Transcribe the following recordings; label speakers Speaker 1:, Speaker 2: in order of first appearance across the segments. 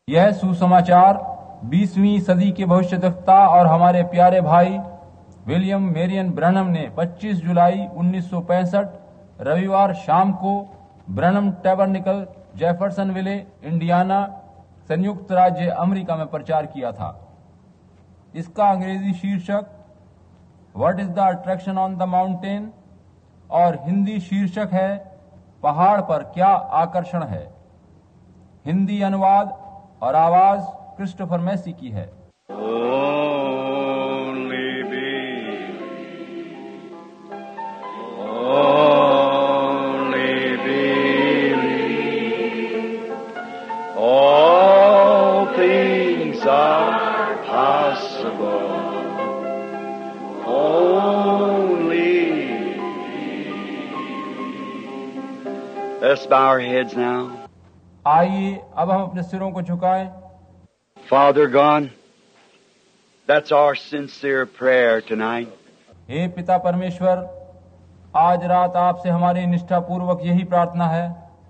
Speaker 1: यह सुसमाचार 20वीं सदी के भविष्यद्वक्ता और हमारे प्यारे भाई विलियम मेरियन ब्रनम ने 25 जुलाई 1965 रविवार शाम को ब्रनम टैबरनेकल जेफरसनविले इंडियाना संयुक्त राज्य अमेरिका में प्रचार किया था। इसका अंग्रेजी शीर्षक what is the attraction on the mountain और हिंदी शीर्षक है पहाड़ पर क्या आकर्षण है। हिंदी अनुवाद और आवाज क्रिस्टोफर मैसी की है।
Speaker 2: All things are possible. Only let's bow our heads now.
Speaker 1: आइए अब हम अपने सिरों को झुकाएं।
Speaker 2: Father God, that's our sincere prayer tonight.
Speaker 1: हे पिता परमेश्वर, आज रात आपसे हमारी निष्ठापूर्वक यही प्रार्थना है।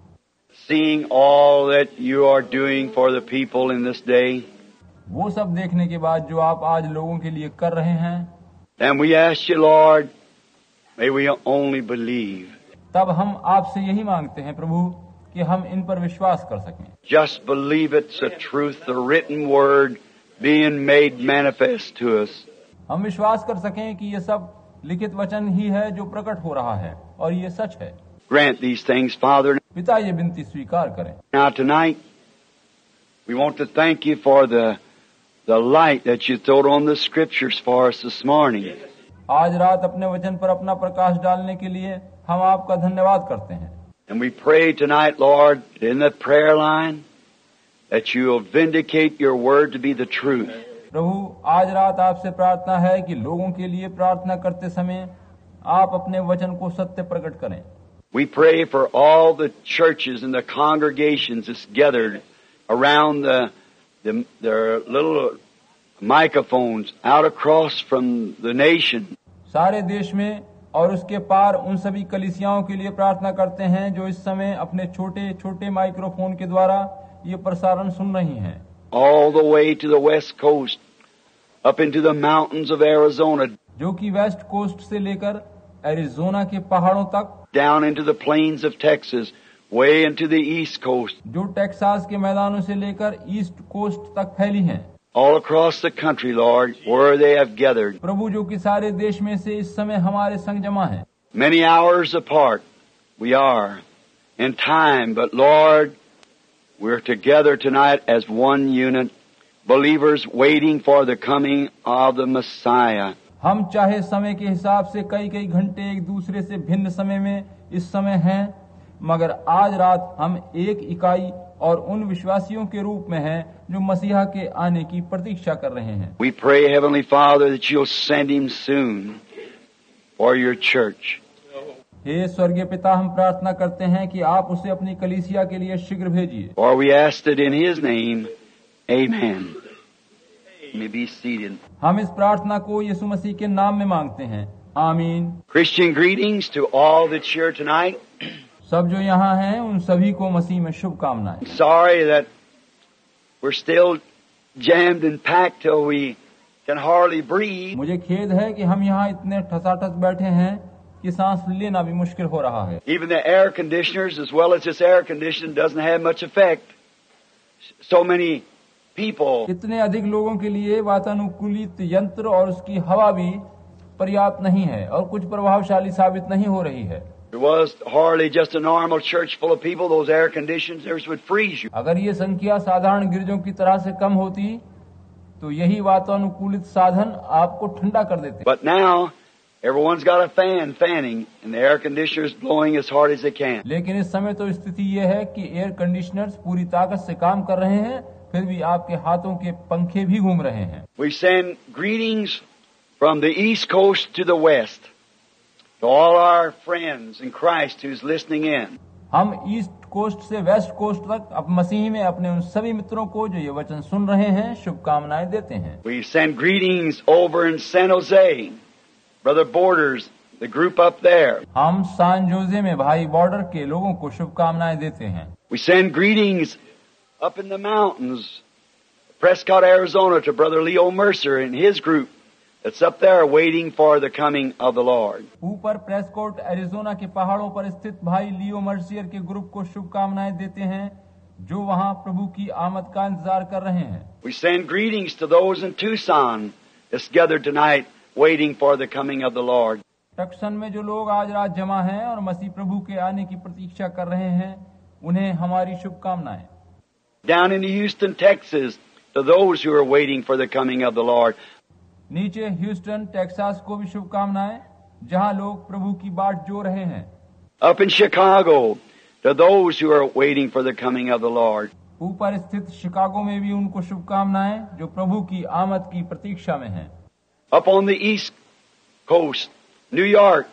Speaker 2: Seeing all that you are doing for the people in this day,
Speaker 1: वो सब देखने के बाद जो आप आज लोगों के लिए कर रहे हैं,
Speaker 2: and we ask you, Lord, may we only believe.
Speaker 1: तब हम आपसे यही मांगते हैं प्रभु कि हम इन पर विश्वास कर सकें।
Speaker 2: Just believe it's the truth, the written word being made manifest to us.
Speaker 1: हम विश्वास कर सकें कि ये सब लिखित वचन ही है जो प्रकट हो रहा है और ये सच है।
Speaker 2: Grant these things, Father.
Speaker 1: पिता ये विनती स्वीकार करें।
Speaker 2: Now tonight, we want to thank you for the light that you throw on the scriptures for us this morning.
Speaker 1: आज रात अपने वचन पर अपना प्रकाश डालने के लिए हम आपका धन्यवाद करते हैं।
Speaker 2: And we pray tonight, Lord, in the prayer line, that you will vindicate your word to be the truth.
Speaker 1: प्रभु, आज रात आपसे प्रार्थना है कि लोगों के लिए प्रार्थना करते समय आप अपने वचन को सत्य प्रकट करें।
Speaker 2: We pray for all the churches and the congregations that's gathered around their little microphones out across from the nation.
Speaker 1: सारे देश में और उसके पार उन सभी कलीसियाओं के लिए प्रार्थना करते हैं जो इस समय अपने छोटे छोटे माइक्रोफोन के द्वारा ये प्रसारण सुन रही हैं।
Speaker 2: All the way to the west coast, up into the mountains of Arizona,
Speaker 1: जो कि वेस्ट कोस्ट से लेकर एरिजोना के पहाड़ों तक,
Speaker 2: down into the plains of Texas, way into the east coast,
Speaker 1: जो टेक्सास के मैदानों से लेकर ईस्ट कोस्ट तक फैली हैं।
Speaker 2: all across the country, Lord, where they have gathered.
Speaker 1: प्रभु, जो कि सारे देश में से इस समय हमारे संग जमा हैं।
Speaker 2: Many hours apart we are in time, but Lord, we're together tonight as one unit, believers waiting for the coming of the Messiah.
Speaker 1: हम चाहे समय के हिसाब से कई कई घंटे एक दूसरे से भिन्न समय में इस समय हैं, मगर आज रात हम एक इकाई और उन विश्वासियों के रूप में हैं जो मसीहा के आने की प्रतीक्षा कर रहे हैं।
Speaker 2: We pray, Heavenly Father, that you'll send him soon for your church.
Speaker 1: हे स्वर्गीय पिता, हम प्रार्थना करते हैं कि आप उसे अपनी कलीसिया के लिए शीघ्र भेजिए।
Speaker 2: For we asked it in his name. Amen. You may be seated.
Speaker 1: हम इस प्रार्थना को यीशु मसीह के नाम में मांगते हैं। आमीन।
Speaker 2: Christian greetings to all that's here tonight.
Speaker 1: सब जो यहाँ हैं उन सभी को मसीह में शुभकामनाएं।
Speaker 2: Sorry that we're still jammed and packed till we can hardly breathe.
Speaker 1: मुझे खेद है कि हम यहाँ इतने ठसाठस बैठे हैं कि सांस लेना भी मुश्किल हो रहा है।
Speaker 2: Even the air conditioners, as well as this air conditioning, doesn't have much effect. So many people.
Speaker 1: इतने अधिक लोगों के लिए वातानुकूलित यंत्र और उसकी हवा भी पर्याप्त नहीं है और कुछ प्रभावशाली साबित नहीं हो रही है।
Speaker 2: There was hardly just a normal church full of people. Those air conditioners would freeze you.
Speaker 1: अगर ये संख्या साधारण गिरजों की तरह से कम होती तो यही वातानुकूलित साधन आपको ठंडा कर देते।
Speaker 2: But now everyone's got a fan fanning, and the air conditioners blowing as hard as they can.
Speaker 1: लेकिन इस समय तो स्थिति ये है कि एयर कंडीशनर्स पूरी ताकत से काम कर रहे हैं, फिर भी आपके हाथों के पंखे भी घूम रहे हैं।
Speaker 2: We send greetings from the east coast to the west to all our friends in Christ who's listening in.
Speaker 1: हम ईस्ट कोस्ट से वेस्ट कोस्ट तक अब मसीह में अपने उन सभी मित्रों को जो ये वचन सुन रहे हैं शुभकामनाएं देते हैं।
Speaker 2: We send greetings over in San Jose, Brother Borders, the group up there.
Speaker 1: हम सान जोजे में भाई बॉर्डर के लोगों को शुभकामनाएं देते हैं।
Speaker 2: We send greetings up in the mountains, Prescott, Arizona, to Brother Leo Mercer and his group that's up there waiting for the coming of the Lord.
Speaker 1: ऊपर प्रेस्कोट एरिजोना के पहाड़ों पर स्थित भाई लियो मर्सियर के ग्रुप को शुभकामनाएं देते हैं जो वहां प्रभु की आमद का इंतजार कर रहे हैं।
Speaker 2: We send greetings to those in Tucson that's gathered tonight waiting for the coming of the Lord.
Speaker 1: Tucson में जो लोग आज रात जमा हैं और मसीह प्रभु के आने की प्रतीक्षा कर रहे हैं उन्हें हमारी शुभकामनाएं।
Speaker 2: Down in Houston, Texas, to those who are waiting for the coming of the Lord.
Speaker 1: नीचे ह्यूस्टन टेक्सास को भी शुभकामनाएं जहां लोग प्रभु की बाट जो रहे हैं।
Speaker 2: Up in Chicago, to those who are waiting for the coming of the Lord.
Speaker 1: ऊपर स्थित शिकागो में भी उनको शुभकामनाएं जो प्रभु की आमद की प्रतीक्षा में हैं।
Speaker 2: Up on the East Coast, New York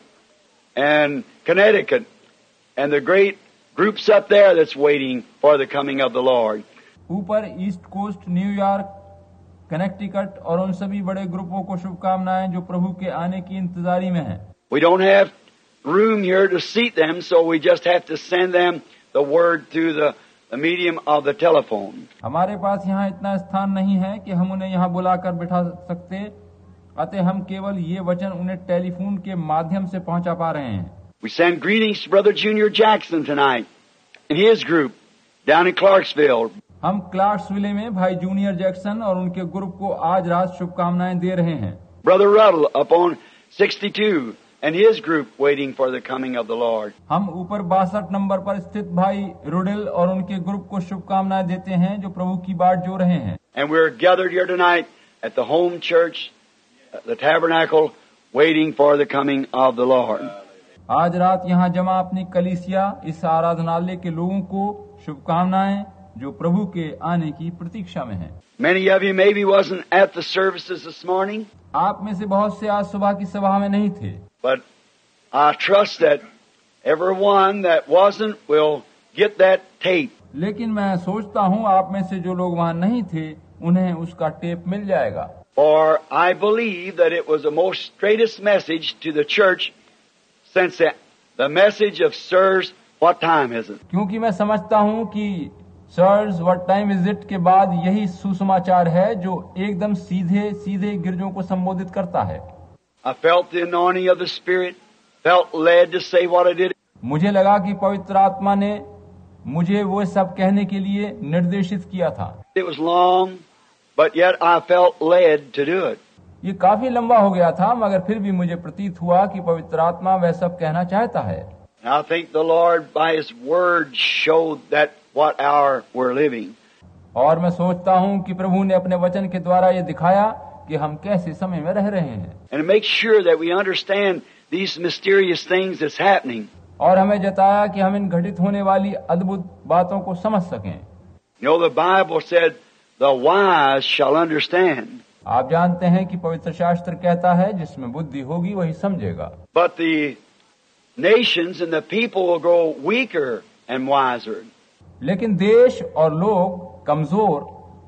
Speaker 2: and Connecticut, and the great groups up there that's waiting for the coming of the Lord.
Speaker 1: ऊपर ईस्ट कोस्ट, न्यूयॉर्क, कनेक्टिकट और उन सभी बड़े ग्रुपों को शुभकामनाएं जो प्रभु के आने की इंतजारी में हैं।
Speaker 2: We don't have room here to seat them, so we just have to send them the word through the medium of the telephone.
Speaker 1: हमारे पास यहाँ इतना स्थान नहीं है कि हम उन्हें यहाँ बुलाकर बिठा सकते, अतः हम केवल ये वचन उन्हें टेलीफोन के माध्यम से पहुँचा पा रहे हैं।
Speaker 2: We send greetings to Brother Junior Jackson tonight and his group down in Clarksville.
Speaker 1: हम क्लार्क्सविले में भाई जूनियर जैक्सन और उनके ग्रुप को आज रात शुभकामनाएं दे रहे हैं।
Speaker 2: Brother Ruddle up on 62 and his group waiting for the coming of the Lord.
Speaker 1: हम ऊपर 62 नंबर पर स्थित भाई रुडेल और उनके ग्रुप को शुभकामनाएं देते हैं जो प्रभु की बाट जो रहे हैं।
Speaker 2: And we're gathered here tonight at the home church, the tabernacle, waiting for the coming of the Lord.
Speaker 1: आज रात यहाँ जमा अपनी कलीसिया इस आराधनालय के लोगों को शुभकामनाएं जो प्रभु के आने की प्रतीक्षा में हैं।
Speaker 2: Many of you maybe wasn't at the services this morning,
Speaker 1: आप में से बहुत से आज सुबह की सभा में नहीं थे,
Speaker 2: but I trust that everyone that wasn't will get that tape.
Speaker 1: लेकिन मैं सोचता हूँ आप में से जो लोग वहाँ नहीं थे उन्हें उसका टेप मिल जाएगा।
Speaker 2: For I believe that it was the most straightest message to the church since the message of Sirs, what time is it?
Speaker 1: क्योंकि मैं समझता हूँ कि Sirs, what time is it के बाद यही सुसमाचार है जो एकदम सीधे सीधे गिरजों को संबोधित करता है।
Speaker 2: I felt the anointing of the Spirit, felt led to say what I did.
Speaker 1: मुझे लगा कि पवित्र आत्मा ने मुझे वो सब कहने के लिए निर्देशित किया था।
Speaker 2: It was long, but yet I felt led to do it.
Speaker 1: ये काफी लंबा हो गया था मगर फिर भी मुझे प्रतीत हुआ कि पवित्र आत्मा वह सब कहना चाहता है।
Speaker 2: And I think the Lord by His Word showed that what hour we're living.
Speaker 1: और मैं सोचता हूँ कि प्रभु ने अपने वचन के द्वारा ये दिखाया कि हम कैसे समय में रह रहे हैं।
Speaker 2: And to make sure that we understand these mysterious things that's happening.
Speaker 1: और हमें जताया कि हम इन घटित होने वाली अद्भुत बातों को समझ सकें।
Speaker 2: You know, the Bible said, the wise shall understand.
Speaker 1: आप जानते हैं कि पवित्र शास्त्र कहता है जिसमें बुद्धि होगी वही समझेगा।
Speaker 2: But the nations and the people will grow weaker and wiser.
Speaker 1: लेकिन देश और लोग कमजोर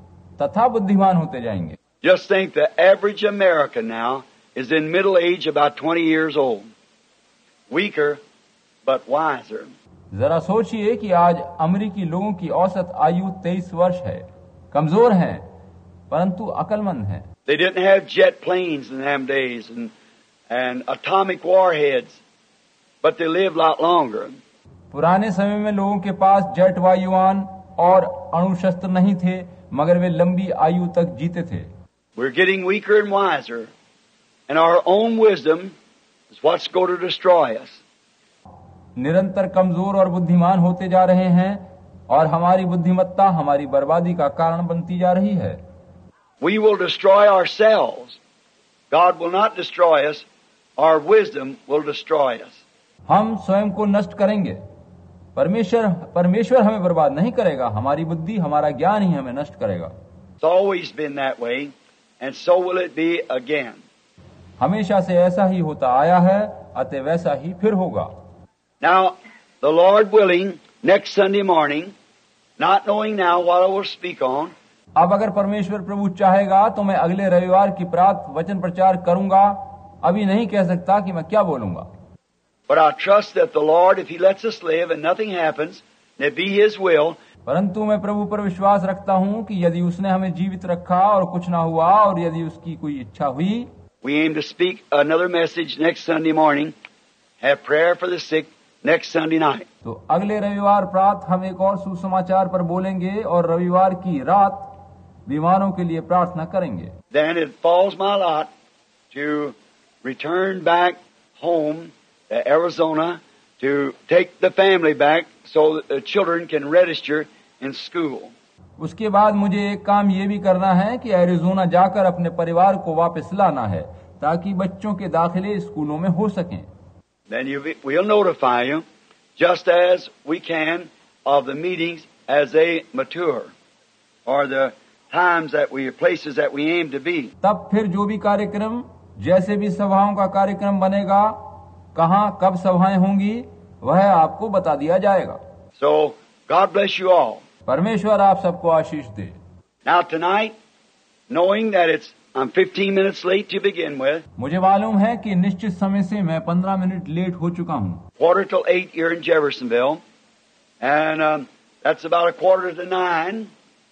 Speaker 1: तथा बुद्धिमान होते जाएंगे।
Speaker 2: Just think the average American now is in middle age, about 20 years old. Weaker, but wiser.
Speaker 1: जरा सोचिए कि आज अमेरिकी लोगों की औसत आयु 23 वर्ष है, कमजोर हैं, परंतु अकलमंद हैं।
Speaker 2: They didn't have jet planes in them days and atomic warheads, but they lived a lot longer.
Speaker 1: पुराने समय में लोगों के पास जेट वायुयान और अणुशस्त्र नहीं थे, मगर वे लंबी आयु तक जीते थे।
Speaker 2: We're getting weaker and wiser, and our own wisdom is what's going to destroy us.
Speaker 1: निरंतर कमजोर और बुद्धिमान होते जा रहे हैं और हमारी बुद्धिमत्ता हमारी बर्बादी का कारण बनती जा रही है।
Speaker 2: We will destroy ourselves. God will not destroy us. Our wisdom will destroy us.
Speaker 1: हम स्वयं को नष्ट करेंगे, परमेश्वर हमें बर्बाद नहीं करेगा, हमारी बुद्धि हमारा ज्ञान ही हमें नष्ट करेगा।
Speaker 2: It's always been that way, and so will it be again.
Speaker 1: हमेशा से ऐसा ही होता आया है, अतः वैसा ही फिर होगा।
Speaker 2: Now, the Lord willing, next Sunday morning, not knowing now what I will speak on,
Speaker 1: अब अगर परमेश्वर प्रभु चाहेगा तो मैं अगले रविवार की प्रात वचन प्रचार करूंगा, अभी नहीं कह सकता कि मैं क्या बोलूंगा।
Speaker 2: but I trust that the Lord, if He lets us live and nothing happens, and it be His will,
Speaker 1: परंतु मैं प्रभु पर विश्वास रखता हूँ कि यदि उसने हमें जीवित रखा और कुछ ना हुआ और यदि उसकी कोई इच्छा हुई,
Speaker 2: we aim to speak another message next Sunday morning, have prayer for the sick next Sunday night.
Speaker 1: तो अगले रविवार प्रात हम एक और सुसमाचार पर बोलेंगे और रविवार की रात बीमारों के लिए प्रार्थना करेंगे।
Speaker 2: Then it falls my lot to return back home to Arizona to take the family back so that the children can register in school.
Speaker 1: उसके बाद मुझे एक काम ये भी करना है कि एरिज़ोना जाकर अपने परिवार को वापस लाना है ताकि बच्चों के दाखिले स्कूलों में हो सकें।
Speaker 2: Then we'll notify you just as we can of the meetings as they mature or the times that places that we aim to be.
Speaker 1: तब फिर जो भी कार्यक्रम, जैसे भी सभाओं का कार्यक्रम बनेगा, कहाँ कब सभाएं होंगी, वह आपको बता दिया जाएगा।
Speaker 2: So God bless you all.
Speaker 1: परमेश्वर आप सबको आशीष दे।
Speaker 2: Now tonight, knowing that I'm 15 minutes late to begin with,
Speaker 1: मुझे मालूम है कि निश्चित समय से मैं 15 मिनट लेट हो चुका हूँ।
Speaker 2: 8:45 here in Jeffersonville, and that's about 8:45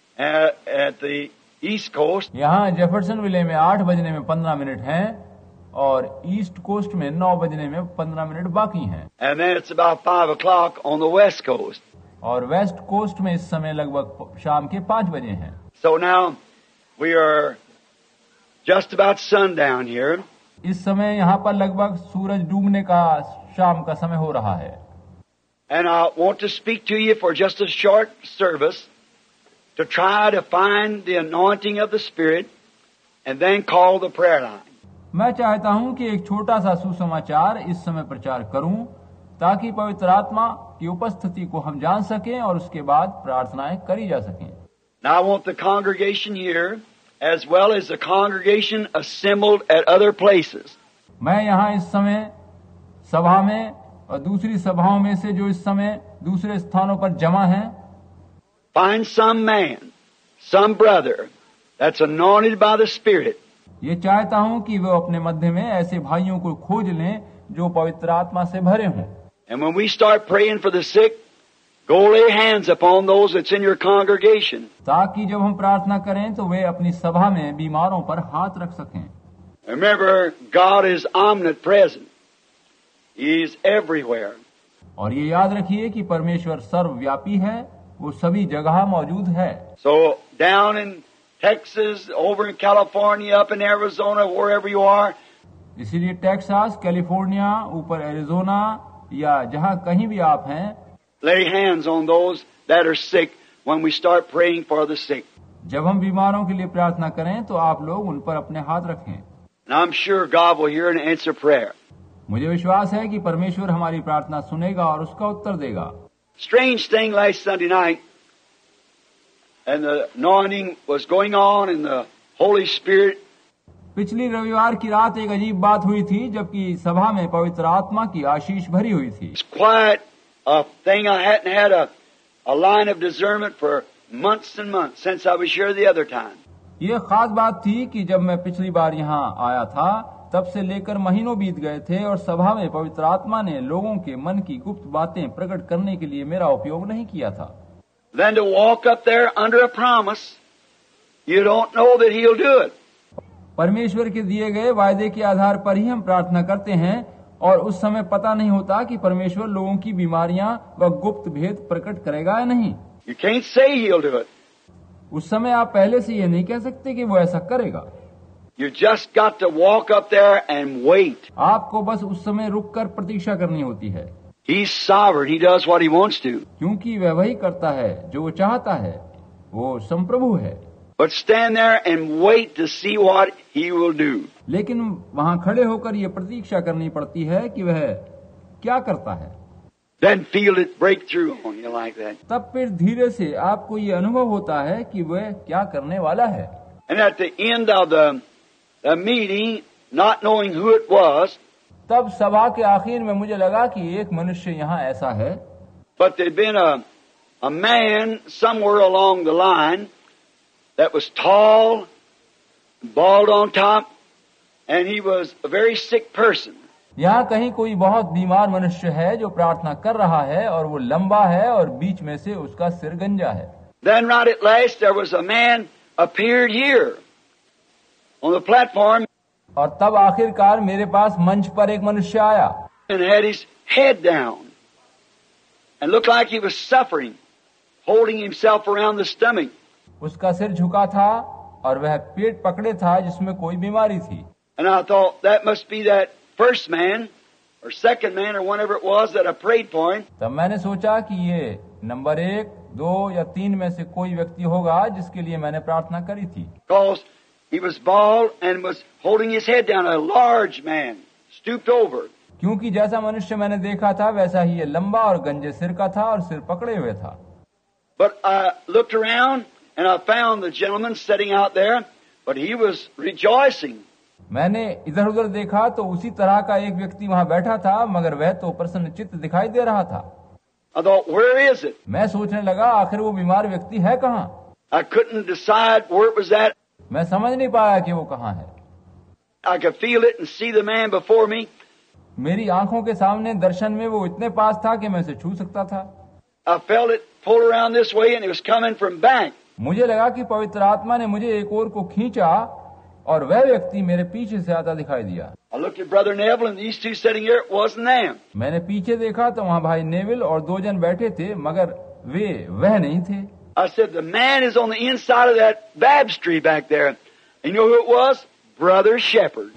Speaker 2: at the East Coast.
Speaker 1: यहाँ जेफरसनविले में 8 बजने में 15 मिनट हैं और ईस्ट कोस्ट में 9 बजने में 15 मिनट बाकी हैं।
Speaker 2: And then it's about 5 o'clock on the West Coast.
Speaker 1: और वेस्ट कोस्ट में इस समय लगभग शाम के 5 बजे हैं।
Speaker 2: So now we are just about sundown here.
Speaker 1: इस समय यहाँ पर लगभग सूरज डूबने का शाम का समय हो रहा है।
Speaker 2: And I want to speak to you for just a short service to try to find the anointing of the Spirit and then call the prayer line.
Speaker 1: मैं चाहता हूँ कि एक छोटा सा सुसमाचार इस समय प्रचार करूँ ताकि पवित्र आत्मा की उपस्थिति को हम जान सकें और उसके बाद प्रार्थनाएं करी जा सकें।
Speaker 2: Now I want the congregation here as well as the congregation assembled at other places.
Speaker 1: मैं यहाँ इस समय सभा में और दूसरी सभाओं में से जो इस समय दूसरे स्थानों पर जमा हैं,
Speaker 2: Find some man, some brother that's anointed by the Spirit.
Speaker 1: ये चाहता हूँ कि वो अपने मध्य में ऐसे भाइयों को खोज लें जो पवित्र आत्मा से भरे हों।
Speaker 2: And when we start praying for the sick, go lay hands upon those that's in your congregation.
Speaker 1: ताकि जब हम प्रार्थना करें तो वे अपनी सभा में बीमारों पर हाथ रख सकें।
Speaker 2: Remember, God is omnipresent. He is everywhere.
Speaker 1: और ये याद रखिए कि परमेश्वर सर्वव्यापी है, वो सभी जगह मौजूद है।
Speaker 2: So down in Texas, over in California, up in Arizona, wherever you are,
Speaker 1: इसीलिए टेक्सास, कैलिफोर्निया, ऊपर एरिजोना या जहाँ कहीं भी आप हैं,
Speaker 2: lay hands on those that are sick when we start praying for the sick.
Speaker 1: जब हम बीमारों के लिए प्रार्थना करें तो आप लोग उन पर अपने हाथ रखें।
Speaker 2: And I'm sure God will hear and answer prayer.
Speaker 1: मुझे विश्वास है कि परमेश्वर हमारी प्रार्थना सुनेगा और उसका उत्तर देगा।
Speaker 2: Strange thing last Sunday night, and the anointing was going on and the Holy Spirit.
Speaker 1: पिछली रविवार की रात एक अजीब बात हुई थी जबकि सभा में पवित्र आत्मा की आशीष भरी हुई थी।
Speaker 2: It's quite a thing. I hadn't had a line of discernment for months and months since I was here the other time.
Speaker 1: ये खास बात थी कि जब मैं पिछली बार यहाँ आया था तब से लेकर महीनों बीत गए थे और सभा में पवित्र आत्मा ने लोगों के मन की गुप्त बातें प्रकट करने के लिए मेरा उपयोग नहीं किया था।
Speaker 2: Then to walk up there under a promise, you don't know that He'll do it.
Speaker 1: परमेश्वर के दिए गए वायदे के आधार पर ही हम प्रार्थना करते हैं और उस समय पता नहीं होता कि परमेश्वर लोगों की बीमारियां व गुप्त भेद प्रकट करेगा या नहीं।
Speaker 2: You can't say He'll do it.
Speaker 1: उस समय आप पहले से ये नहीं कह सकते कि वो ऐसा करेगा।
Speaker 2: You just got to walk up there and wait.
Speaker 1: आपको बस उस समय रुककर प्रतीक्षा करनी होती है।
Speaker 2: He's sovereign. He does what He wants to.
Speaker 1: क्योंकि वह वही करता है जो वो चाहता है, वो संप्रभु है।
Speaker 2: But stand there and wait to see what He will do.
Speaker 1: लेकिन वहाँ खड़े होकर ये प्रतीक्षा करनी पड़ती है कि वह क्या करता है।
Speaker 2: Then feel it break through on you like that.
Speaker 1: तब फिर धीरे से आपको ये अनुभव होता है कि वह क्या करने वाला है।
Speaker 2: And at the end of the meeting, not knowing who it was,
Speaker 1: तब सभा के आखिर में मुझे लगा कि एक मनुष्य यहाँ ऐसा है,
Speaker 2: but there'd been a man somewhere along the line that was tall, bald on top, and he was a very sick person.
Speaker 1: यहाँ कहीं कोई बहुत बीमार मनुष्य है जो प्रार्थना कर रहा है और वो लंबा है और बीच में से उसका सिर गंजा है।
Speaker 2: Then right at last there was a man appeared here on the platform
Speaker 1: और तब आखिरकार मेरे पास मंच पर एक मनुष्य आया
Speaker 2: and had his head down and looked like he was suffering, holding himself around the stomach.
Speaker 1: उसका सिर झुका था और वह पेट पकड़े था जिसमें कोई बीमारी थी।
Speaker 2: And I thought that must be that first man or second man or whatever it was that I prayed for him.
Speaker 1: तब मैंने सोचा कि ये नंबर 1, 2 या 3 में से कोई व्यक्ति होगा जिसके लिए मैंने प्रार्थना करी थी।
Speaker 2: Because he was bald and was holding his head down, a large man, stooped over.
Speaker 1: क्योंकि जैसा मनुष्य मैंने देखा था वैसा ही ये लंबा और गंजे सिर का था और सिर पकड़े हुए था।
Speaker 2: But I looked around and I found the gentleman sitting out there, but he was rejoicing.
Speaker 1: मैंने इधर उधर देखा तो उसी तरह का एक व्यक्ति वहाँ बैठा था, मगर वह तो प्रसन्नचित्त दिखाई दे रहा था।
Speaker 2: I thought, where is it?
Speaker 1: मैं सोचने लगा आखिर वो बीमार व्यक्ति है कहाँ।
Speaker 2: I couldn't decide where it was at.
Speaker 1: मैं समझ नहीं पाया कि वो कहाँ है।
Speaker 2: I could feel it and see the man before me.
Speaker 1: मेरी आंखों के सामने दर्शन में वो इतने पास था कि मैं उसे छू सकता था।
Speaker 2: I felt it pull around this way and it was coming from back.
Speaker 1: मुझे लगा कि पवित्र आत्मा ने मुझे एक ओर को खींचा और वह व्यक्ति मेरे पीछे से आता दिखाई दिया।
Speaker 2: I looked at Brother Neville and these two sitting here, it wasn't them.
Speaker 1: मैंने पीछे देखा तो वहाँ भाई नेविल और 2 जन बैठे थे, मगर वह नहीं थे।
Speaker 2: I said, the man is on the inside of that baptistry back there. And you know who it was? Brother Shepherd.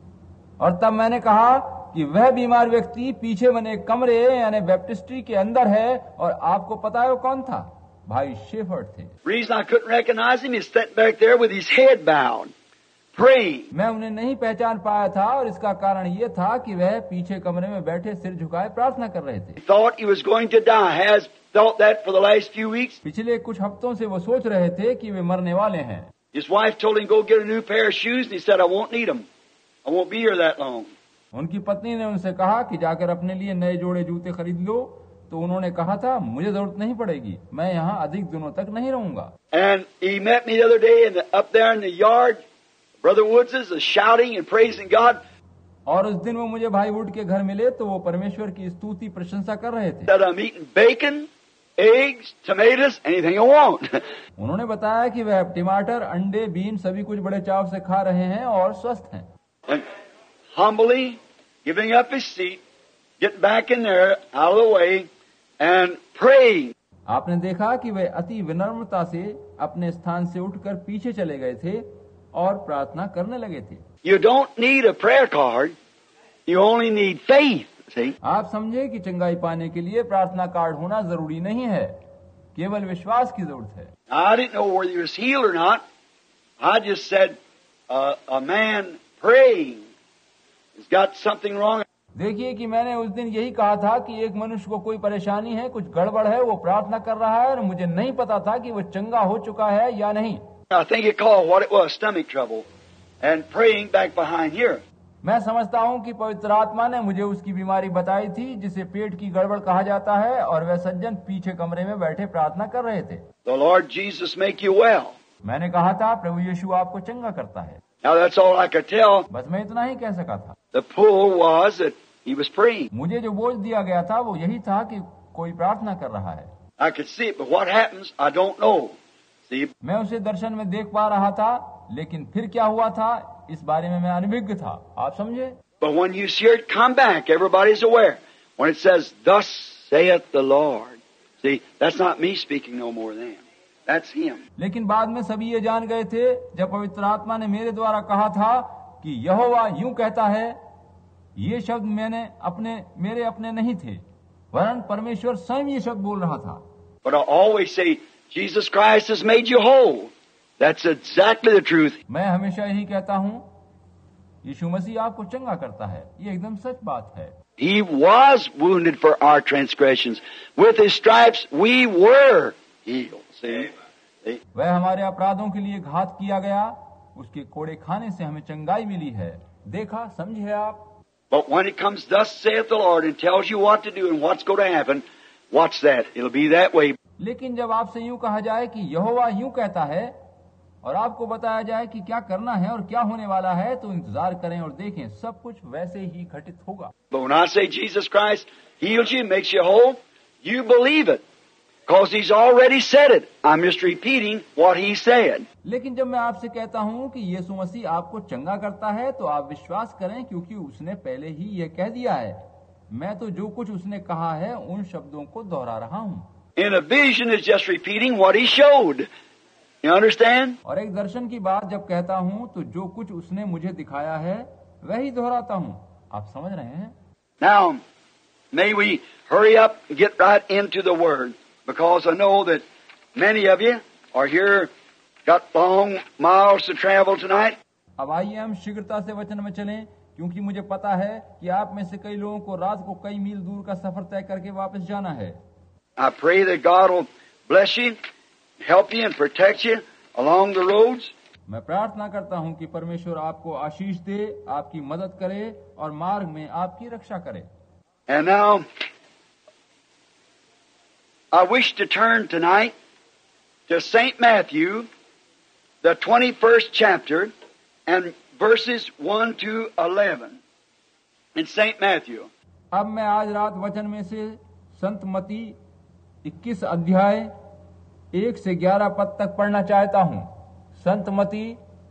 Speaker 1: और तब मैंने कहा कि वह बीमार व्यक्ति पीछे बने कमरे यानी बैप्टिस्ट्री के अंदर है, और आपको पता है वो कौन था? भाई शेफर्ड थे।
Speaker 2: Reason I couldn't recognize him, he's sitting back there with his head bowed, praying.
Speaker 1: मैं उन्हें नहीं पहचान पाया था और इसका कारण ये था कि वह पीछे कमरे में बैठे सिर झुकाए प्रार्थना कर रहे थे।
Speaker 2: He thought he was going to die, has thought that for the last few weeks.
Speaker 1: पिछले कुछ हफ्तों से वो सोच रहे थे कि वे मरने वाले हैं।
Speaker 2: His wife told him go get a new pair of shoes, and he said, I won't need them. I won't be here that long.
Speaker 1: उनकी पत्नी ने उनसे कहा कि जाकर अपने लिए नए जोड़े जूते खरीद लो, तो उन्होंने कहा था मुझे जरूरत नहीं पड़ेगी, मैं यहाँ अधिक दिनों तक नहीं रहूंगा।
Speaker 2: And he met me the other day up there in the yard. Brother Woods is shouting and praising God.
Speaker 1: और उस दिन वो मुझे भाई वुड के घर मिले तो वो परमेश्वर की स्तुति प्रशंसा कर रहे थे।
Speaker 2: That I'm eating bacon, eggs, tomatoes, anything I want.
Speaker 1: उन्होंने बताया कि वह टमाटर, अंडे, बीन सभी कुछ बड़े चाव से खा रहे हैं और स्वस्थ हैं।
Speaker 2: And humbly giving up his seat, get back in there out of the way and praying.
Speaker 1: आपने देखा कि वे अति विनम्रता से अपने स्थान से उठकर पीछे चले गए थे और प्रार्थना करने लगे थे।
Speaker 2: You don't need a prayer card. You only need faith. See?
Speaker 1: आप समझे कि चंगाई पाने के लिए प्रार्थना कार्ड होना जरूरी नहीं है, केवल विश्वास की जरूरत है।
Speaker 2: I didn't know whether he was healed or not. I just said a man praying has got something wrong.
Speaker 1: देखिए कि मैंने उस दिन यही कहा था कि एक मनुष्य को कोई परेशानी है, कुछ गड़बड़ है, वो प्रार्थना कर रहा है और मुझे नहीं पता था कि वो चंगा हो चुका है या नहीं।
Speaker 2: I think he called what it was, stomach trouble, and praying back behind here.
Speaker 1: मैं समझता हूँ कि पवित्र आत्मा ने मुझे उसकी बीमारी बताई थी जिसे पेट की गड़बड़ कहा जाता है, और वह सज्जन पीछे कमरे में बैठे प्रार्थना कर रहे थे।
Speaker 2: The Lord Jesus make you well.
Speaker 1: मैंने कहा था प्रभु यीशु आपको चंगा करता है।
Speaker 2: Now that's all I could tell.
Speaker 1: बस मैं इतना ही कह सका था।
Speaker 2: The pull was that he was praying.
Speaker 1: मुझे जो बोझ दिया गया था वो यही था कि कोई प्रार्थना कर रहा है।
Speaker 2: I could see it, but what happens, I don't know. See?
Speaker 1: मैं उसे दर्शन में देख पा रहा था, लेकिन फिर क्या हुआ था इस बारे में मैं अनभिज्ञ था। आप समझे?
Speaker 2: But when you see it come back, everybody's aware. When it says, "Thus saith the Lord," see, that's not me speaking no more than that's Him.
Speaker 1: लेकिन बाद में सभी ये जान गए थे जब पवित्र आत्मा ने मेरे द्वारा कहा था कि यहोवा यूं कहता है। ये शब्द मेरे अपने नहीं थे, वरन परमेश्वर स्वयं ये शब्द बोल रहा था।
Speaker 2: But I always say, Jesus Christ has made you whole. That's exactly the truth.
Speaker 1: मैं हमेशा यही कहता हूँ, यीशु मसीह आपको चंगा करता है। ये एकदम सच बात है।
Speaker 2: He was wounded for our transgressions. With His stripes we were healed. See?
Speaker 1: वह हमारे अपराधों के लिए घात किया गया, उसके कोड़े खाने से हमें चंगाई मिली है। देखा, समझे आप?
Speaker 2: But when it comes, "Thus saith the Lord," and tells you what to do and what's going to happen, watch that. It'll be that way.
Speaker 1: लेकिन जब आपसे यूं कहा जाए कि यहोवा यूं कहता है, और आपको बताया जाए कि क्या करना है और क्या होने वाला है, तो इंतजार करें और देखें, सब कुछ वैसे ही घटित होगा।
Speaker 2: But when I say Jesus Christ heals you, makes you whole, you believe it. Because He's already said it. I'm just repeating what He said.
Speaker 1: लेकिन जब मैं आपसे कहता हूँ कि यीशु मसीह आपको चंगा करता है, तो आप विश्वास करें, क्योंकि उसने पहले ही यह कह दिया है। मैं तो जो कुछ उसने कहा है उन शब्दों को दोहरा रहा हूँ।
Speaker 2: In a vision is just repeating what He showed. You understand?
Speaker 1: और एक दर्शन की बात जब कहता हूँ, तो जो कुछ उसने मुझे दिखाया है वही दोहराता हूँ। आप समझ रहे हैं?
Speaker 2: Now, may we hurry up and get right into the Word, because I know that many of you are here, got long miles to travel tonight.
Speaker 1: अब आइए हम शीघ्रता से वचन में चलें, क्योंकि मुझे पता है कि आप में से कई लोगों को रात को कई मील दूर का सफर तय करके वापस जाना है।
Speaker 2: I pray that God will bless you, help you and protect you along the roads.
Speaker 1: मैं प्रार्थना करता हूँ कि परमेश्वर आपको आशीष दे, आपकी मदद करे और मार्ग में आपकी रक्षा करे।
Speaker 2: And now, I wish to turn tonight to St. Matthew, the 21st chapter, and verses 1 to 11. In St. Matthew.
Speaker 1: अब मैं आज रात वचन में से संत मती 21 अध्याय 1 से 11 पद तक पढ़ना चाहता हूँ। संत मती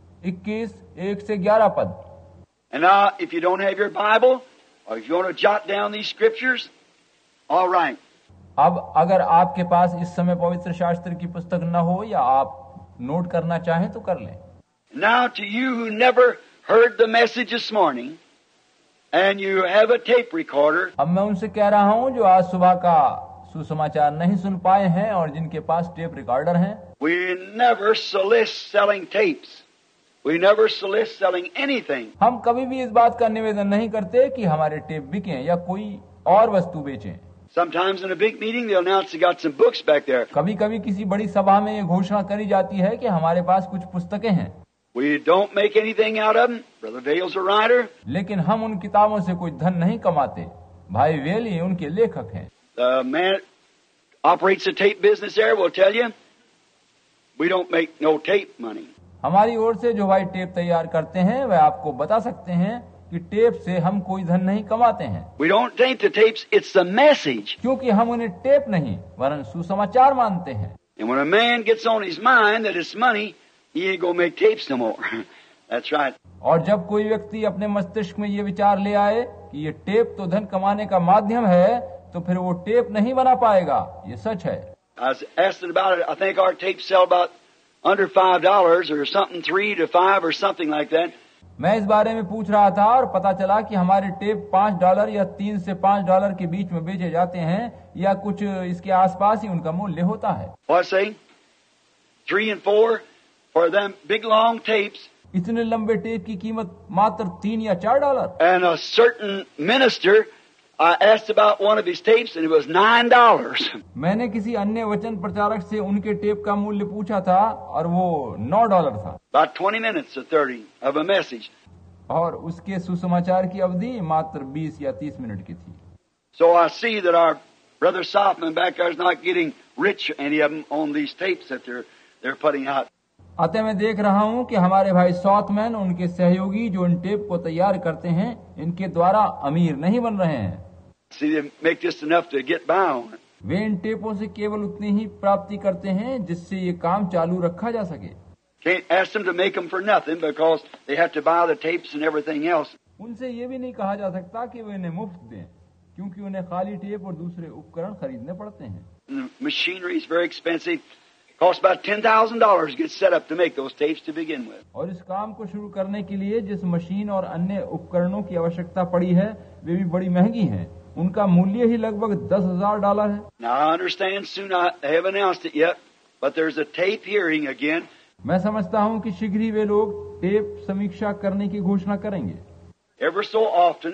Speaker 1: 21 1 से 11 पद।
Speaker 2: And now, if you don't have your Bible, or if you want to jot down these scriptures, all right.
Speaker 1: अब अगर आपके पास इस समय पवित्र शास्त्र की पुस्तक न हो या आप नोट करना चाहें तो कर लें।
Speaker 2: Now, to you who never heard the message this morning, and you have a tape recorder,
Speaker 1: अब मैं उनसे कह रहा हूं जो आज सुबह का सुसमाचार नहीं सुन पाए हैं और जिनके पास टेप रिकॉर्डर हैं,
Speaker 2: we never solicit selling tapes. We never solicit selling anything.
Speaker 1: हम कभी भी इस बात का निवेदन नहीं करते कि हमारे टेप बिकें या कोई और वस्तु बेचें।
Speaker 2: Sometimes in a big meeting they'll announce they got some books back there.
Speaker 1: कभी कभी किसी बड़ी सभा में ये घोषणा करी जाती है कि हमारे पास कुछ पुस्तकें हैं।
Speaker 2: We don't make anything out of them. Brother Dale's a writer.
Speaker 1: लेकिन हम उन किताबों से कोई धन नहीं कमाते। भाई वेली उनके लेखक हैं।
Speaker 2: The man operates the tape business there will tell you, we don't make no tape money.
Speaker 1: हमारी ओर से जो भाई टेप तैयार करते हैं वह आपको बता सकते हैं कि टेप से हम कोई धन नहीं कमाते हैं।
Speaker 2: We don't take the tapes, it's the message.
Speaker 1: क्योंकि हम उन्हें टेप नहीं वरन सुसमाचार मानते हैं।
Speaker 2: And when a man gets on his mind that it's money, he ain't gonna make tapes no more. That's right.
Speaker 1: और जब कोई व्यक्ति अपने मस्तिष्क में ये विचार ले आए कि ये टेप तो धन कमाने का माध्यम है, तो फिर वो टेप नहीं बना पाएगा। ये सच है।
Speaker 2: I was asking about it. I think our tapes sell about under $5 or something, 3 to 5 or something like that.
Speaker 1: मैं इस बारे में पूछ रहा था और पता चला कि हमारे टेप $5 या $3 से $5 के बीच में बेचे जाते हैं या कुछ इसके आसपास ही उनका मूल्य होता है।
Speaker 2: What say? 3 and 4 for them big long tapes.
Speaker 1: इतने लंबे टेप की कीमत मात्र $3 या $4।
Speaker 2: And a certain minister, I asked about one of his tapes and it was $9.
Speaker 1: मैंने किसी अन्य वचन प्रचारक से उनके टेप का मूल्य पूछा था और वो $9 था।
Speaker 2: About 20 minutes or 30 of a message.
Speaker 1: और उसके सुसमाचार की अवधि मात्र 20 या 30 मिनट की थी।
Speaker 2: So I see that our brother Softman back there is not getting rich, any of them, on these tapes that they're putting out.
Speaker 1: अतः मैं देख रहा हूँ कि हमारे भाई सॉथमैन उनके सहयोगी जो इन टेप को तैयार करते हैं, इनके द्वारा अमीर नहीं बन रहे हैं।
Speaker 2: See, they make just enough to get by on it.
Speaker 1: वे इन टेपों से केवल उतनी ही प्राप्ति करते हैं जिससे ये काम चालू रखा जा सके।
Speaker 2: Can't ask them to make them for nothing because they have to buy the tapes and everything else.
Speaker 1: उनसे ये भी नहीं कहा जा सकता कि वे इन्हें मुफ्त दें, क्योंकि उन्हें खाली टेप और दूसरे उपकरण खरीदने पड़ते हैं।
Speaker 2: And the machinery is very expensive. Costs about $10,000 to get set up to make those tapes to begin with.
Speaker 1: और इस काम को शुरू करने के लिए जिस मशीन और अन्य उपकरणों की आवश्यकता पड़ी है वे भी बड़ी महंगी हैं। उनका मूल्य ही लगभग $10,000 है।
Speaker 2: Now I understand soon they haven't announced it yet, but there's a tape hearing again.
Speaker 1: मैं समझता हूँ कि शीघ्र ही वे लोग टेप समीक्षा करने की घोषणा करेंगे।
Speaker 2: Ever so often,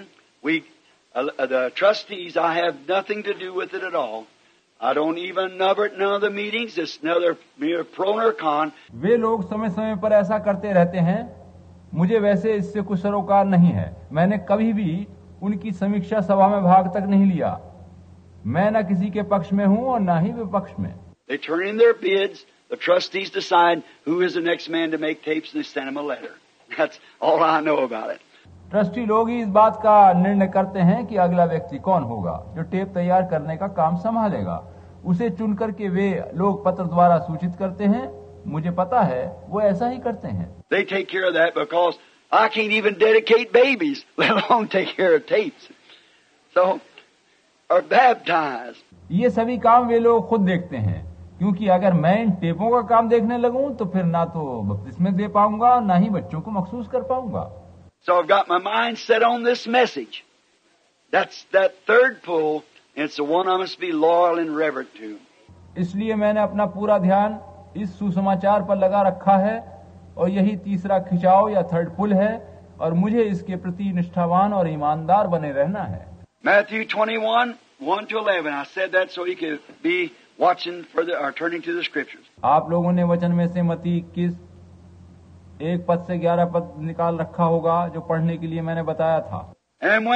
Speaker 2: the trustees, I have nothing to do with it at all. I don't even number none of the meetings. It's another mere pro nor con.
Speaker 1: वे लोग समय समय पर ऐसा करते रहते हैं। मुझे वैसे इससे कुछ सरोकार नहीं है। मैंने कभी भी उनकी समीक्षा सभा में भाग तक नहीं लिया। मैं न किसी के पक्ष में हूँ और न ही विपक्ष में।
Speaker 2: They turn in their bids the trustees decide who is the next man to make tapes and they send him a letter. That's all I know about it.
Speaker 1: Trustee लोग ही इस बात का निर्णय करते हैं कि अगला व्यक्ति कौन होगा जो टेप तैयार करने का काम संभालेगा। उसे चुन करके वे लोग पत्र द्वारा सूचित करते हैं। मुझे पता है वो ऐसा ही करते हैं।
Speaker 2: They take care of that because I can't even dedicate babies, let alone take care of tapes. So, or baptize.
Speaker 1: ये सभी काम वे लोग खुद देखते हैं, क्योंकि अगर मैं इन टेपों का काम देखने लगूं तो फिर ना तो बपतिस्मे दे पाऊंगा ना ही बच्चों को मखसूस कर पाऊंगा।
Speaker 2: So I've got my mind set on this message. That's that third pull, and it's the one I must be loyal and reverent to.
Speaker 1: इसलिए मैंने अपना पूरा ध्यान इस सुसमाचार पर लगा रखा है और यही तीसरा खिंचाव या थर्ड पुल है और मुझे इसके प्रति निष्ठावान और ईमानदार बने रहना है।
Speaker 2: Matthew 21:1-11. I said that so you could be watching further or turning to the scriptures.
Speaker 1: आप लोगों ने वचन में से मत्ती 21 1 पद से 11 पद निकाल रखा होगा जो पढ़ने के लिए मैंने बताया था।
Speaker 2: And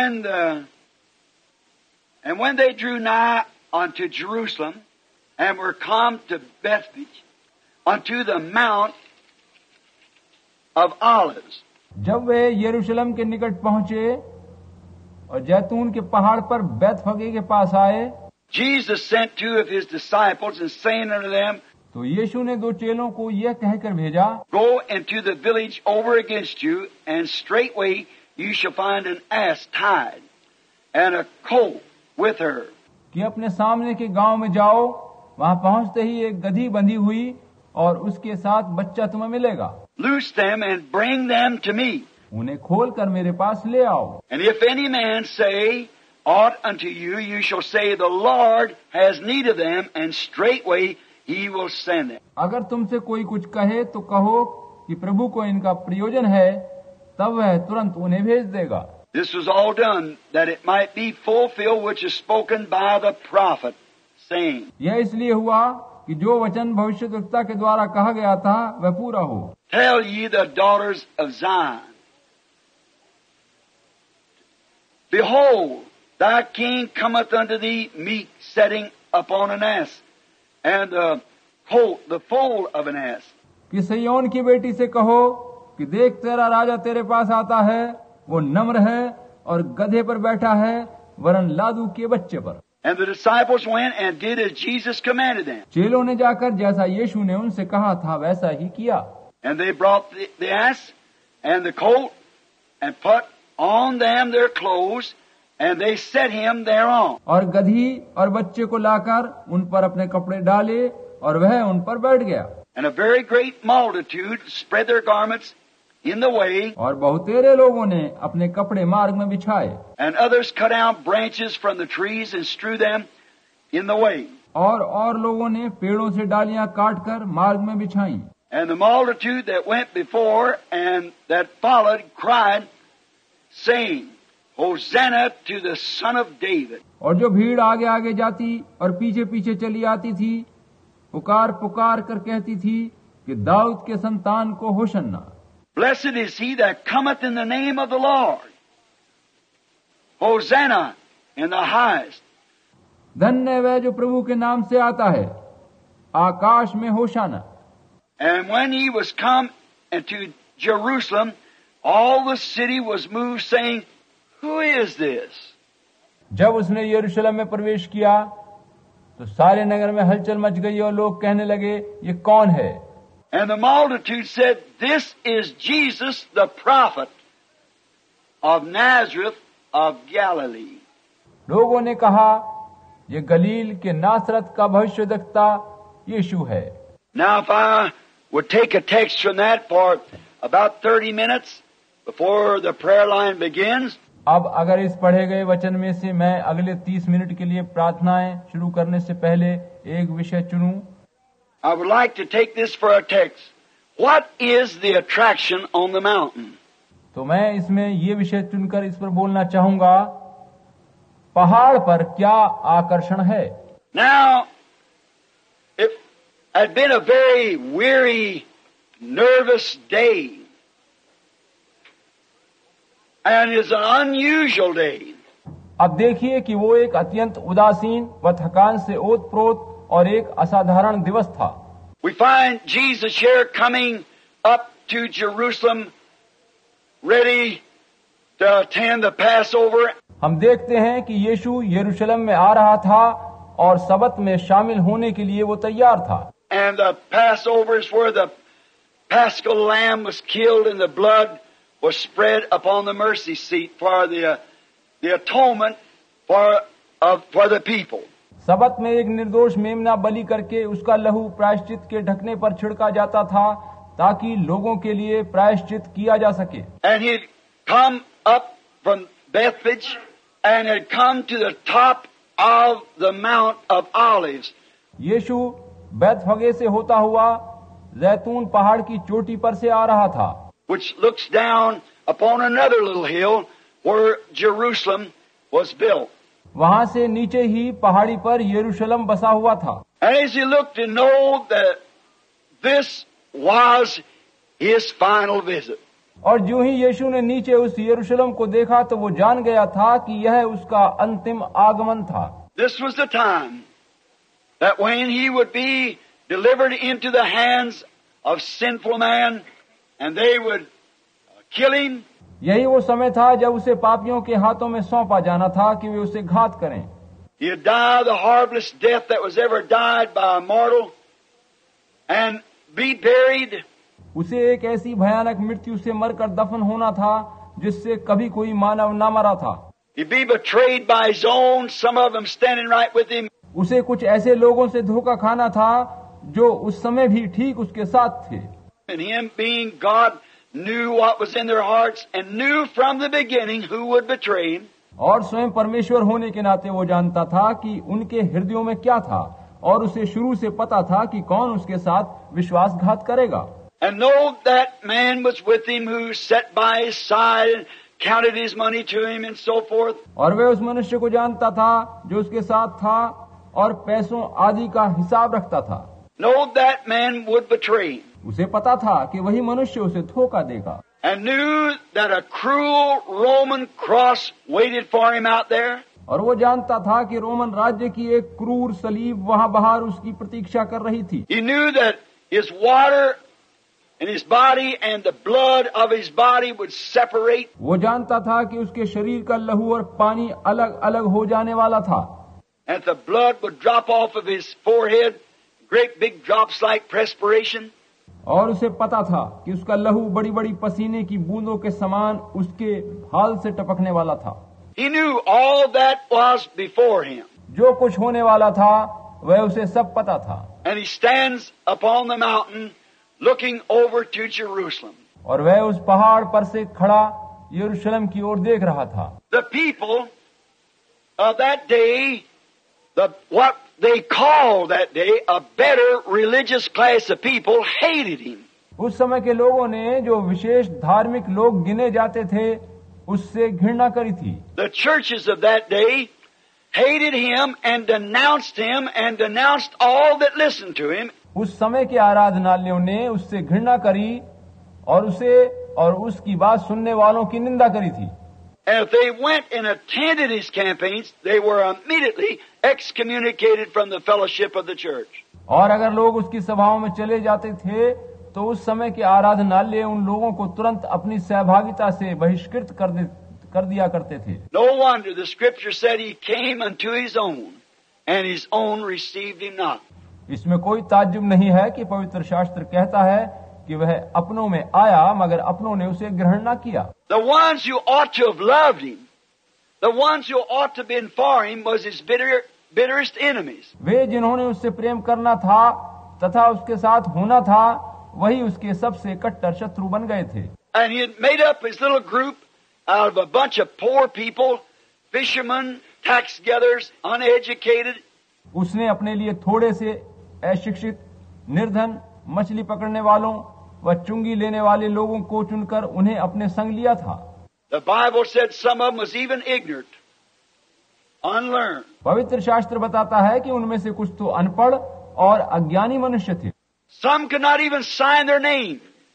Speaker 2: when they drew nigh unto Jerusalem and were come to Bethphage unto the Mount of Olives.
Speaker 1: जब वे यरूशलेम के निकट पहुंचे और जैतून के पहाड़ पर बैतफगे के पास आए,
Speaker 2: Jesus sent 2 of his disciples and saying unto them,
Speaker 1: तो यीशु ने 2 चेलों को यह कहकर भेजा,
Speaker 2: Go into the village over against you, and straightway you shall find an ass tied, and a colt with her.
Speaker 1: कि अपने सामने के गांव में जाओ, वहां पहुंचते ही एक गधी बंधी हुई और उसके साथ बच्चा तुम्हें मिलेगा।
Speaker 2: Loose them and bring them to me.
Speaker 1: उन्हें खोल कर मेरे पास ले आओ।
Speaker 2: And if any man say aught unto you, you shall say, The Lord has need of them, and straightway He will send them.
Speaker 1: अगर तुमसे कोई कुछ कहे तो कहो कि प्रभु को इनका प्रयोजन है, तब वह तुरंत उन्हें भेज देगा।
Speaker 2: This was all done that it might be fulfilled which is spoken by the prophet, saying.
Speaker 1: यह इसलिए हुआ कि जो वचन भविष्यद्वक्ता के द्वारा कहा गया था वह पूरा हो।
Speaker 2: Tell ye the daughters of Zion, Behold, thy king cometh unto thee meek, sitting upon an ass, and the colt, the foal of an ass.
Speaker 1: कि सिय्योन की बेटी से कहो कि देख तेरा राजा तेरे पास आता है, वो नम्र है और गधे पर बैठा है, वरन लादू के बच्चे पर।
Speaker 2: And the disciples went and did as Jesus commanded them.
Speaker 1: चेलों ने जाकर जैसा यीशु ने उनसे कहा था वैसा ही किया।
Speaker 2: And they brought the ass and the colt and put on them their clothes, and they set him thereon.
Speaker 1: और गधी और बच्चे को लाकर उन पर अपने कपड़े डाले और वह उन पर बैठ गया।
Speaker 2: And a very great multitude spread their garments in the way,
Speaker 1: और बहुतेरे लोगों ने अपने कपड़े मार्ग में बिछाए
Speaker 2: and others cut out branches from the trees and strew them in the way.
Speaker 1: और लोगों ने पेड़ों से डालियां काटकर मार्ग में बिछाई।
Speaker 2: And the multitude that went before and that followed cried, saying, Hosanna to the Son of David.
Speaker 1: और जो भीड़ आगे आगे जाती और पीछे पीछे चली आती थी, पुकार पुकार कर कहती थी कि दाऊद के संतान को होशन्ना।
Speaker 2: Blessed is he that cometh in the name of the Lord. Hosanna in the highest.
Speaker 1: धन्य वह जो प्रभु के नाम से आता है, आकाश में होशाना।
Speaker 2: And when he was come into Jerusalem, all the city was moved, saying, Who is this?
Speaker 1: जब उसने यरूशलेम में प्रवेश किया तो सारे नगर में हलचल मच गई और लोग कहने लगे, ये कौन है?
Speaker 2: And the multitude said, This is Jesus the prophet of Nazareth of Galilee.
Speaker 1: लोगों ने कहा, ये गलील के नासरत का भविष्यद्वक्ता यीशु है।
Speaker 2: Now if I would take a text from that for about 30 minutes before the prayer line begins.
Speaker 1: अब अगर इस पढ़े गए वचन में से मैं अगले 30 मिनट के लिए प्रार्थनाएं शुरू करने से पहले एक विषय चुनूं,
Speaker 2: I would like to take this for a text. What is the attraction on the mountain?
Speaker 1: तो मैं इसमें ये विषय चुनकर इस पर बोलना चाहूंगा, पहाड़ पर क्या आकर्षण है।
Speaker 2: Now, it had been a very weary, nervous day. And is an unusual day.
Speaker 1: अब देखिए कि वो एक अत्यंत उदासीन व थकान से ओतप्रोत और एक असाधारण दिवस था।
Speaker 2: We find Jesus here coming up to Jerusalem, ready to attend the Passover.
Speaker 1: हम देखते हैं कि यीशु यरूशलेम में आ रहा था और सबत में शामिल होने के लिए वो तैयार था।
Speaker 2: And the Passover is where the Paschal lamb was killed and the blood was spread upon the mercy seat for the atonement for the people.
Speaker 1: सबत में एक निर्दोष मेमना बलि करके उसका लहू प्रायश्चित के ढकने पर छिड़का जाता था ताकि लोगों के लिए प्रायश्चित किया जा सके।
Speaker 2: And he'd come up from Bethphage and had come to the top of the Mount of Olives.
Speaker 1: यीशु बैतफगे से होता हुआ जैतून पहाड़ की चोटी पर से आ रहा था,
Speaker 2: which looks down upon another little hill where Jerusalem was built.
Speaker 1: वहां से नीचे ही पहाड़ी पर यरूशलेम बसा हुआ था।
Speaker 2: And as he looked to know that this was his final visit.
Speaker 1: और जो ही यीशु ने नीचे उस यरूशलेम को देखा तो वो जान गया था कि यह उसका अंतिम आगमन था।
Speaker 2: This was the time that when he would be delivered into the hands of sinful man and they would kill him.
Speaker 1: यही वो समय था जब उसे पापियों के हाथों में सौंपा जाना था कि वे उसे घात करें।
Speaker 2: He'd die the horriblest death that was ever died by a mortal and be buried.
Speaker 1: उसे एक ऐसी भयानक मृत्यु से मरकर दफन होना था जिससे कभी कोई मानव न मरा था।
Speaker 2: He'd be betrayed by his own, some of them standing right with him.
Speaker 1: उसे कुछ ऐसे लोगों से धोखा खाना था जो उस समय भी ठीक उसके साथ थे।
Speaker 2: And him being God knew what was in their hearts and knew from the beginning who would betray him.
Speaker 1: और स्वयं परमेश्वर होने के नाते वो जानता था कि उनके हृदयों में क्या था और उसे शुरू से पता था कि कौन उसके साथ विश्वासघात करेगा।
Speaker 2: And know that man was with him who sat by his side and counted his money to him and so forth.
Speaker 1: और वह उस मनुष्य को जानता था जो उसके साथ था और पैसों आदि का हिसाब रखता था।
Speaker 2: Know that man would betray him.
Speaker 1: उसे पता था कि वही मनुष्य उसे धोखा देगा।
Speaker 2: And knew that a cruel Roman cross waited for him out there.
Speaker 1: और वो जानता था कि रोमन राज्य की एक क्रूर सलीब वहां बाहर उसकी प्रतीक्षा कर रही थी।
Speaker 2: He knew that his water and his body and the blood of his body would separate.
Speaker 1: वो जानता था कि उसके शरीर का लहू और पानी अलग अलग हो जाने वाला था।
Speaker 2: And the blood would drop off of his forehead, great big drops like perspiration.
Speaker 1: और उसे पता था कि उसका लहू बड़ी बड़ी पसीने की बूंदों के समान उसके भाल से टपकने वाला था।
Speaker 2: He knew all that was before him.
Speaker 1: जो कुछ होने वाला था वह उसे सब पता था।
Speaker 2: And he stands upon the mountain looking over to Jerusalem.
Speaker 1: और वह उस पहाड़ पर से खड़ा यरूशलेम की ओर देख रहा था।
Speaker 2: The people of that day, what they called that day a better religious class of people, hated him.
Speaker 1: उस समय के लोगों ने जो विशेष धार्मिक लोग गिने जाते थे उससे घृणा करी थी।
Speaker 2: The churches of that day hated him and denounced all that listened to him.
Speaker 1: उस समय के आराधनालयों ने उससे घृणा करी और उसे और उसकी बात सुनने वालों की निंदा करी थी।
Speaker 2: And if they went and attended his campaigns, they were immediately excommunicated from the fellowship of the church.
Speaker 1: और अगर लोग उसकी सभाओं में चले जाते थे तो उस समय के आराधनालय उन लोगों को तुरंत अपनी सहभागिता से बहिष्कृत कर दिया करते थे।
Speaker 2: No wonder the scripture said he came unto his own, and his own received him not.
Speaker 1: इसमें कोई ताज्जुब नहीं है कि पवित्र शास्त्र कहता है कि वह अपनों में आया मगर अपनों ने उसे ग्रहण न किया।
Speaker 2: The ones who ought to have loved him, the ones who ought to have been for him, was his bitterest enemies.
Speaker 1: वे जिन्होंने उससे प्रेम करना था तथा उसके साथ होना था वही उसके सबसे कट्टर शत्रु बन गए थे।
Speaker 2: And he had made up his little group out of a bunch of poor people, fishermen, tax gatherers, uneducated.
Speaker 1: उसने अपने लिए थोड़े से अशिक्षित, निर्धन, मछली पकड़ने वालों व चुंगी लेने वाले लोगों को चुनकर उन्हें अपने संग लिया था।
Speaker 2: The Bible said some of them was even ignorant, unlearned.
Speaker 1: पवित्र शास्त्र बताता है कि उनमें से कुछ तो अनपढ़ और अज्ञानी मनुष्य थे।
Speaker 2: Some could not even sign their name.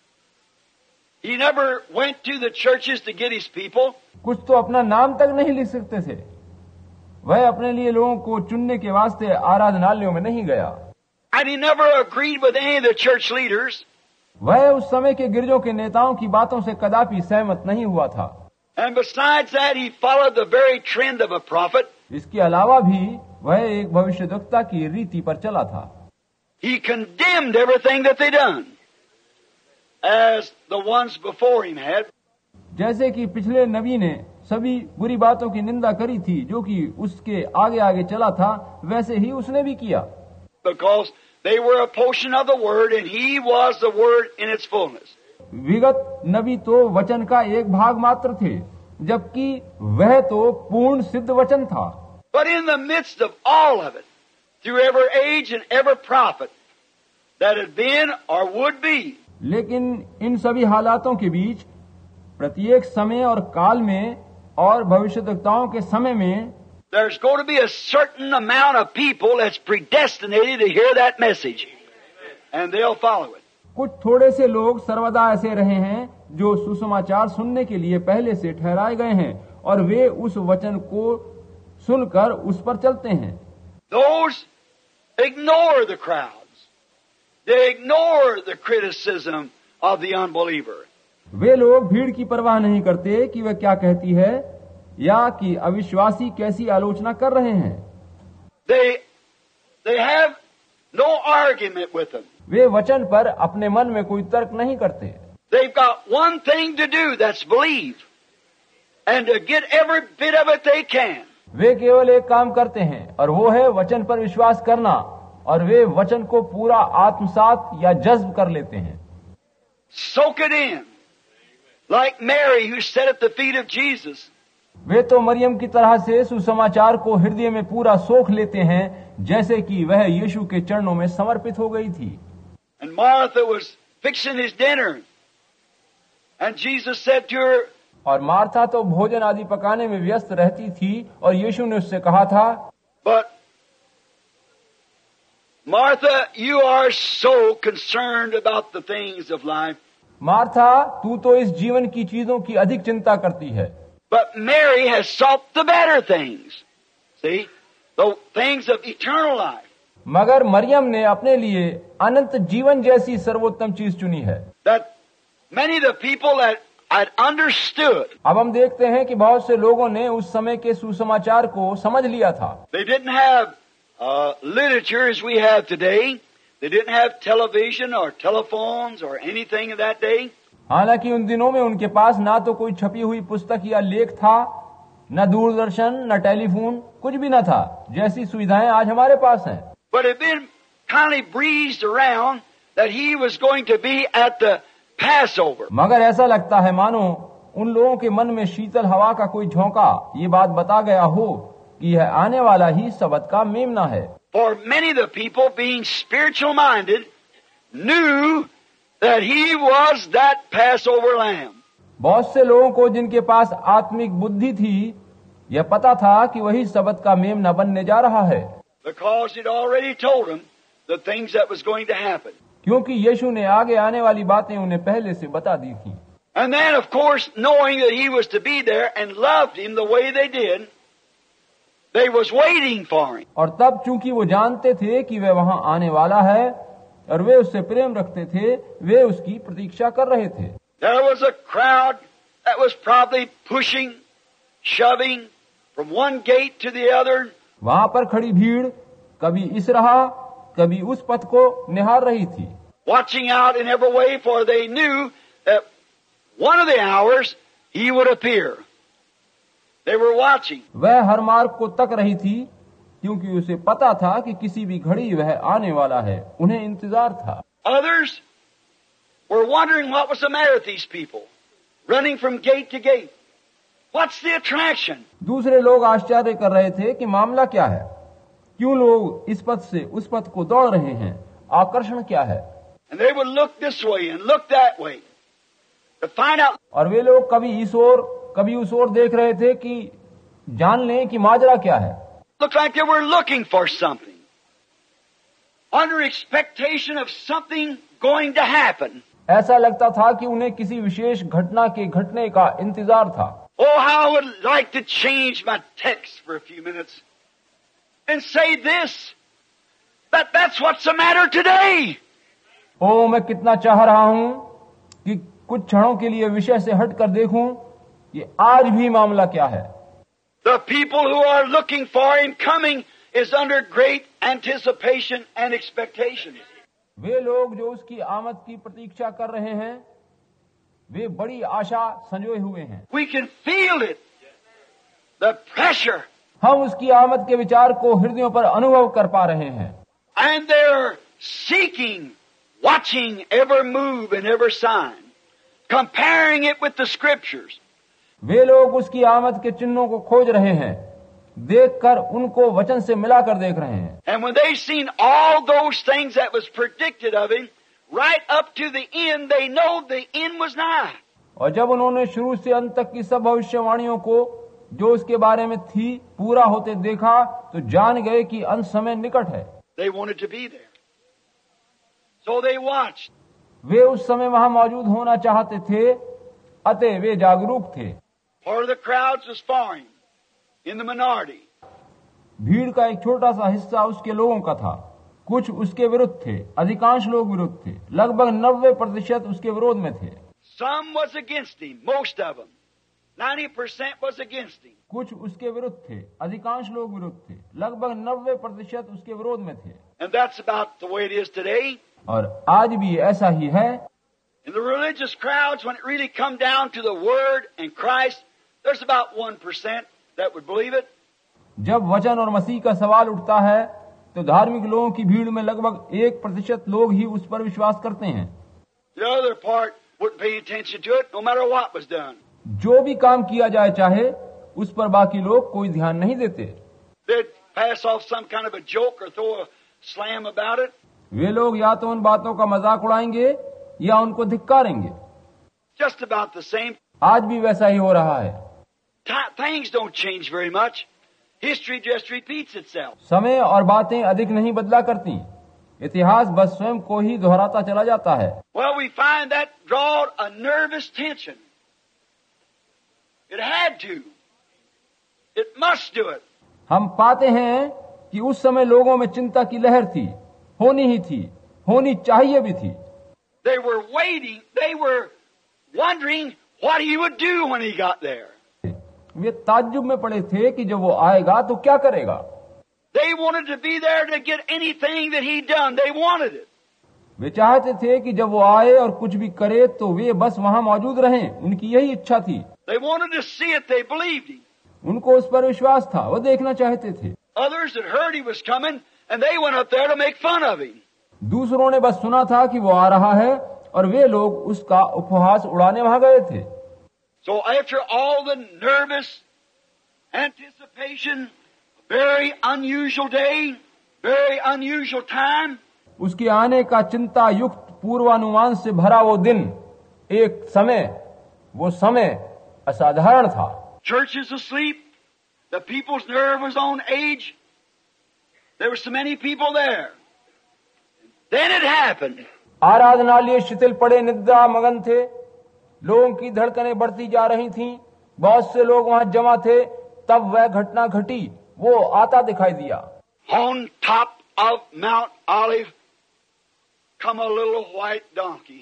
Speaker 2: He never went to the churches to get his people.
Speaker 1: कुछ तो अपना नाम तक नहीं लिख सकते थे। वह अपने लिए लोगों को चुनने के वास्ते आराधनालयों में नहीं गया।
Speaker 2: And he never agreed with any of the church leaders.
Speaker 1: वह उस समय के गिरजों के नेताओं की बातों से कदापि सहमत नहीं हुआ था।
Speaker 2: And besides that, he followed the very trend of a prophet.
Speaker 1: इसके अलावा भी वह एक भविष्यद्वक्ता की रीति पर चला था।
Speaker 2: He condemned everything that they done, as the ones before him had.
Speaker 1: जैसे कि पिछले नबी ने सभी बुरी बातों की निंदा करी थी जो कि उसके आगे आगे चला था, वैसे ही उसने भी किया।
Speaker 2: Because they were a portion of the word and he was the word in its fullness.
Speaker 1: विगत नबी तो वचन का एक भाग मात्र थे, जबकि वह तो पूर्ण सिद्ध वचन था।
Speaker 2: But in the midst of all of it, through every age and every prophet that had been or would be,
Speaker 1: लेकिन इन सभी हालातों के बीच प्रत्येक समय और काल में और भविष्यद्वक्ताओं के समय में
Speaker 2: there's going to be a certain amount of people that's predestinated to hear that message, and they'll follow it.
Speaker 1: कुछ थोड़े से लोग सर्वदा ऐसे रहे हैं जो सुसमाचार सुनने के लिए पहले से ठहराए गए हैं और वे उस वचन को सुनकर उस पर चलते हैं।
Speaker 2: Those ignore the crowds. They ignore the criticism of the unbeliever.
Speaker 1: वे लोग भीड़ की परवाह नहीं करते कि वह क्या कहती है या कि अविश्वासी कैसी आलोचना कर रहे हैं।
Speaker 2: They have no argument with them.
Speaker 1: वे वचन पर अपने मन में कोई तर्क नहीं करते।
Speaker 2: They've got one thing to do, that's believe, and to get every bit of it they can.
Speaker 1: वे केवल एक काम करते हैं और वो है वचन पर विश्वास करना, और वे वचन को पूरा आत्मसात या जज्ब कर लेते हैं।
Speaker 2: Soak it in, like Mary who sat at the feet of Jesus.
Speaker 1: वे तो मरियम की तरह से सुसमाचार को हृदय में पूरा सोख लेते हैं, जैसे कि वह यीशु के चरणों में समर्पित हो गई थी।
Speaker 2: And Martha was fixing his dinner, and Jesus said to her,
Speaker 1: और मार्था तो भोजन आदि पकाने में व्यस्त रहती थी और यीशु ने उससे कहा था,
Speaker 2: But Martha, you are so concerned about the things of life.
Speaker 1: Martha, तू तो इस जीवन की चीजों की अधिक चिंता करती है,
Speaker 2: But Mary has sought the better things. See? The things of eternal life.
Speaker 1: मगर मरियम ने अपने लिए अनंत जीवन जैसी सर्वोत्तम चीज चुनी है।
Speaker 2: That many of the people that had understood,
Speaker 1: अब हम देखते हैं कि बहुत से लोगों ने उस समय के सुसमाचार को समझ लिया था।
Speaker 2: they didn't have literature as we have today. They didn't have television or telephones or anything of that day.
Speaker 1: हालांकि उन दिनों में उनके पास ना तो कोई छपी हुई पुस्तक या लेख था, न दूरदर्शन, न टेलीफोन, कुछ भी न था जैसी सुविधाएं आज हमारे पास हैं।
Speaker 2: But it had been kindly breezed around that he was going to be at the Passover.
Speaker 1: मगर ऐसा लगता है मानो उन लोगों के मन में शीतल हवा का कोई झोंका ये बात बता गया हो कि यह आने वाला ही सबत का मेमना है।
Speaker 2: For many of the people being spiritual minded knew that he was that Passover lamb.
Speaker 1: बहुत से लोगों को जिनके पास आत्मिक बुद्धि थी, यह पता था कि वही सबत का मेमना बनने जा रहा है,
Speaker 2: Because he'd already told them the things that was going to happen.
Speaker 1: क्योंकि यीशु ने आगे आने वाली बातें उन्हें पहले से बता दी थी।
Speaker 2: And then, of course, knowing that he was to be there and loved him the way they did, they was waiting for him.
Speaker 1: और तब चूंकि वो जानते थे कि वह वहां आने वाला है और वे उससे प्रेम रखते थे, वे उसकी प्रतीक्षा कर रहे थे।
Speaker 2: There was a crowd that was probably pushing, shoving from one gate to the other.
Speaker 1: वहां पर खड़ी भीड़ कभी इस रहा कभी उस पथ को निहार रही थी,
Speaker 2: Watching out in every way, for they knew that one of the hours he would appear. They were watching.
Speaker 1: वह हर मार्ग को तक रही थी क्योंकि उसे पता था कि किसी भी घड़ी वह आने वाला है। उन्हें इंतजार था।
Speaker 2: Others were wondering what was the matter with these people, running from gate to gate. What's the attraction?
Speaker 1: दूसरे लोग आश्चर्य कर रहे थे कि मामला क्या है, क्यों लोग इस पथ से उस पथ को दौड़ रहे हैं, आकर्षण क्या है।
Speaker 2: And they would look this way and look that way to find out.
Speaker 1: और वे लोग कभी इस ओर कभी उस ओर देख रहे थे कि जान लें कि माजरा क्या है।
Speaker 2: Looked like they were looking for something, under expectation of something going to happen.
Speaker 1: ऐसा लगता था कि उन्हें किसी विशेष घटना के घटने का इंतजार था।
Speaker 2: Oh, how I would like to change my text for a few minutes and say this, That's what's the matter today.
Speaker 1: ओ मैं कितना चाह रहा हूं कि कुछ क्षणों के लिए विषय से हटकर देखूं कि आज भी मामला क्या है।
Speaker 2: The people who are looking for him coming is under great anticipation and expectation.
Speaker 1: वे लोग जो उसकी आमद की प्रतीक्षा कर रहे हैं वे बड़ी आशा संजोए हुए हैं।
Speaker 2: We can feel it. The pressure.
Speaker 1: हम उसकी आमद के विचार को हृदयों पर अनुभव कर पा रहे हैं।
Speaker 2: And they're seeking, watching every move and every sign, comparing it with the scriptures.
Speaker 1: वे लोग उसकी आमद के चिन्हों को खोज रहे हैं, देखकर उनको वचन से मिलाकर देख रहे हैं।
Speaker 2: And when they've seen all those things that was predicted of him, right up to the end, they know the end was nigh.
Speaker 1: और जब उन्होंने शुरू से अंत तक की सब भविष्यवाणियों को जो उसके बारे में थी पूरा होते देखा तो जान गए कि अंत समय निकट है।
Speaker 2: They wanted to be there. So they watched.
Speaker 1: वे उस समय वहां मौजूद होना चाहते थे, अतः वे जागरूक थे।
Speaker 2: Part of the crowds was for him, in the minority.
Speaker 1: भीड़ का एक छोटा सा हिस्सा उसके लोगों का था, कुछ उसके विरुद्ध थे, अधिकांश लोग विरुद्ध थे, लगभग 90% उसके विरोध में थे।
Speaker 2: Some was against him, most of them. 90% was against him.
Speaker 1: कुछ उसके विरुद्ध थे, अधिकांश लोग विरुद्ध थे, लगभग 90% उसके विरोध में थे।
Speaker 2: And that's about the way it is today.
Speaker 1: और आज भी ऐसा ही है।
Speaker 2: In the religious crowds, when it really come down to the Word and Christ, there's about 1% that would believe it.
Speaker 1: जब वचन और मसीह का सवाल उठता है तो धार्मिक लोगों की भीड़ में लगभग 1% लोग ही उस पर विश्वास करते हैं।
Speaker 2: The other part wouldn't pay attention to it, no matter what was done.
Speaker 1: जो भी काम किया जाए चाहे उस पर बाकी लोग कोई ध्यान नहीं देते।
Speaker 2: They'd pass off some kind of a joke or throw a slam about it.
Speaker 1: वे लोग या तो उन बातों का मजाक उड़ाएंगे या उनको धिक्कारेंगे।
Speaker 2: Just about the same.
Speaker 1: आज भी वैसा ही हो रहा है।
Speaker 2: Things don't change very much. History just repeats itself.
Speaker 1: समय और बातें अधिक नहीं बदला करती, इतिहास बस स्वयं को ही दोहराता चला जाता है।
Speaker 2: Well, we find that drawed a nervous tension. It had to. It must do it.
Speaker 1: हम पाते हैं कि उस समय लोगों में चिंता की लहर थी, होनी ही थी, होनी चाहिए भी थी।
Speaker 2: They were waiting. They were wondering what he would do when he got there.
Speaker 1: वे ताज्जुब में पड़े थे कि जब वो आएगा तो क्या करेगा।
Speaker 2: They wanted to be there to get anything that he done. They wanted it.
Speaker 1: वे चाहते थे कि जब वो आए और कुछ भी करे तो वे बस वहां मौजूद रहें, उनकी यही इच्छा थी।
Speaker 2: They wanted to see it. They believed him.
Speaker 1: उनको उस पर विश्वास था, वो देखना चाहते थे।
Speaker 2: Others had heard he was coming, and they went up there to make fun of him.
Speaker 1: दूसरों ने बस सुना था कि वो आ रहा है और वे लोग उसका उपहास उड़ाने वहां गए थे।
Speaker 2: So after all the nervous anticipation, very unusual day, very unusual time.
Speaker 1: उसके आने का चिंता युक्त पूर्वानुमान से भरा वो दिन, एक समय, वो समय असाधारण था।
Speaker 2: Church is asleep. The people's nerve was on edge. There were so many people there. Then it happened.
Speaker 1: आराधनालय शिथिल पड़े निद्रा मगन थे, लोगों की धड़कनें बढ़ती जा रही थीं, बहुत से लोग वहां जमा थे, तब वह घटना घटी, वो आता दिखाई दिया।
Speaker 2: On top of Mount Olive come a little white donkey.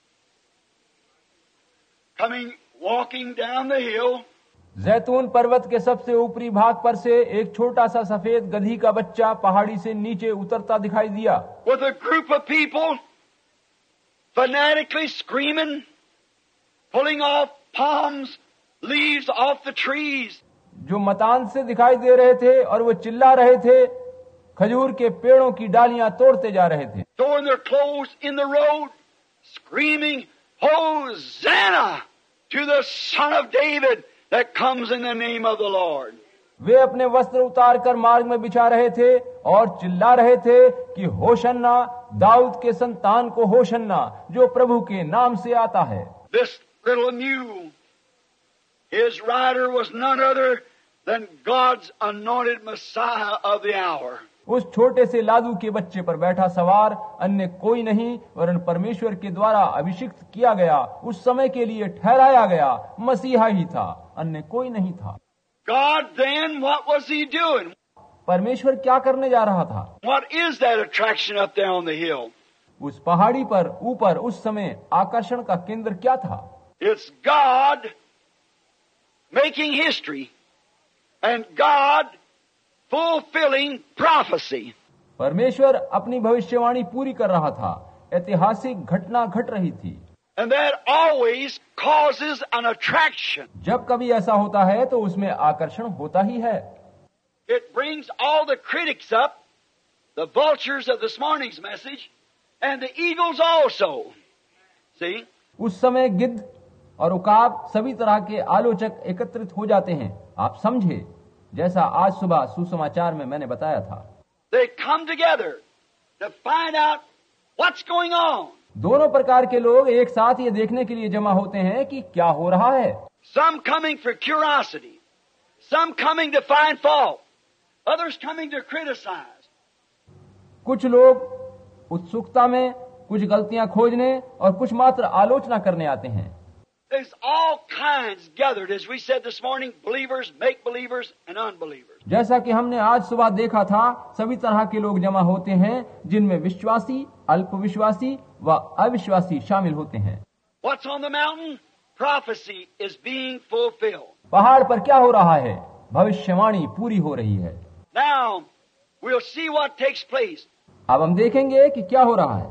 Speaker 2: Walking down the hill.
Speaker 1: जैतून पर्वत के सबसे ऊपरी भाग पर से एक छोटा सा सफेद गधी का बच्चा पहाड़ी से नीचे उतरता दिखाई दिया।
Speaker 2: With a group of people fanatically screaming, pulling off palms, leaves off the trees.
Speaker 1: जो मतान से दिखाई दे रहे थे और वो चिल्ला रहे थे, खजूर के पेड़ों की डालियां तोड़ते जा रहे थे।
Speaker 2: Throwing their clothes in the road, screaming, Hosanna to the Son of David that comes in the name of the Lord.
Speaker 1: वे अपने वस्त्र उतार कर मार्ग में बिछा रहे थे और चिल्ला रहे थे कि होशन्ना, दाऊद के संतान को होशन्ना, जो प्रभु के नाम से आता है।
Speaker 2: This little mule, his rider was none other than God's anointed Messiah of the hour.
Speaker 1: उस छोटे से लादू के बच्चे पर बैठा सवार अन्य कोई नहीं वरन परमेश्वर के द्वारा अभिषिक्त किया गया, उस समय के लिए ठहराया गया मसीहा ही था, अन्य कोई नहीं था।
Speaker 2: God then, what was he doing?
Speaker 1: परमेश्वर क्या करने जा रहा था?
Speaker 2: What is that attraction up there on the hill?
Speaker 1: उस पहाड़ी पर ऊपर उस समय आकर्षण का केंद्र क्या था?
Speaker 2: It's God making history and God fulfilling prophecy.
Speaker 1: परमेश्वर अपनी भविष्यवाणी पूरी कर रहा था, ऐतिहासिक घटना घट रही थी।
Speaker 2: And that always causes an attraction.
Speaker 1: जब कभी ऐसा होता है तो उसमें आकर्षण होता ही है।
Speaker 2: It brings all the critics up, the vultures of this morning's message, and the eagles also. See?
Speaker 1: उस समय गिद्ध और उकाब सभी तरह के आलोचक एकत्रित हो जाते हैं। आप समझे, जैसा आज सुबह सुसमाचार में मैंने बताया था।
Speaker 2: They come together to find out what's going on.
Speaker 1: दोनों प्रकार के लोग एक साथ ये देखने के लिए जमा होते हैं कि क्या हो रहा है।
Speaker 2: Some coming for curiosity, some coming to find fault, others coming to criticize.
Speaker 1: कुछ लोग उत्सुकता में, कुछ गलतियां खोजने और कुछ मात्र आलोचना करने आते हैं।
Speaker 2: There's all kinds gathered, as we said this morning, believers, make-believers, and unbelievers.
Speaker 1: जैसा कि हमने आज सुबह देखा था, सभी तरह के लोग जमा होते हैं, जिनमें विश्वासी, अल्पविश्वासी व अविश्वासी शामिल होते हैं।
Speaker 2: What's on the mountain? Prophecy is being fulfilled.
Speaker 1: पहाड़ पर क्या हो रहा है? भविष्यवाणी पूरी हो रही है।
Speaker 2: Now, we'll see what takes place.
Speaker 1: अब हम देखेंगे कि क्या हो रहा है।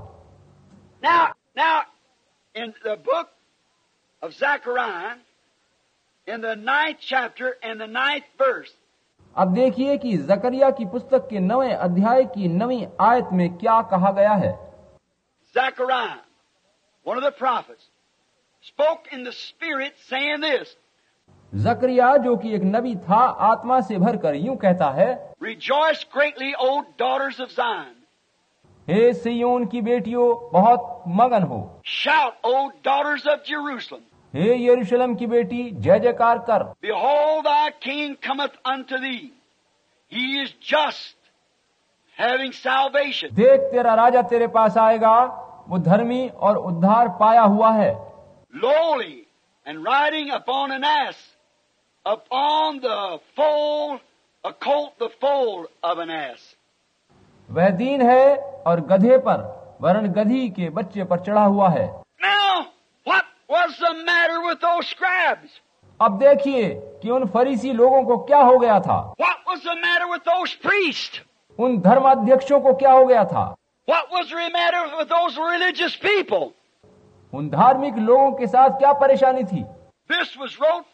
Speaker 2: Now, in the book of Zechariah, in the 9th chapter and the 9th verse,
Speaker 1: अब देखिए कि जकरिया की पुस्तक के 9वें अध्याय की 9वीं आयत में क्या कहा गया है।
Speaker 2: Zechariah, one of the prophets, spoke in the Spirit saying this,
Speaker 1: जकरिया जो कि एक नबी था, आत्मा से भरकर यूं कहता है,
Speaker 2: Rejoice greatly, O daughters of Zion.
Speaker 1: हे सिय्योन की बेटियों, बहुत मगन हो।
Speaker 2: Shout, O daughters of Jerusalem.
Speaker 1: हे यरूशलेम की बेटी, जय जयकार कर।
Speaker 2: Behold, thy king cometh unto thee. He is just, having salvation.
Speaker 1: देख, तेरा राजा तेरे पास आएगा, वो धर्मी और उद्धार पाया हुआ है।
Speaker 2: Lowly, and riding upon an ass, upon the foal, a colt the foal of an ass.
Speaker 1: वह दीन है और गधे पर, वरन गधी के बच्चे पर चढ़ा हुआ है।
Speaker 2: Now, what was the matter with those scribes?
Speaker 1: अब देखिए कि उन फरीसी लोगों को क्या हो गया था।
Speaker 2: What was the matter with those priests?
Speaker 1: उन धर्माध्यक्षों को क्या हो गया था।
Speaker 2: What was the matter with those religious people?
Speaker 1: उन धार्मिक लोगों के साथ क्या परेशानी थी।
Speaker 2: This was wrote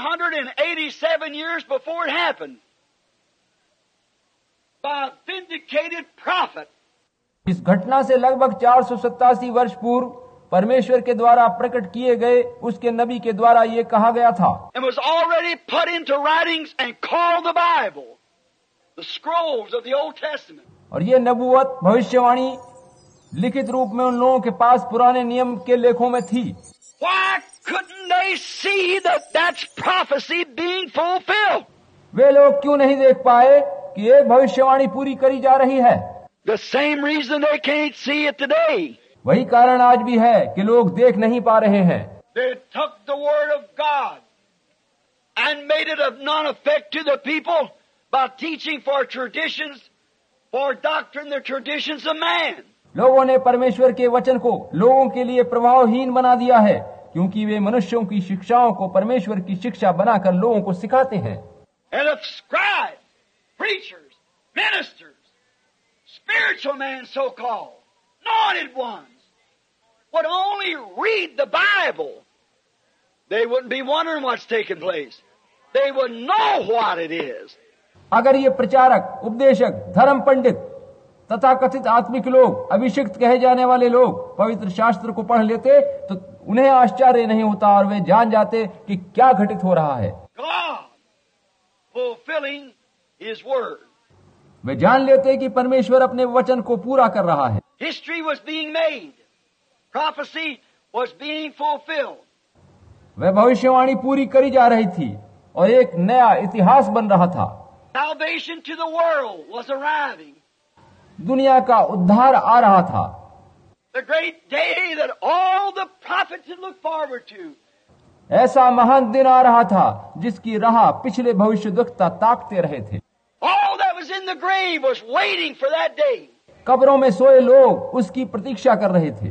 Speaker 2: 487 years before it happened by a vindicated prophet.
Speaker 1: इस घटना से लगभग 487 वर्ष पूर्व परमेश्वर के द्वारा प्रकट किए गए उसके नबी के द्वारा ये कहा गया था।
Speaker 2: And was already put into writings and called the Bible, the scrolls of the Old Testament.
Speaker 1: और ये नबूवत, भविष्यवाणी लिखित रूप में उन लोगों के पास पुराने नियम के लेखों में थी।
Speaker 2: Why couldn't they see that that's prophecy being fulfilled?
Speaker 1: वे लोग क्यों नहीं देख पाए कि एक भविष्यवाणी पूरी करी जा रही है।
Speaker 2: The same reason they can't see it today.
Speaker 1: वही कारण आज भी है कि लोग देख नहीं पा रहे हैं।
Speaker 2: They took the word of God and made it of none effect to the people by teaching for traditions, for doctrine, the traditions of man.
Speaker 1: लोगों ने परमेश्वर के वचन को लोगों के लिए प्रभावहीन बना दिया है, क्योंकि वे मनुष्यों की शिक्षाओं को परमेश्वर की शिक्षा बनाकर लोगों को सिखाते हैं।
Speaker 2: And if scribes, preachers, ministers, spiritual men so-called, anointed ones, would only read the Bible, they wouldn't be wondering what's taking place. They would know what it is.
Speaker 1: अगर ये प्रचारक, उपदेशक, धर्म पंडित तथा कथित आत्मिक लोग, अभिषिक्त कहे जाने वाले लोग पवित्र शास्त्र को पढ़ लेते तो उन्हें आश्चर्य नहीं होता और वे जान जाते कि क्या घटित हो रहा है।
Speaker 2: God fulfilling His word.
Speaker 1: वे जान लेते कि परमेश्वर अपने वचन को पूरा कर रहा है।
Speaker 2: History was being made. Prophecy was being fulfilled.
Speaker 1: वह भविष्यवाणी पूरी करी जा रही थी और एक नया इतिहास बन रहा था।
Speaker 2: Salvation to the world was arriving.
Speaker 1: दुनिया का उद्धार आ रहा था।
Speaker 2: The great day that all the prophets had looked forward to.
Speaker 1: ऐसा महान दिन आ रहा था जिसकी राह पिछले भविष्यद्वक्ता ताकते रहे थे।
Speaker 2: All that was in in the grave was waiting for that day.
Speaker 1: कब्रों में सोए लोग उसकी प्रतीक्षा कर रहे थे।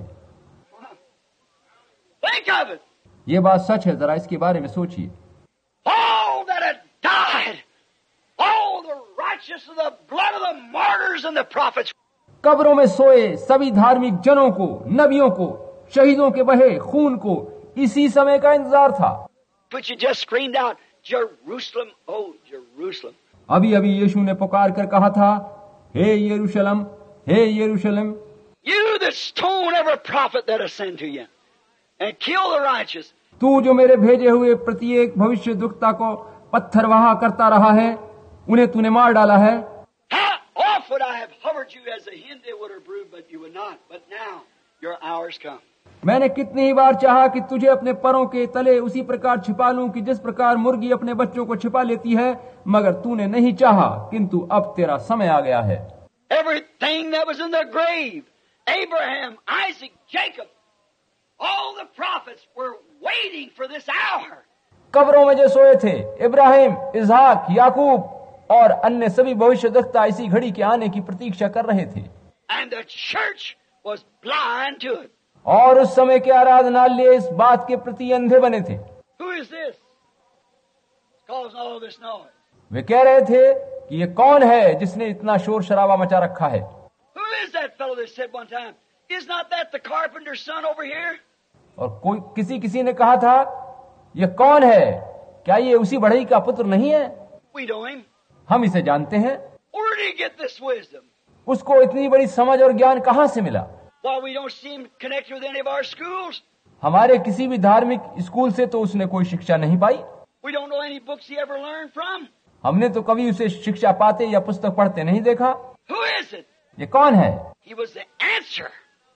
Speaker 2: Think of it.
Speaker 1: ये बात सच है, जरा इसके बारे में सोचिए।
Speaker 2: All that had died, all the righteous of the blood of the martyrs and the prophets.
Speaker 1: कब्रों में सोए सभी धार्मिक जनों को, नबियों को, शहीदों के बहे खून को इसी समय का इंतजार था।
Speaker 2: But you just screamed out, Jerusalem, oh Jerusalem.
Speaker 1: अभी अभी यीशु ने पुकार कर कहा था, हे यरूशलेम, हे यरूशलेम,
Speaker 2: You that stone every prophet that is sent to you and kill the righteous.
Speaker 1: तू जो मेरे भेजे हुए प्रत्येक भविष्यद्वक्ता को पत्थरवाह करता रहा है, उन्हें तूने मार डाला है।
Speaker 2: How oft would I have hovered you as a hen they would have brood, but you would not. But now your hour's come.
Speaker 1: मैंने कितनी ही बार चाहा कि तुझे अपने परों के तले उसी प्रकार छिपा लूं कि जिस प्रकार मुर्गी अपने बच्चों को छिपा लेती है, मगर तूने नहीं चाहा, किंतु अब तेरा समय आ गया है।
Speaker 2: Everything that was in the grave, Abraham, Isaac, Jacob, all the prophets were waiting for this hour.
Speaker 1: कब्रों में जो सोए थे इब्राहिम, इसहाक, याकूब और अन्य सभी भविष्यद्वक्ता इसी घड़ी के आने की प्रतीक्षा कर रहे थे।
Speaker 2: And the church was blind to it.
Speaker 1: और उस समय के आराधनालय इस बात के प्रति अंधे बने थे।
Speaker 2: Who is this? It's causing all this noise.
Speaker 1: वे कह रहे थे कि ये कौन है जिसने इतना शोर शराबा मचा रखा है।
Speaker 2: Who is that fellow that said one time, is not that the carpenter's son over here?
Speaker 1: और किसी ने कहा था, ये कौन है, क्या ये उसी बढ़ई का पुत्र नहीं है?
Speaker 2: We know him.
Speaker 1: हम इसे जानते हैं।
Speaker 2: Where did he get this wisdom?
Speaker 1: उसको इतनी बड़ी समझ और ज्ञान कहां से मिला?
Speaker 2: Why, we don't see him connected with any of our schools.
Speaker 1: हमारे किसी भी धार्मिक स्कूल से तो उसने कोई शिक्षा नहीं पाई।
Speaker 2: We don't know any books he ever learned from.
Speaker 1: हमने तो कभी उसे शिक्षा पाते या पुस्तक पढ़ते नहीं देखा।
Speaker 2: Who is it?
Speaker 1: ये कौन है?
Speaker 2: He was the answer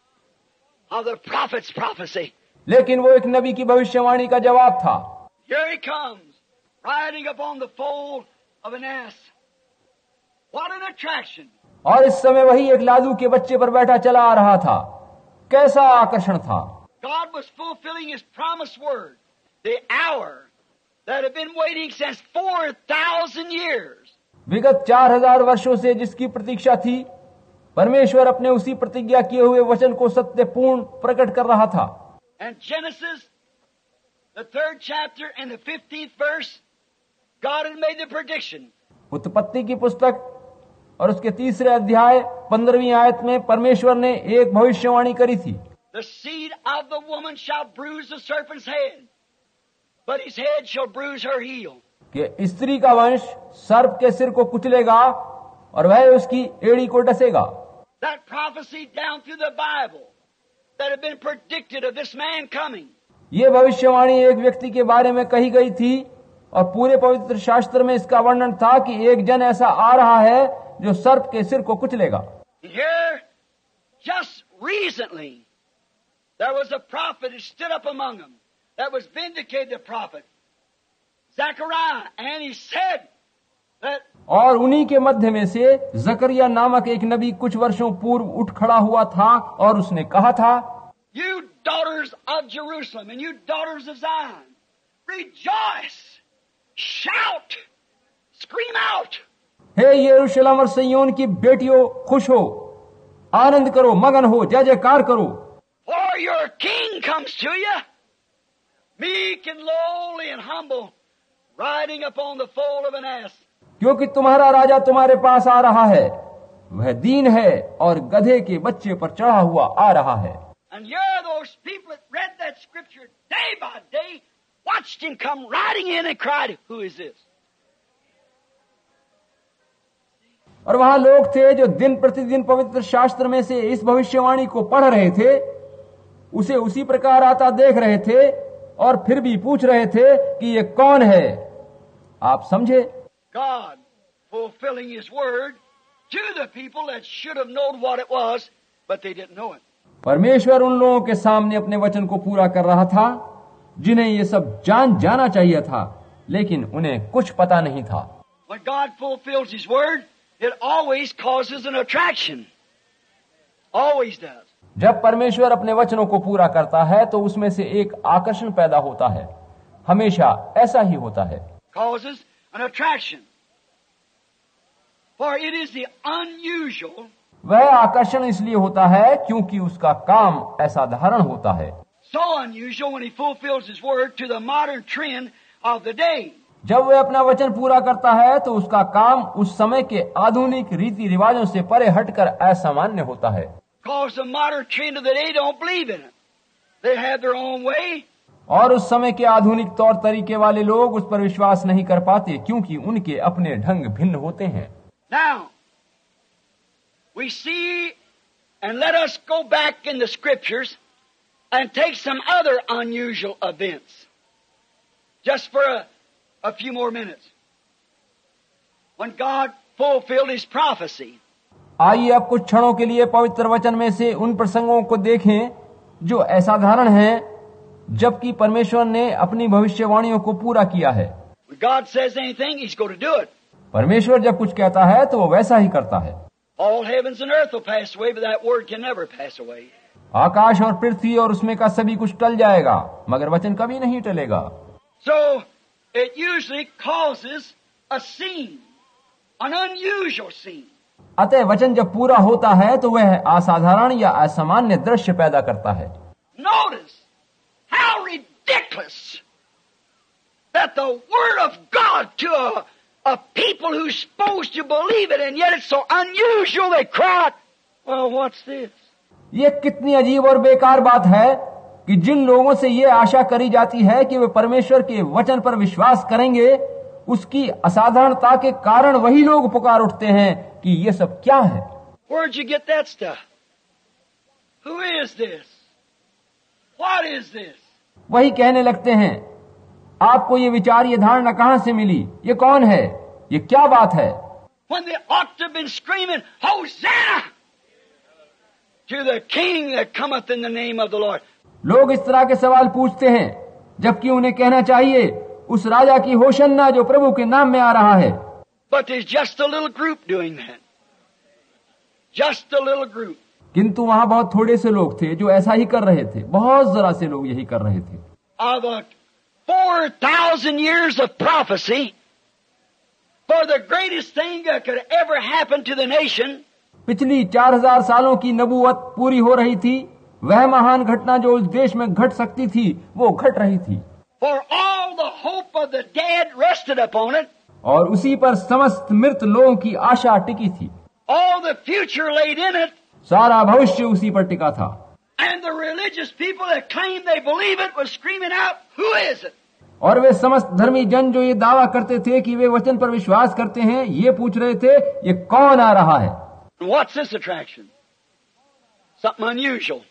Speaker 2: of the prophet's prophecy.
Speaker 1: लेकिन वो एक नबी की भविष्यवाणी का जवाब था।
Speaker 2: Here he comes, riding upon the foal of an ass. What an attraction!
Speaker 1: और इस समय वही एक लादू के बच्चे पर बैठा चला आ रहा था। कैसा आकर्षण था!
Speaker 2: God was fulfilling his promised word. The hour that had been waiting since 4,000 years.
Speaker 1: विगत 4,000 वर्षों से जिसकी प्रतीक्षा थी, परमेश्वर अपने उसी प्रतिज्ञा किए हुए वचन को सत्यपूर्ण प्रकट कर रहा था।
Speaker 2: And Genesis, the 3rd chapter and the 15th verse, God had made the prediction.
Speaker 1: उत्पत्ति की पुस्तक और उसके 3रे अध्याय 15वीं आयत में परमेश्वर ने एक भविष्यवाणी करी थी।
Speaker 2: The seed of the woman shall bruise the serpent's head, but his head shall bruise her heel.
Speaker 1: कि स्त्री का वंश सर्प के सिर को कुचलेगा और वह उसकी एड़ी को डसेगा।
Speaker 2: That prophecy down through the Bible that had been predicted of this man coming.
Speaker 1: ये भविष्यवाणी एक व्यक्ति के बारे में कही गई थी और पूरे पवित्र शास्त्र में इसका वर्णन था कि एक जन ऐसा आ रहा है जो सर्प के सिर को कुचलेगा।
Speaker 2: Here, just recently, there was a prophet who stood up among them that was vindicated, the prophet Zechariah, and he said that.
Speaker 1: और उन्हीं के मध्य में से जकरिया नामक एक नबी कुछ वर्षों पूर्व उठ खड़ा हुआ था और उसने कहा था,
Speaker 2: You daughters of Jerusalem and you daughters of Zion, rejoice, shout, scream out.
Speaker 1: हे यरूशलेम और सिय्योन की बेटियों, खुश हो, आनंद करो, मगन हो, जय जयकार करो।
Speaker 2: For your king comes to you, meek and lowly and humble, riding upon the foal of an ass.
Speaker 1: क्योंकि तुम्हारा राजा तुम्हारे पास आ रहा है, वह दीन है और गधे के बच्चे पर चढ़ा हुआ आ रहा है।
Speaker 2: And you're those people that read that scripture day by day, watched him come riding in and cried, Who is this?
Speaker 1: और वहां लोग थे जो दिन प्रतिदिन पवित्र शास्त्र में से इस भविष्यवाणी को पढ़ रहे थे, उसे उसी प्रकार आता देख रहे थे और फिर भी पूछ रहे थे कि ये कौन है। आप समझे?
Speaker 2: God fulfilling his word to the people that should have known what it was, but they didn't know it.
Speaker 1: परमेश्वर उन लोगों के सामने अपने वचन को पूरा कर रहा था जिन्हें ये सब जाना चाहिए था, लेकिन उन्हें कुछ पता नहीं था।
Speaker 2: When God fulfills his word, it always causes an attraction. Always does.
Speaker 1: जब परमेश्वर अपने वचनों को पूरा करता है तो उसमें से एक आकर्षण पैदा होता है। हमेशा ऐसा ही होता है।
Speaker 2: Causes an attraction. For it is the unusual,
Speaker 1: वह आकर्षण इसलिए होता है क्योंकि उसका काम असाधारण होता है,
Speaker 2: so unusual when he fulfills his word to the modern trend of the day.
Speaker 1: जब वह अपना वचन पूरा करता है तो उसका काम उस समय के आधुनिक रीति रिवाजों से परे हटकर असामान्य होता है।
Speaker 2: Because the modern trend of the day don't believe in it. They have their own way.
Speaker 1: और उस समय के आधुनिक तौर तरीके वाले लोग उस पर विश्वास नहीं कर पाते क्योंकि उनके अपने ढंग भिन्न होते हैं।
Speaker 2: Now, we see, and let us go back in the scriptures and take some other unusual events. Just for a few more minutes. When God fulfilled His prophecy.
Speaker 1: आइए अब कुछ क्षणों के लिए पवित्र वचन में से उन प्रसंगों को देखें जो असाधारण हैं, जबकि परमेश्वर ने अपनी भविष्यवाणियों को पूरा किया है।
Speaker 2: When God says anything, He's going to do it.
Speaker 1: परमेश्वर जब कुछ कहता है तो वो वैसा ही करता है।
Speaker 2: All heavens and earth will pass away, but that word can never pass away.
Speaker 1: आकाश और पृथ्वी और उसमें का सभी कुछ टल जाएगा, मगर वचन कभी नहीं टलेगा।
Speaker 2: So it usually causes a scene, an unusual scene.
Speaker 1: अतः वचन जब पूरा होता है तो वह असाधारण या असामान्य दृश्य पैदा करता है।
Speaker 2: Notice how ridiculous that the word of God to a people who's supposed to believe it, and yet it's so unusual they cry, well, what's this?
Speaker 1: ये कितनी अजीब और बेकार बात है कि जिन लोगों से ये आशा करी जाती है कि वे परमेश्वर के वचन पर विश्वास करेंगे, उसकी असाधारणता के कारण वही लोग पुकार उठते हैं कि ये सब क्या है।
Speaker 2: Where'd you get that stuff? Who is this? What is this?
Speaker 1: वही कहने लगते हैं, आपको ये विचार, ये धारणा कहां से मिली? ये कौन है? ये क्या बात है?
Speaker 2: When they ought to have been screaming, Hosanna to the King that cometh in the name of the Lord.
Speaker 1: लोग इस तरह के सवाल पूछते हैं, जबकि उन्हें कहना चाहिए उस राजा की होशन्ना जो प्रभु के नाम में आ रहा है।
Speaker 2: But there's just a little group doing that. Just a little group.
Speaker 1: किंतु वहां बहुत थोड़े से लोग थे जो ऐसा ही कर रहे थे, बहुत जरा से लोग यही कर रहे थे।
Speaker 2: Of 4,000 years of prophecy for the greatest thing that could ever happen to the nation.
Speaker 1: पिछली 4,000 सालों की नबूवत पूरी हो रही थी। वह महान घटना जो उस देश में घट सकती थी, वो घट रही थी।
Speaker 2: For all the hope of the dead rested upon it.
Speaker 1: और उसी पर समस्त मृत लोगों की आशा टिकी थी।
Speaker 2: All the future laid in it.
Speaker 1: सारा भविष्य उसी पर टिका था।
Speaker 2: And the religious people that claimed they believe it was screaming out, who is it?
Speaker 1: और वे समस्त धर्मी जन जो ये दावा करते थे कि वे वचन पर विश्वास करते हैं, ये पूछ रहे थे, ये कौन आ रहा है?
Speaker 2: What's this attraction? Something unusual.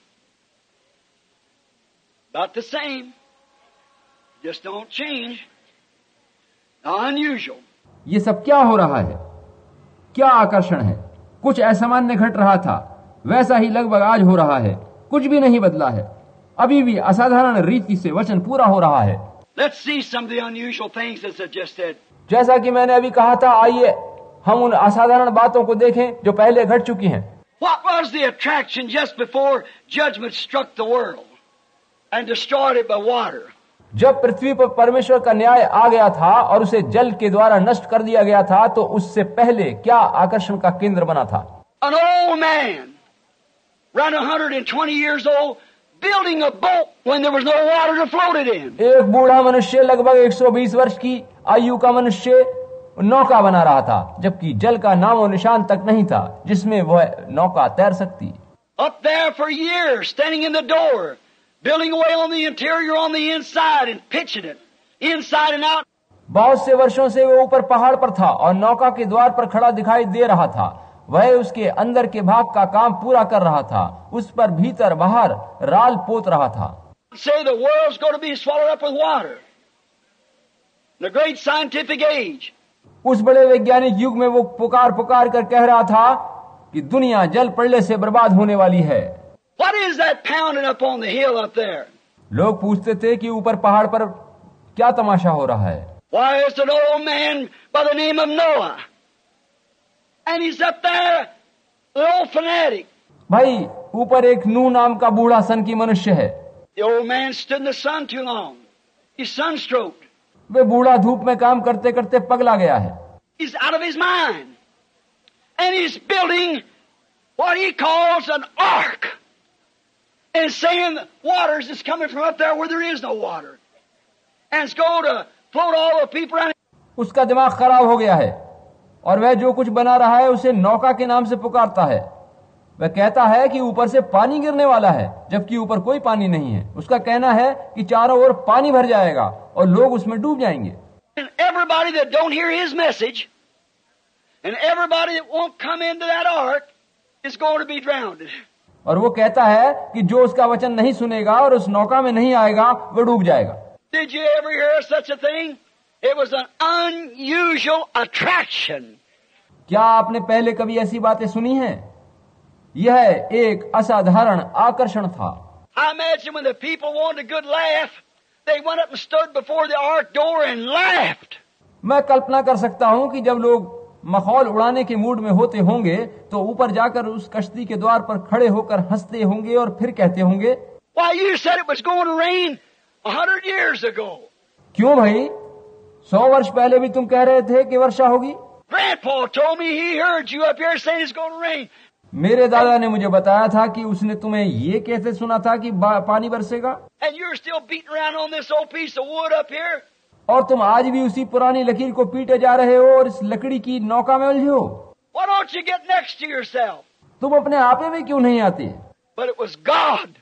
Speaker 2: About the same. Just don't change. Unusual.
Speaker 1: ये सब क्या हो रहा है? क्या आकर्षण है? कुछ असामान्य घट रहा था, वैसा ही लगभग आज हो रहा है। कुछ भी नहीं बदला है। अभी भी असाधारण रीति से वचन पूरा हो रहा है।
Speaker 2: Let's see some of the unusual things that I just said.
Speaker 1: जैसा कि मैंने अभी कहा था, आइए हम उन असाधारण बातों को देखें जो पहले घट चुकी हैं।
Speaker 2: What was the attraction just before judgment struck the world and destroyed it by water?
Speaker 1: जब पृथ्वी पर परमेश्वर का न्याय आ गया था और उसे जल के द्वारा नष्ट कर दिया गया था, तो उससे पहले क्या आकर्षण का केंद्र बना था?
Speaker 2: An old man, around 120 years old, building a boat when there was no water to float it in.
Speaker 1: एक बूढ़ा मनुष्य, लगभग 120 वर्ष की आयु का मनुष्य, नौका बना रहा था, जबकि जल का नामो निशान तक नहीं था जिसमें वह नौका तैर सकती।
Speaker 2: Up there for years, standing in the door, building away on the interior, on the inside, and pitching it inside and out.
Speaker 1: बहुत से वर्षों से वो ऊपर पहाड़ पर था और नौका के द्वार पर खड़ा दिखाई दे रहा था। वह उसके अंदर के भाग का काम पूरा कर रहा था, उस पर भीतर बाहर राल पोत रहा था।
Speaker 2: Say the world's going to be swallowed up with water. The great scientific age.
Speaker 1: उस बड़े वैज्ञानिक युग में वो पुकार पुकार कर कह रहा था कि दुनिया जल पड़ने से बर्बाद होने वाली है।
Speaker 2: What is that pounding up on the hill up there?
Speaker 1: लोग पूछते थे कि ऊपर पहाड़ पर क्या तमाशा हो रहा है?
Speaker 2: Why, it's an old man by the name of Noah. And he's up there, the old fanatic.
Speaker 1: भाई, ऊपर एक नूह नाम का बूढ़ा सन की मनुष्य है।
Speaker 2: The old man stood in the sun too long. He's sunstroked.
Speaker 1: वे बूढ़ा धूप में काम करते करते पगला गया है।
Speaker 2: He's out of his mind. And he's building what he calls an ark. And saying waters is coming from up there where there is no water. And it's going to float all the people around.
Speaker 1: उसका दिमाग खराब हो गया है और वह जो कुछ बना रहा है उसे नौका के नाम से पुकारता है। वह कहता है कि ऊपर से पानी गिरने वाला है, जबकि ऊपर कोई पानी नहीं है। उसका कहना है कि चारों ओर पानी भर जाएगा और लोग उसमें डूब जाएंगे।
Speaker 2: And everybody that don't hear his message and everybody that won't come into that ark is going to be drowned.
Speaker 1: और वो कहता है कि जो उसका वचन नहीं सुनेगा और उस नौका में नहीं आएगा वो डूब जाएगा।
Speaker 2: Did you ever hear such a thing? It was an unusual attraction.
Speaker 1: क्या आपने पहले कभी ऐसी बातें सुनी हैं? यह एक असाधारण आकर्षण था।
Speaker 2: I imagine when the people wanted a good laugh, they went up and stood before the ark door and laughed.
Speaker 1: मैं कल्पना कर सकता हूं कि जब लोग मखौल उड़ाने के मूड में होते होंगे तो ऊपर जाकर उस कश्ती के द्वार पर खड़े होकर हंसते होंगे और फिर कहते होंगे,
Speaker 2: Why, you said it was going to rain 100 years ago.
Speaker 1: क्यों भाई, 100 वर्ष पहले भी तुम कह रहे थे कि वर्षा होगी।
Speaker 2: Grandpa told me he heard you up here saying it's going to rain.
Speaker 1: मेरे दादा ने मुझे बताया था कि उसने तुम्हें ये कहते सुना था कि पानी बरसेगा,
Speaker 2: And you're still beating around on this old piece of wood up here.
Speaker 1: और तुम आज भी उसी पुरानी लकीर को पीटे जा रहे हो और इस लकड़ी की नौका में उलझे हो।
Speaker 2: Why don't you get next to yourself?
Speaker 1: तुम अपने आपे में क्यों नहीं आते?
Speaker 2: But it was God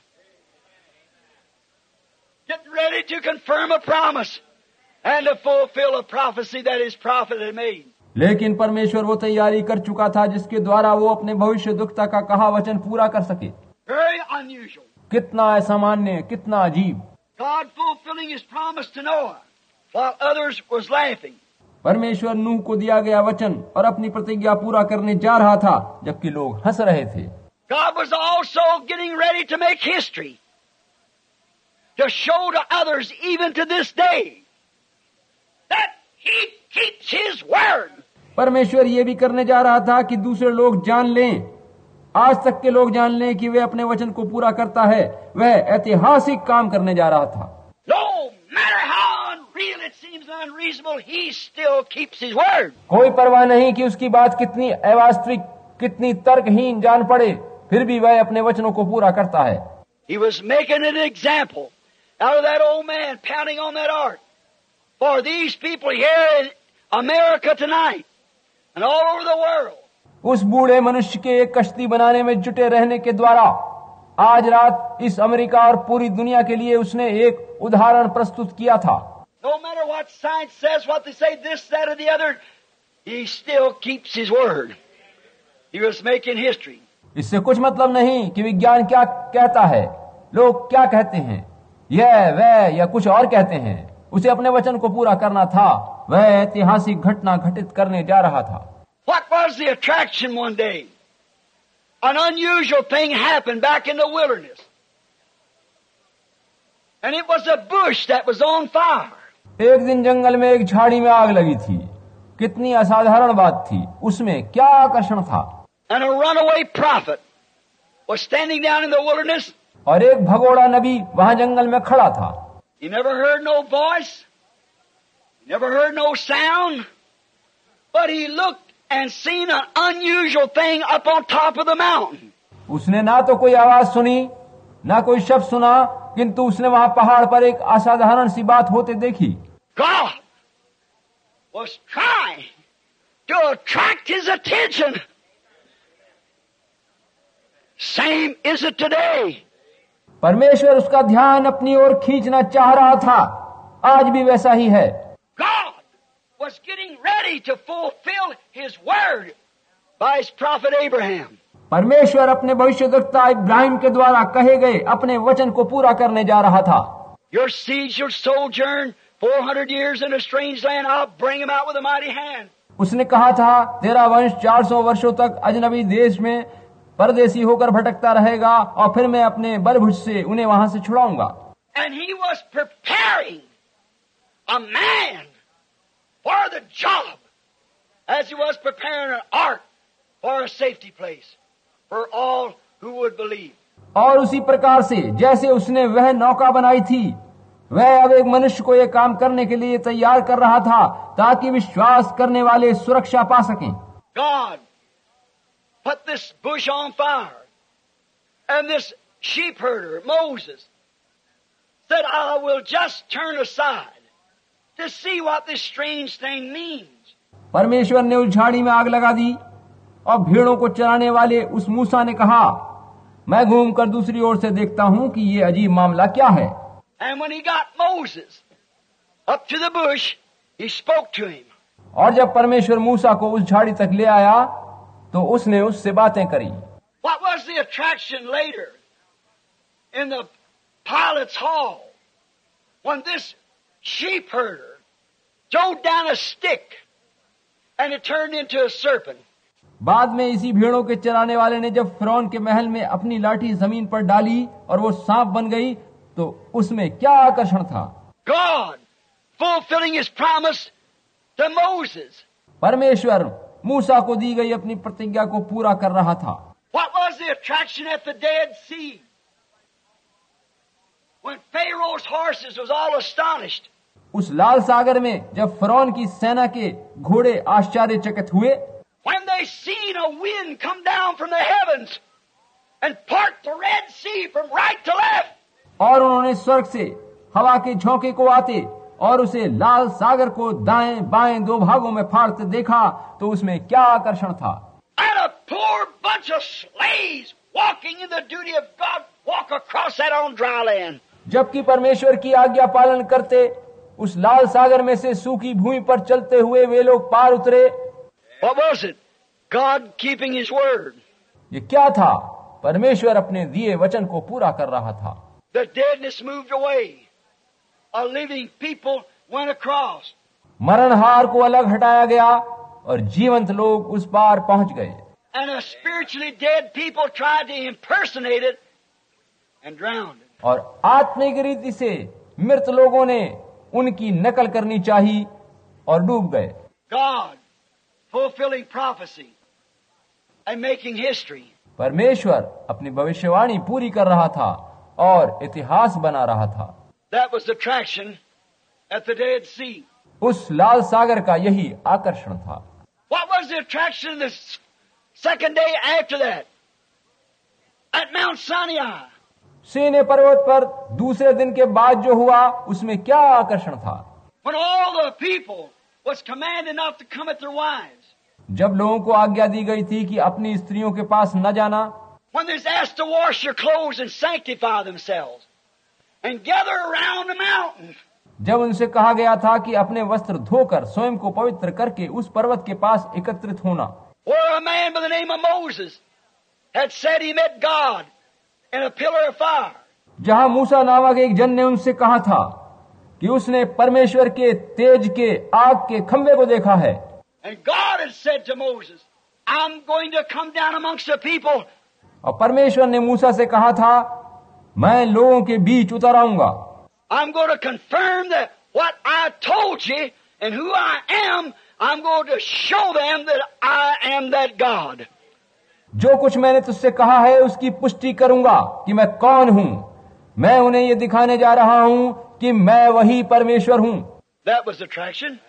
Speaker 2: getting ready to confirm a promise and to fulfill a prophecy that his prophet had made.
Speaker 1: लेकिन परमेश्वर वो तैयारी कर चुका था जिसके द्वारा वो अपने भविष्यद्वक्ता का कहा वचन पूरा कर सके।
Speaker 2: Very unusual.
Speaker 1: कितना असामान्य, कितना अजीब।
Speaker 2: God fulfilling his promise to Noah while others was laughing.
Speaker 1: परमेश्वर नूह को दिया गया वचन और अपनी प्रतिज्ञा पूरा करने जा रहा था जबकि लोग हंस रहे थे।
Speaker 2: God was also getting ready to make history, to show to others even to this day that he keeps his word.
Speaker 1: परमेश्वर ये भी करने जा रहा था कि दूसरे लोग जान लें, आज तक के लोग जान लें कि वे अपने वचन को पूरा करता है। वह ऐतिहासिक काम करने जा रहा था।
Speaker 2: No matter how unreal it seems unreasonable, he still keeps his word.
Speaker 1: कोई परवाह नहीं कि उसकी बात कितनी अवास्तविक, कितनी तर्कहीन जान पड़े, फिर भी वह अपने वचनों को पूरा करता है।
Speaker 2: He was making an example out of that old man pounding on that ark for these people here in America tonight and all over the world.
Speaker 1: उस बूढ़े मनुष्य के एक कश्ती बनाने में जुटे रहने के द्वारा आज रात इस अमेरिका और पूरी दुनिया के लिए उसने एक उदाहरण प्रस्तुत किया था।
Speaker 2: No matter what science says, what they say, this, that, or the other, he still keeps his word. He was making history.
Speaker 1: इससे कुछ मतलब नहीं कि विज्ञान क्या कहता है, लोग क्या कहते हैं, यह वह या कुछ और कहते हैं। उसे अपने वचन को पूरा करना था। वह ऐतिहासिक घटना घटित करने जा रहा था।
Speaker 2: What was the attraction one day? An unusual thing happened back in the wilderness. And it was a bush that was on fire.
Speaker 1: एक दिन जंगल में एक झाड़ी में आग लगी थी। कितनी असाधारण बात थी, उसमें क्या आकर्षण था।
Speaker 2: And a runaway prophet was standing down in the wilderness.
Speaker 1: और एक भगोड़ा नबी वहां जंगल में खड़ा था।
Speaker 2: He never heard no voice. He never heard no sound. But he looked and seen an unusual thing up on top of the mountain.
Speaker 1: उसने ना तो कोई आवाज सुनी, ना कोई शब्द सुना, किंतु उसने वहां पहाड़ पर एक असाधारण सी बात होते देखी।
Speaker 2: God was trying to attract his attention. Same is it today.
Speaker 1: परमेश्वर उसका ध्यान अपनी ओर खींचना चाह रहा था, आज भी वैसा ही है।
Speaker 2: God was getting ready to fulfill his word by his prophet Abraham.
Speaker 1: परमेश्वर अपने भविष्यद्वक्ता इब्राहिम के द्वारा कहे गए अपने वचन को पूरा करने जा रहा था।
Speaker 2: Your seed shall sojourn 400 years in a strange land. I'll bring them out with a mighty hand.
Speaker 1: उसने कहा था, तेरा वंश 400 वर्षों तक अजनबी देश में परदेसी होकर भटकता रहेगा और फिर मैं अपने बलभुज से उन्हें वहां से छुड़ाऊंगा।
Speaker 2: And he was preparing a man for the job as he was preparing an ark for a safety place for all who would believe.
Speaker 1: और उसी प्रकार से जैसे उसने वह नौका बनाई थी, वह अब एक मनुष्य को यह काम करने के लिए तैयार कर रहा था ताकि विश्वास करने वाले सुरक्षा पा सकें।
Speaker 2: God put this bush on fire. And this sheep herder, Moses, said, I will just turn aside to see what this strange thing means.
Speaker 1: परमेश्वर ने उस झाड़ी में आग लगा दी और भेड़ों को चराने वाले उस मूसा ने कहा, मैं घूमकर दूसरी ओर से देखता हूं कि ये अजीब मामला क्या है।
Speaker 2: And when he got Moses up to the bush, he spoke to him.
Speaker 1: और जब परमेश्वर मूसा को उस झाड़ी तक ले आया तो उसने उससे बातें करी।
Speaker 2: What was the attraction later in the pilot's hall when this sheep herder threw down a stick and it turned into a serpent?
Speaker 1: बाद में इसी भेड़ों के चराने वाले ने जब फिरौन के महल में अपनी लाठी जमीन पर डाली और वो सांप बन गई तो उसमें क्या आकर्षण था।
Speaker 2: God fulfilling his promise to Moses.
Speaker 1: परमेश्वर मूसा को दी गई अपनी प्रतिज्ञा को पूरा कर रहा था।
Speaker 2: What was the attraction at the Dead Sea? When Pharaoh's horses was all astonished.
Speaker 1: उस लाल सागर में जब फिरौन की सेना के घोड़े आश्चर्यचकित हुए,
Speaker 2: When they seen a wind come down from the heavens and part the Red Sea from right to left.
Speaker 1: और उन्होंने स्वर्ग से हवा के झोंके को आते और उसे लाल सागर को दाएं बाएं दो भागों में फाड़ते देखा तो उसमें क्या आकर्षण था।
Speaker 2: And a poor bunch of slaves walking in the duty of God walk across that on dry land.
Speaker 1: जबकि परमेश्वर की आज्ञा पालन करते उस लाल सागर में से सूखी भूमि पर चलते हुए वे लोग पार उतरे।
Speaker 2: What was it? God keeping his word.
Speaker 1: ये क्या था? परमेश्वर अपने दिए वचन को पूरा कर रहा था।
Speaker 2: The deadness moved away. A living people went across.
Speaker 1: मरणहार को अलग हटाया गया और जीवंत लोग उस पार पहुंच गए।
Speaker 2: And a spiritually dead people tried to impersonate it and drowned it.
Speaker 1: और आत्मिक रीति से मृत लोगों ने उनकी नकल करनी चाहिए और डूब गए।
Speaker 2: God fulfilling prophecy and making history.
Speaker 1: परमेश्वर अपनी भविष्यवाणी पूरी कर रहा था और इतिहास बना रहा था।
Speaker 2: That was the attraction at the Dead Sea.
Speaker 1: उस लाल सागर का यही आकर्षण था।
Speaker 2: What was the attraction the second day after that? At Mount Sinai.
Speaker 1: सीनै पर्वत पर दूसरे दिन के बाद जो हुआ उसमें क्या आकर्षण था।
Speaker 2: When all the people was commanded not to come at their wives.
Speaker 1: जब लोगों को आज्ञा दी गई थी कि अपनी स्त्रियों के पास न जाना।
Speaker 2: When they was asked to wash their clothes and sanctify themselves and gather around the mountain.
Speaker 1: जब उनसे कहा गया था कि अपने वस्त्र धोकर स्वयं को पवित्र करके उस पर्वत के पास एकत्रित होना।
Speaker 2: Where a man by the name of Moses had said he met God in a pillar of fire.
Speaker 1: जहां मूसा नामक एक जन ने उनसे कहा था कि उसने परमेश्वर के तेज के आग के खंभे को देखा है।
Speaker 2: And God had said to Moses, I'm going to come down amongst the people.
Speaker 1: और परमेश्वर ने मूसा से कहा था, मैं लोगों के बीच उतर आऊंगा।
Speaker 2: I'm going to confirm that what I told you and who I am, I'm going to show them that I am that God.
Speaker 1: जो कुछ मैंने तुझसे कहा है उसकी पुष्टि करूंगा कि मैं कौन हूं। मैं उन्हें ये दिखाने जा रहा हूं कि मैं वही परमेश्वर हूं।
Speaker 2: That was attraction.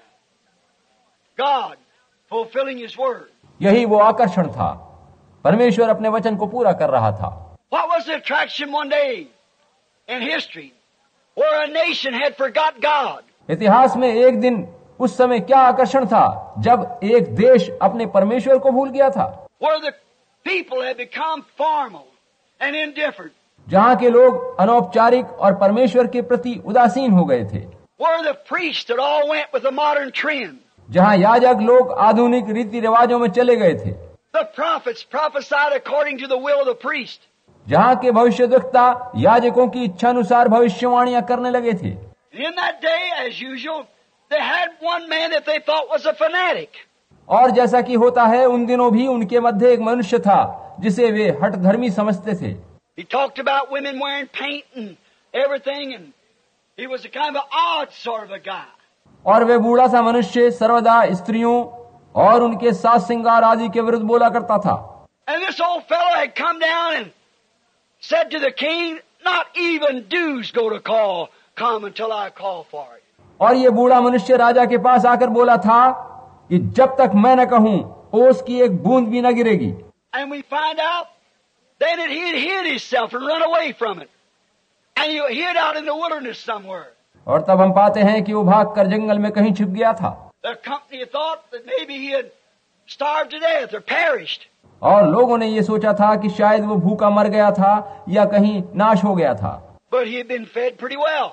Speaker 2: God fulfilling his word.
Speaker 1: यही वो आकर्षण था। परमेश्वर अपने वचन को पूरा कर रहा था।
Speaker 2: What was the attraction one day in history where a nation had forgot God?
Speaker 1: इतिहास में एक दिन उस समय क्या आकर्षण था जब एक देश अपने परमेश्वर को भूल गया था।
Speaker 2: Where the people had become formal and indifferent.
Speaker 1: जहाँ के लोग अनौपचारिक और परमेश्वर के प्रति उदासीन हो गए थे।
Speaker 2: Where the priests had all went with the modern trend.
Speaker 1: जहाँ याजक लोग आधुनिक रीति रिवाजों में चले गए थे।
Speaker 2: The prophets prophesied according to the will of the priest.
Speaker 1: जहाँ के भविष्यद्वक्ता याजकों की इच्छानुसार भविष्यवाणियां करने लगे थे।
Speaker 2: In that day, as usual, they had one man that they thought was a fanatic.
Speaker 1: और जैसा कि होता है उन दिनों भी उनके मध्य एक मनुष्य था जिसे वे हठधर्मी समझते थे।
Speaker 2: He talked about women wearing paint and everything, and he was a kind of an odd sort of a guy.
Speaker 1: और वे बूढ़ा सा मनुष्य सर्वदा स्त्रियों और उनके साज श्रृंगार आदि के विरुद्ध बोला करता था।
Speaker 2: And this old fellow had come down and said to the king, not even dews go to come until I call for it.
Speaker 1: और ये बूढ़ा मनुष्य राजा के पास आकर बोला था कि जब तक मैं न कहूं ओस की एक बूंद भी न गिरेगी।
Speaker 2: And we find out then that he had hid himself and run away from it. And he hid out in the wilderness somewhere.
Speaker 1: और तब हम पाते हैं कि वो भागकर जंगल में कहीं छिप गया था।
Speaker 2: The company thought that maybe he had starved to death or perished.
Speaker 1: और लोगों ने ये सोचा था कि शायद वो भूखा मर गया था या कहीं नाश हो गया था।
Speaker 2: But he had been fed pretty well.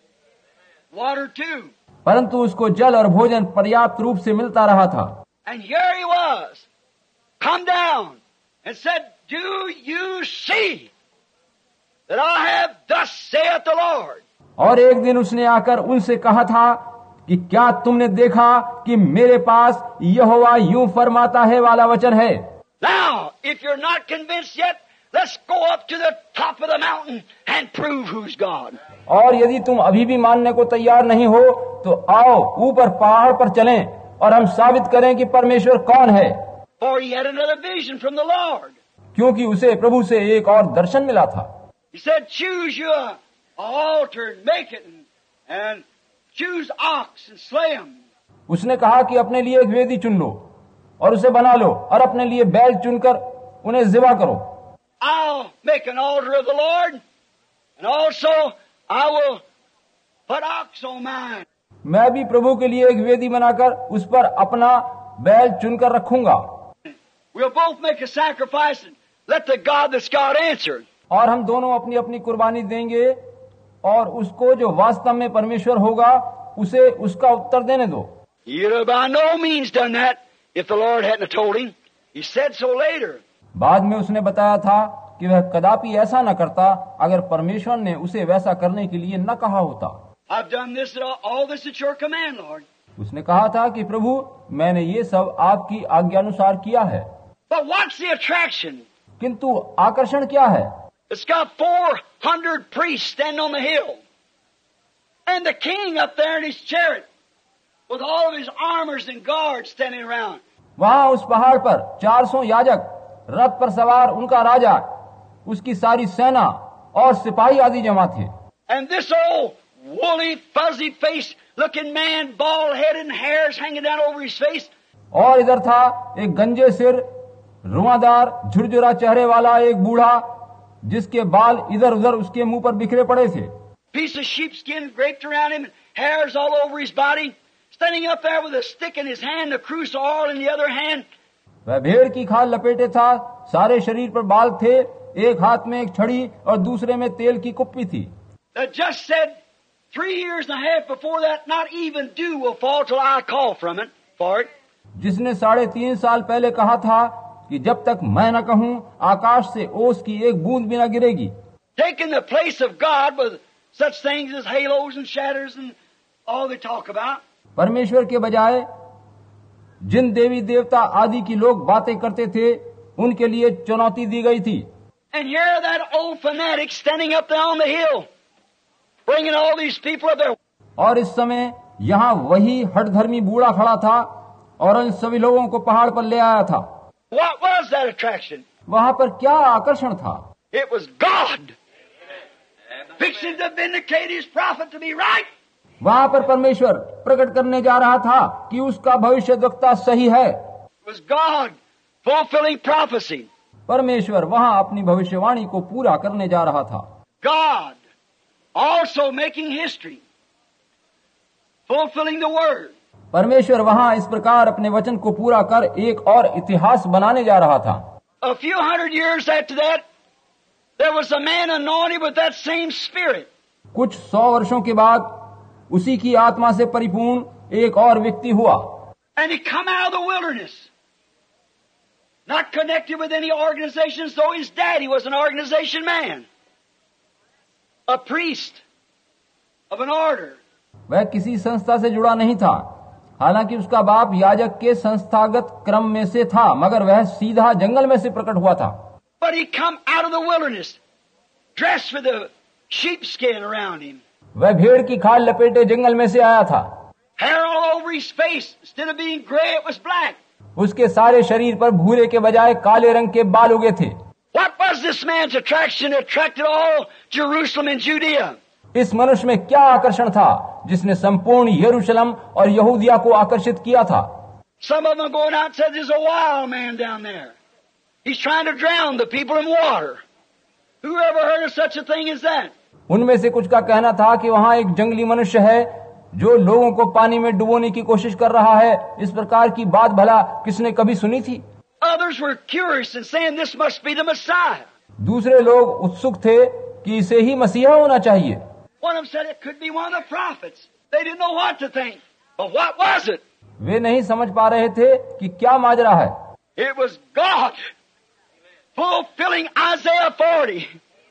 Speaker 2: Water too.
Speaker 1: परंतु उसको जल और भोजन पर्याप्त रूप से मिलता रहा था।
Speaker 2: And here he was, come down and said, "Do you see that I have thus saith the Lord?"
Speaker 1: और एक दिन उसने आकर उनसे कहा था कि क्या तुमने देखा कि मेरे पास यहोवा यूं फरमाता है वाला वचन है।
Speaker 2: Now, if you're not convinced yet, let's go up to the top of the mountain and prove who's God.
Speaker 1: और यदि तुम अभी भी मानने को तैयार नहीं हो तो आओ ऊपर पहाड़ पर चलें और हम साबित करें कि परमेश्वर कौन है।
Speaker 2: For he had another vision from the Lord.
Speaker 1: क्योंकि उसे प्रभु से एक और दर्शन मिला था।
Speaker 2: He said, "Choose you an altar and make it, and choose ox and slay them."
Speaker 1: उसने कहा कि अपने लिए एक वेदी चुन लो और उसे बना लो और अपने लिए बैल चुनकर उन्हें ज़िबा करो।
Speaker 2: I'll make an altar of the Lord, and also I will put ox on mine.
Speaker 1: मैं भी प्रभु के लिए एक वेदी बनाकर उस पर अपना बैल चुनकर रखूंगा।
Speaker 2: We'll both make a sacrifice and let the God that's God answer.
Speaker 1: और हम दोनों अपनी अपनी कुर्बानी देंगे और उसको जो वास्तव में परमेश्वर होगा उसे उसका उत्तर देने दो।
Speaker 2: He'd have by no means done that if the Lord hadn't told him. He said so later.
Speaker 1: बाद में उसने बताया था कि वह कदापि ऐसा न करता अगर परमेश्वर ने उसे वैसा करने के लिए न कहा होता।
Speaker 2: I've done this all this at your command, Lord.
Speaker 1: उसने कहा था कि प्रभु मैंने ये सब आपकी आज्ञानुसार किया है।
Speaker 2: But what's the attraction?
Speaker 1: किंतु आकर्षण क्या है?
Speaker 2: It's got 400 priests standing on the hill. And the king up there in his chariot with all of his armors and guards standing around.
Speaker 1: वहां उस पहाड़ पर 400 याजक, रथ पर सवार उनका राजा, उसकी सारी सेना और सिपाही आदि जमा थे।
Speaker 2: And this old woolly, fuzzy face looking man, bald headed and hairs hanging down over his face.
Speaker 1: और इधर था एक गंजे सिर, रुआदार, झुरझुरा चेहरे वाला एक बूढ़ा जिसके बाल इधर उधर उसके मुंह पर बिखरे पड़े थे।
Speaker 2: Piece of sheepskin draped around him and hairs all over his body. Standing up there with a stick in his hand, a cruse of oil in the other hand.
Speaker 1: वह भेड़ की खाल लपेटे था, सारे शरीर पर बाल थे, एक हाथ में एक छड़ी और दूसरे में तेल की कुप्पी थी।
Speaker 2: That just said 3 years and a half before that, not even dew will fall till I call from it for it.
Speaker 1: जिसने 3.5 साल पहले कहा था कि जब तक मैं न कहूं आकाश से ओस की एक बूंद भी न गिरेगी।
Speaker 2: Taking the place of God with such things as halos and shadows and all they talk about.
Speaker 1: परमेश्वर के बजाय जिन देवी देवता आदि की लोग बातें करते थे उनके लिए चुनौती दी गई थी।
Speaker 2: And here that old fanatic standing up there on the hill, bringing all these people up there.
Speaker 1: और इस समय यहाँ वही हठधर्मी बूढ़ा खड़ा था और उन सभी लोगों को पहाड़ पर ले आया था।
Speaker 2: What was that attraction?
Speaker 1: वहाँ पर क्या आकर्षण था?
Speaker 2: It was God fixing to vindicate his prophet to be right.
Speaker 1: वहाँ पर परमेश्वर प्रकट करने जा रहा था कि उसका भविष्यद्वक्ता सही है।
Speaker 2: It was God fulfilling prophecy.
Speaker 1: परमेश्वर वहाँ अपनी भविष्यवाणी को पूरा करने जा रहा था।
Speaker 2: God also making history, fulfilling the word.
Speaker 1: परमेश्वर वहाँ इस प्रकार अपने वचन को पूरा कर एक और इतिहास बनाने जा रहा था।
Speaker 2: A few hundred years after that, there was a man anointed with that same spirit.
Speaker 1: कुछ 100 वर्षों के बाद उसी की आत्मा से परिपूर्ण एक और व्यक्ति हुआ।
Speaker 2: And he come out of the wilderness. Not connected with any organizations, though his daddy was an organization man. A priest of an order.
Speaker 1: वह किसी संस्था से जुड़ा नहीं था, हालांकि उसका बाप याजक के संस्थागत क्रम में से था, मगर वह सीधा जंगल में से प्रकट हुआ था।
Speaker 2: But he come out of the wilderness, dressed with a sheepskin around him.
Speaker 1: वह भेड़ की खाल लपेटे जंगल में से आया था।
Speaker 2: Hair all over his face. Instead of being gray, it was black.
Speaker 1: उसके सारे शरीर पर भूरे के बजाय काले रंग के बाल उगे थे।
Speaker 2: What was this man's attraction that attracted all Jerusalem and Judea?
Speaker 1: इस मनुष्य में क्या आकर्षण था जिसने संपूर्ण यरूशलेम और यहूदिया को आकर्षित किया था?
Speaker 2: Some of them going out and said, "There's a wild man down there. He's trying to drown the people in water. Who ever heard of such a thing as that?
Speaker 1: उनमें से कुछ का कहना था कि वहाँ एक जंगली मनुष्य है जो लोगों को पानी में डुबोने की कोशिश कर रहा है। इस प्रकार की बात भला किसने कभी सुनी थी?
Speaker 2: Others were curious and saying this must be the Messiah.
Speaker 1: दूसरे लोग उत्सुक थे कि इसे ही मसीहा होना चाहिए।
Speaker 2: One of them said it could be one of the prophets. They didn't know what to think. But what was it?
Speaker 1: वे नहीं समझ पा रहे थे कि क्या माजरा है।
Speaker 2: It was God fulfilling Isaiah 40.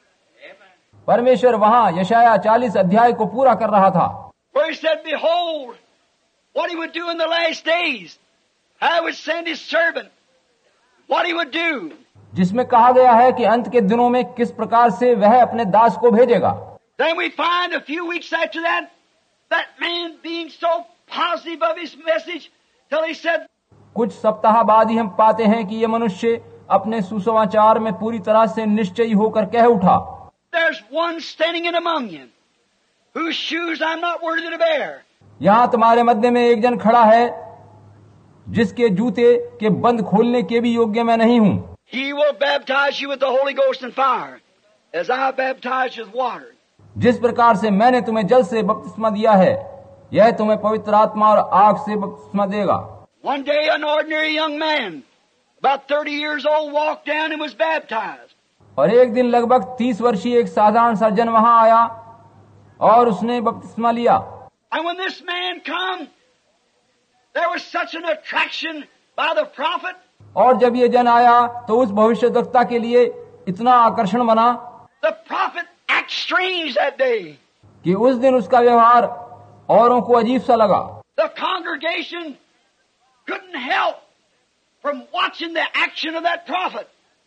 Speaker 1: परमेश्वर वहाँ यशाया 40 अध्याय को पूरा कर रहा था,
Speaker 2: Where he said, behold, what he would do in the last days. How he would send his servant. What he would do.
Speaker 1: जिसमें कहा गया है कि अंत के दिनों में किस प्रकार से वह अपने दास को भेजेगा।
Speaker 2: Then we find a few weeks after that, that man being so positive of his message, till he said,
Speaker 1: कुछ सप्ताह बाद ही हम पाते हैं कि ये मनुष्य अपने सुसमाचार में पूरी तरह से निश्चयी होकर कह उठा,
Speaker 2: there's one standing in among you, whose shoes I'm not worthy to bear.
Speaker 1: यहाँ तुम्हारे मध्य में एक जन खड़ा है जिसके जूते के बंद खोलने के भी योग्य मैं नहीं हूँ।
Speaker 2: He will baptize you with the Holy Ghost and fire, as I baptize you with water.
Speaker 1: जिस प्रकार से मैंने तुम्हें जल से बपतिस्मा दिया है, यह तुम्हें पवित्र आत्मा और आग से बपतिस्मा देगा।
Speaker 2: One day an ordinary young man, about 30 years old, walked down and was baptized.
Speaker 1: और एक दिन लगभग 30 वर्षीय एक साधारण सा जन वहां आया और उसने बपतिस्मा लिया।
Speaker 2: And when this man come, there was such an attraction by the prophet.
Speaker 1: और जब ये जन आया तो उस भविष्यद्वक्ता के लिए इतना आकर्षण बना
Speaker 2: The prophet acted strange that day.
Speaker 1: कि उस दिन उसका व्यवहार औरों को अजीब सा लगा।
Speaker 2: The congregation couldn't help from watching the action of that prophet.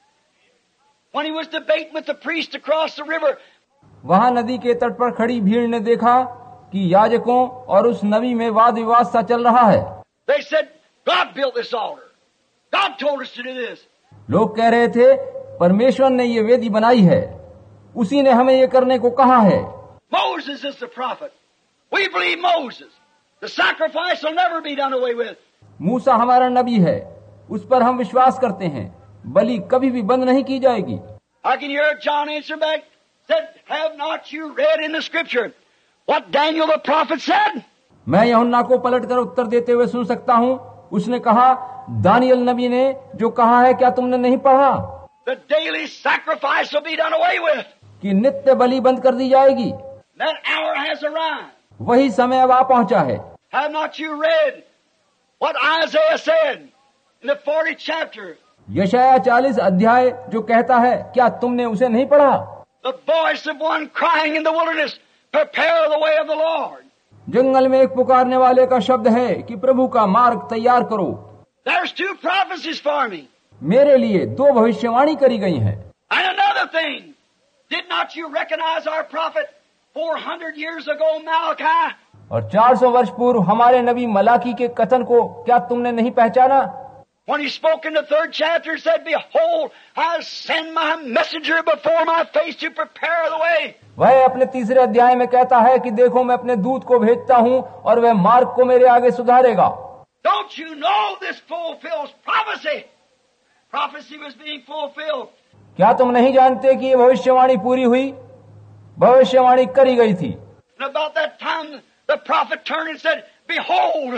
Speaker 2: When he was debating with the priest across the river,
Speaker 1: वहां नदी के तट पर खड़ी भीड़ ने देखा कि याजकों और उस नबी में वाद विवाद सा चल रहा है।
Speaker 2: they said, God built this altar. God told us to do this.
Speaker 1: लोग कह रहे थे परमेश्वर ने ये वेदी बनाई है, उसी ने हमें ये करने को कहा है।
Speaker 2: Moses is the prophet. We believe Moses. The sacrifice will never be done away with.
Speaker 1: मूसा हमारा नबी है, उस पर हम विश्वास करते हैं, बलि कभी भी बंद नहीं की जाएगी।
Speaker 2: I can hear John answer back, said, have not you read in the scripture what Daniel the prophet said?
Speaker 1: मैं यूहन्ना को पलटकर उत्तर देते हुए सुन सकता हूँ। उसने कहा, दानियल नबी ने जो कहा है क्या तुमने नहीं पढ़ा?
Speaker 2: The daily sacrifice will be done away with.
Speaker 1: कि नित्य बलि बंद कर दी जाएगी।
Speaker 2: That hour has arrived.
Speaker 1: वही समय अब आ पहुंचा है।
Speaker 2: Have not you read what Isaiah said in the 40th chapter?
Speaker 1: यशाया 40 अध्याय जो कहता है, क्या तुमने उसे नहीं पढ़ा?
Speaker 2: The voice of one crying in the wilderness, prepare the way of the Lord.
Speaker 1: जंगल में एक पुकारने वाले का शब्द है कि प्रभु का मार्ग तैयार करो।
Speaker 2: There's 2 prophecies for me.
Speaker 1: मेरे लिए 2 भविष्यवाणी करी गई हैं।
Speaker 2: And another thing, did not you recognize our prophet 400 years ago, Malachi?
Speaker 1: और 400 वर्ष पूर्व हमारे नबी मलाकी के कथन को क्या तुमने नहीं पहचाना?
Speaker 2: When he spoke in the 3rd chapter, said, behold, I send my messenger before my face to prepare the way.
Speaker 1: वह अपने 3रे अध्याय में कहता है कि देखो मैं अपने दूत को भेजता हूँ और वह मार्ग को मेरे आगे सुधारेगा।
Speaker 2: Don't you know this fulfills prophecy? Prophecy was being fulfilled.
Speaker 1: क्या तुम नहीं जानते कि ये भविष्यवाणी पूरी हुई? भविष्यवाणी करी गई थी।
Speaker 2: And about that time, the prophet turned and said, behold,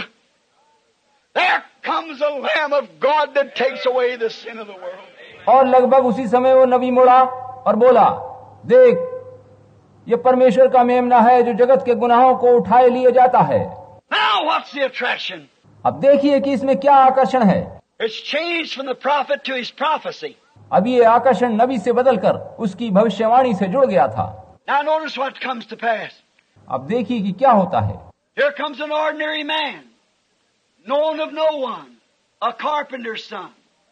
Speaker 2: there comes the Lamb of God that takes away the sin of the world.
Speaker 1: और लगभग उसी समय वो नबी मुड़ा और बोला, देख ये परमेश्वर का मेमना है जो जगत के गुनाहों को उठाए लिए जाता है।
Speaker 2: Now what's the attraction?
Speaker 1: अब देखिए कि इसमें क्या आकर्षण है।
Speaker 2: It's changed from the prophet to his prophecy.
Speaker 1: अब ये आकर्षण नबी से बदलकर उसकी भविष्यवाणी से जुड़ गया था।
Speaker 2: Now notice what comes to pass.
Speaker 1: अब देखिए कि क्या होता है।
Speaker 2: Here comes an ordinary man, known of no one, a carpenter's son.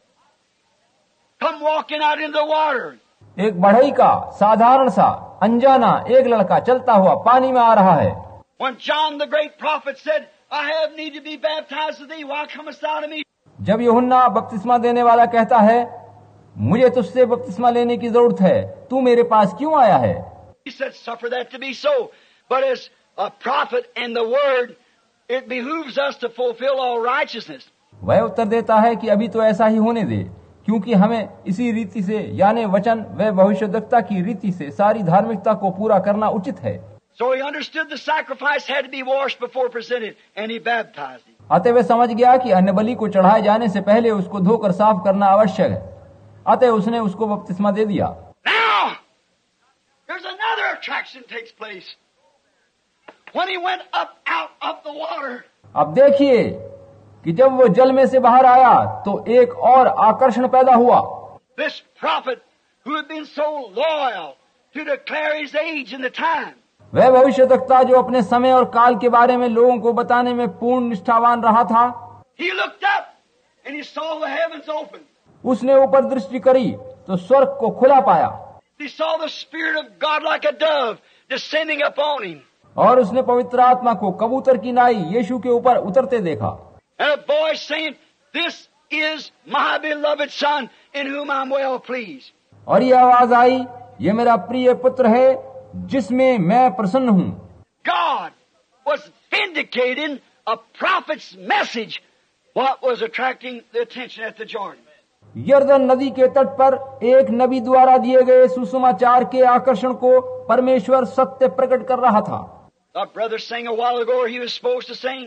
Speaker 2: Come walking out into the water.
Speaker 1: एक बढ़ई का साधारण सा अनजाना एक लड़का चलता हुआ पानी में आ रहा है।
Speaker 2: When John the great prophet said, I have need to be baptized of thee, why comest thou to me?
Speaker 1: जब यूहन्ना बपतिस्मा देने वाला कहता है, मुझे तुझसे बपतिस्मा लेने की जरूरत है, तू मेरे पास क्यों आया है?
Speaker 2: He said, suffer that to be so. But as a prophet and the word, it behooves us to fulfill all righteousness.
Speaker 1: वह उत्तर देता है कि अभी तो ऐसा ही होने दे, क्योंकि हमें इसी रीति से यानी वचन व भविष्यद्वक्ता की रीति से सारी धार्मिकता को पूरा करना उचित है।
Speaker 2: So he understood the sacrifice had to be washed before presented, and he baptized him.
Speaker 1: अतः वह समझ गया कि अन्य बलि को चढ़ाए जाने से पहले उसको धोकर साफ करना आवश्यक है, अतः उसने उसको बपतिस्मा दे दिया।
Speaker 2: Now, there's another attraction takes place. When he went up out of the water,
Speaker 1: अब देखिए कि जब वो जल में से बाहर आया तो एक और आकर्षण पैदा हुआ।
Speaker 2: this prophet who had been so loyal to declare his age and the time,
Speaker 1: वह भविष्यद्वक्ता जो अपने समय और काल के बारे में लोगों को बताने में पूर्ण निष्ठावान रहा था,
Speaker 2: he looked up and he saw the heavens open.
Speaker 1: उसने ऊपर दृष्टि करी तो स्वर्ग को खुला पाया
Speaker 2: He saw the Spirit of God like a dove descending upon him.
Speaker 1: और उसने पवित्र आत्मा को कबूतर की नाई यीशु के ऊपर उतरते देखा
Speaker 2: And a voice saying, "This is my beloved Son in whom I'm well pleased."
Speaker 1: और ये आवाज आई, ये मेरा प्रिय पुत्र है जिसमें मैं प्रसन्न हूँ।
Speaker 2: God was vindicating a prophet's message, what was attracting the attention at the Jordan.
Speaker 1: यरदन नदी के तट पर एक नबी द्वारा दिए गए सुसमाचार के आकर्षण को परमेश्वर सत्य प्रकट कर रहा था।
Speaker 2: Our brother sang a while ago, or he was supposed to sing,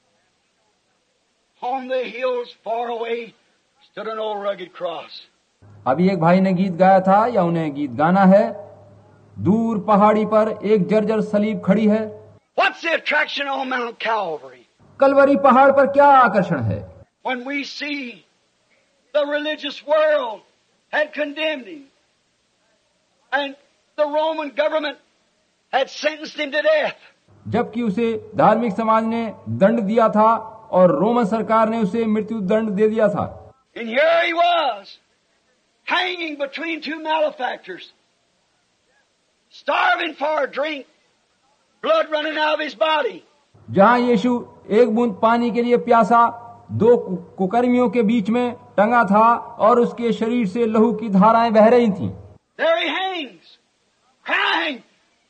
Speaker 2: "On the hills far away stood an old rugged cross."
Speaker 1: अभी एक भाई ने गीत गाया था या उन्हें गीत गाना है, दूर पहाड़ी पर एक जर्जर सलीब खड़ी है।
Speaker 2: What's the attraction on Mount Calvary?
Speaker 1: Kalvari पहाड़ पर क्या आकर्षण है?
Speaker 2: When we see the religious world had condemned him, and the Roman government had sentenced him to death.
Speaker 1: जबकि उसे धार्मिक समाज ने दंड दिया था और रोमन सरकार ने उसे मृत्यु दंड दे दिया था।
Speaker 2: And here he was, hanging between two malefactors, starving for a drink, blood running out of his body.
Speaker 1: जहाँ यीशु एक बूंद पानी के लिए प्यासा दो कुकर्मियों के बीच में टंगा था और उसके शरीर से लहू की धाराएं बह रही थीं।
Speaker 2: There he hangs, crying,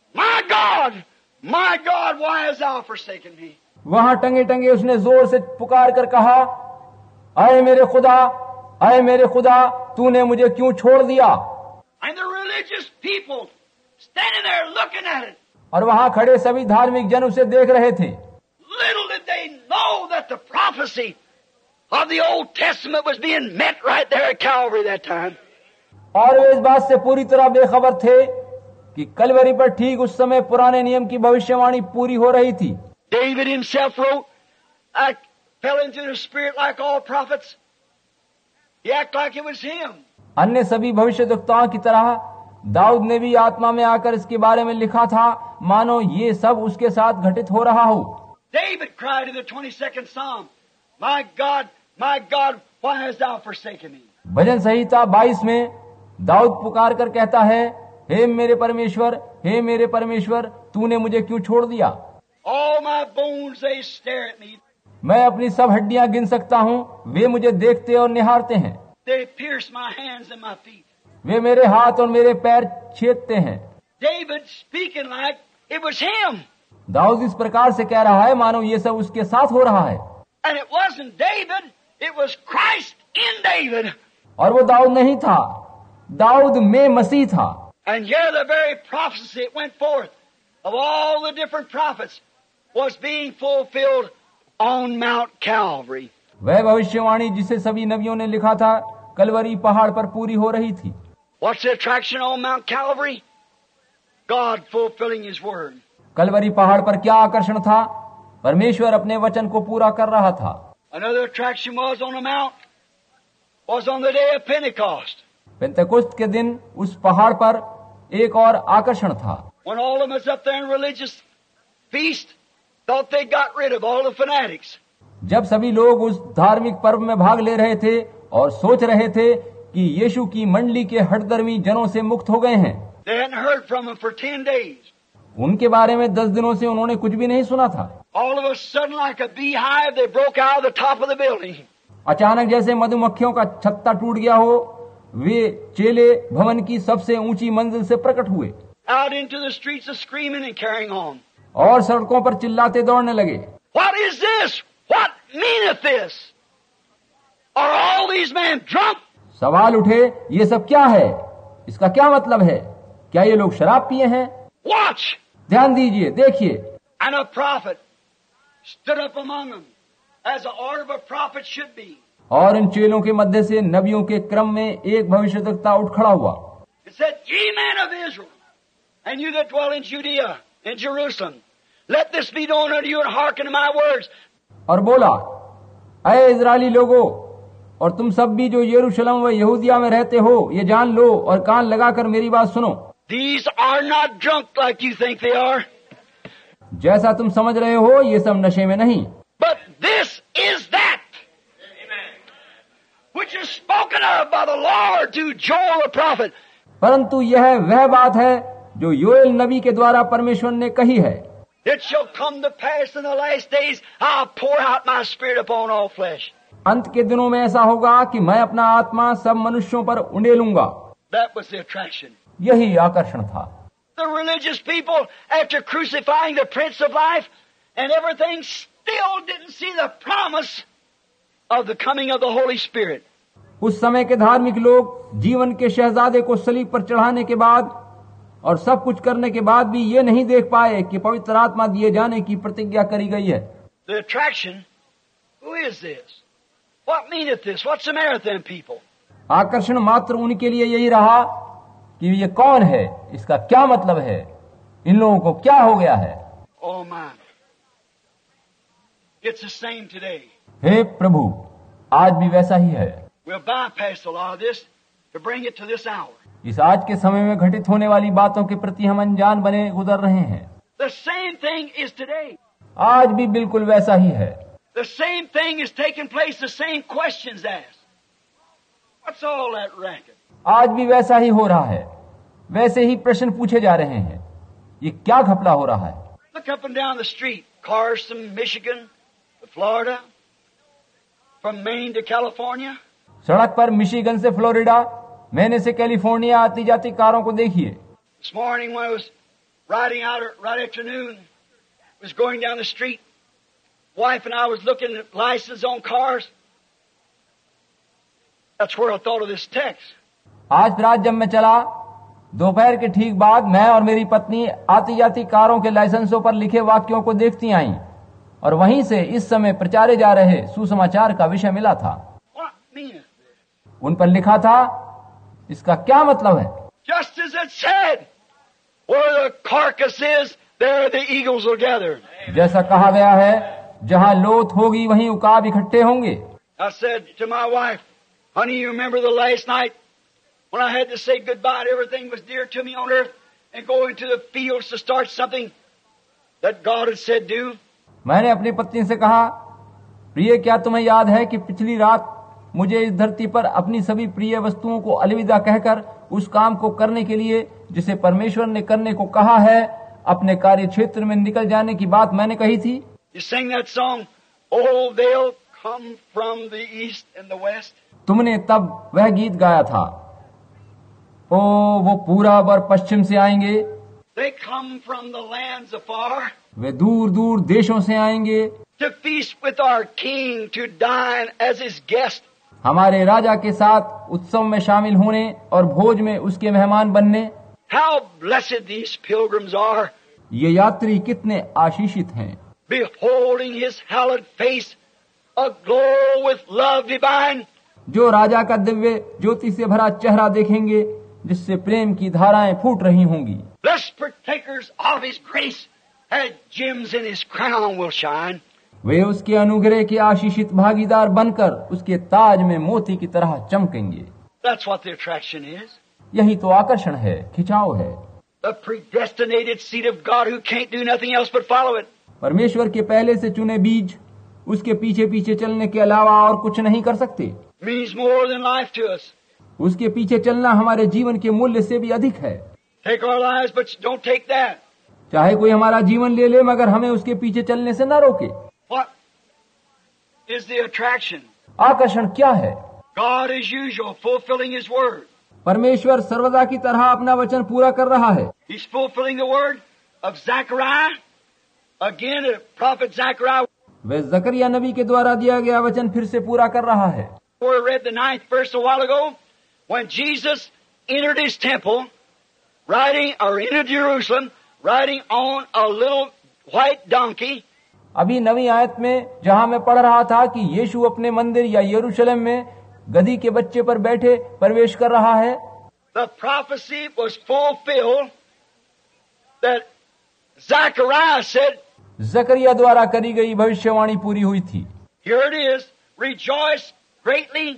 Speaker 2: my God, why hast thou forsaken me?"
Speaker 1: वहां टंगे टंगे उसने जोर से पुकार कर कहा, अय मेरे खुदा, तूने मुझे क्यों छोड़ दिया?
Speaker 2: And the religious people standing there looking at it.
Speaker 1: और वहां खड़े सभी धार्मिक जन उसे देख रहे थे।
Speaker 2: Little did they know that the prophecy of the Old Testament was being met right there at Calvary that time.
Speaker 1: और वे इस बात से पूरी तरह बेखबर थे कि कलवरी पर ठीक उस समय पुराने नियम की भविष्यवाणी पूरी हो रही थी।
Speaker 2: David himself wrote, "I fell into the Spirit like all prophets." He acted like it was him.
Speaker 1: अन्य सभी भविष्यद्वक्ताओं की तरह दाऊद ने भी आत्मा में आकर इसके बारे में लिखा था, मानो ये सब उसके साथ घटित हो रहा हो।
Speaker 2: David cried in the 22nd Psalm, my God, why hast thou forsaken me?"
Speaker 1: भजन संहिता 22 में दाऊद पुकार कर कहता है, हे मेरे परमेश्वर, तूने मुझे क्यों छोड़ दिया?
Speaker 2: All my bones, they stare at me.
Speaker 1: मैं अपनी सब हड्डियां गिन सकता हूँ, वे मुझे देखते और निहारते हैं।
Speaker 2: They pierce my hands and my feet.
Speaker 1: वे मेरे हाथ और मेरे पैर छेदते हैं।
Speaker 2: David speaking like it was him.
Speaker 1: Dawood इस प्रकार से कह रहा है मानो ये सब उसके साथ हो रहा है।
Speaker 2: And it wasn't David, it was Christ in David.
Speaker 1: और वो दाऊद नहीं था, दाऊद में मसीह था।
Speaker 2: And here the very prophecy that went forth of all the different prophets was being fulfilled on Mount Calvary.
Speaker 1: वह भविष्यवाणी जिसे सभी नबियों ने लिखा था कलवरी पहाड़ पर पूरी हो रही थी।
Speaker 2: What's the attraction on Mount Calvary? God fulfilling His word.
Speaker 1: Kalvari पहाड़ पर क्या आकर्षण था? परमेश्वर अपने वचन को पूरा कर रहा था।
Speaker 2: Another attraction was on the mount, was on the day of Pentecost.
Speaker 1: पेंतेकोस्त के दिन उस पहाड़ पर एक और आकर्षण था।
Speaker 2: When all of them was up there in religious feast, thought they got rid of all the fanatics.
Speaker 1: जब सभी लोग उस धार्मिक पर्व में भाग ले रहे थे और सोच रहे थे कि यीशु की मंडली के हठधर्मी जनों से मुक्त हो गए हैं।
Speaker 2: They hadn't heard from him for 10 days.
Speaker 1: उनके बारे में 10 दिनों से उन्होंने कुछ भी नहीं सुना था।
Speaker 2: All of a sudden, like a beehive, they broke out of the top of the building.
Speaker 1: अचानक जैसे मधुमक्खियों का छत्ता टूट गया हो, वे चेले भवन की सबसे ऊंची मंजिल से प्रकट हुए।
Speaker 2: Out into the streets of screaming and carrying on.
Speaker 1: और सड़कों पर चिल्लाते दौड़ने लगे।
Speaker 2: What is this? What meaneth this? Are all these men drunk?
Speaker 1: सवाल उठे, ये सब क्या है? इसका क्या मतलब है? क्या ये लोग शराब पिए हैं?
Speaker 2: Watch!
Speaker 1: ध्यान दीजिए, देखिए।
Speaker 2: And a prophet stood up among them, as the order of a prophet should be.
Speaker 1: और इन चेलों के मध्य से नबियों के क्रम में एक भविष्यद्वक्ता उठ खड़ा हुआ।
Speaker 2: It said, Ye men of Israel, and you that dwell in Judea, in Jerusalem, let this be known unto you and hearken to my words.
Speaker 1: और बोला, अय इजरायली लोगो, और तुम सब भी जो यरूशलेम व यहूदिया में रहते हो, ये जान लो और कान लगाकर मेरी बात सुनो।
Speaker 2: These are not drunk like you think they are.
Speaker 1: जैसा तुम समझ रहे हो, ये सब नशे में नहीं,
Speaker 2: But this is that which is spoken of by the Lord to Joel the prophet.
Speaker 1: परंतु यह वह बात है जो योएल नबी के द्वारा परमेश्वर ने कही है।
Speaker 2: It shall come to pass in the last days, I'll pour out my spirit upon all flesh.
Speaker 1: अंत के दिनों में ऐसा होगा कि मैं अपना आत्मा सब मनुष्यों पर उंडेलूंगा।
Speaker 2: That was the attraction.
Speaker 1: यही आकर्षण था।
Speaker 2: The religious people, after crucifying the Prince of Life and everything, still didn't see the promise of the coming of the Holy Spirit.
Speaker 1: उस समय के धार्मिक लोग जीवन के शहजादे को सलीब पर चढ़ाने के बाद और सब कुछ करने के बाद भी ये नहीं देख पाए कि पवित्र आत्मा दिए जाने की प्रतिज्ञा करी गई है।
Speaker 2: The attraction, who is this? What meaneth this? What's the matter with them people?
Speaker 1: आकर्षण मात्र उनके लिए यही रहा कि ये कौन है, इसका क्या मतलब है, इन लोगों को क्या हो गया है।
Speaker 2: Oh my. It's the same today.
Speaker 1: हे प्रभु, आज भी वैसा ही है।
Speaker 2: We'll bypass a lot of this to bring it to this hour.
Speaker 1: इस आज के समय में घटित होने वाली बातों के प्रति हम अनजान बने गुजर रहे हैं।
Speaker 2: The same thing is today.
Speaker 1: आज भी बिल्कुल वैसा ही है।
Speaker 2: The same thing is taking place, the same questions asked. What's all that racket?
Speaker 1: आज भी वैसा ही हो रहा है, वैसे ही प्रश्न पूछे जा रहे हैं। ये क्या घपला हो रहा है?
Speaker 2: Look up and down the street. Cars from Michigan to Florida, from Maine to California.
Speaker 1: सड़क पर मिशिगन से फ्लोरिडा, मैने से कैलिफोर्निया आती जाती कारों को देखिए।
Speaker 2: This morning when I was riding out right afternoon, was going down the street. Wife and I was looking at license on cars. That's where I thought of this text.
Speaker 1: आज रात जब मैं चला, दोपहर के ठीक बाद मैं और मेरी पत्नी आती जाती कारों के लाइसेंसों पर लिखे वाक्यों को देखती आईं और वहीं से इस समय प्रचारे जा रहे सुसमाचार का विषय मिला था।
Speaker 2: What meaneth this?
Speaker 1: उन पर लिखा था, इसका क्या मतलब है?
Speaker 2: Just as it said, where the carcass is, there the eagles will gather.
Speaker 1: जैसा कहा गया है, जहां लोथ होगी वहीं उकाब इकट्ठे होंगे।
Speaker 2: I said to my wife, honey, you remember the last night when I had to say goodbye to everything was dear to me on earth and go into the fields to start something that God had said do?
Speaker 1: मैंने अपनी पत्नी से कहा, प्रिय, क्या तुम्हें याद है कि पिछली रात मुझे इस धरती पर अपनी सभी प्रिय वस्तुओं को अलविदा कहकर उस काम को करने के लिए जिसे परमेश्वर ने करने को कहा है, अपने कार्य क्षेत्र में निकल जाने की बात मैंने कही थी।
Speaker 2: You sing that song, oh, they'll come from the east and the west.
Speaker 1: तुमने तब वह गीत गाया था, ओ वो पूरब और पश्चिम से आएंगे,
Speaker 2: They come from the lands afar
Speaker 1: वे दूर दूर देशों से आएंगे,
Speaker 2: to feast with our King, to dine as his guest.
Speaker 1: हमारे राजा के साथ उत्सव में शामिल होने और भोज में उसके मेहमान बनने।
Speaker 2: How blessed these pilgrims are,
Speaker 1: ये यात्री कितने आशीषित हैं,
Speaker 2: beholding his hallowed face, aglow with love divine.
Speaker 1: जो राजा का दिव्य ज्योति से भरा चेहरा देखेंगे, जिससे प्रेम की धाराएं फूट रही होंगी।
Speaker 2: Blessed partakers of his grace, as gems in his crown will shine.
Speaker 1: वे उसके अनुग्रह के आशीषित भागीदार बनकर उसके ताज में मोती की तरह चमकेंगे।
Speaker 2: That's what the attraction is.
Speaker 1: यही तो आकर्षण है, खिंचाव है।
Speaker 2: The predestinated seed of God who can't do nothing else but follow it.
Speaker 1: परमेश्वर के पहले से चुने बीज उसके पीछे पीछे चलने के अलावा और कुछ नहीं कर सकते।
Speaker 2: Means more than life to us.
Speaker 1: उसके पीछे चलना हमारे जीवन के मूल्य से भी अधिक है।
Speaker 2: Take our lives, but don't take that.
Speaker 1: चाहे कोई हमारा जीवन ले ले, मगर हमें उसके पीछे चलने से न रोके।
Speaker 2: What is the attraction?
Speaker 1: आकर्षण क्या है?
Speaker 2: God as usual fulfilling his word.
Speaker 1: परमेश्वर सर्वदा की तरह अपना वचन पूरा कर रहा है।
Speaker 2: He's fulfilling the word of Zechariah. Again, the prophet Zechariah.
Speaker 1: वह जकरिया नबी के द्वारा दिया गया वचन फिर से पूरा कर रहा है।
Speaker 2: We read the 9th verse a while ago. when Jesus entered his temple, entered Jerusalem, riding on a little white donkey.
Speaker 1: अभी नवी आयत में जहां मैं पढ़ रहा था कि यीशु अपने मंदिर या यरूशलेम में गधी के बच्चे पर बैठे प्रवेश कर रहा है,
Speaker 2: The prophecy was fulfilled that Zechariah said,
Speaker 1: जकरिया द्वारा करी गई भविष्यवाणी पूरी हुई थी।
Speaker 2: here it is, rejoice greatly,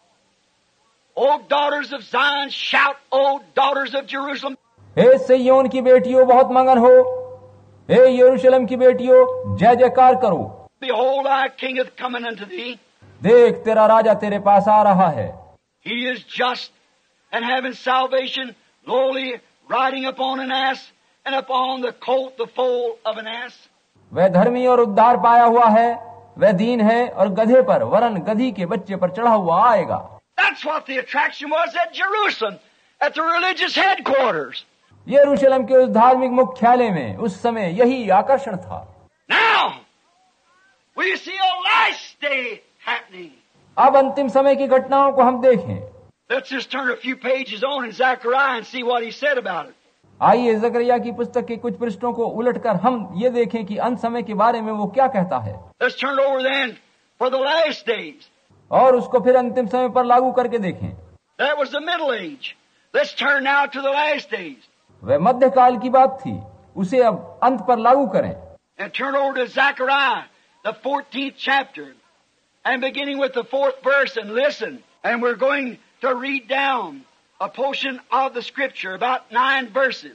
Speaker 2: O daughters of Zion, shout, O daughters of Jerusalem.
Speaker 1: हे सिय्योन की बेटियों बहुत मगन हो, हे यरूशलेम की बेटियों जय जयकार करो।
Speaker 2: Behold, thy king is coming unto thee.
Speaker 1: देख तेरा राजा तेरे पास आ रहा है।
Speaker 2: He is just and having salvation, lowly, riding upon an ass, and upon the colt, the foal of an ass.
Speaker 1: वह धर्मी और उद्धार पाया हुआ है, वह दीन है और गधे पर वरन गधी के बच्चे पर चढ़ा हुआ आएगा।
Speaker 2: That's what the attraction was at Jerusalem, at the religious headquarters.
Speaker 1: यरूशलेम के उस धार्मिक मुख्यालय में उस समय यही आकर्षण था।
Speaker 2: Now, we see a last day happening.
Speaker 1: अब अंतिम समय की घटनाओं को हम देखें।
Speaker 2: Let's just turn a few pages on in Zechariah and see what he said about it.
Speaker 1: आइए जकरिया की पुस्तक के कुछ पृष्ठों को उलटकर हम ये देखें कि अंत समय के बारे में वो क्या कहता है।
Speaker 2: Let's turn over then for the last days.
Speaker 1: और उसको फिर अंतिम समय पर लागू करके देखें।
Speaker 2: That was the middle age. Let's turn now to the last days.
Speaker 1: वह मध्यकाल की बात थी, उसे अब अंत पर लागू करें।
Speaker 2: And turn over to Zechariah, the 14th chapter, and beginning with the 4th verse, and listen. And we're going to read down a portion of the scripture, about 9 verses.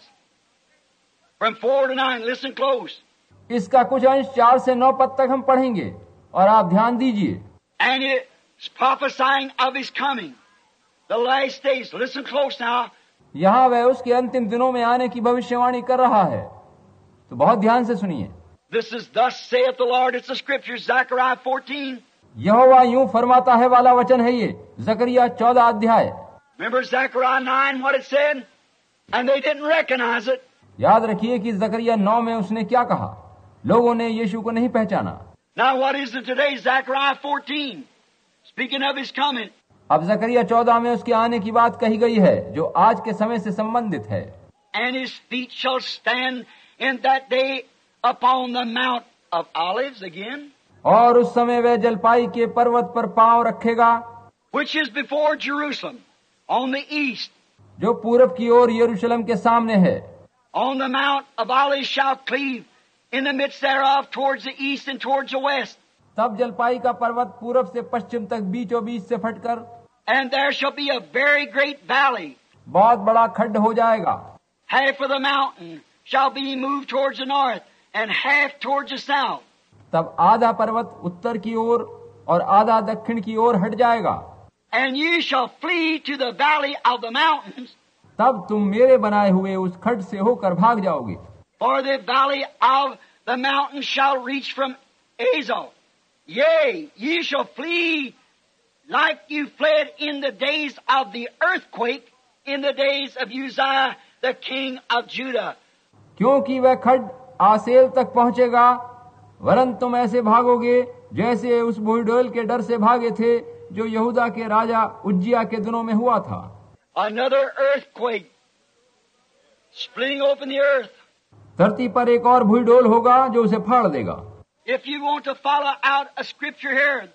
Speaker 2: From 4 to 9, listen close.
Speaker 1: इसका कुछ अंश 4 से 9 पद तक हम पढ़ेंगे और आप ध्यान दीजिए।
Speaker 2: And it's prophesying of his coming. The last days. Listen close now.
Speaker 1: यहाँ वह उसके अंतिम दिनों में आने की भविष्यवाणी कर रहा है, तो बहुत ध्यान से सुनिए।
Speaker 2: This is thus saith the Lord. It's the scripture, Zechariah 14.
Speaker 1: यहोवा यूं फरमाता है वाला वचन है ये, जकरिया 14 अध्याय।
Speaker 2: Remember Zechariah 9, what it said? And they didn't recognize it.
Speaker 1: याद रखिए कि जकरिया 9 में उसने क्या कहा, लोगों ने यीशु को नहीं पहचाना।
Speaker 2: Now what is it today? Zechariah 14. Speaking of his coming.
Speaker 1: अब जकरिया 14 में उसके आने की बात कही गई है, जो आज के समय से संबंधित है।
Speaker 2: And his feet shall stand in that day upon the Mount of Olives again.
Speaker 1: और उस समय वह जलपाई के पर्वत पर पांव रखेगा,
Speaker 2: Which is before Jerusalem, on the east.
Speaker 1: जो पूरब की ओर यरूशलेम के सामने है।
Speaker 2: On the Mount of Olives shall cleave in the midst thereof towards the east and towards the west.
Speaker 1: तब जलपाई का पर्वत पूरब से पश्चिम तक बीचों बीच से फटकर,
Speaker 2: And there shall be a very great valley.
Speaker 1: बहुत बड़ा खड्ड हो जाएगा।
Speaker 2: Half of the mountain shall be moved towards the north and half towards the south.
Speaker 1: तब आधा पर्वत उत्तर की ओर और आधा दक्षिण की ओर हट जाएगा।
Speaker 2: And you shall flee to the valley of the mountains.
Speaker 1: तब तुम मेरे बनाए हुए उस खड्ड से होकर भाग जाओगे।
Speaker 2: For the valley of the mountains shall reach from Azal. Yea, ye shall flee like you fled in the days of the earthquake, in the days of Uzziah, the king of Judah.
Speaker 1: क्योंकि वह खड्ड आसेल तक पहुंचेगा, वरन तुम ऐसे भागोगे जैसे उस भूडोल के डर से भागे थे जो यहूदा के राजा उज्जिया के दिनों में हुआ था।
Speaker 2: Another earthquake, splitting open the earth.
Speaker 1: धरती पर एक और भूडोल होगा जो उसे फाड़ देगा।
Speaker 2: If you want to follow out a scripture here,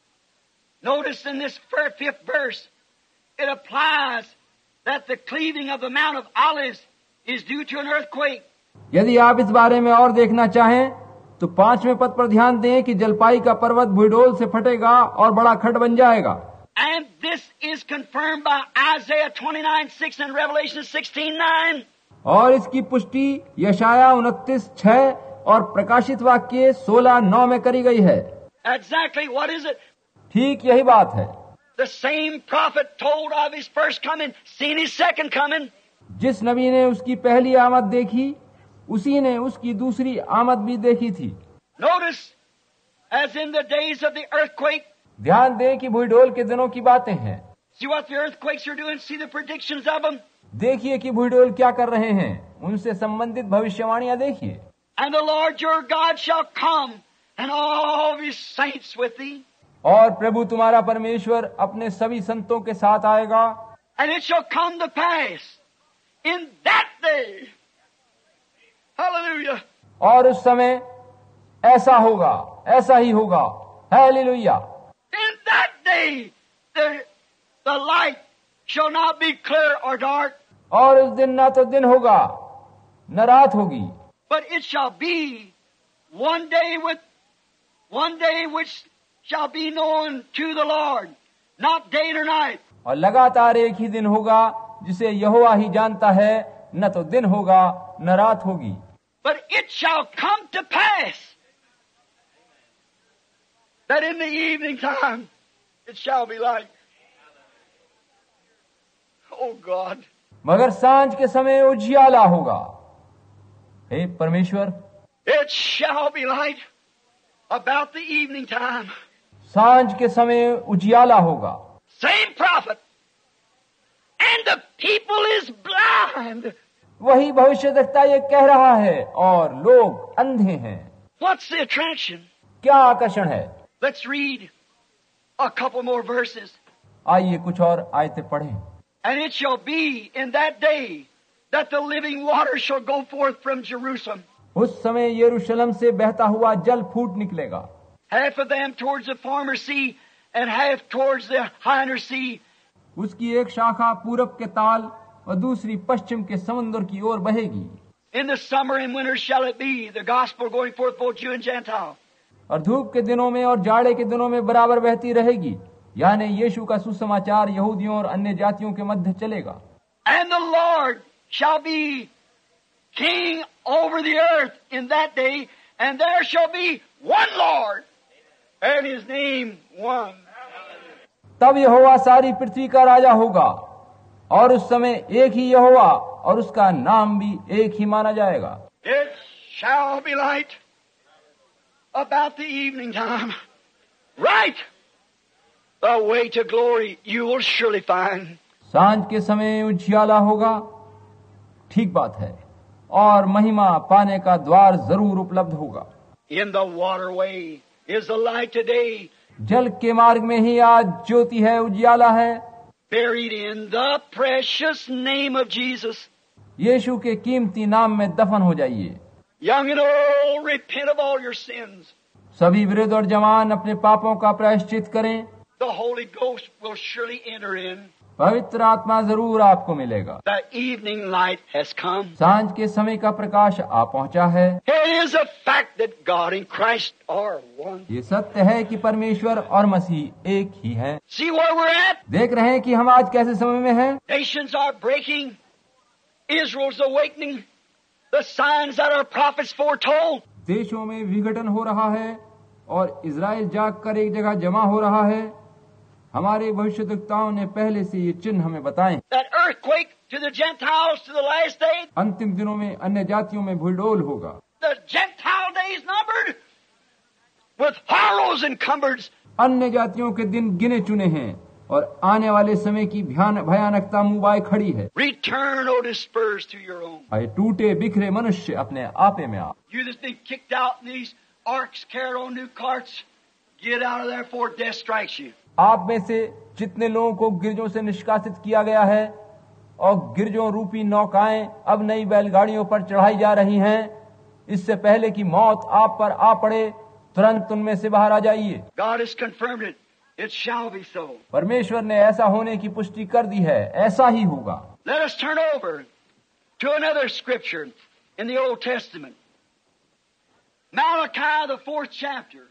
Speaker 2: notice in this 5th verse, it applies that the cleaving of the Mount of Olives is due to an earthquake.
Speaker 1: यदि आप इस बारे में और देखना चाहें, तो 5वें पद पर ध्यान दें कि जलपाई का पर्वत भूडोल से फटेगा और बड़ा खड्ड बन जाएगा।
Speaker 2: And this is confirmed by Isaiah 29:6 and Revelation 16:9.
Speaker 1: और इसकी पुष्टि यशाया 29:6 और प्रकाशित वाक्य 16:9 में करी गई है।
Speaker 2: Exactly what is it?
Speaker 1: ठीक यही बात है।
Speaker 2: The same prophet told of his first coming, seen his second coming.
Speaker 1: जिस नबी ने उसकी पहली आमद देखी, उसी ने उसकी दूसरी आमद भी देखी थी।
Speaker 2: Notice, as in the days of the earthquake.
Speaker 1: ध्यान दें कि भूडोल के दिनों की बातें हैं।
Speaker 2: See what the earthquakes are doing. See the predictions of them.
Speaker 1: देखिए कि भूडोल क्या कर रहे हैं, उनसे संबंधित भविष्यवाणियां देखिए।
Speaker 2: And the Lord your God shall come, and all his saints with thee.
Speaker 1: और प्रभु तुम्हारा परमेश्वर अपने सभी संतों के साथ आएगा।
Speaker 2: And it shall come to pass in that day. Hallelujah.
Speaker 1: और उस समय ऐसा होगा, ऐसा ही होगा। Hallelujah.
Speaker 2: In that day, the light shall not be clear or dark.
Speaker 1: और उस दिन ना तो दिन होगा न रात होगी,
Speaker 2: But it shall be one day which shall be known to the Lord, not day nor night.
Speaker 1: और लगातार एक ही दिन होगा जिसे यहोवा ही जानता है, न तो दिन होगा न रात होगी।
Speaker 2: But it shall come to pass that in the evening time it shall be light. Oh God.
Speaker 1: मगर सांझ के समय उजियाला होगा। हे परमेश्वर,
Speaker 2: It shall be light about the evening time.
Speaker 1: सांझ के समय उजियाला होगा।
Speaker 2: Same prophet. And the people is blind.
Speaker 1: वही भविष्यद्वक्ता ये कह रहा है और लोग अंधे हैं।
Speaker 2: What's the attraction?
Speaker 1: क्या आकर्षण है?
Speaker 2: Let's read a couple more verses.
Speaker 1: आइए कुछ और आयतें पढ़ें।
Speaker 2: And it shall be in that day that the living water shall go forth from Jerusalem,
Speaker 1: उस समय यरूशलेम से बहता हुआ जल फूट निकलेगा,
Speaker 2: half of them towards the former sea and half towards the hinder sea.
Speaker 1: उसकी एक शाखा पूरब के ताल और दूसरी पश्चिम के समुद्र की ओर बहेगी।
Speaker 2: In the summer and winter shall it be, the gospel going forth both Jew and Gentile.
Speaker 1: और धूप के दिनों में और जाड़े के दिनों में बराबर बहती रहेगी, यानी यीशु का सुसमाचार यहूदियों और अन्य जातियों के मध्य चलेगा।
Speaker 2: And the Lord shall be king over the earth in that day, and there shall be one Lord, and his name one.
Speaker 1: तब यहोवा सारी पृथ्वी का राजा होगा, और उस समय एक ही यहोवा और उसका नाम भी एक ही माना जाएगा।
Speaker 2: It shall be light about the evening time. Right. The way to glory you will surely find.
Speaker 1: सांझ के समय उजियाला होगा, ठीक बात है, और महिमा पाने का द्वार जरूर उपलब्ध होगा।
Speaker 2: In the waterway is the light today,
Speaker 1: जल के मार्ग में ही आज ज्योति है, उजियाला है।
Speaker 2: buried in the precious name of Jesus.
Speaker 1: यीशु के कीमती नाम में दफन हो जाइए।
Speaker 2: Young and old, repent of all your sins.
Speaker 1: सभी वृद्ध और जवान अपने पापों का प्रायश्चित करें।
Speaker 2: The Holy Ghost will surely enter in.
Speaker 1: पवित्र आत्मा जरूर आपको मिलेगा।
Speaker 2: The evening light has come.
Speaker 1: सांझ के समय का प्रकाश आ पहुंचा है।
Speaker 2: It is a fact that God and Christ are one.
Speaker 1: ये सत्य है कि परमेश्वर और मसीह एक ही हैं।
Speaker 2: See where we're at?
Speaker 1: देख रहे हैं कि हम आज कैसे समय में हैं।
Speaker 2: Nations are breaking. Israel's awakening. The signs that our prophets foretold.
Speaker 1: देशों में विघटन हो रहा है और इजराइल जाग कर एक जगह जमा हो रहा है। हमारे भविष्यद्वक्ताओं ने पहले से ये चिन्ह हमें बताए।
Speaker 2: That earthquake to the Gentiles to the last day.
Speaker 1: अंतिम दिनों में अन्य जातियों में भूडोल होगा।
Speaker 2: The Gentile days numbered with horrors encumbered.
Speaker 1: अन्य जातियों के दिन गिने चुने हैं और आने वाले समय की भयानकता मुंह खड़ी है।
Speaker 2: Return, O dispersed to your own.
Speaker 1: आए टूटे बिखरे मनुष्य अपने आपे में आ।
Speaker 2: You that's been kicked out in these arks carried on new carts, get out of there before death strikes you.
Speaker 1: आप में से जितने लोगों को गिरजों से निष्कासित किया गया है और गिरजों रूपी नौकाएं अब नई बैलगाड़ियों पर चढ़ाई जा रही हैं, इससे पहले कि मौत आप पर आ पड़े, तुरंत उनमें से बाहर आ जाइए।
Speaker 2: God has confirmed it. It shall be so.
Speaker 1: परमेश्वर ने ऐसा होने की पुष्टि कर दी है, ऐसा ही होगा।
Speaker 2: Let us turn over to another scripture in the Old Testament. Malachi, the 4th chapter.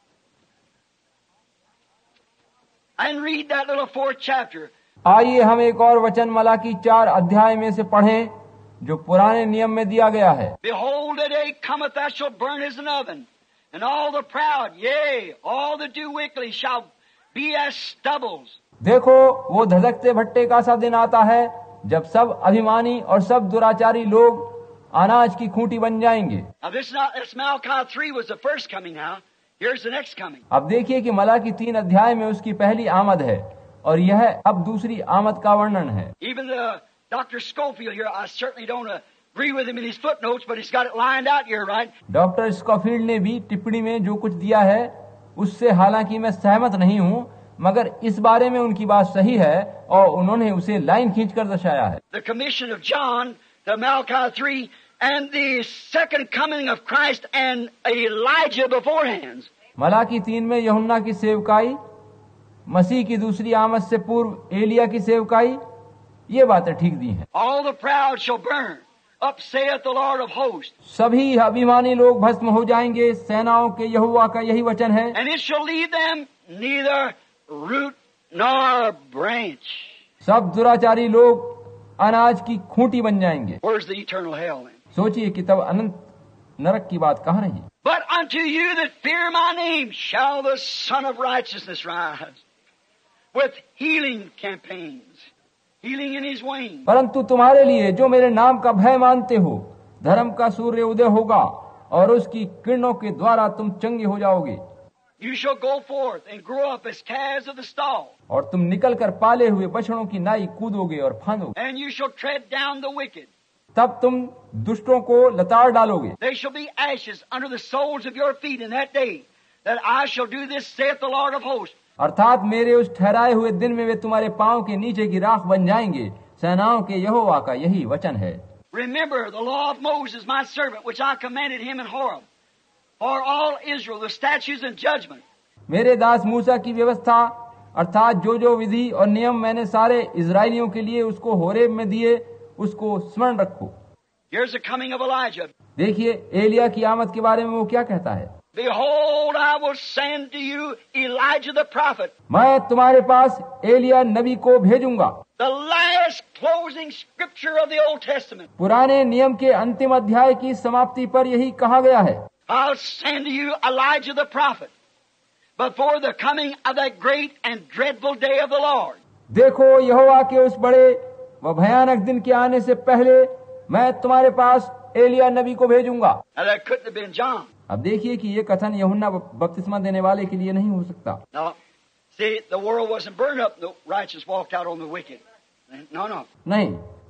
Speaker 2: And read that little 4th chapter.
Speaker 1: आइए हम एक और वचन मलाकी 4 अध्याय में से पढ़ें जो पुराने नियम में दिया गया है।
Speaker 2: Behold, the day cometh that shall burn as an oven, and all the proud, yea, all that do wickedly shall be as stubbles.
Speaker 1: देखो, वो धधकते भट्टे का सा दिन आता है जब सब अभिमानी और सब दुराचारी लोग अनाज की खूंटी बन जाएंगे।
Speaker 2: Now this Malachi 3 was the first coming now. Here's the next coming.
Speaker 1: अब देखिए कि मलाकी 3 अध्याय में उसकी पहली आमद है और यह अब दूसरी आमद का वर्णन है।
Speaker 2: Even Dr. Schofield here, I certainly don't agree with him in his footnotes, but he's got it lined out here, right?
Speaker 1: Doctor Scofield ने भी टिप्पणी में जो कुछ दिया है उससे हालांकि मैं सहमत नहीं हूँ, मगर इस बारे में उनकी बात सही है और उन्होंने उसे लाइन खींचकर दर्शाया है।
Speaker 2: The commission of John, the Malachi 3, and the second coming of Christ and Elijah beforehand.
Speaker 1: Malachi 3 में यूहन्ना की सेवकाई, मसीह की दूसरी आमद से पूर्व एलिया की सेवकाई, ये बातें ठीक दी हैं।
Speaker 2: All the proud shall burn, up saith the Lord of hosts.
Speaker 1: सभी अभिमानी लोग भस्म हो जाएंगे, सेनाओं के यहोवा का यही वचन है।
Speaker 2: And it shall leave them neither root nor branch.
Speaker 1: सब दुराचारी लोग अनाज की खूंटी बन जाएंगे।
Speaker 2: Where's the eternal hell then?
Speaker 1: सोचिए कि तब अनंत नरक की बात कहाँ रही।
Speaker 2: But unto you that fear my name shall the Son of Righteousness rise with healing campaigns, healing in his wings.
Speaker 1: परंतु तुम्हारे लिए जो मेरे नाम का भय मानते हो, धर्म का सूर्य उदय होगा और उसकी किरणों के द्वारा तुम चंगे हो जाओगे।
Speaker 2: You shall go forth and grow up as calves of the stall.
Speaker 1: और तुम निकल कर पाले हुए बछड़ों की नाई कूदोगे और फांदोगे।
Speaker 2: And you shall tread down the wicked.
Speaker 1: तब तुम दुष्टों को लताड़ डालोगे।
Speaker 2: They shall be ashes under the soles of your feet in that day, that I shall do this, saith the Lord of hosts.
Speaker 1: अर्थात मेरे उस ठहराए हुए दिन में वे तुम्हारे पांव के नीचे की राख बन जाएंगे। सेनाओं के यहोवा का यही वचन है।
Speaker 2: Remember the law of Moses, my servant, which I commanded him in Horeb, for all Israel, the statutes and judgment.
Speaker 1: मेरे दास मूसा की व्यवस्था अर्थात जो विधि और नियम मैंने सारे इजराइलियों के लिए उसको होरेब में दिए, उसको स्मरण रखो।
Speaker 2: Here's the coming of Elijah.
Speaker 1: देखिए एलिया की आमद के बारे में वो क्या कहता है।
Speaker 2: Behold, I will send to you Elijah the prophet.
Speaker 1: मैं तुम्हारे पास एलिया नबी को भेजूंगा।
Speaker 2: The last closing scripture of the Old Testament.
Speaker 1: पुराने नियम के अंतिम अध्याय की समाप्ति पर यही कहा गया है।
Speaker 2: I'll send to you Elijah the prophet before the coming of that great and dreadful day of the Lord.
Speaker 1: देखो यहोवा के उस बड़े व भयानक दिन के आने से पहले मैं तुम्हारे पास एलिया नबी को भेजूंगा।
Speaker 2: Now that couldn't have been John.
Speaker 1: अब देखिए कि ये कथन यूहन्ना बपतिस्मा देने वाले के लिए नहीं हो सकता।
Speaker 2: No, see, the world wasn't burned up. The righteous walked out on the wicked. No.
Speaker 1: नहीं,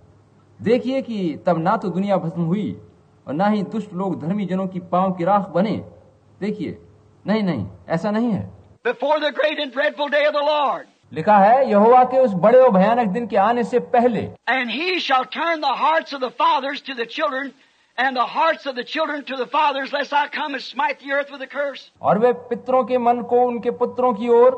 Speaker 1: देखिए कि तब ना तो दुनिया भस्म हुई और ना ही दुष्ट लोग धर्मी जनों की पांव की राख बने। देखिए, नहीं, ऐसा नहीं है।
Speaker 2: Before the great and dreadful day of the Lord.
Speaker 1: लिखा है यहोवा के उस बड़े और भयानक दिन के आने से पहले।
Speaker 2: And he shall turn the hearts of the fathers to the children, and the hearts of the children to the fathers, lest I come and smite the earth with a curse.
Speaker 1: और वे पितरों के मन को उनके पुत्रों की ओर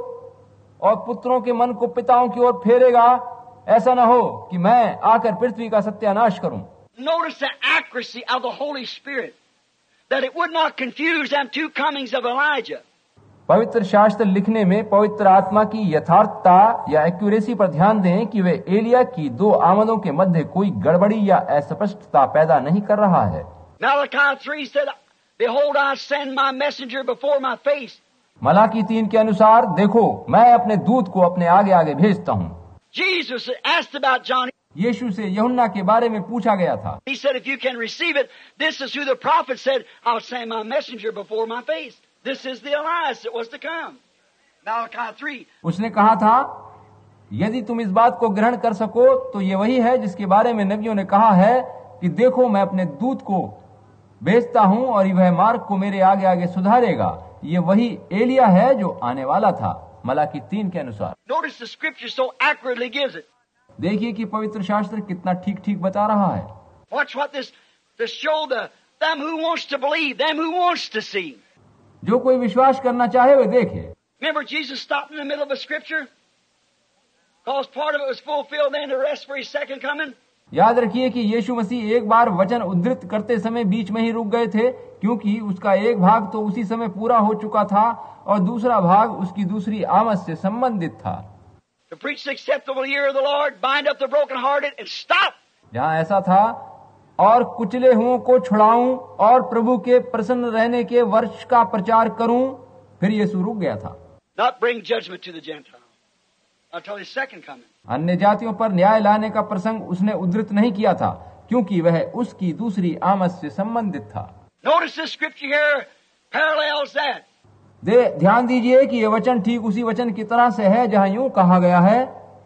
Speaker 1: और पुत्रों के मन को पिताओं की ओर फेरेगा, ऐसा न हो कि मैं आकर पृथ्वी का सत्यानाश करूं।
Speaker 2: Notice the accuracy of the Holy Spirit, that it would not confuse them two comings of Elijah.
Speaker 1: पवित्र शास्त्र लिखने में पवित्र आत्मा की यथार्थता या एक्यूरेसी पर ध्यान दें कि वे एलिया की दो आमदों के मध्य कोई गड़बड़ी या अस्पष्टता पैदा नहीं कर रहा है।
Speaker 2: Malachi 3 said, Behold, I send my messenger before my face.
Speaker 1: Malachi 3 के अनुसार देखो मैं अपने दूत को अपने आगे आगे भेजता हूँ।
Speaker 2: Jesus asked about John.
Speaker 1: यीशु से यूहन्ना के बारे में पूछा गया था।
Speaker 2: He said, if you can receive it, this is who the prophet said, I'll send my messenger before my face. This is the Elias that was to come. Malachi 3.
Speaker 1: उसने कहा था यदि तुम इस बात को ग्रहण कर सको तो ये वही है जिसके बारे में नबियों ने कहा है कि देखो मैं अपने दूत को भेजता हूँ और वह मार्ग को मेरे आगे आगे सुधारेगा। ये वही एलिया है जो आने वाला था। मलाकी 3 के अनुसार।
Speaker 2: Notice the scripture so accurately gives it.
Speaker 1: देखिए कि पवित्र शास्त्र कितना ठीक ठीक बता रहा है।
Speaker 2: Watch what this to show them who wants to believe, them who wants to see.
Speaker 1: जो कोई विश्वास करना चाहे वह देखे।
Speaker 2: Remember Jesus stopped in the middle of a scripture? Because part of it was fulfilled then the rest for his second coming.
Speaker 1: याद रखिए कि यीशु मसीह एक बार वचन उद्धृत करते समय बीच में ही रुक गए थे, क्योंकि उसका एक भाग तो उसी समय पूरा हो चुका था और दूसरा भाग उसकी दूसरी आमद से संबंधित था।
Speaker 2: To preach the acceptable year of the Lord, bind up the brokenhearted, and stop.
Speaker 1: जहाँ ऐसा था और कुचले हुओं को छुड़ाऊं और प्रभु के प्रसन्न रहने के वर्ष का प्रचार करूं, फिर यीशु रुक गया था।
Speaker 2: Not bring judgment to the Gentiles until his second coming.
Speaker 1: अन्य जातियों पर न्याय लाने का प्रसंग उसने उद्धृत नहीं किया था, क्योंकि वह उसकी दूसरी आमद से संबंधित था।
Speaker 2: Notice this scripture here parallels that.
Speaker 1: ध्यान दीजिए कि यह वचन ठीक उसी वचन की तरह से है जहाँ यूं कहा गया है,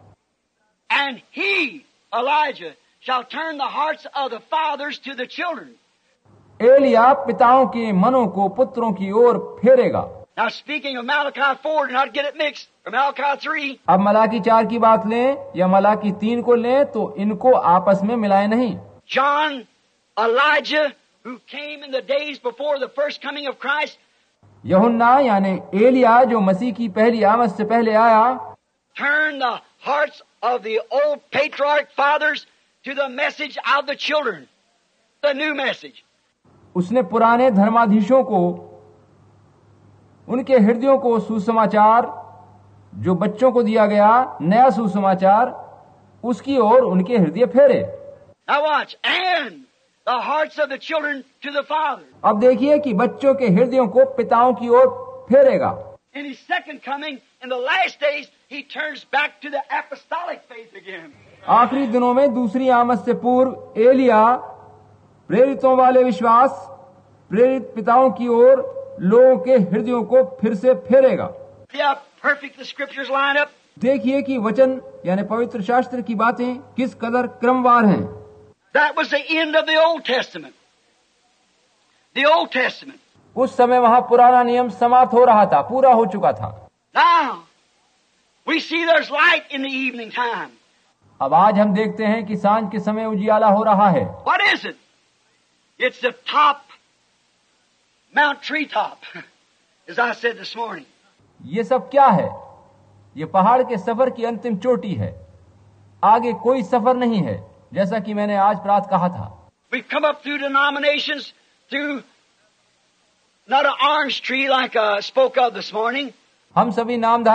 Speaker 2: And he, Elijah, shall turn the hearts of the fathers to the children.
Speaker 1: Elia पिताओं के मनों को पुत्रों की ओर फेरेगा।
Speaker 2: Now speaking of Malachi 4, do not get it mixed, or Malachi 3.
Speaker 1: अब मलाकी 4 की बात लें या मलाकी 3 को लें तो इनको आपस में मिलाएं नहीं।
Speaker 2: John, Elijah, who came in the days before the first coming of Christ,
Speaker 1: यूहन्ना यानी एलिया जो मसीह की पहली आमद से पहले आया,
Speaker 2: turned the hearts of the old patriarch fathers to the message of the children, the new message.
Speaker 1: उसने पुराने धर्माधीशों को, उनके हृदयों को सुसमाचार जो बच्चों को दिया गया, नया सुसमाचार, उसकी ओर उनके हृदय फेरे।
Speaker 2: Now watch, and the hearts of the children to the fathers.
Speaker 1: अब देखिए कि बच्चों के हृदयों को पिताओं की ओर फेरेगा।
Speaker 2: In his second coming, in the last days, he turns back to the apostolic faith again.
Speaker 1: आखिरी दिनों में दूसरी आमद से पूर्व एलिया प्रेरितों वाले विश्वास, प्रेरित पिताओं की ओर लोगों के हृदयों को फिर से फेरेगा।
Speaker 2: See how perfect the scriptures line up?
Speaker 1: देखिए कि वचन यानी पवित्र शास्त्र की बातें किस कदर क्रमवार हैं।
Speaker 2: That was the end of the Old Testament. The Old Testament.
Speaker 1: उस समय वहां पुराना नियम समाप्त हो रहा था, पूरा हो चुका था।
Speaker 2: Now, we see there's light in the evening time.
Speaker 1: अब आज हम देखते हैं कि सांझ के समय उजियाला हो रहा है।
Speaker 2: What is it? It's the top, Mount Treetop, as I said this morning.
Speaker 1: ये सब क्या है? ये पहाड़ के सफर की अंतिम चोटी है, आगे कोई सफर नहीं है, जैसा कि मैंने आज प्रात कहा था।
Speaker 2: We've come up through denominations, through not an orange tree like I spoke of this morning.
Speaker 1: हम सभी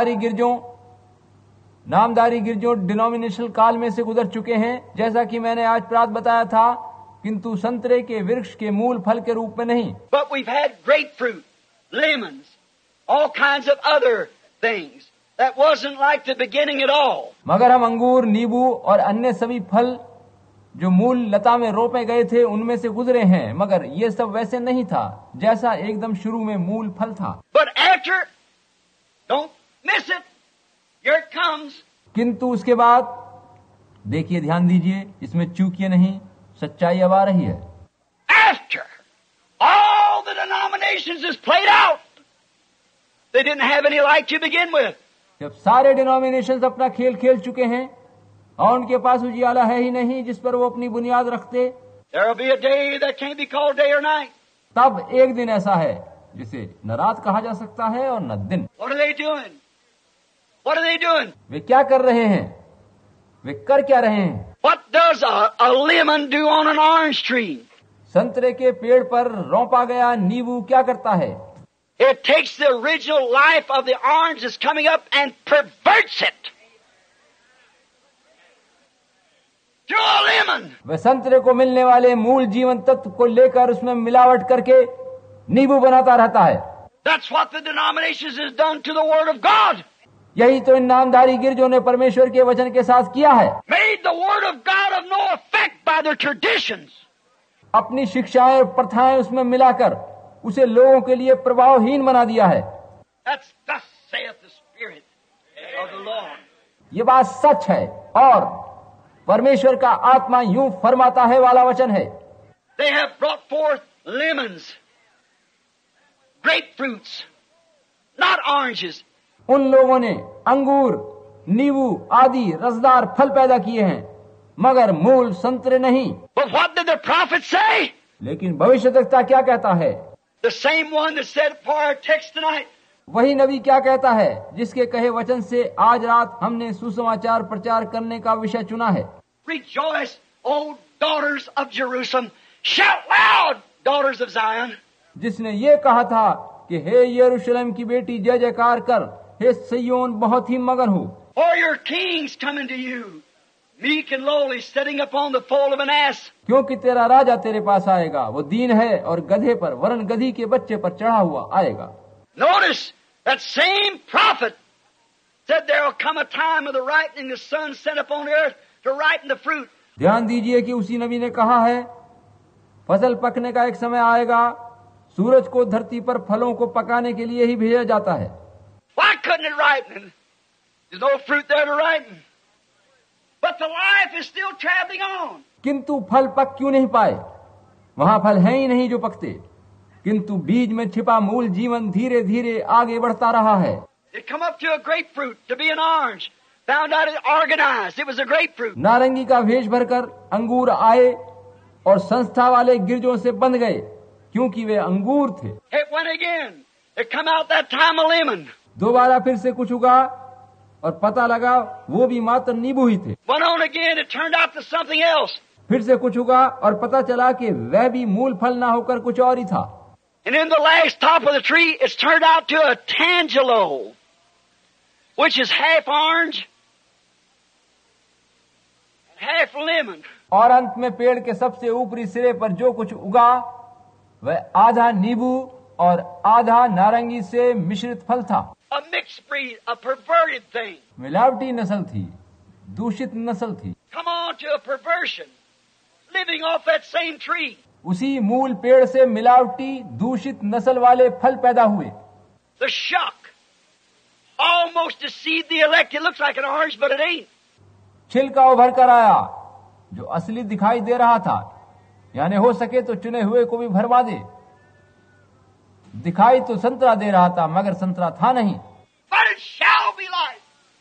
Speaker 1: नामधारी गिरजों डिनोमिनेशनल काल में से गुजर चुके हैं, जैसा कि मैंने आज प्रात बताया था, किंतु संतरे के वृक्ष के मूल फल के रूप में नहीं।
Speaker 2: But we've had grapefruit, lemons, all kinds of other things. That wasn't like the beginning at all.
Speaker 1: मगर हम अंगूर, नींबू और अन्य सभी फल जो मूल लता में रोपे गए थे उनमें से गुजरे हैं, मगर ये सब वैसे नहीं था जैसा एकदम शुरू में मूल फल था।
Speaker 2: But after, don't miss it. Here it comes.
Speaker 1: किंतु उसके बाद देखिए, ध्यान दीजिए, इसमें चूकिए नहीं, सच्चाई अब आ रही है।
Speaker 2: After all the denominations is played out, they didn't have any light to begin with.
Speaker 1: जब सारे डिनोमिनेशंस अपना खेल खेल चुके हैं और उनके पास उजियाला है ही नहीं जिस पर वो अपनी बुनियाद रखते,
Speaker 2: There will be a day that can't be called day or night.
Speaker 1: तब एक दिन ऐसा है जिसे न रात कहा जा सकता है और न दिन।
Speaker 2: What are they doing? What are they doing?
Speaker 1: वे क्या कर रहे हैं? वे कर क्या रहे हैं?
Speaker 2: What does a lemon do on an orange tree?
Speaker 1: संतरे के पेड़ पर रोंपा गया नींबू क्या करता है?
Speaker 2: It takes the original life of the orange that's coming up and perverts it to a lemon.
Speaker 1: वे संतरे को मिलने वाले मूल जीवन तत्व को लेकर उसमें मिलावट करके नींबू बनाता रहता है।
Speaker 2: That's what the denominations has done to the Word of God.
Speaker 1: यही तो इन नामधारी गिरजों ने परमेश्वर के वचन के साथ किया है।
Speaker 2: Made the Word of God of no effect by their traditions.
Speaker 1: अपनी शिक्षाएं और प्रथाएं उसमें मिलाकर उसे लोगों के लिए प्रभावहीन बना दिया है।
Speaker 2: That's thus saith the Spirit of the Lord.
Speaker 1: ये बात सच है और परमेश्वर का आत्मा यूं फरमाता है वाला वचन है।
Speaker 2: They have brought forth lemons, grapefruits, not oranges.
Speaker 1: उन लोगों ने अंगूर, नींबू आदि रसदार फल पैदा किए हैं, मगर मूल संतरे नहीं।
Speaker 2: But what did the prophet say?
Speaker 1: लेकिन भविष्यद्वक्ता क्या कहता है?
Speaker 2: The same one that said for our text tonight.
Speaker 1: वही नबी क्या कहता है जिसके कहे वचन से आज रात हमने सुसमाचार प्रचार करने का विषय चुना है।
Speaker 2: Rejoice, O daughters of Jerusalem. Shout loud, daughters of Zion.
Speaker 1: जिसने ये कहा था कि हे यरूशलेम की बेटी जय जयकार कर, हे सिय्योन बहुत ही मगन हो।
Speaker 2: For your king's coming to you, meek and lowly, sitting upon the foal of an ass.
Speaker 1: क्योंकि तेरा राजा तेरे पास आएगा, वो दीन है और गधे पर वरन गधी के बच्चे पर चढ़ा हुआ आएगा।
Speaker 2: Notice that same prophet said there will come a time of the ripening the sun set upon earth to ripen the fruit.
Speaker 1: ध्यान दीजिए कि उसी नबी ने कहा है फसल पकने का एक समय आएगा, सूरज को धरती पर फलों को पकाने के लिए ही भेजा जाता है।
Speaker 2: Why couldn't it ripen? There's no fruit there to ripen. But the life is still traveling on.
Speaker 1: किंतु फल पक क्यों नहीं पाए? वहां फल है ही नहीं जो पकते, किंतु बीज में छिपा मूल जीवन धीरे धीरे आगे बढ़ता रहा है।
Speaker 2: It come up to a grapefruit, to be an orange. Found out it organized. It was a grapefruit.
Speaker 1: नारंगी का भेष भरकर अंगूर आए और संस्था वाले गिरजों से बंध गए, क्योंकि वे अंगूर थे।
Speaker 2: It went again. It come out that time a lemon.
Speaker 1: दोबारा फिर से कुछ उगा और पता लगा वो भी मात्र नींबू ही थे।
Speaker 2: Went on again. It turned out to something else.
Speaker 1: फिर से कुछ उगा और पता चला कि वह भी मूल फल ना होकर कुछ और ही था।
Speaker 2: And in the last top of the tree, it's turned out to a tangelo, which is half orange, half lemon.
Speaker 1: और अंत में पेड़ के सबसे ऊपरी सिरे पर जो कुछ उगा वह आधा नींबू और आधा नारंगी से मिश्रित फल था।
Speaker 2: A mixed breed, a perverted thing.
Speaker 1: मिलावटी नस्ल थी, दूषित नस्ल थी।
Speaker 2: Come on to a perversion, living off that same tree.
Speaker 1: उसी मूल पेड़ से मिलावटी दूषित नस्ल वाले फल पैदा हुए।
Speaker 2: The shock almost deceived the elect. It looks like an orange, but it ain't.
Speaker 1: छिलका उभर कर आया जो असली दिखाई दे रहा था, यानी हो सके तो चुने हुए को भी भरवा दे। दिखाई तो संतरा दे रहा था मगर संतरा था नहीं।
Speaker 2: But it shall be light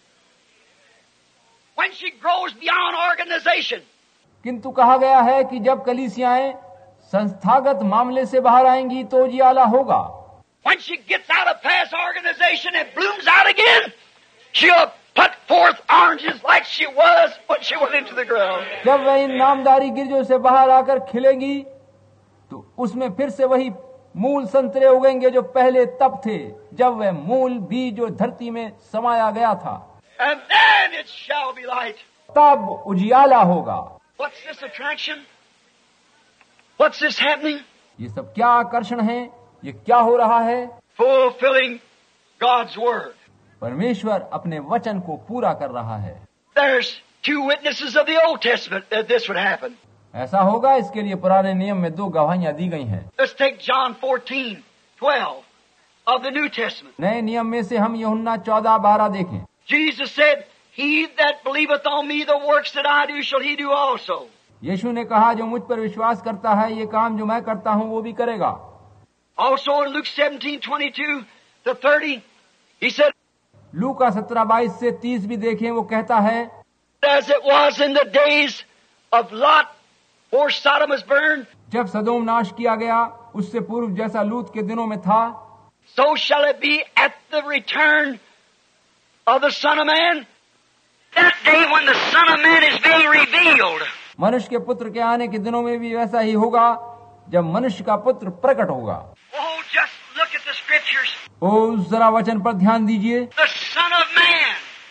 Speaker 2: when she grows beyond organization.
Speaker 1: किंतु कहा गया है कि जब कलीसियाएं संस्थागत मामले से बाहर आएंगी तो उजियाला होगा।
Speaker 2: When she gets out of past organization and blooms out again, she'll put forth oranges like she was when she went into the ground.
Speaker 1: जब वह इन नामदारी गिरजों से बाहर आकर खिलेंगी तो उसमें फिर से वही मूल संतरे उगेंगे जो पहले तब थे जब वह मूल बीज जो धरती में समाया गया था।
Speaker 2: And then it shall be light.
Speaker 1: तब उजियाला होगा।
Speaker 2: What's this attraction? What's this happening?
Speaker 1: ये सब क्या आकर्षण है? ये क्या हो रहा है?
Speaker 2: Fulfilling God's word.
Speaker 1: परमेश्वर अपने वचन को पूरा कर रहा है।
Speaker 2: There's two witnesses of the Old Testament that this would happen.
Speaker 1: ऐसा होगा, इसके लिए पुराने नियम में 2 गवाहियां दी गई हैं।
Speaker 2: Let's take John 14:12 of the New Testament.
Speaker 1: नए नियम में से हम यूहन्ना 14:12 देखें।
Speaker 2: Jesus said, "He that believeth on me, the works that I do shall he do also."
Speaker 1: यीशु ने कहा, जो मुझ पर विश्वास करता है ये काम जो मैं करता हूँ वो भी करेगा।
Speaker 2: Also in Luke 17:22-30, he said,
Speaker 1: लूका 17:22 से 30 भी देखें, वो कहता है,
Speaker 2: "As it was in the days of Lot, before Sodom was burned,
Speaker 1: जब सदोम नाश किया गया उससे पूर्व जैसा लूत के दिनों में था,
Speaker 2: so shall it be at the return of the Son of Man." That day when the Son of Man is being revealed.
Speaker 1: मनुष्य के पुत्र के आने के दिनों में भी वैसा ही होगा जब मनुष्य का पुत्र प्रकट होगा।
Speaker 2: Oh, just look at the scriptures.
Speaker 1: ओ जरा वचन पर ध्यान दीजिए।
Speaker 2: The Son of Man,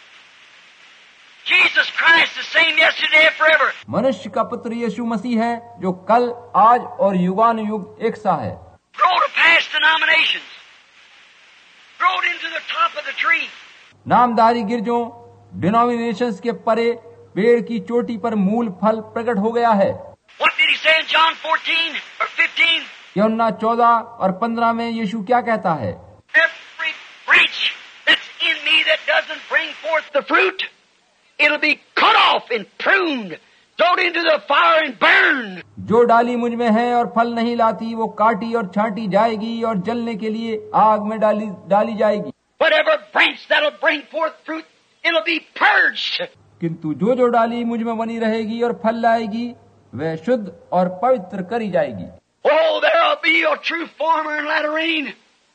Speaker 2: Jesus Christ, the same yesterday and forever.
Speaker 1: मनुष्य का पुत्र यीशु मसीह है जो कल, आज और युगानुयुग एक सा है।
Speaker 2: Grow to past denominations. Grow into the top of the tree.
Speaker 1: नामधारी गिरजों, डिनोमिनेशंस के परे पेड़ की चोटी पर मूल फल प्रकट हो गया है।
Speaker 2: What did he say in John 14 or 15?
Speaker 1: यूहन्ना 14 और 15 में यीशु क्या कहता है?
Speaker 2: Every branch that's in me that doesn't bring forth the fruit, it'll be cut off and pruned, thrown into the fire and burned.
Speaker 1: जो डाली मुझ में है और फल नहीं लाती वो काटी और छांटी जाएगी और जलने के लिए आग में डाली जाएगी।
Speaker 2: Whatever branch that'll bring forth fruit, it'll be purged.
Speaker 1: किंतु जो डाली मुझ में बनी रहेगी और फल लाएगी वह शुद्ध और पवित्र करी जाएगी।
Speaker 2: Oh, there'll be a true farmer in latter rain.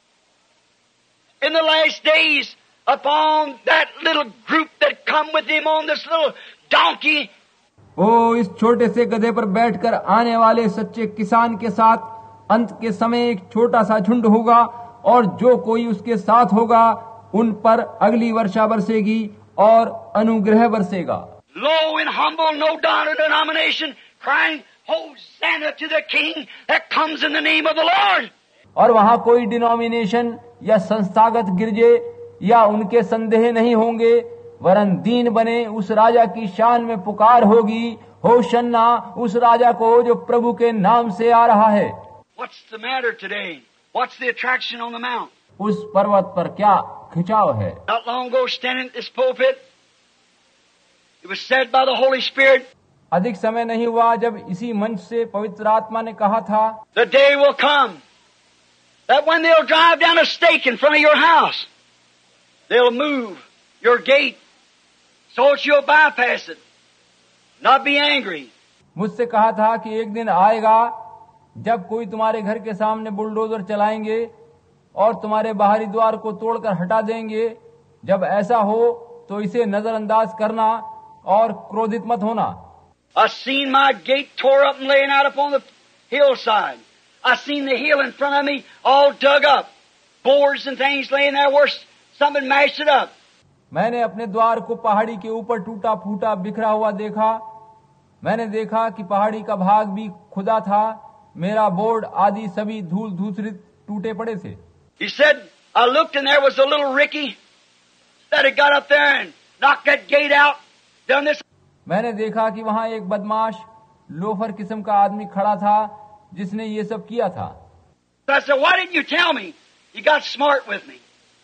Speaker 2: In the last days, upon that little group that come with him on this little donkey.
Speaker 1: ओ इस छोटे से गधे पर बैठकर आने वाले सच्चे किसान के साथ अंत के समय एक छोटा सा झुंड होगा और जो कोई उसके साथ होगा उन पर अगली वर्षा बरसेगी और अनुग्रह बरसेगा।
Speaker 2: Low and humble, no doubt denomination, crying, Hosanna to the King that comes in the name of the Lord.
Speaker 1: और वहाँ कोई डिनोमिनेशन या संस्थागत गिरजे या उनके संदेह नहीं होंगे, वरन दीन बने उस राजा की शान में पुकार होगी, होशन्ना उस राजा को जो प्रभु के नाम से आ रहा है।
Speaker 2: What's the matter today? What's the attraction on the mount?
Speaker 1: उस पर्वत पर क्या खिंचाव है?
Speaker 2: Not long ago, standing at this pulpit, it was said by the Holy Spirit,
Speaker 1: अधिक समय नहीं हुआ जब इसी मंच से पवित्र आत्मा ने कहा था,
Speaker 2: the day will come that when they'll drive down a stake in front of your house, they'll move your gate so that you'll bypass it, not be angry.
Speaker 1: मुझसे कहा था कि एक दिन आएगा जब कोई तुम्हारे घर के सामने बुलडोजर चलाएंगे और तुम्हारे बाहरी द्वार को तोड़कर हटा देंगे। जब ऐसा हो तो इसे नजरअंदाज करना और क्रोधित मत होना।
Speaker 2: I've seen my gate tore up and laying out upon the hillside. I've seen the hill in front of me all dug up, boards and things laying there where something mashed it up.
Speaker 1: मैंने अपने द्वार को पहाड़ी के ऊपर टूटा फूटा बिखरा हुआ देखा। मैंने देखा कि पहाड़ी का भाग भी खुदा था, मेरा बोर्ड आदि सभी धूल धूसरित टूटे पड़े थे।
Speaker 2: He said, I looked and there was a little Ricky that had got up there and knocked that gate out, done this.
Speaker 1: मैंने देखा कि वहां एक बदमाश लोफर किस्म का आदमी खड़ा था जिसने ये सब किया था।
Speaker 2: So I said, why didn't you tell me? You got smart with me.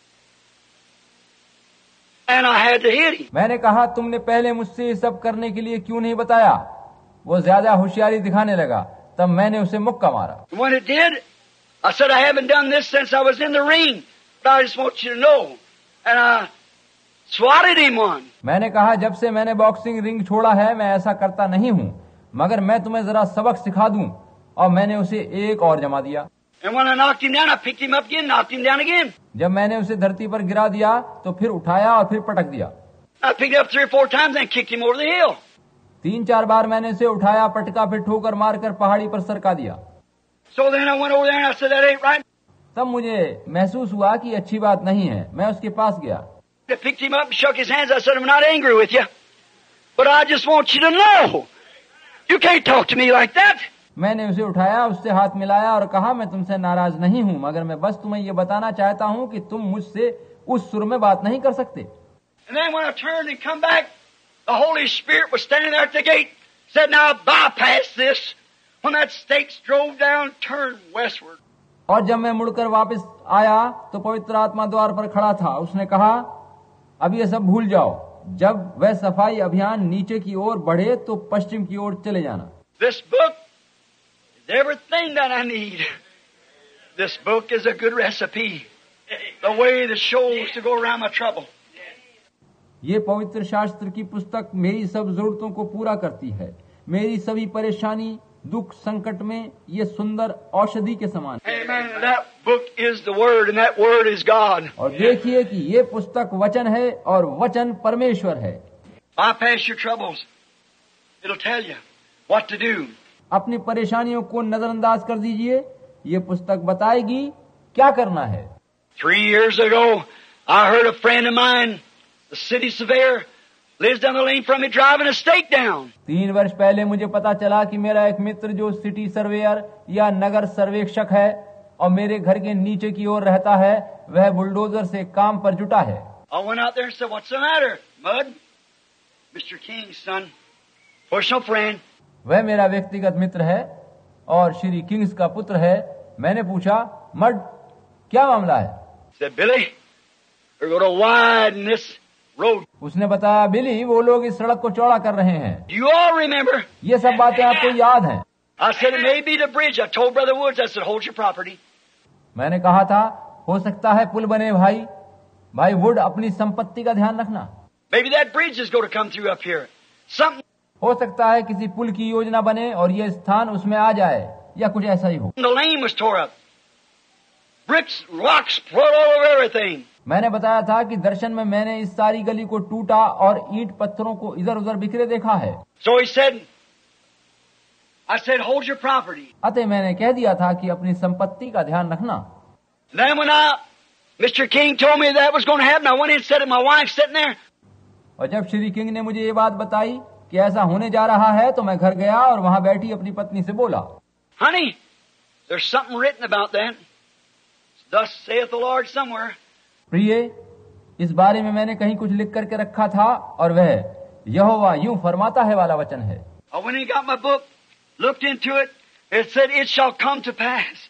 Speaker 2: And I had to hit him.
Speaker 1: मैंने कहा तुमने पहले मुझसे ये सब करने के लिए क्यों नहीं बताया। वो ज्यादा होशियारी दिखाने लगा, तब मैंने उसे मुक्का मारा।
Speaker 2: When it did, I said, I haven't done this since I was in the ring, but I just want you to know. And I swatted him one.
Speaker 1: मैंने कहा जब से मैंने बॉक्सिंग रिंग छोड़ा है मैं ऐसा करता नहीं हूँ, मगर मैं तुम्हें जरा सबक सिखा दूं, और मैंने उसे एक और जमा दिया।
Speaker 2: And when I knocked him down, I picked him up again, knocked him down again.
Speaker 1: जब मैंने उसे धरती पर गिरा दिया तो फिर उठाया और फिर पटक दिया।
Speaker 2: I picked up 3 or 4 times and kicked him over the hill.
Speaker 1: 3-4 बार मैंने उसे उठाया, पटका, फिर ठोकर मारकर पहाड़ी पर सरका दिया।
Speaker 2: So then I went over there and I said, that ain't right.
Speaker 1: तब मुझे महसूस हुआ कि अच्छी बात नहीं है। मैं उसके पास गया।
Speaker 2: I picked him up and shook his hands. I said, I'm not angry with you, but I just want you to know, you can't talk to me like that.
Speaker 1: मैंने उसे उठाया, उससे हाथ मिलाया और कहा मैं तुमसे नाराज नहीं हूँ, मगर मैं बस तुम्हें ये बताना चाहता हूँ कि तुम मुझसे उस सुर में बात नहीं कर सकते।
Speaker 2: And then when I turned and come back, the Holy Spirit was standing there at the gate, said, now bypass this. When that stake drove down, turned westward.
Speaker 1: और जब मैं मुड़कर वापस आया तो पवित्र आत्मा द्वार पर खड़ा था। उसने कहा अब ये सब भूल जाओ। जब वह सफाई अभियान नीचे की ओर बढ़े तो पश्चिम की ओर चले जाना।
Speaker 2: This book is everything that I need. This book is a good recipe. The way that shows to go around my trouble.
Speaker 1: ये पवित्र शास्त्र की पुस्तक मेरी सब जरूरतों को पूरा करती है। मेरी सभी परेशानी, दुख, संकट में ये सुंदर औषधि के समान है।
Speaker 2: Amen. That book is the Word, and that Word is God.
Speaker 1: और देखिए कि ये पुस्तक वचन है और वचन परमेश्वर है।
Speaker 2: Bypass your troubles. It'll tell you what to do.
Speaker 1: अपनी परेशानियों को नजरअंदाज कर दीजिए। ये पुस्तक बताएगी क्या करना है।
Speaker 2: 3 years ago, I heard a friend of mine, the city surveyor, lives down the lane from me, driving a stake down.
Speaker 1: 3 वर्ष पहले मुझे पता चला कि मेरा एक मित्र जो सिटी सर्वेयर या नगर सर्वेक्षक है और मेरे घर के नीचे की ओर रहता है, वह बुलडोजर से काम पर जुटा है।
Speaker 2: I went out there and said, what's the matter, Mud? Mr. King's son, personal friend.
Speaker 1: वह मेरा व्यक्तिगत मित्र है और श्री किंग्स का पुत्र है। मैंने पूछा, मड, क्या मामला है?
Speaker 2: Said, Billy, we're going to widen this road.
Speaker 1: उसने बताया, बिली, वो लोग इस सड़क को चौड़ा कर रहे हैं।
Speaker 2: Do you all remember?
Speaker 1: ये सब बातें आपको याद हैं?
Speaker 2: I said, it may be the bridge. I told Brother Woods, I said, hold your property.
Speaker 1: मैंने कहा था, हो सकता है पुल बने भाई। भाई वुड, अपनी संपत्ति का ध्यान रखना।
Speaker 2: Maybe that bridge is going to come through up here. Something.
Speaker 1: हो सकता है किसी पुल की योजना बने और ये स्थान उसमें आ जाए, या कुछ ऐसा ही हो।
Speaker 2: The lane was tore up. Bricks, rocks, flood all over everything.
Speaker 1: मैंने बताया था कि दर्शन में मैंने इस सारी गली को टूटा और ईंट पत्थरों को इधर उधर बिखरे देखा है।
Speaker 2: So he said, I said, hold your property.
Speaker 1: अतः मैंने कह दिया था कि अपनी संपत्ति का ध्यान रखना।
Speaker 2: Then when Mr. King told me that was going to happen, I went in and said to my wife sitting there.
Speaker 1: और जब श्री किंग ने मुझे ये बात बताई कि ऐसा होने जा रहा है, तो मैं घर गया और वहां बैठी अपनी पत्नी से बोला,
Speaker 2: Honey, there's something written about that. Thus saith the Lord somewhere.
Speaker 1: प्रिय, इस बारे में मैंने कहीं कुछ लिख करके रखा था और वह यहोवा यूं फरमाता है वाला वचन है।
Speaker 2: I went and got my book, looked into it. It said, it shall come to pass.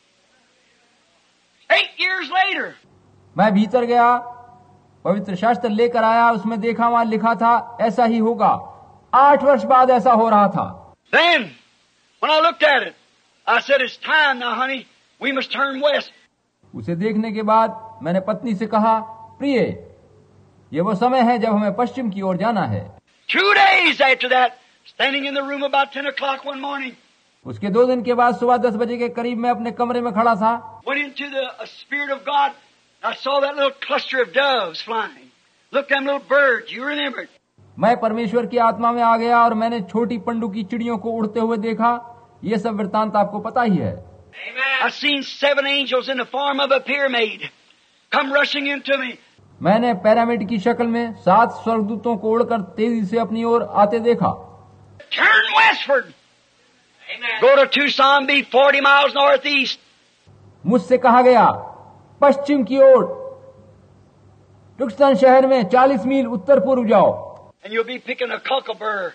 Speaker 2: 8 years later.
Speaker 1: मैं भीतर गया, पवित्र शास्त्र लेकर आया, उसमें देखा वहां लिखा था ऐसा ही होगा। 8 वर्ष बाद ऐसा हो रहा था।
Speaker 2: Then, when I looked at it, I said, it's time now, honey. We must turn west.
Speaker 1: उसे देखने के बाद मैंने पत्नी से कहा, प्रिय, ये वो समय है जब हमें पश्चिम की ओर जाना है।
Speaker 2: 2 days after that, standing in the room about 10 o'clock one morning,
Speaker 1: उसके 2 दिन के बाद सुबह 10 बजे के करीब मैं अपने कमरे में खड़ा था।
Speaker 2: went into the Spirit of God. I saw that little cluster of doves flying. Look, them little birds. You remember it.
Speaker 1: मैं परमेश्वर की आत्मा में आ गया और मैंने छोटी पंडू की चिड़ियों को उड़ते हुए देखा। ये सब वृत्तांत आपको पता ही है।
Speaker 2: I seen 7 angels in the form of a pyramid come rushing into me.
Speaker 1: मैंने पिरामिड की शक्ल में 7 स्वर्गदूतों को उड़कर तेजी से अपनी ओर आते देखा।
Speaker 2: Turn westward. Go to Tucson, be 40 miles northeast.
Speaker 1: मुझसे कहा गया, पश्चिम की ओर टुक्सन शहर में 40 मील उत्तर पूर्व जाओ।
Speaker 2: And you'll be picking a cockleburr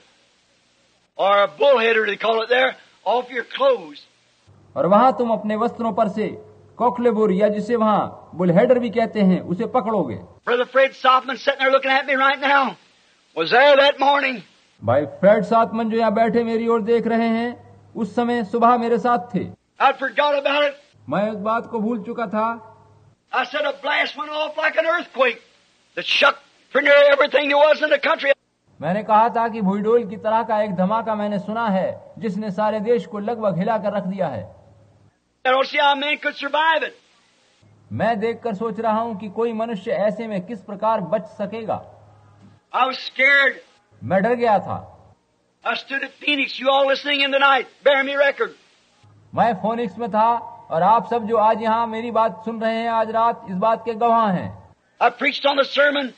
Speaker 2: or a bullheader, they call it there, off your clothes.
Speaker 1: और वहां तुम अपने वस्त्रों पर से कोकलेबुर या जिसे वहां बुलहेडर भी कहते हैं उसे पकड़ोगे।
Speaker 2: Brother Fred Softman sitting there looking at me right now was there that morning.
Speaker 1: भाई फ्रेड साथमन जो यहाँ बैठे मेरी ओर देख रहे हैं, उस समय सुबह मेरे साथ थे।
Speaker 2: I forgot about it.
Speaker 1: मैं उस बात को भूल चुका था।
Speaker 2: I said a blast went off like an earthquake that shook pretty near everything there was in the country.
Speaker 1: मैंने कहा था कि भूईडोल की तरह का एक धमाका मैंने सुना है जिसने सारे देश को लगभग हिलाकर रख दिया है।
Speaker 2: I don't see how man could survive it.
Speaker 1: मैं देखकर सोच रहा हूँ कि कोई मनुष्य ऐसे में किस प्रकार बच सकेगा।
Speaker 2: I was scared.
Speaker 1: मैं डर गया था।
Speaker 2: I stood at Phoenix, you all listening in the night, bear me record.
Speaker 1: मैं फोनिक्स में था और आप सब जो आज यहाँ मेरी बात सुन रहे हैं आज रात इस बात के गवाह हैं।
Speaker 2: I preached on the sermon,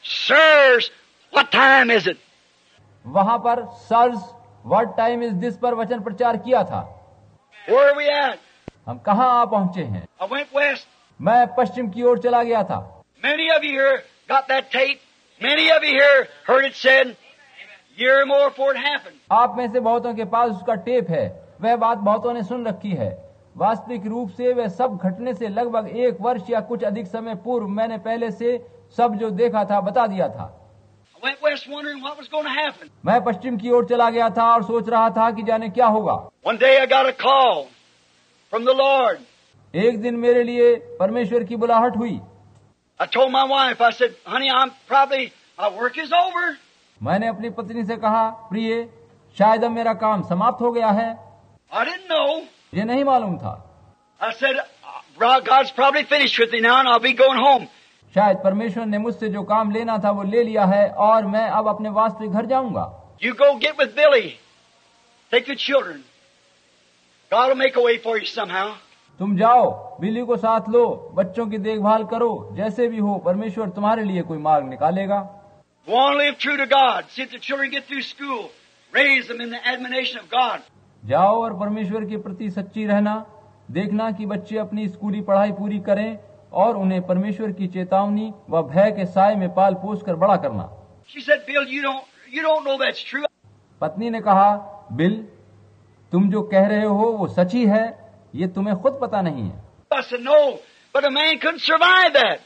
Speaker 2: Sirs, what time is it?
Speaker 1: वहां पर sirs what time is this पर वचन प्रचार किया था।
Speaker 2: Where are we at?
Speaker 1: हम कहाँ आ पहुँचे हैं?
Speaker 2: I went west.
Speaker 1: मैं पश्चिम की ओर चला गया था।
Speaker 2: Many of you here got that tape. Many of you here heard it said, year or more before it happened.
Speaker 1: आप में से बहुतों के पास उसका टेप है। वह बात बहुतों ने सुन रखी है। वास्तविक रूप से वह सब घटने से लगभग 1 वर्ष या कुछ अधिक समय पूर्व मैंने पहले से सब जो देखा था बता दिया था।
Speaker 2: I went west wondering what was going to happen.
Speaker 1: मैं पश्चिम की ओर चला गया था और सोच रहा था कि जाने क्या होगा।
Speaker 2: One day I got a call from the Lord.
Speaker 1: एक दिन मेरे लिए परमेश्वर की बुलाहट हुई।
Speaker 2: I told my wife, I said, honey, my work is over.
Speaker 1: मैंने अपनी पत्नी से कहा, प्रिय, शायद अब मेरा काम समाप्त हो गया है।
Speaker 2: I didn't know.
Speaker 1: ये नहीं मालूम था।
Speaker 2: I said, God's probably finished with me now and I'll be going home.
Speaker 1: शायद परमेश्वर ने मुझसे जो काम लेना था वो ले लिया है और मैं अब अपने वास्तविक घर जाऊंगा।
Speaker 2: You go get with Billy. Take your children. God will make a way for you somehow.
Speaker 1: तुम जाओ, बिली को साथ लो, बच्चों की देखभाल करो, जैसे भी हो परमेश्वर तुम्हारे लिए कोई मार्ग निकालेगा।
Speaker 2: Go on, live true to God. See if the children get through school. Raise them in the admonition of God.
Speaker 1: जाओ और परमेश्वर के प्रति सच्ची रहना, देखना कि बच्चे अपनी स्कूली पढ़ाई पूरी करें और उन्हें परमेश्वर की चेतावनी व भय के साए में पाल पोस कर बड़ा करना।
Speaker 2: She said, Bill, you don't know that's true.
Speaker 1: पत्नी ने कहा, बिल, तुम जो कह रहे हो वो सच्ची है, ये तुम्हें खुद पता नहीं है।
Speaker 2: I said, no, but a man couldn't survive that.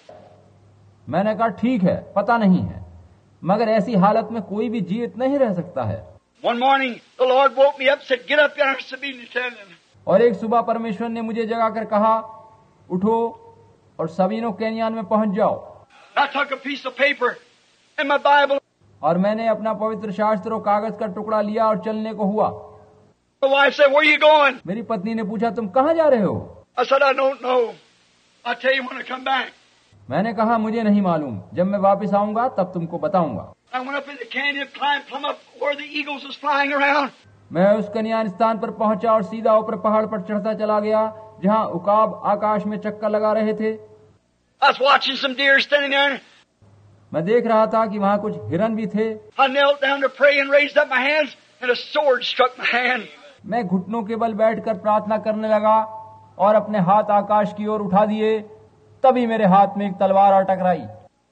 Speaker 1: मैंने कहा, ठीक है, पता नहीं है, मगर ऐसी हालत में कोई भी जीवित नहीं रह सकता है।
Speaker 2: One morning, the Lord woke me up and said, get up there, Sabine, tell them.
Speaker 1: और एक सुबह परमेश्वर ने मुझे जगाकर कहा, उठो और सबीनो कैनियन में पहुंच जाओ।
Speaker 2: I took a piece of paper and my Bible.
Speaker 1: और मैंने अपना पवित्र शास्त्र और कागज का टुकड़ा लिया और चलने को हुआ।
Speaker 2: My wife said, where are you going?
Speaker 1: मेरी पत्नी ने पूछा, तुम कहाँ जा रहे हो?
Speaker 2: I said, I don't know. I'll tell you when I come back.
Speaker 1: मैंने कहा, मुझे नहीं मालूम, जब मैं वापस आऊंगा तब तुमको बताऊंगा।
Speaker 2: I went up in the canyon, climbed plumb up where the eagles was flying around.
Speaker 1: मैं उस कन्यान स्थान पर पहुंचा और सीधा ऊपर पहाड़ पर चढ़ता चला गया जहां उकाब आकाश में चक्कर लगा रहे थे।
Speaker 2: I was watching some deer standing there.
Speaker 1: मैं देख रहा था कि वहां कुछ हिरन भी थे।
Speaker 2: I knelt down to pray and raised up my hands, and a sword struck my hand.
Speaker 1: मैं घुटनों के बल बैठकर प्रार्थना करने लगा और अपने हाथ आकाश की ओर उठा दिए, तभी मेरे हाथ में एक तलवार आ टकराई।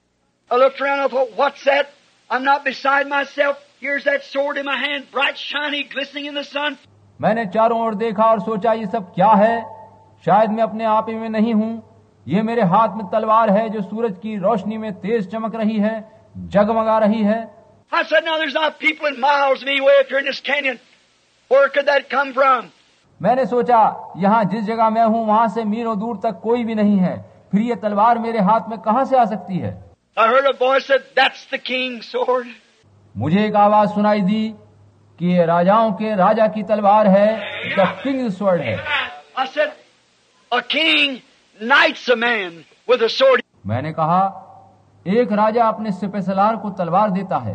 Speaker 2: I looked around and thought, what's that? I'm not beside myself. Here's that sword in my hand, bright, shiny, glistening in the sun.
Speaker 1: मैंने चारों ओर देखा और सोचा, ये सब क्या है? शायद मैं अपने आप ही में नहीं हूँ। ये मेरे हाथ में तलवार है जो सूरज की रोशनी में तेज चमक रही है, जगमगा रही है।
Speaker 2: I said, now there's not people in miles of me way up here in this canyon. Where could that come from?
Speaker 1: मैंने सोचा यहाँ जिस जगह मैं हूँ वहां से मीलों दूर तक कोई भी नहीं है, फिर ये तलवार मेरे हाथ में कहां से आ सकती है?
Speaker 2: I heard a voice said, "That's the king's sword."
Speaker 1: मुझे एक आवाज सुनाई दी कि ये राजाओं के राजा की तलवार है, द किंग्स स्वॉर्ड है।
Speaker 2: I said, "A king knights a man with a sword."
Speaker 1: मैंने कहा, एक राजा अपने सिपहसालार को तलवार देता है।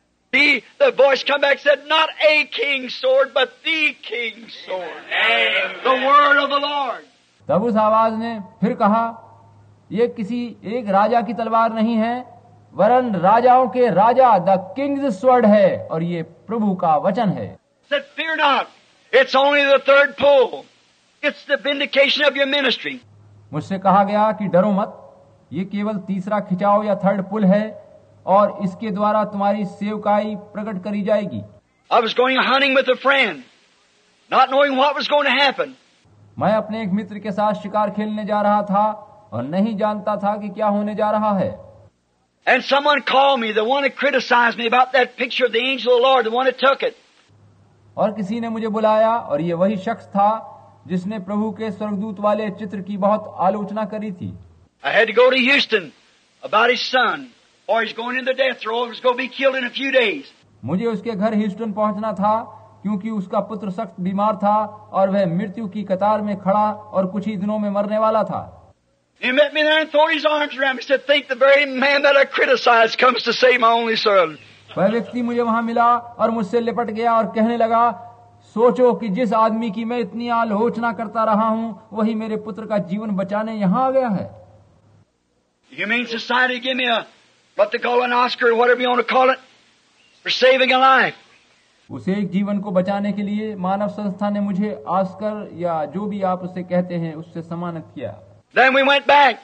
Speaker 2: The voice come back and said, "Not a king's sword, but the king's sword." The word of the Lord.
Speaker 1: तब उस आवाज ने फिर कहा, ये किसी एक राजा की तलवार नहीं है, वरन राजाओं के राजा द किंग्स स्वॉर्ड है, और ये प्रभु का वचन है।
Speaker 2: Said, "Fear not. It's only the third pull. It's the vindication of your ministry."
Speaker 1: मुझसे कहा गया कि डरो मत, ये केवल तीसरा खिंचाव या थर्ड पुल है, और इसके द्वारा तुम्हारी सेवकाई प्रकट करी जाएगी।
Speaker 2: I was going hunting with a friend, not knowing what was going to happen.
Speaker 1: मैं अपने एक मित्र के साथ शिकार खेलने जा रहा था और नहीं जानता था कि क्या होने जा रहा है।
Speaker 2: And someone called me, the one that criticized me about that picture of the angel of the Lord, the one that took it.
Speaker 1: और किसी ने मुझे बुलाया, और ये वही शख्स था जिसने प्रभु के स्वर्गदूत वाले चित्र की बहुत आलोचना करी थी।
Speaker 2: I had to go to Houston about his son, or he's going in the death row. He's going to be killed in a few days.
Speaker 1: मुझे उसके घर ह्यूस्टन पहुंचना था, क्योंकि उसका पुत्र सख्त बीमार था और वह मृत्यु की कतार में खड़ा और कुछ ही दिनों में मरने वाला था।
Speaker 2: He met me there and threw his arms around me. He said, "Think the very man that I criticized comes to save my only son."
Speaker 1: वह व्यक्ति मुझे वहां मिला और मुझसे लिपट गया और कहने लगा, सोचो कि जिस आदमी की मैं इतनी आलोचना करता रहा हूं, वही मेरे पुत्र का जीवन बचाने यहाँ आ गया है।
Speaker 2: The Humane Society gave me what they call an Oscar, or whatever you want to call it, for saving a life.
Speaker 1: उसे एक जीवन को बचाने के लिए मानव संस्था ने मुझे ऑस्कर या जो भी आप उसे कहते हैं उससे सम्मानित किया।
Speaker 2: Then we went back.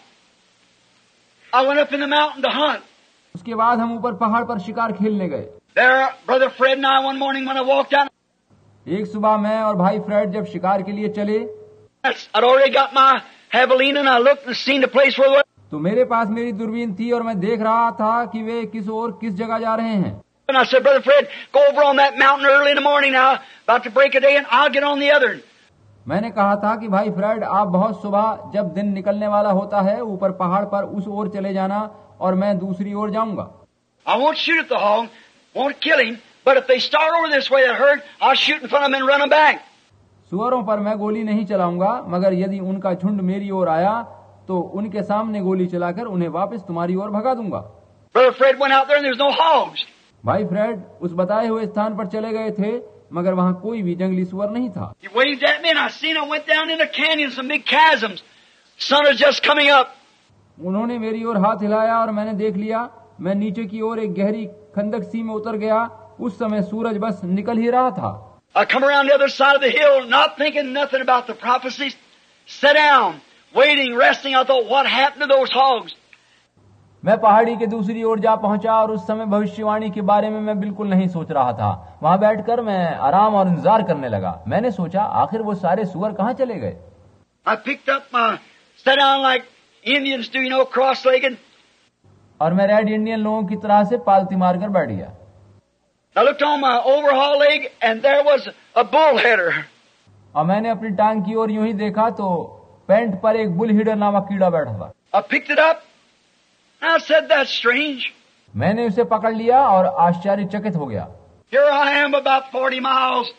Speaker 2: I went up in the mountain to hunt.
Speaker 1: उसके बाद हम ऊपर पहाड़ पर शिकार खेलने गए।
Speaker 2: There, Brother Fred and I, one morning when I walked out,
Speaker 1: एक सुबह मैं और भाई फ्रेड जब शिकार के लिए चले,
Speaker 2: I'd already got my javelin and I looked and seen the place where they were.
Speaker 1: तो मेरे पास मेरी दूरबीन थी और मैं देख रहा था कि वे किस जगह जा रहे हैं।
Speaker 2: And I said, "Brother Fred, go over on that mountain early in the morning now, about to break a day, and I'll get on the other."
Speaker 1: मैंने कहा था कि भाई फ्रेड, आप बहुत सुबह जब दिन निकलने वाला होता है ऊपर पहाड़ पर उस ओर चले जाना और मैं दूसरी ओर जाऊंगा।
Speaker 2: I won't shoot at the hog, won't kill him, but if they start over this way, that herd, I'll shoot in front of them and run them back.
Speaker 1: सुअरों पर मैं गोली नहीं चलाऊंगा, मगर यदि उनका झुंड मेरी ओर आया तो उनके सामने गोली चलाकर उन्हें वापस तुम्हारी ओर भगा दूंगा।
Speaker 2: Brother Fred went out there and there's no hogs.
Speaker 1: भाई फ्रेड उस बताए हुए स्थान पर चले गए थे, मगर वहाँ कोई भी जंगली सुअर नहीं था।
Speaker 2: He waved at me and I seen I went down in a canyon, some big chasms. Sun was just coming up.
Speaker 1: उन्होंने मेरी ओर हाथ हिलाया और मैंने देख लिया, मैं नीचे की ओर एक गहरी खंदक सी में उतर गया। उस समय सूरज बस निकल ही रहा था।
Speaker 2: I come around the other side of the hill, not thinking nothing about the prophecies. Sat down, waiting, resting. I thought, what happened to those hogs?
Speaker 1: मैं पहाड़ी के दूसरी ओर जा पहुंचा और उस समय भविष्यवाणी के बारे में मैं बिल्कुल नहीं सोच रहा था। वहां बैठकर मैं आराम और इंतजार करने लगा। मैंने सोचा, आखिर वो सारे सुअर कहाँ चले गए।
Speaker 2: I picked up my, sat down like Indians do, you know, cross-legged.
Speaker 1: और मैं रेड इंडियन लोगों की तरह से पालती मारकर बैठ गया।
Speaker 2: I looked on my overhaul leg and there was a bullheader.
Speaker 1: और मैंने अपनी टांग की ओर यूं ही देखा तो पैंट पर एक बुल हीडर नामक कीड़ा बैठा था।
Speaker 2: I picked it up and I said, "That's strange."
Speaker 1: मैंने उसे पकड़ लिया और आश्चर्यचकित हो गया।
Speaker 2: Here I am about 40 miles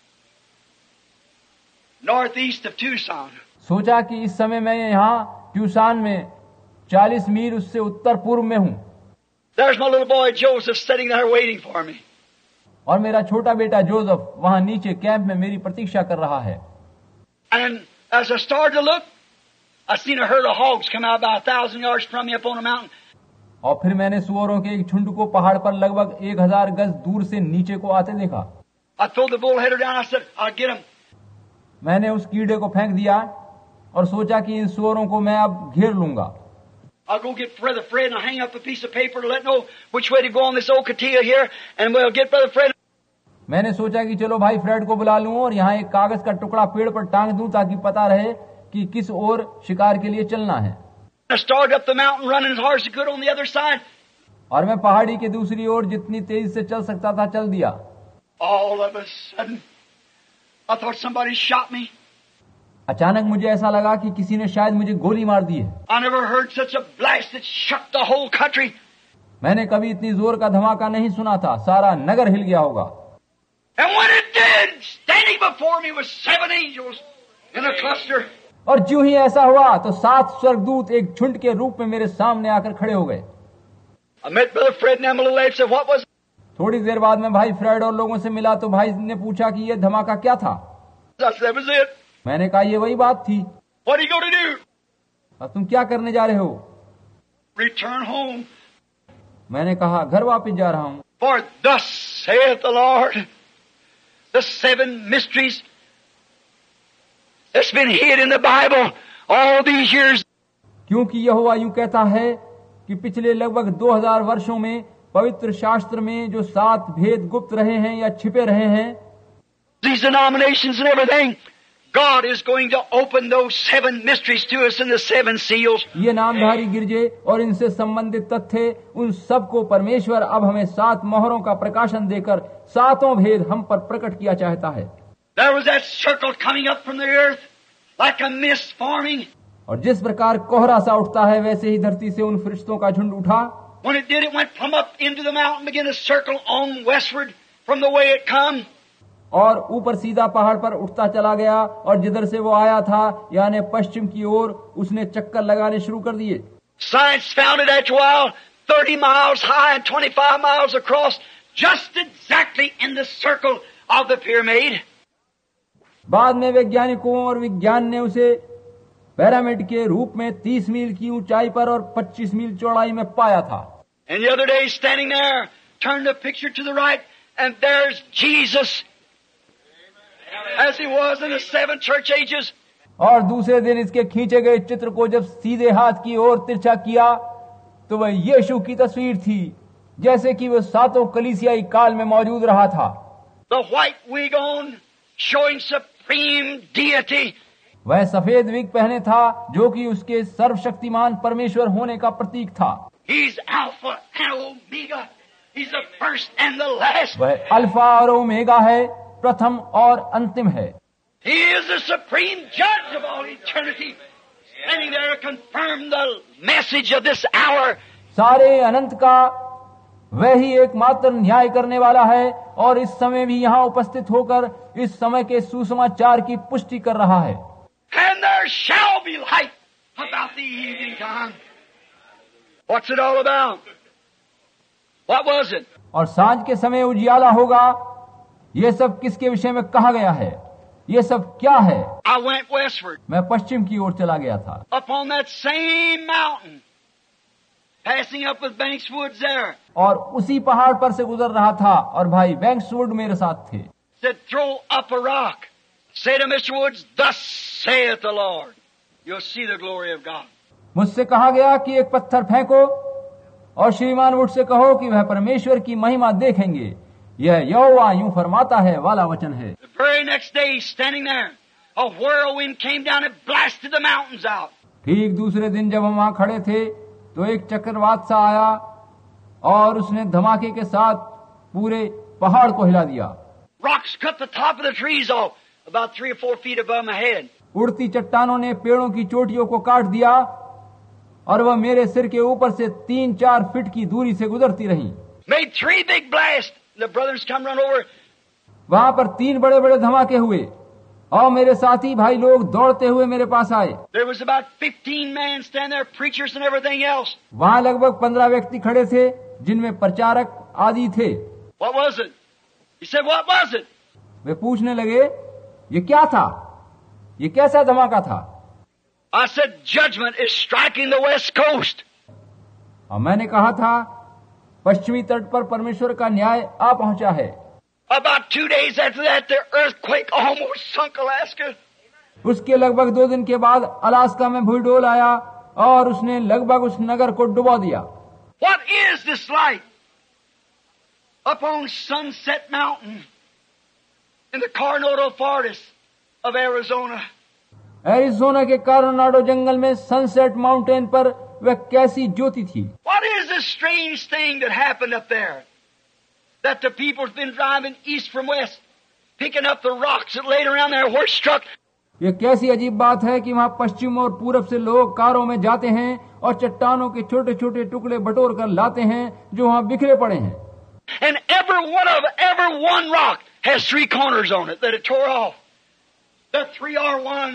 Speaker 2: northeast of Tucson.
Speaker 1: सोचा कि इस समय मैं यहाँ ट्यूसान में 40 मील उससे उत्तर पूर्व में हूँ।
Speaker 2: There's my little boy Joseph sitting there waiting for me.
Speaker 1: और मेरा छोटा बेटा जोसेफ वहाँ नीचे कैंप में मेरी प्रतीक्षा कर रहा है।
Speaker 2: And as I started to look, I seen a herd of hogs come out about 1,000 yards from me up on a mountain.
Speaker 1: और फिर मैंने सुअरों के एक झुंड को पहाड़ पर लगभग 1000 गज दूर से नीचे को आते देखा।
Speaker 2: I threw the bullheader down. I said, "I'll get him."
Speaker 1: मैंने उस कीड़े को फेंक दिया और सोचा कि इन सुअरों को मैं अब घेर लूंगा।
Speaker 2: I'll go get Brother Fred and I'll hang up a piece of paper to let know which way to go on this old Katia here, and we'll get Brother Fred.
Speaker 1: मैंने सोचा कि चलो भाई फ्रेड को बुला लूं और यहाँ एक कागज का टुकड़ा पेड़ पर टांग दूं ताकि पता रहे कि किस ओर शिकार के लिए चलना है।
Speaker 2: I started up the mountain running as hard as I could on the other side.
Speaker 1: और मैं पहाड़ी के दूसरी ओर जितनी तेजी से चल सकता था चल दिया।
Speaker 2: All of a sudden, I thought somebody shot me.
Speaker 1: अचानक मुझे ऐसा लगा कि किसी ने शायद मुझे गोली मार दी है।
Speaker 2: I never heard such a blast that shook the whole country.
Speaker 1: मैंने कभी इतनी जोर का धमाका नहीं सुना था, सारा नगर हिल गया होगा।
Speaker 2: And when it did, standing before me was 7 angels in a cluster.
Speaker 1: और ज्यों ही ऐसा हुआ तो 7 स्वर्गदूत एक झुंड के रूप में मेरे सामने आकर खड़े हो गए।
Speaker 2: I met Brother Fred and them a little later. Said, "What was it?"
Speaker 1: थोड़ी देर बाद में भाई फ्रेड और लोगों से मिला तो भाई ने पूछा कि ये धमाका क्या था।
Speaker 2: I said, "That was it."
Speaker 1: मैंने कहा ये वही बात थी।
Speaker 2: What are you going to do?
Speaker 1: अब तुम क्या करने जा रहे हो?
Speaker 2: Return home.
Speaker 1: मैंने कहा घर वापस जा रहा हूँ।
Speaker 2: For thus saith the Lord, the 7 mysteries that's been hid in the Bible all these years.
Speaker 1: क्योंकि यहोवा यूं कहता है कि पिछले लगभग 2000 वर्षों में पवित्र शास्त्र में जो 7 भेद गुप्त रहे हैं या छिपे रहे हैं,
Speaker 2: These denominations and everything, God is going to open those 7 mysteries to us in the 7 seals.
Speaker 1: ये नामधारी गिरजे और इनसे संबंधित तथ्य, उन सबको परमेश्वर अब हमें 7 मोहरों का प्रकाशन देकर 7 भेद हम पर प्रकट किया चाहता है।
Speaker 2: There was that circle coming up from the earth like a mist forming.
Speaker 1: और जिस प्रकार कोहरा सा उठता है वैसे ही धरती से उन फरिश्तों का झुंड उठा।
Speaker 2: When it did, it went plumb up into the mountain, began to circle on westward from the way it come.
Speaker 1: और ऊपर सीधा पहाड़ पर उठता चला गया और जिधर से वो आया था यानी पश्चिम की ओर उसने चक्कर लगाने शुरू कर दिए।
Speaker 2: Science found it after a while 30 miles high and 25 miles across, just exactly in the circle of the pyramid.
Speaker 1: बाद में वैज्ञानिकों और विज्ञान ने उसे पिरामिड के रूप में 30 मील की ऊंचाई पर और 25 मील चौड़ाई में पाया था।
Speaker 2: And the other day, standing there, turned the picture to the right, and there's Jesus, as he was in the 7 church ages.
Speaker 1: और दूसरे दिन इसके खींचे गए चित्र को जब सीधे हाथ की ओर तिरछा किया तो वह यीशु की तस्वीर थी, जैसे कि वह 7 कलीसियाई काल में मौजूद रहा था।
Speaker 2: The white wig on, showing supreme deity.
Speaker 1: वह सफेद विग पहने था जो कि उसके सर्वशक्तिमान परमेश्वर होने का प्रतीक था।
Speaker 2: He's Alpha and Omega. He's the first and the last.
Speaker 1: वह अल्फा और ओमेगा है, प्रथम और अंतिम है।
Speaker 2: He is the supreme judge of all eternity, standing there to confirm the message of this hour.
Speaker 1: सारे अनंत का वह ही एकमात्र न्याय करने वाला है और इस समय भी यहाँ उपस्थित होकर इस समय के सुसमाचार की पुष्टि कर रहा है।
Speaker 2: And there shall be light about the evening time. What's it all about? What was it?
Speaker 1: और सांझ के समय उजियाला होगा। ये सब किसके विषय में कहा गया है? ये सब क्या है?
Speaker 2: I went westward.
Speaker 1: मैं पश्चिम की ओर चला गया था।
Speaker 2: Upon that same mountain, passing up with Banks Woods there.
Speaker 1: और उसी पहाड़ पर से गुजर रहा था और भाई बैंक्सवुड मेरे साथ थे।
Speaker 2: Said, throw up a rock. Say to Mr. Woods, thus saith the Lord. You'll see the glory of God.
Speaker 1: मुझसे कहा गया कि एक पत्थर फेंको और श्रीमान वुड से कहो कि वह परमेश्वर की महिमा देखेंगे। यह यहोवा यूं फरमाता है वाला वचन है।
Speaker 2: The very next day, standing there, a whirlwind came down and blasted the mountains out.
Speaker 1: ठीक दूसरे दिन जब हम वहां खड़े थे तो एक चक्रवात सा आया और उसने धमाके के साथ पूरे पहाड़ को हिला दिया।
Speaker 2: Rocks cut the top of the trees off, about 3 or 4 feet above my head.
Speaker 1: उड़ती चट्टानों ने पेड़ों की चोटियों को काट दिया और वह मेरे सिर के ऊपर से 3-4 फीट की दूरी से गुजरती रही।
Speaker 2: Made 3 big blasts. The brothers come run over.
Speaker 1: वहां पर 3 बड़े बड़े धमाके हुए और मेरे साथी भाई लोग दौड़ते हुए मेरे पास आए।
Speaker 2: There was about 15 men standing there, preachers and everything else.
Speaker 1: वहां लगभग 15 व्यक्ति खड़े थे जिनमें प्रचारक आदि थे।
Speaker 2: What was it? He said, what was it?
Speaker 1: वे पूछने लगे ये क्या था, ये कैसा धमाका था?
Speaker 2: I said, judgment is striking the west coast.
Speaker 1: और मैंने कहा था पश्चिमी तट पर परमेश्वर का न्याय आ पहुंचा है।
Speaker 2: About 2 days after that, the earthquake almost sunk Alaska.
Speaker 1: उसके लगभग 2 दिन के बाद अलास्का में भूडोल आया और उसने लगभग उस नगर को डुबा दिया।
Speaker 2: What is this light? Up on Sunset Mountain in the Coronado Forest of Arizona.
Speaker 1: Arizona के कोरोनाडो जंगल में सनसेट माउंटेन पर वह कैसी ज्योति थी।
Speaker 2: What is this strange thing that happened up there? That the people's been driving east from west. picking up the rocks that laid around there where it struck.
Speaker 1: ये कैसी अजीब बात है कि वहाँ पश्चिम और पूरब से लोग कारों में जाते हैं और चट्टानों के छोटे छोटे टुकड़े बटोर कर लाते हैं जो वहाँ बिखरे पड़े हैं।
Speaker 2: And every one rock has 3 corners on it that it tore off. The 3 are 1.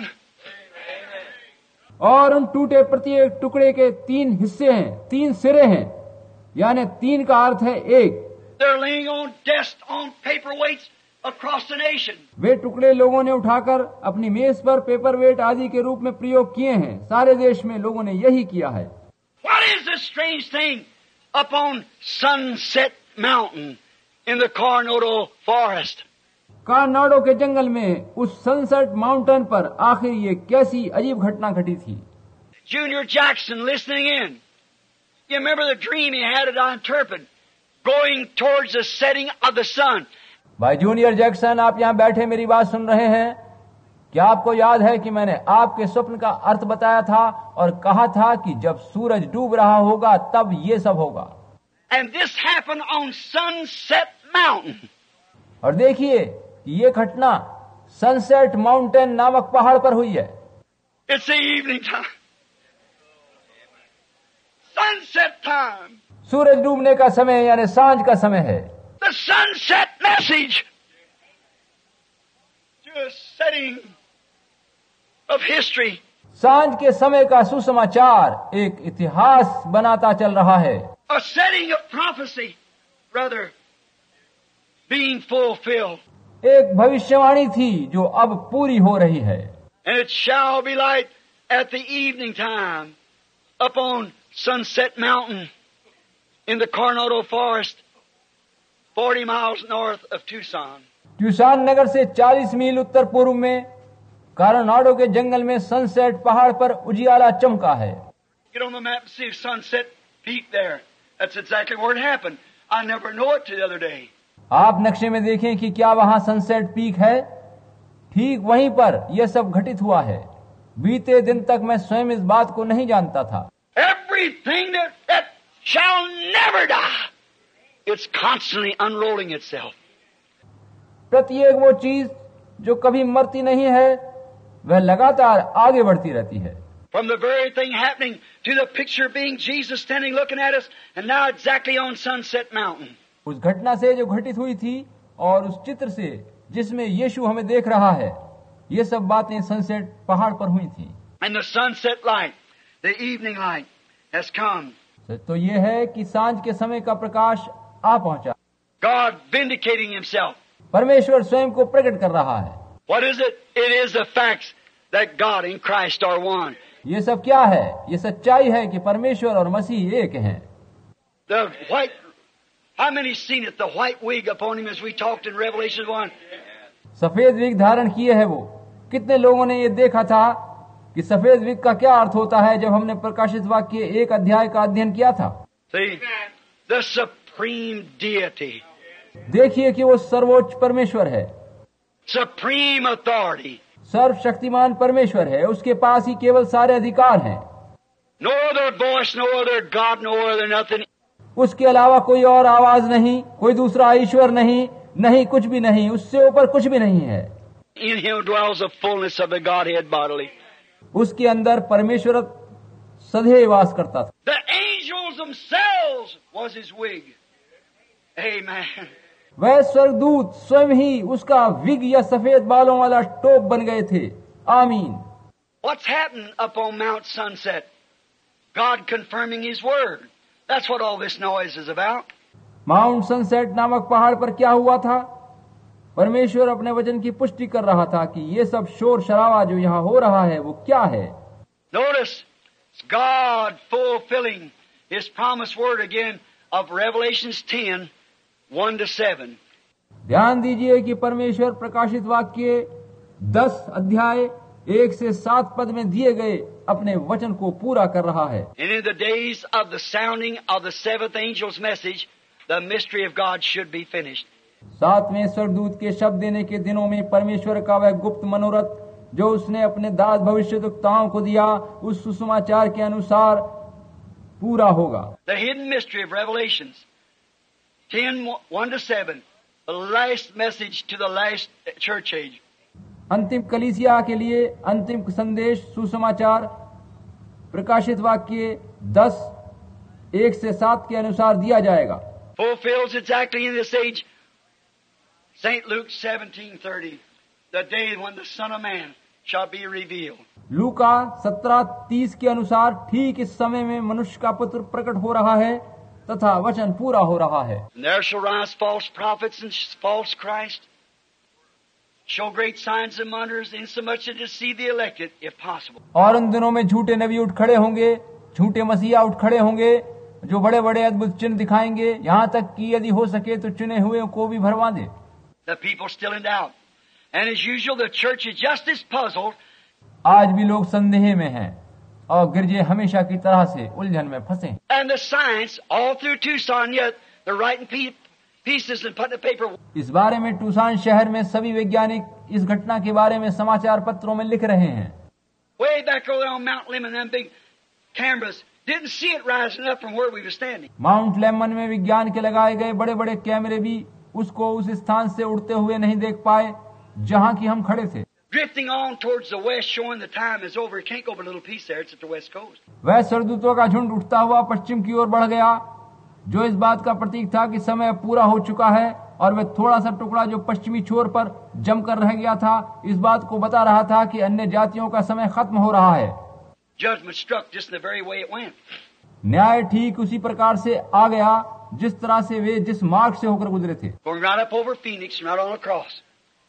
Speaker 1: और उन टूटे प्रत्येक टुकड़े के 3 हिस्से हैं, 3 सिरे हैं, यानी 3 का अर्थ है 1।
Speaker 2: They're laying on desks on paperweights across the nation.
Speaker 1: वे टुकड़े लोगों ने उठाकर अपनी मेज पर पेपर वेट आदि के रूप में प्रयोग किए हैं। सारे देश में लोगों ने यही किया है।
Speaker 2: What is this strange thing up on Sunset Mountain in the Coronado Forest?
Speaker 1: Colorado के जंगल में उस सनसेट माउंटेन पर आखिर ये कैसी अजीब घटना घटी थी?
Speaker 2: Junior Jackson listening in. You remember the dream he had that I interpreted, going towards the setting of the sun.
Speaker 1: भाई जूनियर जैक्सन, आप यहाँ बैठे मेरी बात सुन रहे हैं। क्या आपको याद है कि मैंने आपके स्वप्न का अर्थ बताया था और कहा था कि जब सूरज डूब रहा होगा तब ये सब होगा।
Speaker 2: And this happened on Sunset Mountain.
Speaker 1: और देखिए कि ये घटना सनसेट माउंटेन नामक पहाड़ पर हुई है।
Speaker 2: It's the evening time. Sunset time.
Speaker 1: सूरज डूबने का समय यानी सांझ का समय है।
Speaker 2: The sunset message to a setting of history.
Speaker 1: सांझ के समय का सुसमाचार एक इतिहास बनाता चल रहा है।
Speaker 2: A setting of prophecy, brother, being fulfilled.
Speaker 1: एक भविष्यवाणी थी जो अब पूरी हो रही है।
Speaker 2: And it shall be light at the evening time upon Sunset Mountain in the Coronado Forest, 40 miles north of Tucson.
Speaker 1: Tucson नगर से 40 मील उत्तर पूर्व में कोलोराडो के जंगल में सनसेट पहाड़ पर उजियाला चमका है।
Speaker 2: Get on the map and see Sunset Peak there. That's exactly where it happened. I never know it till the other day.
Speaker 1: आप नक्शे में देखें कि क्या वहां सनसेट पीक है। ठीक वहीं पर यह सब घटित हुआ है। बीते दिन तक मैं स्वयं इस बात को नहीं जानता था।
Speaker 2: Everything that shall never die, it's constantly unrolling itself.
Speaker 1: प्रत्येक वो चीज जो कभी मरती नहीं है वह लगातार आगे बढ़ती रहती है।
Speaker 2: From the very thing happening to the picture being Jesus standing looking at us, and now exactly on Sunset Mountain.
Speaker 1: उस घटना से जो घटित हुई थी और उस चित्र से जिसमें यीशु हमें देख रहा है, ये सब बातें सनसेट पहाड़ पर हुई थी।
Speaker 2: And the sunset light, the evening light, has come.
Speaker 1: तो ये है कि सांझ के समय का प्रकाश आ पहुंचा।
Speaker 2: God vindicating Himself.
Speaker 1: परमेश्वर स्वयं को प्रकट कर रहा है।
Speaker 2: What is it? It is the facts that God and Christ are one.
Speaker 1: ये सब क्या है? ये सच्चाई है कि परमेश्वर और मसीह एक हैं।
Speaker 2: The white, how many seen it? The white wig upon Him as we talked in Revelation 1.
Speaker 1: सफेद विग धारण किए है वो। कितने लोगों ने ये देखा था कि सफेद विग का क्या अर्थ होता है जब हमने प्रकाशित वाक्य 1 अध्याय का अध्ययन किया था।
Speaker 2: See, the supreme deity.
Speaker 1: देखिए कि वो सर्वोच्च परमेश्वर है।
Speaker 2: Supreme authority.
Speaker 1: सर्वशक्तिमान परमेश्वर है। उसके पास ही केवल सारे अधिकार हैं।
Speaker 2: No other voice, no other God, no other nothing.
Speaker 1: उसके अलावा कोई और आवाज नहीं, कोई दूसरा ईश्वर नहीं, नहीं कुछ भी नहीं, उससे ऊपर कुछ भी नहीं है।
Speaker 2: In Him dwells the fullness of the Godhead bodily.
Speaker 1: उसके अंदर परमेश्वर सदैव वास करता था।
Speaker 2: The angels themselves was His wig. Amen.
Speaker 1: वह स्वर्गदूत स्वयं ही उसका विग या सफेद बालों वाला टोप बन गए थे। आमीन।
Speaker 2: What's happened up on Mount Sunset? God confirming His word. That's what all this noise is about.
Speaker 1: Mount Sunset नामक पहाड़ पर क्या हुआ था? परमेश्वर अपने वचन की पुष्टि कर रहा था कि ये सब शोर शराबा जो यहाँ हो रहा है वो क्या है।
Speaker 2: Notice, it's God fulfilling His promised word again of Revelations 10, 1-7.
Speaker 1: ध्यान दीजिए कि परमेश्वर प्रकाशित वाक्य 10 अध्याय 1 से 7 पद में दिए गए अपने वचन को पूरा कर रहा है।
Speaker 2: And in the days of the sounding of the seventh angel's message, the mystery of God should be finished.
Speaker 1: 7वें स्वर्गदूत के शब्द देने के दिनों में परमेश्वर का वह गुप्त मनोरथ जो उसने अपने दास भविष्यद्वक्ताओं को दिया उस सुसमाचार के अनुसार पूरा होगा।
Speaker 2: The hidden mystery of Revelations 10, 1-7 the last message to the last church age.
Speaker 1: अंतिम कलीसिया के लिए अंतिम संदेश सुसमाचार प्रकाशित वाक्य 10:1-7 के अनुसार दिया जाएगा.
Speaker 2: Fulfills exactly in this age. St. Luke 17:30, the day when the Son of Man shall be revealed.
Speaker 1: लूका 17:30 के अनुसार ठीक इस समय में मनुष्य का पुत्र प्रकट हो रहा है तथा वचन पूरा हो रहा है.
Speaker 2: And there shall rise false prophets and false Christ, show great signs and wonders, insomuch to deceive the elected, if possible.
Speaker 1: और उन दिनों में झूठे नबी उठ खड़े होंगे, झूठे मसीहा उठ खड़े होंगे, जो बड़े बड़े अद्भुत चिन्ह दिखाएंगे, यहाँ तक कि यदि हो सके तो चुने हुए को भी भरवा दे.
Speaker 2: The people still in doubt. And as usual, the church is just as puzzled.
Speaker 1: आज भी लोग संदेह में हैं और गिरजे हमेशा की तरह से उलझन में फंसे.
Speaker 2: And the science, all through Tucson, yet they're writing pieces and putting the paper.
Speaker 1: इस बारे में टूसान शहर में सभी वैज्ञानिक इस घटना के बारे में समाचार पत्रों में लिख रहे हैं.
Speaker 2: Way back over on Mount Lemmon, them big cameras didn't see it rising up from where we were standing.
Speaker 1: Mount Lemmon में विज्ञान के लगाए गए बड़े बड़े कैमरे भी उसको उस स्थान से उड़ते हुए नहीं देख पाए जहाँ की हम खड़े थे.
Speaker 2: Drifting on towards the west, showing the time is over. It can't go over a little piece there. It's at the west coast.
Speaker 1: वह स्वर्गदूतों का झुंड उठता हुआ पश्चिम की ओर बढ़ गया, जो इस बात का प्रतीक था कि समय पूरा हो चुका है, और वह थोड़ा सा टुकड़ा जो पश्चिमी छोर पर जमकर रह गया था इस बात को बता रहा था कि अन्य जातियों का समय खत्म हो रहा है.
Speaker 2: Judgment struck just in the very way it went.
Speaker 1: न्याय ठीक उसी प्रकार से आ गया जिस तरह से वे जिस मार्ग से होकर गुजरे थे.
Speaker 2: Going right up over Phoenix and right on across.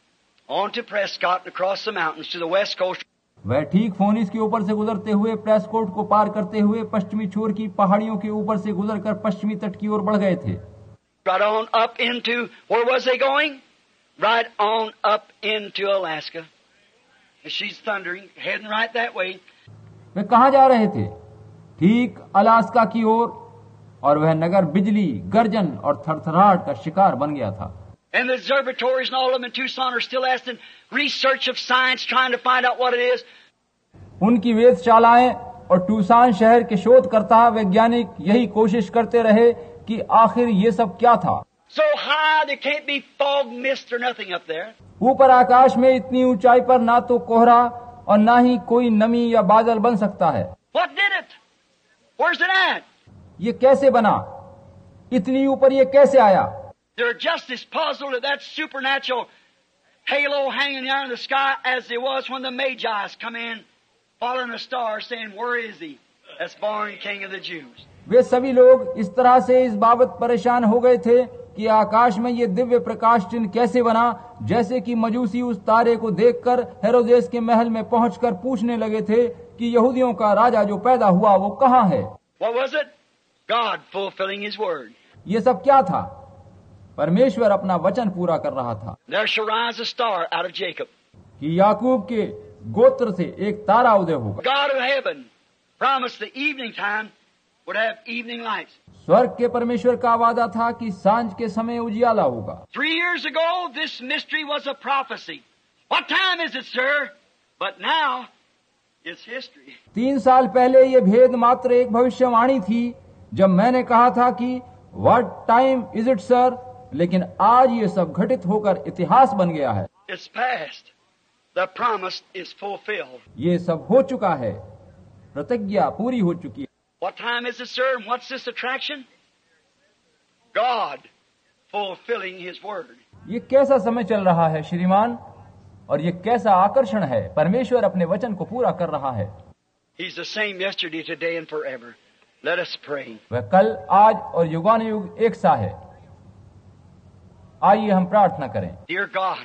Speaker 2: On to Prescott and across the mountains to the west coast.
Speaker 1: वह ठीक फोनिस के ऊपर से गुजरते हुए प्रेसकोट को पार करते हुए पश्चिमी छोर की पहाड़ियों के ऊपर से गुजरकर पश्चिमी तट की ओर बढ़ गए थे.
Speaker 2: Right on up into, where was they going? Right on up into Alaska. And she's thundering, heading right that way.
Speaker 1: वे कहाँ जा रहे थे? ठीक अलास्का की ओर, और वह नगर बिजली, गर्जन और थरथराहट का शिकार बन गया था.
Speaker 2: And the observatories and all of them in Tucson are still asking research of science, trying to find out what it is.
Speaker 1: उनकी वेधशालाएं और टूसान शहर के शोधकर्ता वैज्ञानिक यही कोशिश करते रहे कि आखिर ये सब क्या था.
Speaker 2: So high there can't be fog, mist or nothing up there.
Speaker 1: ऊपर आकाश में इतनी ऊंचाई पर ना तो कोहरा और ना ही कोई नमी या बादल बन सकता है.
Speaker 2: What did it? Where's it at?
Speaker 1: ये कैसे बना? इतनी ऊपर ये कैसे आया?
Speaker 2: They're just as puzzled at that supernatural halo hanging there in the sky as they was when the Magi's come in, following a star, saying, "Where is he? That's born King of the Jews."
Speaker 1: वे सभी लोग इस तरह से इस बाबत परेशान हो गए थे कि आकाश में ये दिव्य प्रकाश चिन्ह कैसे बना, जैसे कि मजूसी उस तारे को देखकर हेरोदेस के महल में पहुंचकर पूछने लगे थे कि यहूदियों का राजा जो पैदा हुआ वो कहाँ है.
Speaker 2: What was it? God fulfilling His word.
Speaker 1: ये सब क्या था? परमेश्वर अपना वचन पूरा कर रहा था.
Speaker 2: There shall rise a star out of Jacob.
Speaker 1: कि याकूब के गोत्र से एक तारा उदय होगा.
Speaker 2: God of heaven promised the evening time would have evening lights.
Speaker 1: स्वर्ग के परमेश्वर का वादा था कि सांझ के समय उजियाला होगा.
Speaker 2: 3 years ago, this mystery was a prophecy. What time is it, sir? But now, it's history.
Speaker 1: 3 साल पहले ये भेद मात्र एक भविष्यवाणी थी जब मैंने कहा था कि what time is it sir, लेकिन आज ये सब घटित होकर इतिहास बन गया है.
Speaker 2: It's past. The promise is fulfilled.
Speaker 1: ये सब हो चुका है, प्रतिज्ञा पूरी हो चुकी है.
Speaker 2: What time is it, sir? And what's this attraction? God fulfilling His word.
Speaker 1: ये कैसा समय चल रहा है श्रीमान, और ये कैसा आकर्षण है. परमेश्वर अपने वचन को पूरा कर रहा है.
Speaker 2: He's the same yesterday, today, and forever. Let us pray.
Speaker 1: वह कल, आज और युगानुयुग एक सा है. आइए हम प्रार्थना करें.
Speaker 2: Dear God,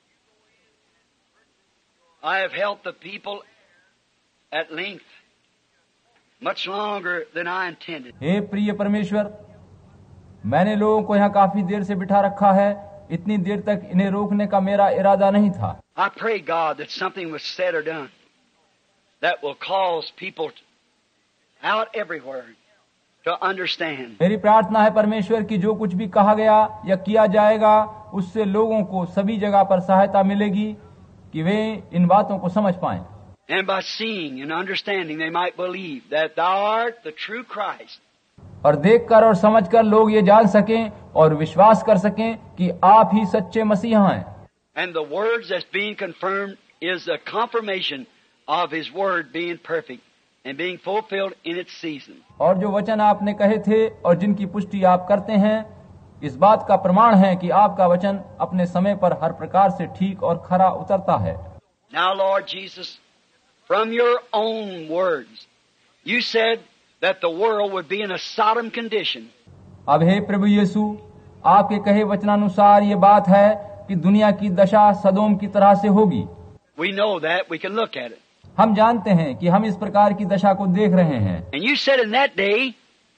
Speaker 2: I have helped the people at length, much longer than I intended.
Speaker 1: हे प्रिय परमेश्वर, मैंने लोगों को यहाँ काफी देर से बिठा रखा है. इतनी देर तक इन्हें रोकने का मेरा इरादा नहीं था.
Speaker 2: I pray, God, that something was said or done that will cause people out everywhere to understand.
Speaker 1: मेरी प्रार्थना है परमेश्वर कि जो कुछ भी कहा गया या किया जाएगा उससे लोगों को सभी जगह पर सहायता मिलेगी कि वे इन बातों को समझ पाएं.
Speaker 2: And by seeing and understanding, they might believe that Thou art the true Christ.
Speaker 1: और देखकर और समझकर लोग ये जान सकें और विश्वास कर सकें कि आप ही सच्चे मसीहा हैं।
Speaker 2: And the words that's being confirmed is a confirmation of His word being perfect and being fulfilled in its season.
Speaker 1: और जो वचन आपने कहे थे और जिनकी पुष्टि आप करते हैं, इस बात का प्रमाण है कि आपका वचन अपने समय पर हर प्रकार से ठीक और खरा उतरता है।
Speaker 2: Now, Lord Jesus, from your own words, you said that the world would be in a Sodom condition.
Speaker 1: अब हे प्रभु यीशु, आपके कहे वचनानुसार ये बात है कि दुनिया की दशा सदोम की तरह से होगी।
Speaker 2: We know that. We can look at it.
Speaker 1: हम जानते हैं कि हम इस प्रकार की दशा को देख रहे हैं।
Speaker 2: And you said in that day,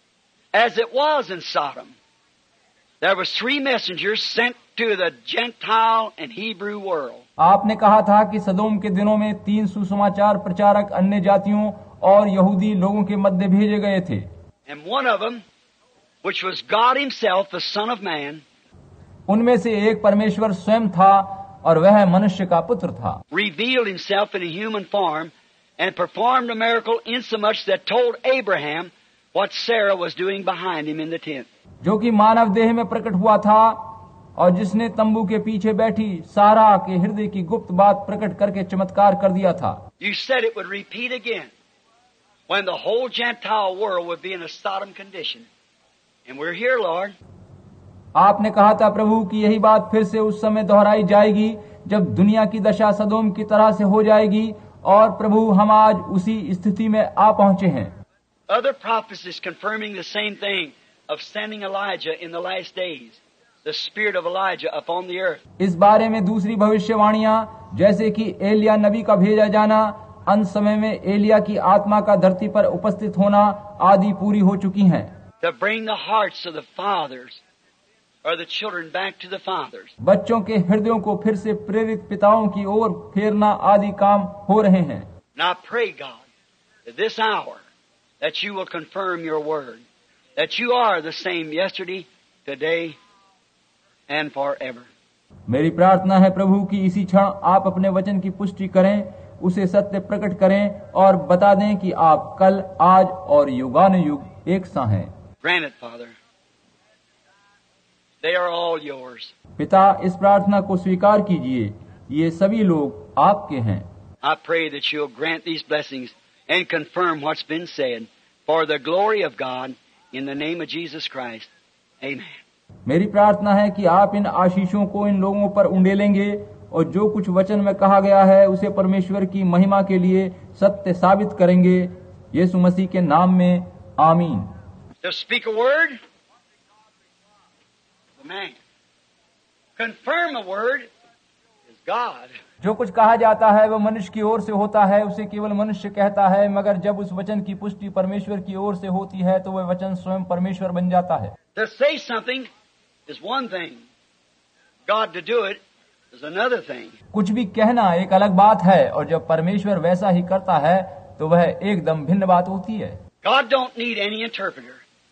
Speaker 2: as it was in Sodom, there was 3 messengers sent to the Gentile and Hebrew world.
Speaker 1: आपने कहा था कि सदोम के दिनों में 3 सुसमाचार प्रचारक अन्य जातियों और यहूदी लोगों के मध्य भेजे गए थे।
Speaker 2: And one of them, which was God Himself, the Son of Man,
Speaker 1: उनमें से एक परमेश्वर स्वयं था और वह मनुष्य का पुत्र था।
Speaker 2: revealed Himself in a human form and performed a miracle insomuch that told Abraham what Sarah was doing behind him in the tent.
Speaker 1: जो कि मानव देह में प्रकट हुआ था और जिसने तंबू के पीछे बैठी सारा के हृदय की गुप्त बात प्रकट करके चमत्कार कर दिया था।
Speaker 2: You said it would repeat again when the whole Gentile world would be in a Sodom condition. And we're here, Lord.
Speaker 1: आपने कहा था प्रभु कि यही बात फिर से उस समय दोहराई जाएगी जब दुनिया की दशा सदोम की तरह से हो जाएगी, और प्रभु हम आज उसी स्थिति में आ पहुंचे हैं।
Speaker 2: Other prophecies confirming the same thing of sending Elijah in the last days, the spirit of Elijah upon the earth.
Speaker 1: इस बारे में दूसरी भविष्यवाणियां जैसे कि एलिया नबी का भेजा जाना, अंत समय में एलिया की आत्मा का धरती पर उपस्थित होना आदि पूरी हो चुकी हैं।
Speaker 2: To bring the hearts of the fathers or the children back to the fathers.
Speaker 1: बच्चों के हृदयों को फिर से प्रेरित पिताओं की ओर फेरना आदि काम हो रहे हैं।
Speaker 2: Now pray, God, at this hour that you will confirm your word, that you are the same yesterday, today, and forever.
Speaker 1: मेरी प्रार्थना है प्रभु कि इसी क्षण आप अपने वचन की पुष्टि करें, उसे सत्य प्रकट करें और बता दें कि आप कल, आज और युगानुयुग एक सा हैं।
Speaker 2: Grant it, Father. They are all yours.
Speaker 1: पिता, इस प्रार्थना को स्वीकार कीजिए, ये सभी लोग आपके हैं।
Speaker 2: I pray that you'll grant these blessings and confirm what's been said for the glory of God in the name of Jesus Christ. Amen.
Speaker 1: मेरी प्रार्थना है कि आप इन आशीषों को इन लोगों पर उंडेलेंगे और जो कुछ वचन में कहा गया है उसे परमेश्वर की महिमा के लिए सत्य साबित करेंगे, यीशु मसीह के नाम में, आमीन।
Speaker 2: To speak a word, the man. Confirm a word is God.
Speaker 1: जो कुछ कहा जाता है वह मनुष्य की ओर से होता है, उसे केवल मनुष्य कहता है, मगर जब उस वचन की पुष्टि परमेश्वर की ओर से होती है तो वह वचन स्वयं परमेश्वर बन जाता है।
Speaker 2: To say something is one thing. God to do it is another thing.
Speaker 1: कुछ भी कहना एक अलग बात है और जब परमेश्वर वैसा ही करता है तो वह एकदम भिन्न बात होती है।
Speaker 2: God don't need any interpreter.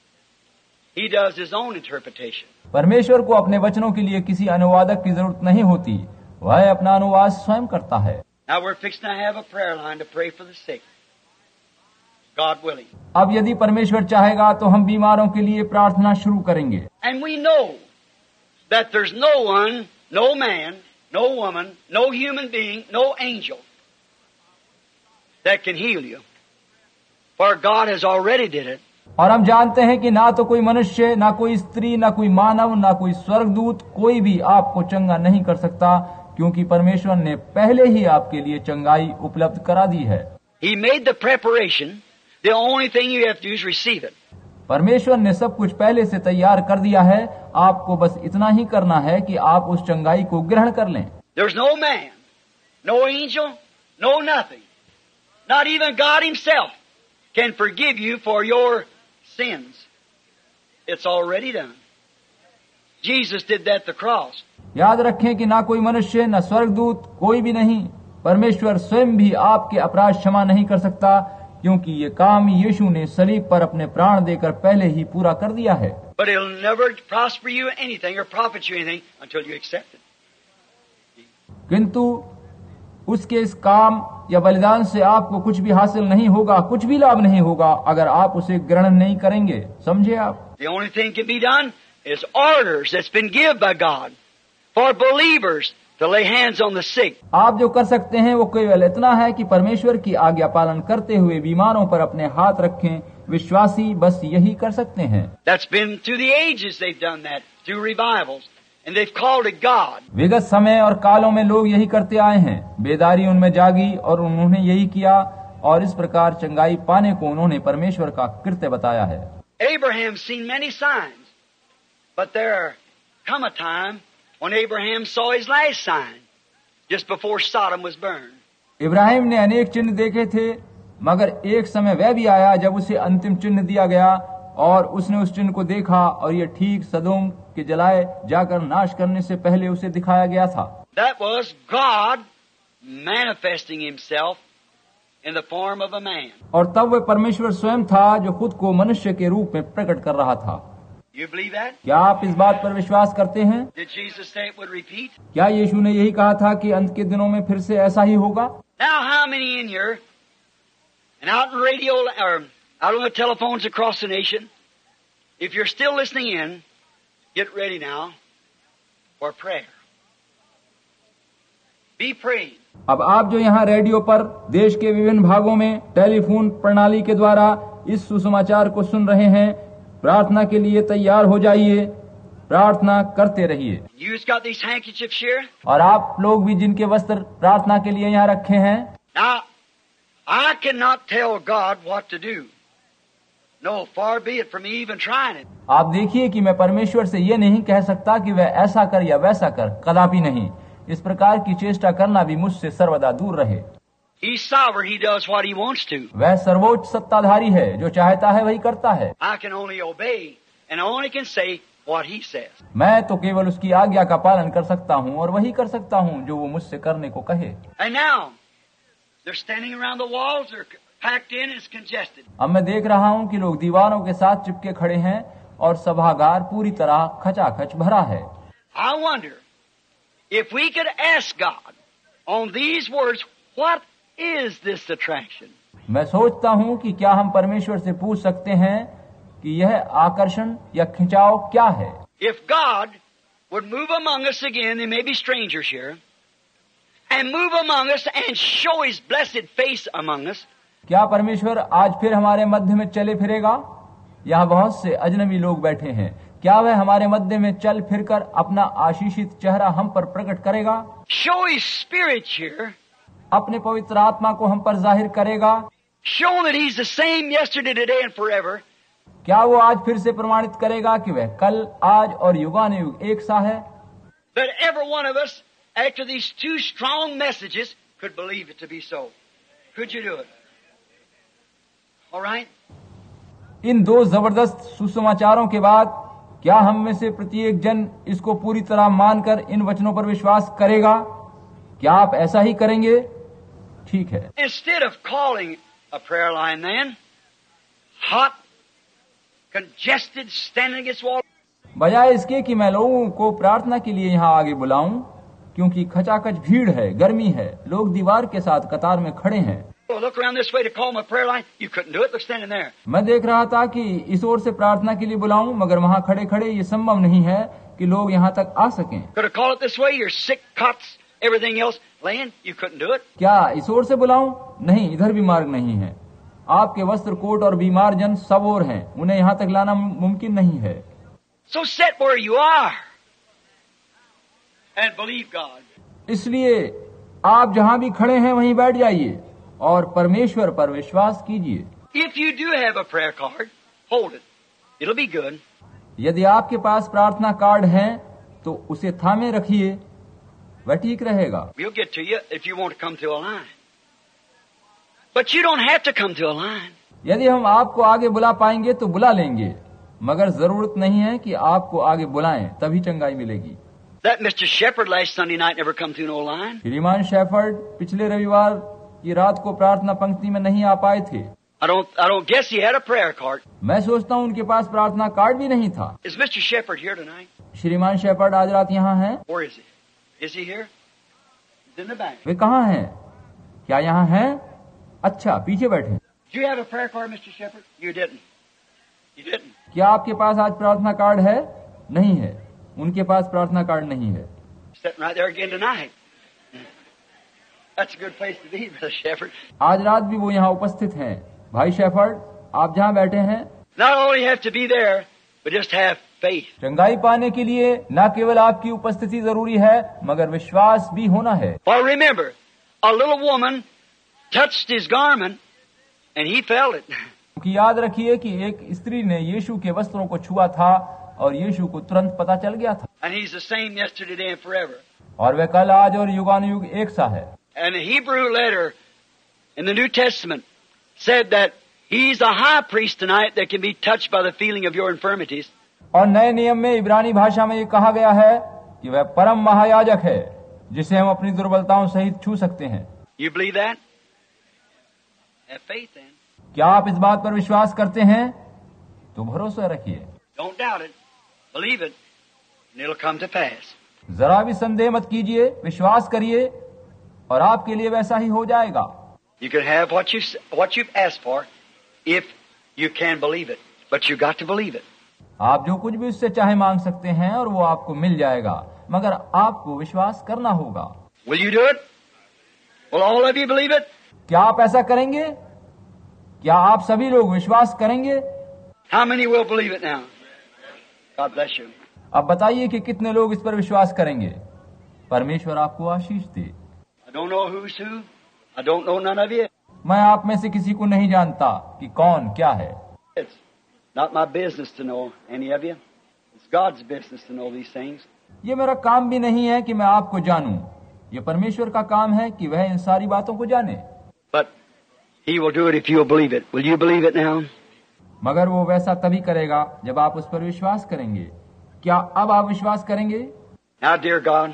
Speaker 2: He does His own interpretation.
Speaker 1: परमेश्वर को अपने वचनों के लिए किसी अनुवादक की जरूरत नहीं होती, वह अपना अनुवाद स्वयं करता है।
Speaker 2: Now we're fixing to have a prayer line to pray for the sick. God willing.
Speaker 1: अब यदि परमेश्वर चाहेगा तो हम बीमारों के लिए प्रार्थना शुरू करेंगे।
Speaker 2: And we know that there's no one, no man, no woman, no human being, no angel that can heal you. For God has already did it.
Speaker 1: और हम जानते हैं कि ना तो कोई मनुष्य, ना कोई स्त्री, ना कोई मानव, ना कोई स्वर्गदूत, कोई भी आपको चंगा नहीं कर सकता, क्योंकि परमेश्वर ने पहले ही आपके लिए चंगाई उपलब्ध करा दी है।
Speaker 2: He made the preparation. The only thing you have to do is receive it.
Speaker 1: परमेश्वर ने सब कुछ पहले से तैयार कर दिया है, आपको बस इतना ही करना है कि आप उस चंगाई को ग्रहण कर लें।
Speaker 2: There's no man, no angel, no nothing. Not even God Himself can forgive you for your sins. It's already done. Jesus did that at the cross.
Speaker 1: याद रखें कि ना कोई मनुष्य, न स्वर्गदूत, कोई भी नहीं, परमेश्वर स्वयं भी आपके अपराध क्षमा नहीं कर सकता, क्योंकि ये काम यीशु ने सलीब पर अपने प्राण देकर पहले ही पूरा कर दिया है।
Speaker 2: But it'll never prosper you anything or profit you anything until you accept it.
Speaker 1: किंतु उसके इस काम या बलिदान से आपको कुछ भी हासिल नहीं होगा, कुछ भी लाभ नहीं होगा अगर आप उसे ग्रहण नहीं करेंगे। समझे आप?
Speaker 2: The only thing can be done is orders that's been given by God for believers to lay hands on the sick.
Speaker 1: आप जो कर सकते हैं वो केवल इतना है कि परमेश्वर की आज्ञा पालन करते हुए बीमारों पर अपने हाथ रखें। विश्वासी बस यही कर सकते हैं।
Speaker 2: That's been through the ages they've done that, through revivals, and they've called it God.
Speaker 1: विगत समय और कालों में लोग यही करते आए हैं। बेदारी उनमें जागी और उन्होंने यही किया और इस प्रकार चंगाई पाने को उन्होंने परमेश्वर का कृत्य बताया है।
Speaker 2: Abraham seen many signs, but there come a time when Abraham saw his last sign, just before Sodom was burned.
Speaker 1: Ibrahim ने अनेक चिन्ह देखे थे, मगर एक समय वह भी आया जब उसे अंतिम चिन्ह दिया गया और उसने उस चिन्ह को देखा और ये ठीक सदोम के जलाए जाकर नाश करने से पहले उसे दिखाया गया था।
Speaker 2: That was God manifesting himself in the form of a man.
Speaker 1: और तब वह परमेश्वर स्वयं था जो खुद को मनुष्य के रूप में प्रकट कर रहा था।
Speaker 2: You believe that?
Speaker 1: क्या आप इस बात पर विश्वास करते हैं?
Speaker 2: Did Jesus say it would repeat?
Speaker 1: क्या यीशु ने यही कहा था कि अंत के दिनों में फिर से ऐसा ही होगा?
Speaker 2: Now, how many in here and out on radio or out on the telephones across the nation, if you're still listening in, get ready now for prayer. Be praying.
Speaker 1: अब आप जो यहाँ रेडियो पर देश के विभिन्न भागों में टेलीफोन प्रणाली के द्वारा इस सुसमाचार को सुन रहे हैं, प्रार्थना के लिए तैयार हो जाइए, प्रार्थना करते रहिए।
Speaker 2: You've got these handkerchiefs here.
Speaker 1: और आप लोग भी जिनके वस्त्र प्रार्थना के लिए यहाँ रखे हैं।
Speaker 2: Now, I cannot tell God what to do. No, far be it from me even trying it.
Speaker 1: आप देखिए कि मैं परमेश्वर से ये नहीं कह सकता कि वह ऐसा कर या वैसा कर, कदापि नहीं। इस प्रकार की चेष्टा करना भी मुझसे सर्वदा दूर रहे।
Speaker 2: He's sovereign. He does what he wants to.
Speaker 1: वह सर्वोच्च सत्ताधारी है, जो चाहता है वही करता है।
Speaker 2: I can only obey, and I only can say what he says.
Speaker 1: मैं तो केवल उसकी आज्ञा का पालन कर सकता हूँ और वही कर सकता हूँ जो वो मुझसे करने को कहे।
Speaker 2: And now, they're standing around the walls. They're packed in. It's congested.
Speaker 1: अब मैं देख रहा हूँ कि लोग दीवारों के साथ चिपके खड़े हैं और सभागार पूरी तरह खचाखच भरा है।
Speaker 2: I wonder if we could ask God on these words, what is this attraction?
Speaker 1: मैं सोचता हूँ कि क्या हम परमेश्वर से पूछ सकते हैं कि यह आकर्षण या खिंचाव क्या है?
Speaker 2: If God would move among us again, there may be strangers here, and move among us and show His blessed face among us.
Speaker 1: क्या परमेश्वर आज फिर हमारे मध्य में चले फिरेगा? यहाँ बहुत से अजनबी लोग बैठे हैं। क्या वह हमारे मध्य में चल फिरकर अपना आशीषित चेहरा हम पर प्रकट करेगा?
Speaker 2: Show His Spirit here.
Speaker 1: अपने पवित्र आत्मा को हम पर जाहिर करेगा?
Speaker 2: Show that He's the same yesterday, today, and forever.
Speaker 1: क्या वो आज फिर से प्रमाणित करेगा कि वह कल, आज और युगानुयुग एक सा है?
Speaker 2: That every one of us, after these two strong messages, could believe it to be so. Could you do it? All right?
Speaker 1: इन दो जबरदस्त सुसमाचारों के बाद क्या हम में से प्रत्येक जन इसको पूरी तरह मानकर इन वचनों पर विश्वास करेगा? क्या आप ऐसा ही करेंगे? ठीक है।
Speaker 2: Instead of calling a prayer line then, hot, congested, standing against wall.
Speaker 1: बजाय इसके कि मैं लोगों को प्रार्थना के लिए यहाँ आगे बुलाऊं, क्योंकि खचाखच भीड़ है, गर्मी है, लोग दीवार के साथ कतार में खड़े हैं।
Speaker 2: Oh, look around this way to call my prayer line. You couldn't do it. Look, standing there.
Speaker 1: मैं देख रहा था कि इस ओर से प्रार्थना के लिए बुलाऊं, मगर वहाँ खड़े खड़े ये संभव नहीं है कि लोग यहाँ तक आ सकें।
Speaker 2: Could I call it this way? Your sick cots, everything else laying. You couldn't do it.
Speaker 1: क्या इस ओर से बुलाऊं? नहीं, इधर भी मार्ग नहीं है। आपके वस्त्र कोट और बीमार जन सब ओर हैं, उन्हें यहाँ तक लाना मुमकिन नहीं है।
Speaker 2: So sit where you are and believe God.
Speaker 1: इसलिए आप जहाँ भी खड़े हैं वहीं बैठ जाइए और परमेश्वर पर विश्वास कीजिए।
Speaker 2: If you do have a prayer card, hold it. It'll be good.
Speaker 1: यदि आपके पास प्रार्थना कार्ड है तो उसे थामे रखिए, वह ठीक रहेगा।
Speaker 2: We'll get to you if you want to come to a line. But you don't have to come to a line.
Speaker 1: यदि हम आपको आगे बुला पाएंगे तो बुला लेंगे, मगर जरूरत नहीं है कि आपको आगे बुलाएं, तभी चंगाई मिलेगी।
Speaker 2: That Mr. Shepherd last Sunday night never come through no line.
Speaker 1: श्रीमान शेफर्ड पिछले रविवार की रात को प्रार्थना पंक्ति में नहीं आ पाए थे।
Speaker 2: I don't guess he had a prayer card.
Speaker 1: मैं सोचता हूँ उनके पास प्रार्थना कार्ड भी नहीं था।
Speaker 2: Is Mr. Shepherd here tonight?
Speaker 1: श्रीमान शेफर्ड आज रात यहाँ हैं?
Speaker 2: Where is he? Is he here? He's in the back.
Speaker 1: वे कहाँ हैं? क्या यहाँ हैं? अच्छा, पीछे बैठे।
Speaker 2: Do you have a prayer card, Mr. Shepherd? You didn't. You didn't.
Speaker 1: क्या आपके पास आज प्रार्थना कार्ड है? नहीं है, उनके पास प्रार्थना कार्ड नहीं है।
Speaker 2: Sitting right there again tonight. That's a good place to be, Brother Shepherd.
Speaker 1: आज रात भी वो यहाँ उपस्थित हैं। भाई शेफर्ड, आप जहाँ बैठे हैं,
Speaker 2: Not only have to be there, but just have faith.
Speaker 1: चंगाई पाने के लिए न केवल आपकी उपस्थिति जरूरी है, मगर विश्वास भी होना है।
Speaker 2: Well, remember, a little woman touched his garment, and he felt it.
Speaker 1: क्योंकि याद रखिए कि एक स्त्री ने यीशु के वस्त्रों को छुआ था और यीशु को तुरंत पता चल गया था।
Speaker 2: And he's the same yesterday, today, and forever.
Speaker 1: और वह कल, आज और युगानुयुग एक सा है।
Speaker 2: And the Hebrew letter in the New Testament said that he's a high priest tonight that can be touched by the feeling of your infirmities.
Speaker 1: और नए नियम में इब्रानी भाषा में ये कहा गया है कि वह परम महायाजक है जिसे हम अपनी दुर्बलताओं सहित छू सकते हैं।
Speaker 2: You believe that? Have faith then.
Speaker 1: क्या आप इस बात पर विश्वास करते हैं? तो भरोसा रखिए,
Speaker 2: Don't doubt it. Believe it, and it'll come to pass.
Speaker 1: जरा भी संदेह मत कीजिए, विश्वास करिए और आपके लिए वैसा ही हो जाएगा।
Speaker 2: You can have what you've asked for if you can believe it, but you got to believe it.
Speaker 1: आप जो कुछ भी उससे चाहे मांग सकते हैं और वो आपको मिल जाएगा, मगर आपको विश्वास करना होगा।
Speaker 2: Will you do it? Will all of you believe it?
Speaker 1: क्या आप ऐसा करेंगे? क्या आप सभी लोग विश्वास करेंगे?
Speaker 2: How many will believe it now? God bless you.
Speaker 1: अब बताइए कि कितने लोग इस पर विश्वास करेंगे। परमेश्वर आपको आशीष दे।
Speaker 2: I don't know who's who. I don't know none of you.
Speaker 1: मैं आप में से किसी को नहीं जानता कि कौन क्या है।
Speaker 2: It's not my business to know any of you. It's God's business to know these things.
Speaker 1: ये मेरा काम भी नहीं है कि मैं आपको जानूं। ये परमेश्वर का काम है कि वह इन सारी बातों को जाने।
Speaker 2: But He will do it if you'll believe it. Will you believe it now?
Speaker 1: मगर वो वैसा तभी करेगा जब आप उस पर विश्वास करेंगे। क्या अब आप विश्वास करेंगे?
Speaker 2: Now, dear God,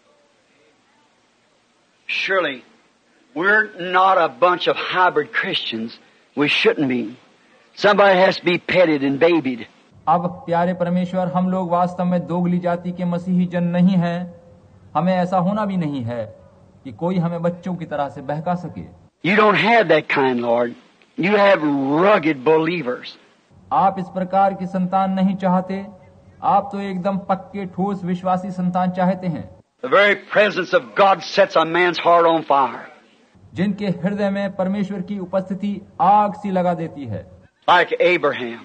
Speaker 2: surely we're not a bunch of hybrid Christians. We shouldn't be. Somebody has to be petted and babied.
Speaker 1: अब प्यारे परमेश्वर, हम लोग वास्तव में दोगली जाति के मसीही जन नहीं हैं। हमें ऐसा होना भी नहीं है कि कोई हमें बच्चों की तरह से बहका सके।
Speaker 2: You don't have that kind, Lord. You have rugged believers.
Speaker 1: आप इस प्रकार की संतान नहीं चाहते। आप तो एकदम पक्के ठोस विश्वासी संतान चाहते हैं।
Speaker 2: The very presence of God sets a man's heart on fire.
Speaker 1: जिनके हृदय में परमेश्वर की उपस्थिति आग सी लगा देती है।
Speaker 2: Like Abraham.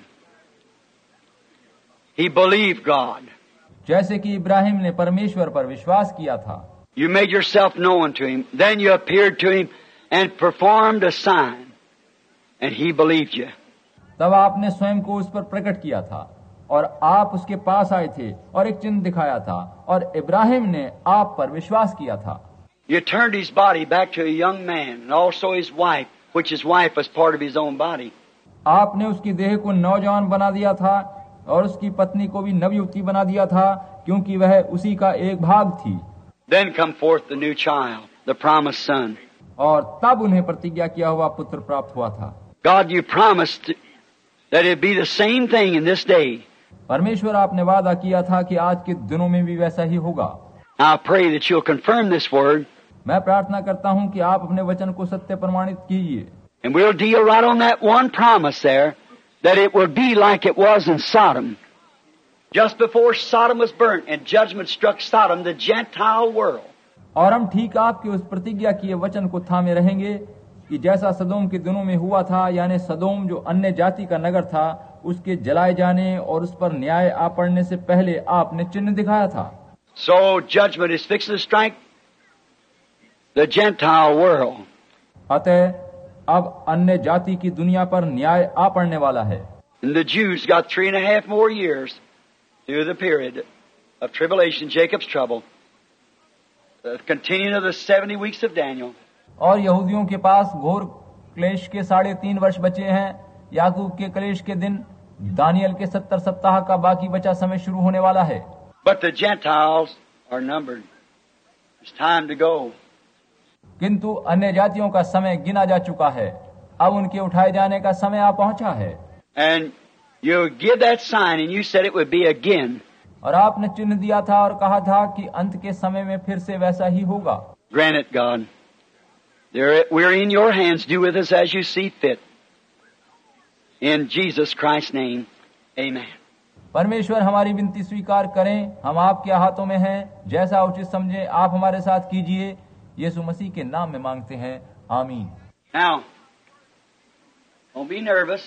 Speaker 2: He believed God.
Speaker 1: जैसे कि इब्राहिम ने परमेश्वर पर विश्वास किया था।
Speaker 2: You made yourself known to him. Then you appeared to him and performed a sign. And he believed you.
Speaker 1: तब आपने स्वयं को उस पर प्रकट किया था और आप उसके पास आए थे और एक चिन्ह दिखाया था और इब्राहिम ने आप पर विश्वास किया था।
Speaker 2: You turned his body back to a young man and also his wife, which his wife was part of his own body.
Speaker 1: आपने उसकी देह को नौजवान बना दिया था और उसकी पत्नी को भी नवयुवती बना दिया था क्योंकि वह उसी का एक भाग थी।
Speaker 2: Then come forth the new child, the promised son.
Speaker 1: और तब उन्हें प्रतिज्ञा किया हुआ पुत्र प्राप्त हुआ था।
Speaker 2: God, you promised that it'd be the same thing in this day.
Speaker 1: परमेश्वर, आपने वादा किया था कि आज के दिनों में भी वैसा ही होगा।
Speaker 2: I pray that you'll confirm this word.
Speaker 1: मैं प्रार्थना करता हूं कि आप अपने वचन को सत्य प्रमाणित कीजिए।
Speaker 2: And we'll deal right on that one promise there, that it will be like it was in Sodom. Just before Sodom was burnt and judgment struck Sodom, the Gentile world.
Speaker 1: और हम ठीक आपके उस प्रतिज्ञा किए वचन को थामे रहेंगे कि जैसा सदोम के दिनों में हुआ था, यानी सदोम जो अन्य जाति का नगर था, उसके जलाए जाने और उस पर न्याय आ पड़ने से पहले आपने चिन्ह दिखाया था।
Speaker 2: So judgment is fixed to strike the Gentile world.
Speaker 1: अतः अब अन्य जाति की दुनिया पर न्याय आ पड़ने वाला है।
Speaker 2: And the Jews got 3.5 more years through the period of tribulation, Jacob's trouble, the continuing of the 70 weeks of Daniel.
Speaker 1: और यहूदियों के पास घोर क्लेश के 3.5 वर्ष बचे हैं। याकूब के क्लेश के दिन, दानियल के 70 सप्ताह का बाकी बचा समय शुरू होने वाला है।
Speaker 2: But the Gentiles are numbered. It's time to go.
Speaker 1: किंतु अन्य जातियों का समय गिना जा चुका है। अब उनके उठाए जाने का समय आ पहुंचा है।
Speaker 2: And you give that sign, and you said it would be again.
Speaker 1: और आपने चिन्ह दिया था और कहा था कि अंत के समय में फिर से वैसा ही होगा।
Speaker 2: Grant it, God. We're in your hands. Do with us as you see fit. In Jesus Christ's name, amen.
Speaker 1: परमेश्वर हमारी विनती स्वीकार करें, हम आपके हाथों में हैं, जैसा उचित समझें आप हमारे साथ कीजिए। यीशु मसीह के नाम में मांगते हैं, आमीन।
Speaker 2: Now, don't be nervous.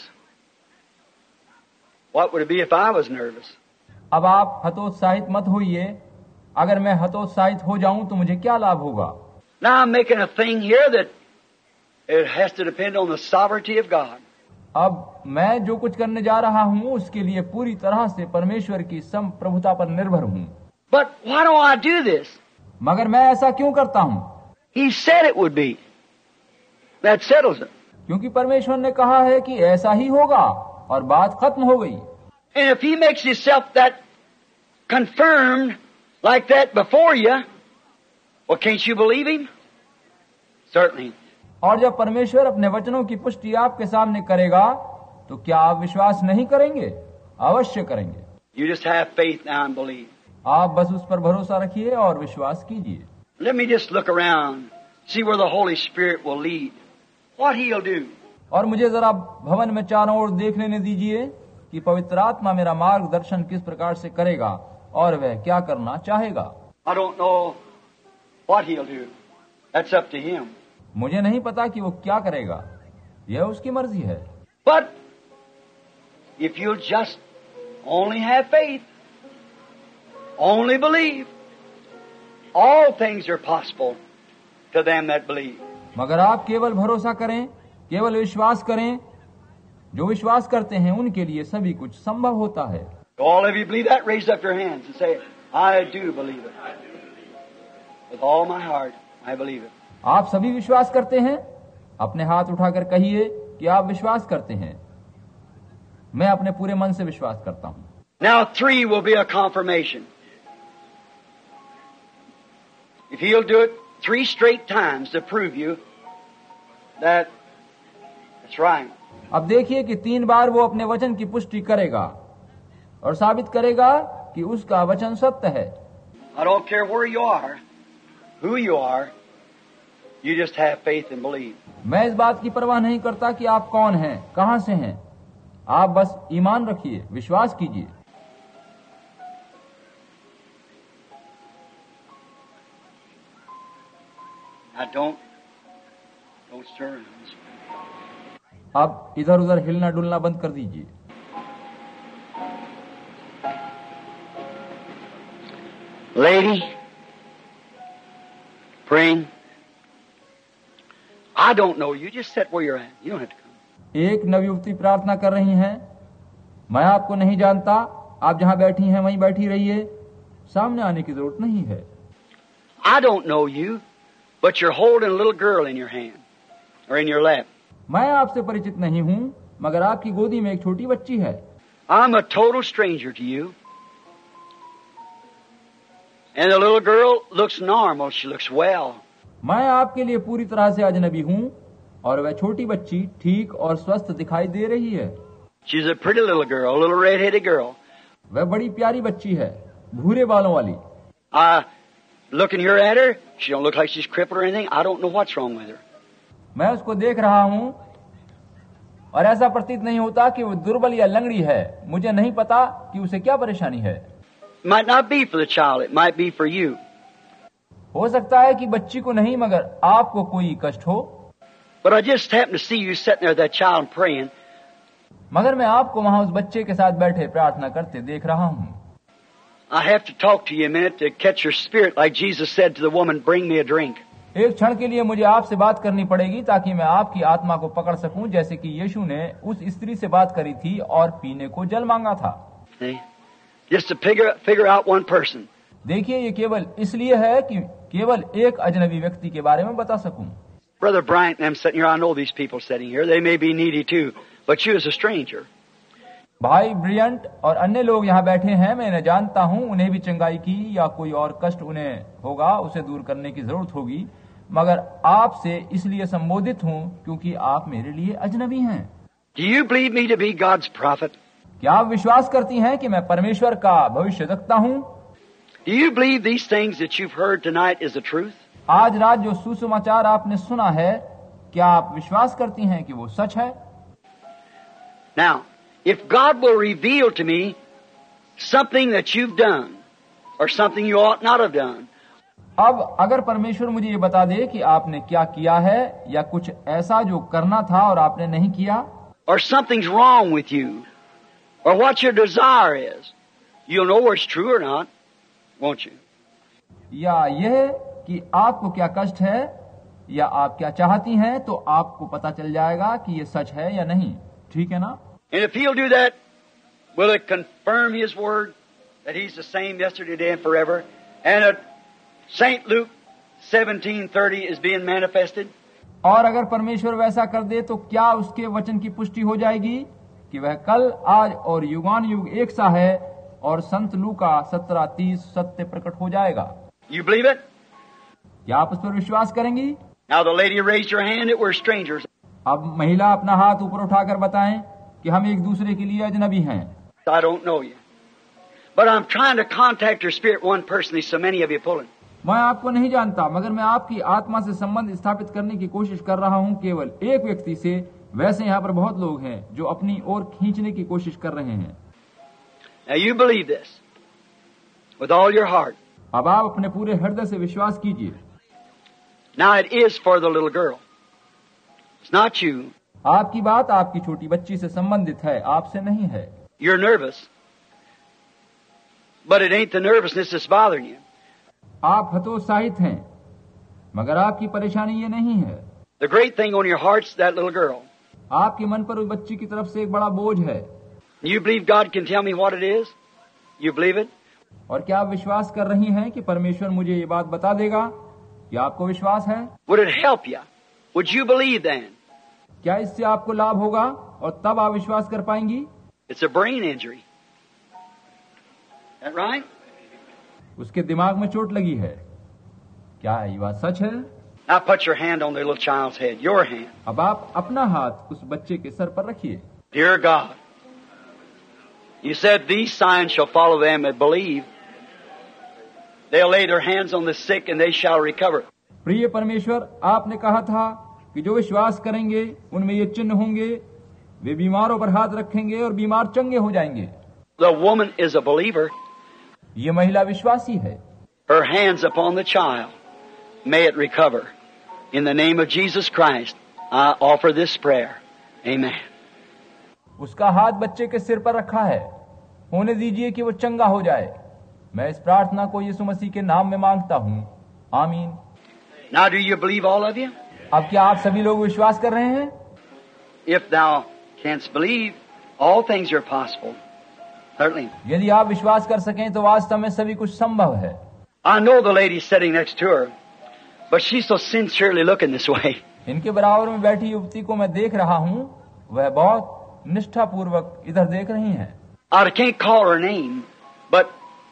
Speaker 2: What would it be if I was nervous?
Speaker 1: अब आप हतोत्साहित मत होइए। अगर मैं हतोत्साहित हो जाऊं तो मुझे क्या लाभ होगा?
Speaker 2: Now I'm making a thing here that it has to depend on the sovereignty of God.
Speaker 1: अब मैं जो कुछ करने जा रहा हूं उसके लिए पूरी तरह से परमेश्वर की संप्रभुता पर निर्भर हूं।
Speaker 2: But why do I do this?
Speaker 1: मगर मैं ऐसा क्यों करता हूं?
Speaker 2: He said it would be. That settles it.
Speaker 1: क्योंकि परमेश्वर ने कहा है कि ऐसा ही होगा और बात खत्म हो गई।
Speaker 2: And if he makes himself that confirmed like that before you, well, can't you believe him? Certainly.
Speaker 1: और जब परमेश्वर अपने वचनों की पुष्टि आपके सामने करेगा तो क्या आप विश्वास नहीं करेंगे? अवश्य करेंगे।
Speaker 2: You just have faith now and believe.
Speaker 1: आप बस उस पर भरोसा रखिए और विश्वास कीजिए।
Speaker 2: Let me just look around, see where the Holy Spirit will lead, what he'll do.
Speaker 1: और मुझे जरा भवन में चारों ओर देख लेने दीजिए कि पवित्र आत्मा मेरा मार्गदर्शन किस प्रकार से करेगा और वह क्या करना चाहेगा।
Speaker 2: I don't know what he'll do. That's up to him.
Speaker 1: मुझे नहीं पता कि वो क्या करेगा, यह उसकी मर्जी है।
Speaker 2: But if you'll just only have faith, only believe, all things are possible to them that believe.
Speaker 1: मगर आप केवल भरोसा करें, केवल विश्वास करें, जो विश्वास करते हैं उनके लिए सभी कुछ संभव होता है।
Speaker 2: All of you believe that? Raise up your hands and say, I do believe it. With all my heart, I believe it.
Speaker 1: आप सभी विश्वास करते हैं? अपने हाथ उठाकर कहिए कि आप विश्वास करते हैं। मैं अपने पूरे मन से विश्वास करता हूं।
Speaker 2: Now 3 will be a confirmation. If he'll do it 3 straight times to prove you that it's right.
Speaker 1: अब देखिए कि 3 बार वो अपने वचन की पुष्टि करेगा और साबित करेगा कि उसका वचन सत्य है।
Speaker 2: I don't care where you are, who you are, you just have faith and believe.
Speaker 1: मैं इस बात की परवाह नहीं करता कि आप कौन हैं, कहां से हैं, आप बस ईमान रखिए, विश्वास कीजिए।
Speaker 2: Now don't stir.
Speaker 1: अब इधर उधर हिलना डुलना बंद कर दीजिए।
Speaker 2: Lady, praying. I don't know. You just sit where you're at. You don't have to come.
Speaker 1: एक नवयुवती प्रार्थना कर रही हैं। मैं आपको नहीं जानता, आप जहां बैठी हैं वहीं बैठी रहिए, सामने आने की जरूरत नहीं है।
Speaker 2: I don't know you, but you're holding a little girl in your hand or in your lap.
Speaker 1: मैं आपसे परिचित नहीं हूं, मगर आपकी गोदी में एक छोटी बच्ची है।
Speaker 2: I'm a total stranger to you. And the little girl looks normal. She looks well.
Speaker 1: मैं आपके लिए पूरी तरह से अजनबी हूं और वह छोटी बच्ची ठीक और स्वस्थ दिखाई दे रही है।
Speaker 2: She's a pretty little girl, a little red-headed girl.
Speaker 1: वह बड़ी प्यारी बच्ची है, भूरे बालों वाली।
Speaker 2: Looking here at her, she don't look like she's crippled or anything. I don't know what's wrong with her.
Speaker 1: मैं उसको देख रहा हूं और ऐसा प्रतीत नहीं होता कि वो दुर्बल या लंगड़ी है। मुझे नहीं पता कि उसे क्या परेशानी है।
Speaker 2: It might not be for the child. It might be for you.
Speaker 1: हो सकता है कि बच्ची को नहीं मगर आपको कोई कष्ट हो।
Speaker 2: But I just happened to see you sitting there with that child and praying.
Speaker 1: मगर मैं आपको वहां उस बच्चे के साथ बैठे प्रार्थना करते देख रहा हूं।
Speaker 2: I have to talk to you a minute to catch your spirit, like Jesus said to the woman, "Bring me a drink."
Speaker 1: एक क्षण के लिए मुझे आपसे बात करनी पड़ेगी ताकि मैं आपकी आत्मा को पकड़ सकूं, जैसे कि यीशु ने उस स्त्री से बात करी थी और पीने को जल मांगा था।
Speaker 2: See? Just to figure out one person.
Speaker 1: देखिए, ये केवल इसलिए है कि केवल एक अजनबी व्यक्ति के बारे में बता सकूं।
Speaker 2: Brother Bryant and I'm sitting here. I know these people sitting here. They may be needy too, but you as a stranger.
Speaker 1: भाई ब्रियंट और अन्य लोग यहाँ बैठे हैं, मैं इन्हें जानता हूँ, उन्हें भी चंगाई की या कोई और कष्ट उन्हें होगा, उसे दूर करने की जरूरत होगी, मगर आपसे इसलिए संबोधित हूँ क्योंकि आप मेरे लिए अजनबी हैं।
Speaker 2: Do you believe me to be God's prophet?
Speaker 1: क्या आप विश्वास करती हैं कि मैं परमेश्वर का भविष्यद्वक्ता हूँ?
Speaker 2: Do you believe these things that you've heard tonight is the truth?
Speaker 1: आज रात जो सुसमाचार आपने सुना है, क्या आप विश्वास करती हैं कि वो सच है?
Speaker 2: Now, if God will reveal to me something that you've done or something you ought not have done.
Speaker 1: अब अगर परमेश्वर मुझे ये बता दे कि आपने क्या किया है या कुछ ऐसा जो करना था और आपने नहीं किया,
Speaker 2: or something's wrong with you, or what your desire is, you'll know whether it's true or not, won't you?
Speaker 1: या यह कि आपको क्या कष्ट है या आप क्या चाहती हैं, तो आपको पता चल जाएगा कि ये सच है या नहीं, ठीक है ना?
Speaker 2: And if he'll do that, will it confirm his word that he's the same yesterday, today, and forever? And at St. Luke 17:30 is being manifested.
Speaker 1: और अगर परमेश्वर वैसा कर दे तो क्या उसके वचन की पुष्टि हो जाएगी कि वह कल, आज और युगान युग एक सा है, और संत लूका 17:30 सत्य प्रकट हो जाएगा।
Speaker 2: You believe it?
Speaker 1: क्या आप उस पर विश्वास करेंगी?
Speaker 2: Now the lady raised her hand that we're strangers.
Speaker 1: अब महिला अपना हाथ ऊपर उठाकर बताएं कि हम एक दूसरे के लिए अजनबी हैं।
Speaker 2: I don't know you. But I'm trying to contact your spirit one personally, so many of you pulling.
Speaker 1: मैं आपको नहीं जानता, मगर मैं आपकी आत्मा से संबंध स्थापित करने की कोशिश कर रहा हूं, केवल एक व्यक्ति से। वैसे यहाँ पर बहुत लोग हैं जो अपनी ओर खींचने की कोशिश कर रहे हैं।
Speaker 2: Now you believe this with all your heart.
Speaker 1: अब आप अपने पूरे हृदय से विश्वास कीजिए।
Speaker 2: Now it is for the little girl. It's not you.
Speaker 1: आपकी बात आपकी छोटी बच्ची से संबंधित है, आपसे नहीं है।
Speaker 2: You're nervous. But it ain't the nervousness that's bothering you.
Speaker 1: आप हतोत्साहित हैं, मगर आपकी परेशानी ये नहीं है।
Speaker 2: The great thing on your heart's that little girl.
Speaker 1: आपके मन पर उस बच्ची की तरफ से एक बड़ा बोझ है।
Speaker 2: You believe God can tell me what it is? You believe it?
Speaker 1: और क्या आप विश्वास कर रही हैं कि परमेश्वर मुझे ये बात बता देगा? क्या आपको विश्वास है?
Speaker 2: Would it help you? Would you believe then?
Speaker 1: क्या इससे आपको लाभ होगा और तब आप विश्वास कर पाएंगी?
Speaker 2: It's a brain injury. That right?
Speaker 1: उसके दिमाग में चोट लगी है। क्या ये बात सच है?
Speaker 2: Now put your hand on the little child's head. Your hand.
Speaker 1: अब आप अपना हाथ उस बच्चे के सर पर रखिए।
Speaker 2: Dear God, you said these signs shall follow them that believe. They'll lay their hands on the sick and they shall recover.
Speaker 1: प्रिय परमेश्वर, आपने कहा था कि जो विश्वास करेंगे उनमें ये चिन्ह होंगे, वे बीमारों पर हाथ रखेंगे और बीमार चंगे हो जाएंगे।
Speaker 2: The woman is a believer.
Speaker 1: ये महिला विश्वासी है।
Speaker 2: Her hands upon the child. May it recover. In the name of Jesus Christ, I offer this prayer. Amen.
Speaker 1: उसका हाथ बच्चे के सिर पर रखा है। होने दीजिए कि वो चंगा हो जाए। मैं इस प्रार्थना को यीशु मसीह के नाम में मांगता हूँ। आमीन।
Speaker 2: Now do you believe all of you?
Speaker 1: अब क्या आप सभी लोग विश्वास कर रहे हैं?
Speaker 2: If thou canst believe, all things are possible. Certainly.
Speaker 1: यदि आप विश्वास कर सकें तो वास्तव में सभी कुछ संभव है।
Speaker 2: I know the lady sitting next to her, but she's so sincerely looking this way.
Speaker 1: इनके बराबर में बैठी युवती को मैं देख रहा हूँ, वह बहुत निष्ठापूर्वक इधर देख रही हैं।
Speaker 2: I can't call her name, but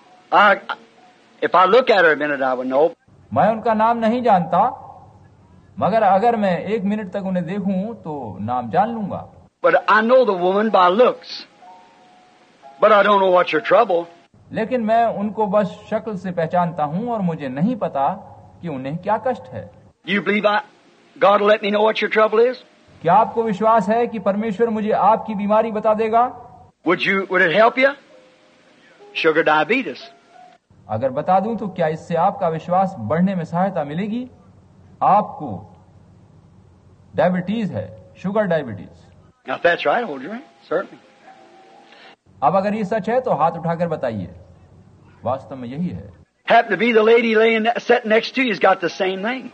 Speaker 2: if I look at her a minute, I would know.
Speaker 1: मैं उनका नाम नहीं जानता, मगर अगर मैं एक मिनट तक उन्हें देखूं तो नाम जान लूंगा।
Speaker 2: But I know the woman by looks, but I don't know what's her trouble.
Speaker 1: लेकिन मैं उनको बस शक्ल से पहचानता हूं और मुझे नहीं पता कि उन्हें क्या कष्ट है।
Speaker 2: You believe God will let me know what your trouble is?
Speaker 1: क्या आपको विश्वास है कि परमेश्वर मुझे आपकी बीमारी बता देगा?
Speaker 2: Would it help you? Sugar diabetes.
Speaker 1: अगर बता दूं तो क्या इससे आपका विश्वास बढ़ने में सहायता मिलेगी? आपको डायबिटीज है, sugar diabetes.
Speaker 2: Now if that's right, hold your hand. Certainly.
Speaker 1: अब अगर ये सच है तो हाथ उठाकर बताइए। वास्तव में यही है।
Speaker 2: Happen to be the lady sitting next to you has got the same thing.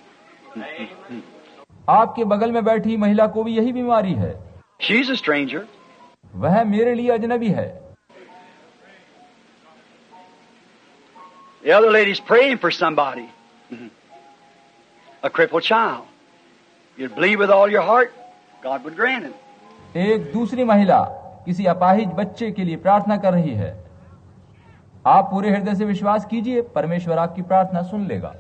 Speaker 1: आपके बगल में बैठी महिला को भी यही बीमारी है।
Speaker 2: She's a stranger.
Speaker 1: वह मेरे लिए अजनबी है।
Speaker 2: The other lady's praying for somebody. A crippled child. You believe with all your heart, God would grant it.
Speaker 1: एक दूसरी महिला किसी अपाहिज बच्चे के लिए प्रार्थना कर रही है। आप पूरे हृदय से विश्वास कीजिए, परमेश्वर आपकी प्रार्थना सुन लेगा।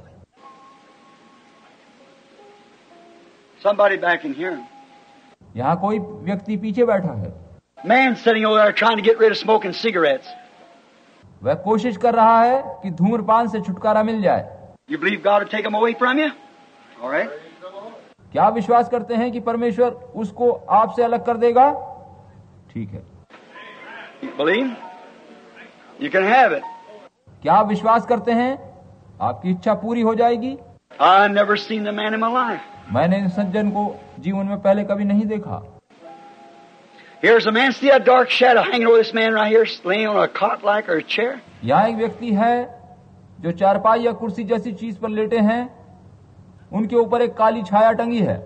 Speaker 2: Somebody back in here.
Speaker 1: यहाँ कोई व्यक्ति पीछे बैठा है।
Speaker 2: Man sitting over there trying to get rid of smoking cigarettes.
Speaker 1: वह कोशिश कर रहा है कि धूम्रपान से छुटकारा मिल जाए।
Speaker 2: You believe God will take them away from you? All right.
Speaker 1: क्या आप विश्वास करते हैं कि परमेश्वर उसको आपसे अलग कर देगा? ठीक है।
Speaker 2: You believe? You can have it.
Speaker 1: क्या आप विश्वास करते हैं आपकी इच्छा पूरी हो जाएगी?
Speaker 2: I've never seen the man in my life.
Speaker 1: मैंने इस सज्जन को जीवन में पहले कभी नहीं देखा।
Speaker 2: Here's a man. See a dark shadow hanging over this man right here, laying on a cot like or a chair.
Speaker 1: यहाँ एक व्यक्ति है जो चारपाई या कुर्सी जैसी चीज पर लेटे हैं, उनके ऊपर एक काली छाया टंगी है।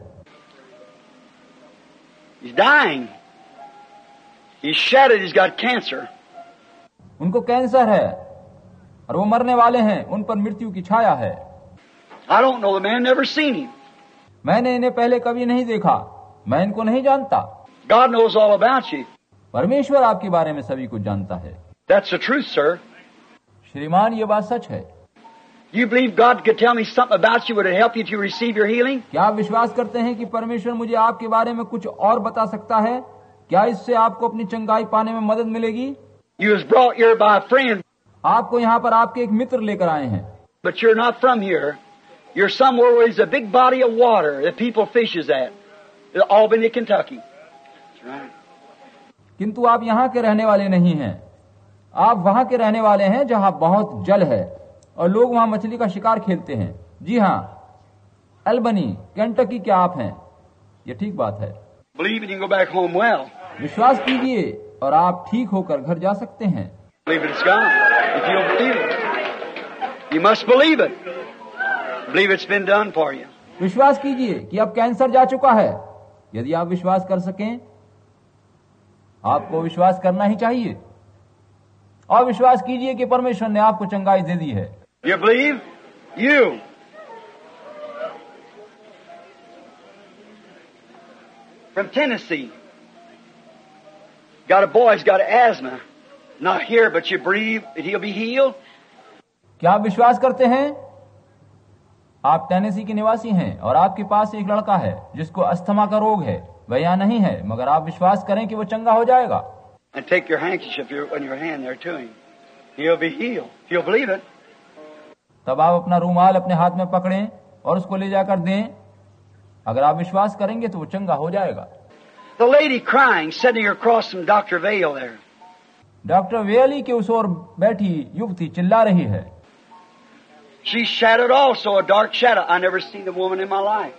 Speaker 2: He's dying. He's shattered. He's got cancer.
Speaker 1: उनको कैंसर है और वो मरने वाले हैं, उन पर मृत्यु की छाया है।
Speaker 2: I don't know the man. Never seen him.
Speaker 1: मैंने इन्हें पहले कभी नहीं देखा, मैं इनको नहीं जानता।
Speaker 2: God knows all about you.
Speaker 1: परमेश्वर आपके बारे में सभी कुछ जानता है।
Speaker 2: That's the truth, sir.
Speaker 1: श्रीमान, ये बात सच है।
Speaker 2: You believe God could tell me something about you? Would it help you to receive your healing?
Speaker 1: क्या आप विश्वास करते हैं कि परमेश्वर मुझे आपके बारे में कुछ और बता सकता है? क्या इससे आपको अपनी चंगाई पाने में मदद मिलेगी?
Speaker 2: You was brought here by a friend,
Speaker 1: आपको यहाँ पर आपके एक मित्र लेकर आए हैं,
Speaker 2: but you're not from here. You're somewhere where there's a big body of water that people fishes at. Albany, Kentucky. That's right.
Speaker 1: किंतु आप यहाँ के रहने वाले नहीं हैं। आप वहाँ के रहने वाले हैं जहाँ बहुत जल है और लोग वहाँ मछली का शिकार खेलते हैं। जी हाँ, अल्बनी, केंटकी के आप हैं। ये ठीक बात है।
Speaker 2: Believe it, you can go back home well.
Speaker 1: विश्वास कीजिए और आप ठीक होकर घर जा सकते हैं।
Speaker 2: Believe it, it's gone. If you'll believe it. You must believe it. Believe it's been done for you.
Speaker 1: विश्वास कीजिए कि अब कैंसर जा चुका है। यदि आप विश्वास कर सकें, आपको विश्वास करना ही चाहिए और विश्वास कीजिए कि परमेश्वर ने आपको चंगाई दे दी है।
Speaker 2: You believe? You. From Tennessee. Got a boy, he's got asthma. Not here, but you believe that he'll be healed?
Speaker 1: क्या आप विश्वास करते हैं? आप टेनेसी के निवासी हैं और आपके पास एक लड़का है जिसको अस्थमा का रोग है। वह यहाँ नहीं है, मगर आप विश्वास करें कि वो चंगा हो जाएगा।
Speaker 2: And take your handkerchief on your hand there to him. He'll be healed. If you'll believe it.
Speaker 1: तब आप अपना रूमाल अपने हाथ में पकड़ें और उसको ले जाकर दें। अगर आप विश्वास करेंगे तो वो चंगा हो जाएगा।
Speaker 2: The lady crying, sitting across from Dr. Vale there.
Speaker 1: Doctor Vale के उस ओर बैठी युवती चिल्ला रही है।
Speaker 2: She's shadowed also, a dark shadow. I never seen a woman in my life.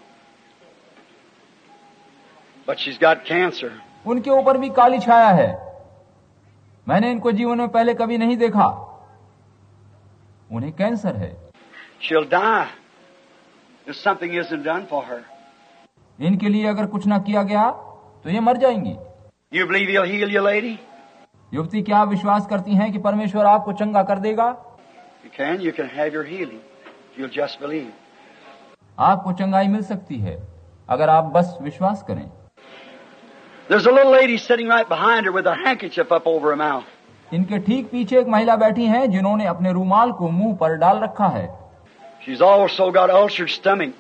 Speaker 2: But she's got cancer.
Speaker 1: उनके ऊपर भी काली छाया है। मैंने इनको जीवन में पहले कभी नहीं देखा। उन्हें कैंसर है।
Speaker 2: She'll die if something isn't done for her.
Speaker 1: इनके लिए अगर कुछ ना किया गया तो ये मर जाएंगी।
Speaker 2: You believe he'll heal you, lady?
Speaker 1: युवती, क्या आप विश्वास करती हैं कि परमेश्वर आपको चंगा कर देगा?
Speaker 2: You can have your healing. If you'll just believe.
Speaker 1: आपको चंगाई मिल सकती है अगर आप बस विश्वास करें।
Speaker 2: There's a little lady sitting right behind her with her handkerchief up over her mouth.
Speaker 1: इनके ठीक पीछे एक महिला बैठी हैं जिन्होंने अपने रूमाल को मुंह पर डाल रखा है।
Speaker 2: She's also got ulcered stomach.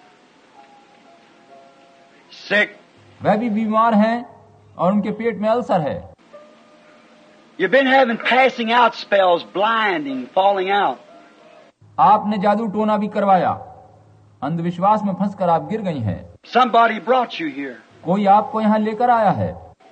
Speaker 2: Sick.
Speaker 1: वह भी बीमार हैं और उनके पेट में अल्सर है।
Speaker 2: You've been having passing out spells, blinding, falling out.
Speaker 1: आपने जादू टोना भी करवाया। अंधविश्वास में फंसकर आप गिर गई हैं।
Speaker 2: Somebody brought you here.
Speaker 1: कोई आपको यहाँ लेकर आया है।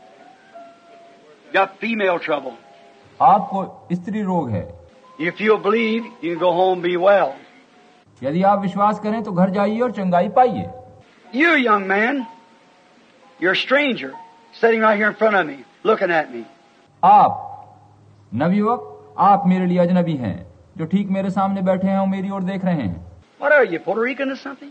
Speaker 2: Got female trouble.
Speaker 1: आपको स्त्री रोग है।
Speaker 2: If you'll believe, you can go home and be well.
Speaker 1: यदि आप विश्वास करें तो घर जाइए और चंगाई पाइए।
Speaker 2: You, young man, you're a stranger, sitting right here in front of me, looking at me.
Speaker 1: आप नवयुवक, आप मेरे लिए अजनबी हैं जो ठीक मेरे सामने बैठे हैं और मेरी ओर देख रहे हैं।
Speaker 2: What are you, Puerto Rican or something?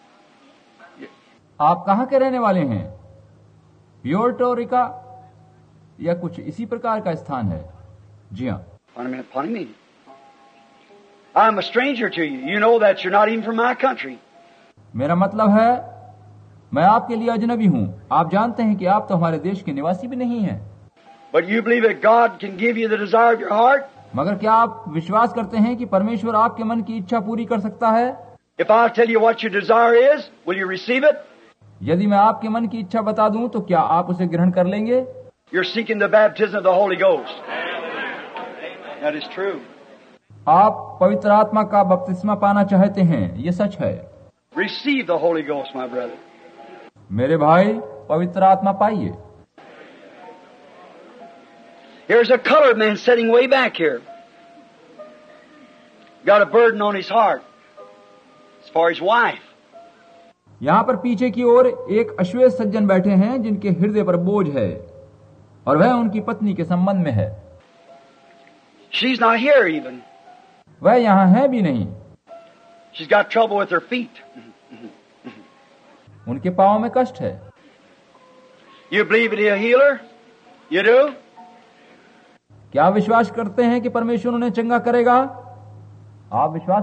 Speaker 1: आप कहाँ के रहने वाले हैं? प्योर्टो रिका या कुछ इसी प्रकार का स्थान है? जी हाँ।
Speaker 2: Funny me. I'm a stranger to you. You know that you're not even from my country.
Speaker 1: मेरा मतलब है मैं आपके लिए अजनबी हूँ। आप जानते हैं कि आप तो हमारे देश के निवासी भी नहीं हैं।
Speaker 2: But you believe that God can give you the desire of your heart?
Speaker 1: मगर क्या आप विश्वास करते हैं कि परमेश्वर आपके मन की इच्छा पूरी कर सकता है?
Speaker 2: If I tell you what your desire is, will you receive it?
Speaker 1: यदि मैं आपके मन की इच्छा बता दूं तो क्या आप उसे ग्रहण कर लेंगे?
Speaker 2: You're seeking the baptism of the Holy Ghost. That is true.
Speaker 1: आप पवित्र आत्मा का बपतिस्मा पाना चाहते हैं, ये सच है।
Speaker 2: Receive the Holy Ghost, my brother.
Speaker 1: मेरे भाई, पवित्र आत्मा पाइए।
Speaker 2: Here's a colored man sitting way back here. Got a burden on his heart. It's for his wife.
Speaker 1: यहाँ पर पीछे की ओर एक अश्वेत सज्जन बैठे हैं जिनके हृदय पर बोझ है और वह उनकी पत्नी के संबंध में है।
Speaker 2: She's not here even.
Speaker 1: वह यहाँ है भी नहीं।
Speaker 2: She's got trouble with her feet.
Speaker 1: उनके पांव में कष्ट है।
Speaker 2: You believe in a healer? You do?
Speaker 1: क्या विश्वास करते हैं कि परमेश्वर उन्हें चंगा करेगा? आप विश्वास?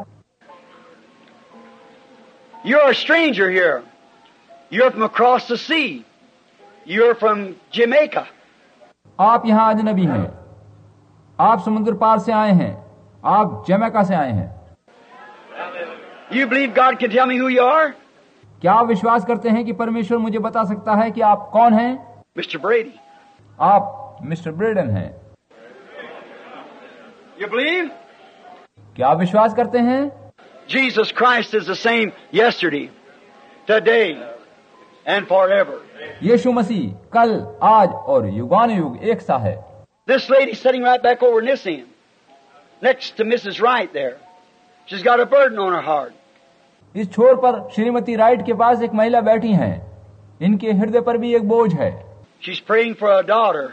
Speaker 2: You're a stranger here. You're from across the sea. You're from Jamaica.
Speaker 1: आप यहाँ अजनबी हैं। आप समुद्र पार से आए हैं। आप जमैका से आए हैं।
Speaker 2: You believe God can tell me who you are?
Speaker 1: क्या आप विश्वास करते हैं कि परमेश्वर मुझे बता सकता है कि आप कौन हैं?
Speaker 2: Mr. Brady.
Speaker 1: आप मिस्टर ब्रेडन हैं।
Speaker 2: You believe?
Speaker 1: क्या आप विश्वास करते हैं?
Speaker 2: Jesus Christ is the same yesterday, today, and forever.
Speaker 1: यीशु मसीह कल, आज और युगानुयुग एक सा है।
Speaker 2: This lady sitting right back over in this end, next to Mrs. Wright there. She's got a burden on her heart.
Speaker 1: इस छोर पर श्रीमती राइट के पास एक महिला बैठी हैं। इनके हृदय पर भी एक बोझ है।
Speaker 2: She's praying for a daughter.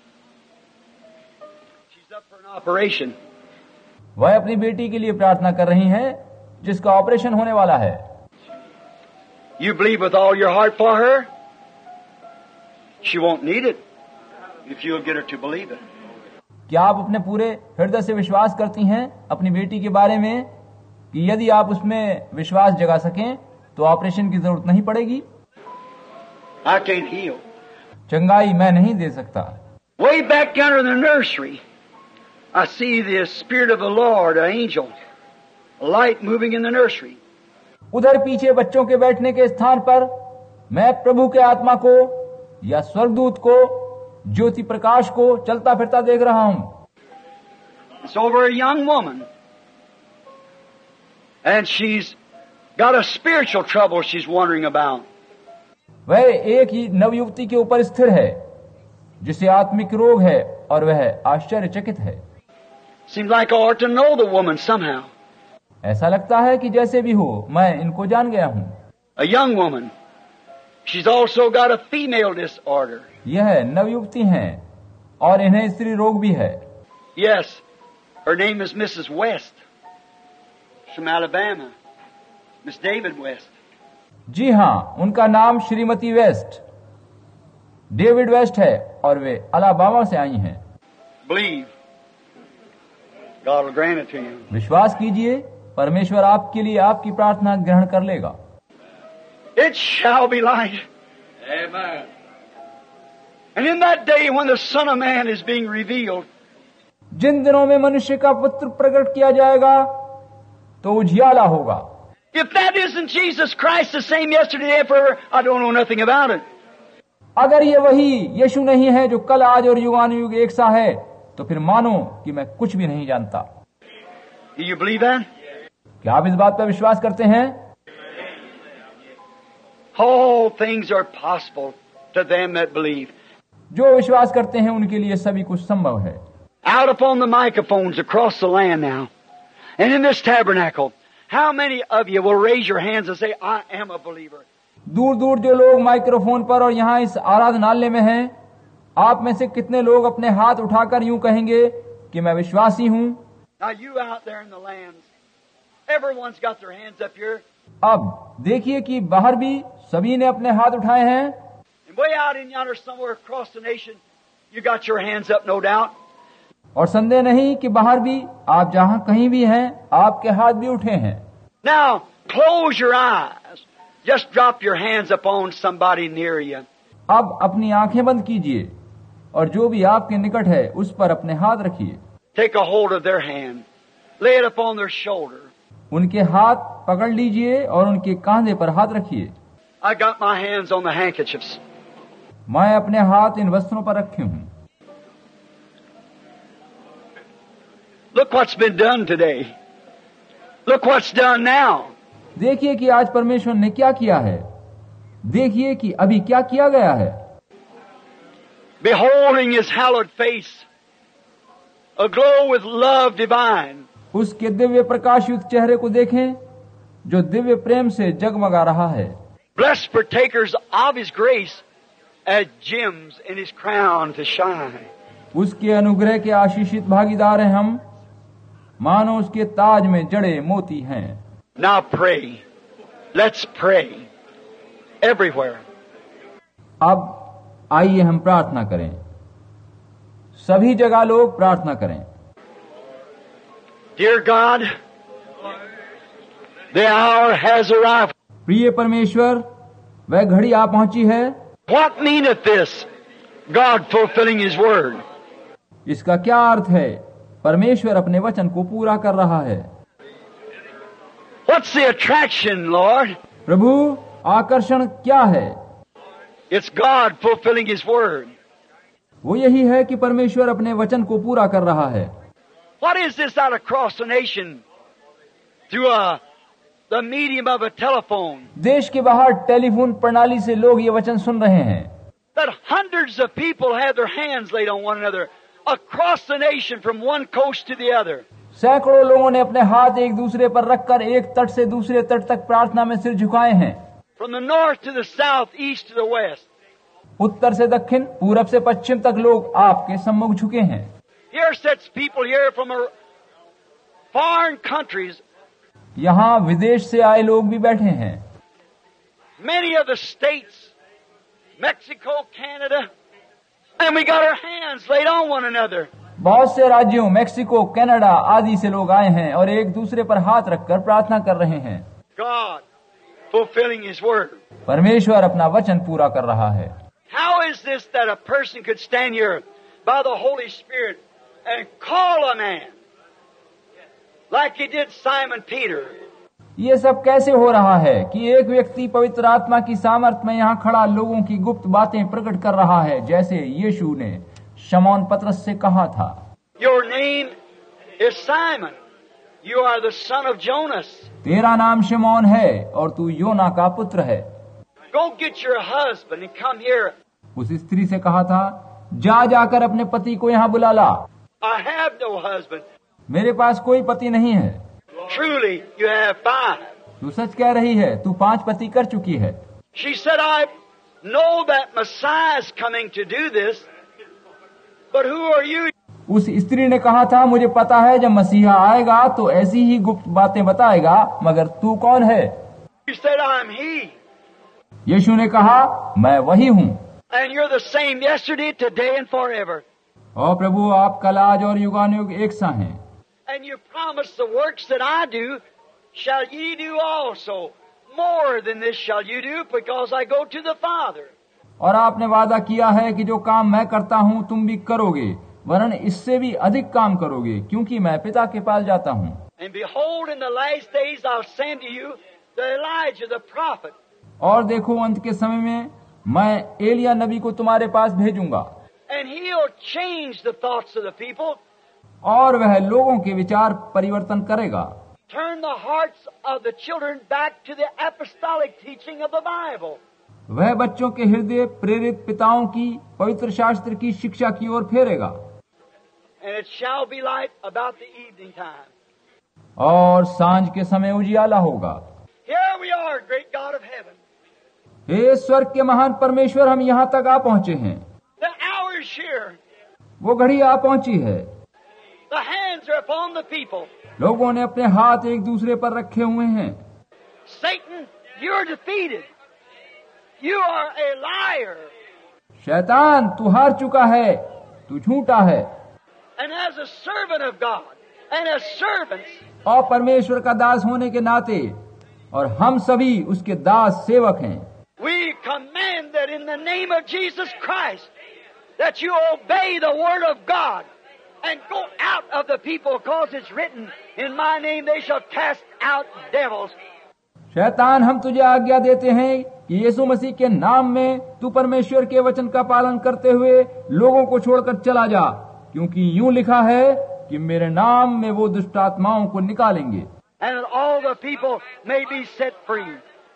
Speaker 2: She's up for an operation.
Speaker 1: वह अपनी बेटी के लिए प्रार्थना कर रही हैं, जिसका ऑपरेशन होने वाला है।
Speaker 2: You believe with all your heart for her? She won't need it if you'll get her to believe it.
Speaker 1: क्या आप अपने पूरे हृदय से विश्वास करती हैं अपनी बेटी के बारे में कि यदि आप उसमें विश्वास जगा सकें तो ऑपरेशन की जरूरत नहीं पड़ेगी?
Speaker 2: I can't heal.
Speaker 1: चंगाई मैं नहीं दे सकता।
Speaker 2: Way back down in the nursery, I see the Spirit of the Lord, an angel, a light moving in the nursery.
Speaker 1: उधर पीछे बच्चों के बैठने के स्थान पर मैं प्रभु के आत्मा को या स्वर्गदूत को, ज्योति प्रकाश को चलता फिरता देख रहा हूं।
Speaker 2: It's over a young woman. And she's got a spiritual trouble she's wondering about.
Speaker 1: वह एक ही नवयुवती के ऊपर स्थिर है जिसे आत्मिक रोग है और वह आश्चर्यचकित है।
Speaker 2: Seems like I ought to know the woman somehow.
Speaker 1: ऐसा लगता है कि जैसे भी हो मैं इनको जान गया हूं।
Speaker 2: A young woman. She's also got a female disorder.
Speaker 1: यह नवयुवती हैं और इन्हें स्त्री रोग भी है।
Speaker 2: Yes, her name is Mrs. West. From Alabama. Miss David West.
Speaker 1: जी हाँ, उनका नाम श्रीमती वेस्ट, डेविड वेस्ट है और वे अलाबामा से आई हैं।
Speaker 2: Believe. God will grant it to you.
Speaker 1: विश्वास कीजिए, परमेश्वर आपके लिए आपकी प्रार्थना ग्रहण कर लेगा।
Speaker 2: It shall be light. Amen. And in that day when the Son of Man is being revealed,
Speaker 1: जिन दिनों में मनुष्य का पुत्र प्रकट किया जाएगा तो उजियाला होगा।
Speaker 2: if that isn't Jesus Christ the same yesterday and forever, I don't know nothing about it.
Speaker 1: अगर ये वही यीशु नहीं है जो कल, आज और युगानुयुग एक सा है, तो फिर मानो कि मैं कुछ भी नहीं जानता।
Speaker 2: Do you believe that?
Speaker 1: क्या आप इस बात पर विश्वास करते हैं?
Speaker 2: All things are possible to them that believe.
Speaker 1: जो विश्वास करते हैं उनके लिए सभी कुछ संभव है।
Speaker 2: Out upon the microphones across the land now, and in this tabernacle, how many of you will raise your hands and say, I am a believer?
Speaker 1: दूर दूर जो लोग माइक्रोफोन पर और यहाँ इस आराधनालय में हैं, आप में से कितने लोग अपने हाथ उठाकर यूं कहेंगे कि मैं विश्वासी हूं?
Speaker 2: Now you out there in the lands, everyone's got their hands up here.
Speaker 1: अब देखिए कि बाहर भी सभी ने अपने हाथ उठाए हैं।
Speaker 2: And way out in yonder somewhere across the nation, you got your hands up, no doubt.
Speaker 1: और संदेह नहीं कि बाहर भी आप जहां कहीं भी हैं, आपके हाथ भी उठे हैं।
Speaker 2: Now, close your eyes. Just drop your hands upon somebody near you.
Speaker 1: अब अपनी आंखें बंद कीजिए और जो भी आपके निकट है उस पर अपने हाथ रखिए।
Speaker 2: Take a hold of their hand. Lay it upon their shoulder.
Speaker 1: उनके हाथ पकड़ लीजिए और उनके कांधे पर हाथ रखिए।
Speaker 2: I got my hands on the handkerchiefs.
Speaker 1: मैं अपने हाथ इन वस्त्रों पर रखे हूं।
Speaker 2: Look what's been done today. Look what's done now.
Speaker 1: देखिए कि आज परमेश्वर ने क्या किया है। देखिए कि अभी क्या किया गया है।
Speaker 2: Beholding His hallowed face aglow with love divine.
Speaker 1: उसके दिव्य प्रकाश युक्त चेहरे को देखें जो दिव्य प्रेम से जगमगा रहा है।
Speaker 2: Blessed partakers of His grace as gems in His crown to shine.
Speaker 1: उसके अनुग्रह के आशीषित भागीदार हैं हम, मानो उसके ताज में जड़े मोती हैं।
Speaker 2: Now pray. Let's pray. Everywhere.
Speaker 1: अब आइए हम प्रार्थना करें। सभी जगह लोग प्रार्थना करें।
Speaker 2: Dear God, the hour has arrived.
Speaker 1: प्रिय परमेश्वर, वह घड़ी आ पहुंची है।
Speaker 2: What meaneth this? God fulfilling His word.
Speaker 1: इसका क्या अर्थ है? परमेश्वर अपने वचन को पूरा कर रहा है।
Speaker 2: What's the attraction, Lord?
Speaker 1: प्रभु, आकर्षण क्या है?
Speaker 2: It's God fulfilling His word.
Speaker 1: वो यही है कि परमेश्वर अपने वचन को पूरा कर रहा है।
Speaker 2: What is this out across the nation through the medium of a telephone?
Speaker 1: देश के बाहर टेलीफोन प्रणाली से लोग ये वचन सुन रहे हैं।
Speaker 2: That hundreds of people have their hands laid on one another across the nation from one coast to the other.
Speaker 1: सैकड़ों लोगों ने अपने हाथ एक दूसरे पर रखकर एक तट से दूसरे तट तक प्रार्थना में सिर झुकाए हैं।
Speaker 2: From the north to the south, east to the west.
Speaker 1: उत्तर से दक्षिण, पूरब से पश्चिम तक लोग आपके सम्मुख झुके हैं।
Speaker 2: Here sits people here from foreign countries.
Speaker 1: यहाँ विदेश से आए लोग भी बैठे हैं।
Speaker 2: Many of the states, Mexico, Canada, and we got our hands laid on one another.
Speaker 1: बहुत से राज्यों, मेक्सिको, कनाडा आदि से लोग आए हैं और एक दूसरे पर हाथ रखकर प्रार्थना कर रहे हैं।
Speaker 2: God fulfilling His word.
Speaker 1: परमेश्वर अपना वचन पूरा कर रहा है।
Speaker 2: How is this that a person could stand here by the Holy Spirit and call a man like he did Simon Peter?
Speaker 1: ये सब कैसे हो रहा है कि एक व्यक्ति पवित्र आत्मा की सामर्थ में यहाँ खड़ा लोगों की गुप्त बातें प्रकट कर रहा है, जैसे यीशु ने शमौन पतरस से कहा था।
Speaker 2: Your name is Simon. You are the son of Jonas.
Speaker 1: तेरा नाम शमौन है और तू योना का पुत्र है।
Speaker 2: Go get your husband and come here.
Speaker 1: उस स्त्री से कहा था, जा जाकर अपने पति को यहाँ बुला ला।
Speaker 2: I have no husband.
Speaker 1: मेरे पास कोई पति नहीं है।
Speaker 2: Truly, you have 5.
Speaker 1: तू सच कह रही है, तू 5 पति कर चुकी है।
Speaker 2: She said, I know that Messiah is coming to do this, but who are you?
Speaker 1: उस स्त्री ने कहा था, मुझे पता है जब मसीहा आएगा तो ऐसी ही गुप्त बातें बताएगा, मगर तू कौन है?
Speaker 2: She said, I'm he.
Speaker 1: यीशु ने कहा, मैं वही हूँ।
Speaker 2: And you're the same yesterday, today, and forever.
Speaker 1: और प्रभु, आप कल, आज और युगानुयुग एक सा हैं।
Speaker 2: And you promise the works that I do shall ye do also. More than this shall you do, because I go to the Father.
Speaker 1: और आपने वादा किया है कि जो काम मैं करता हूँ तुम भी करोगे, वरन इससे भी अधिक काम करोगे, क्योंकि मैं पिता के पास जाता हूँ।
Speaker 2: And behold, in the last days I'll send to you the Elijah the prophet.
Speaker 1: और देखो, अंत के समय में मैं एलिया नबी को तुम्हारे पास भेजूंगा।
Speaker 2: And he'll change the thoughts of the people.
Speaker 1: और वह लोगों के विचार परिवर्तन करेगा।
Speaker 2: Turn the hearts of the children back to the apostolic teaching of the Bible.
Speaker 1: वह बच्चों के हृदय प्रेरित पिताओं की पवित्र शास्त्र की शिक्षा की ओर फेरेगा।
Speaker 2: And it shall be light about the evening time.
Speaker 1: और सांझ के समय उजियाला होगा।
Speaker 2: Here we are, great God of heaven.
Speaker 1: हे स्वर्ग के महान परमेश्वर, हम यहाँ तक आ पहुँचे हैं।
Speaker 2: The hour is here.
Speaker 1: वो घड़ी आ पहुँची है।
Speaker 2: The hands are upon the people.
Speaker 1: लोगों ने अपने हाथ एक दूसरे पर रखे हुए हैं।
Speaker 2: Satan, you're defeated. You are a liar.
Speaker 1: शैतान, तू हार चुका है, तू झूठा है।
Speaker 2: And as a servant of God, and as servants,
Speaker 1: और परमेश्वर का दास होने के नाते, और हम सभी उसके दास सेवक हैं।
Speaker 2: we command that in the name of Jesus Christ, that you obey the word of God and go out of the people, because it's written, in my name they shall cast out devils.
Speaker 1: शैतान, हम तुझे आज्ञा देते हैं कि यीशु मसीह के नाम में तू परमेश्वर के वचन का पालन करते हुए लोगों को छोड़कर चला जा, क्योंकि यूं लिखा है कि मेरे नाम में वो दुष्ट आत्माओं को निकालेंगे।
Speaker 2: And that all the people may be set free.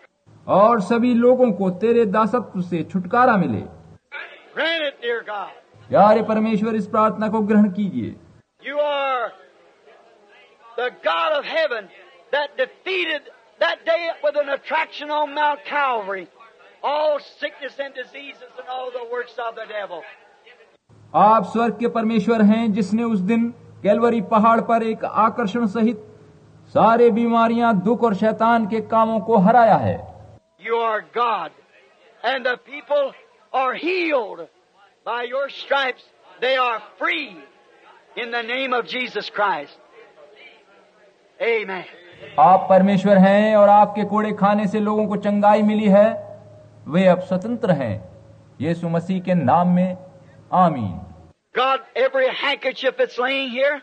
Speaker 1: और सभी लोगों को तेरे दासत्व से छुटकारा मिले।
Speaker 2: Grant it, dear God.
Speaker 1: प्यारे परमेश्वर, इस प्रार्थना को ग्रहण कीजिए।
Speaker 2: You are the God of heaven that defeated that day with an attraction on Mount Calvary all sickness and diseases and all the works of the devil.
Speaker 1: आप स्वर्ग के परमेश्वर हैं जिसने उस दिन कैलवरी पहाड़ पर एक आकर्षण सहित सारे बीमारियां, दुख और शैतान के कामों को हराया है.
Speaker 2: You are God, and the people are healed by your stripes. They are free in the name of Jesus Christ. Amen.
Speaker 1: आप परमेश्वर हैं और आपके कोड़े खाने से लोगों को चंगाई मिली है. वे अब स्वतंत्र हैं यीशु मसीह के नाम में. आमीन.
Speaker 2: God, every handkerchief that's laying here,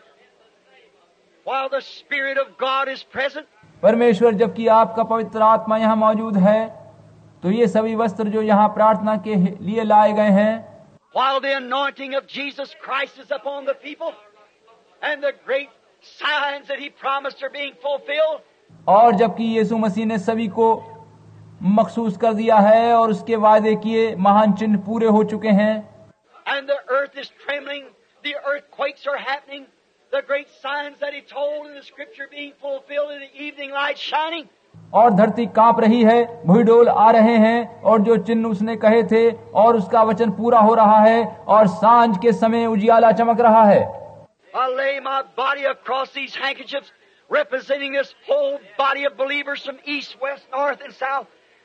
Speaker 2: while the Spirit of God is present,
Speaker 1: परमेश्वर जबकि आपका पवित्र आत्मा यहाँ मौजूद है, तो ये सभी वस्त्र जो यहाँ प्रार्थना के लिए लाए गए हैं,
Speaker 2: while the anointing of Jesus Christ is upon the people, and the great signs that He promised are being fulfilled,
Speaker 1: और जबकि यीशु मसीह ने सभी को मखसूस कर दिया है और उसके वादे किए महान चिन्ह पूरे हो चुके हैं,
Speaker 2: and the earth is trembling, the earthquakes are happening, the great signs that He told in the Scripture being fulfilled, in the evening light shining.
Speaker 1: और धरती कांप रही है, भूडोल आ रहे हैं और जो चिन्ह उसने कहे थे और उसका वचन पूरा हो रहा है और सांझ के समय उजियाला चमक रहा है.
Speaker 2: I lay my body across these handkerchiefs, representing this whole body of believers from east, west, north, and south.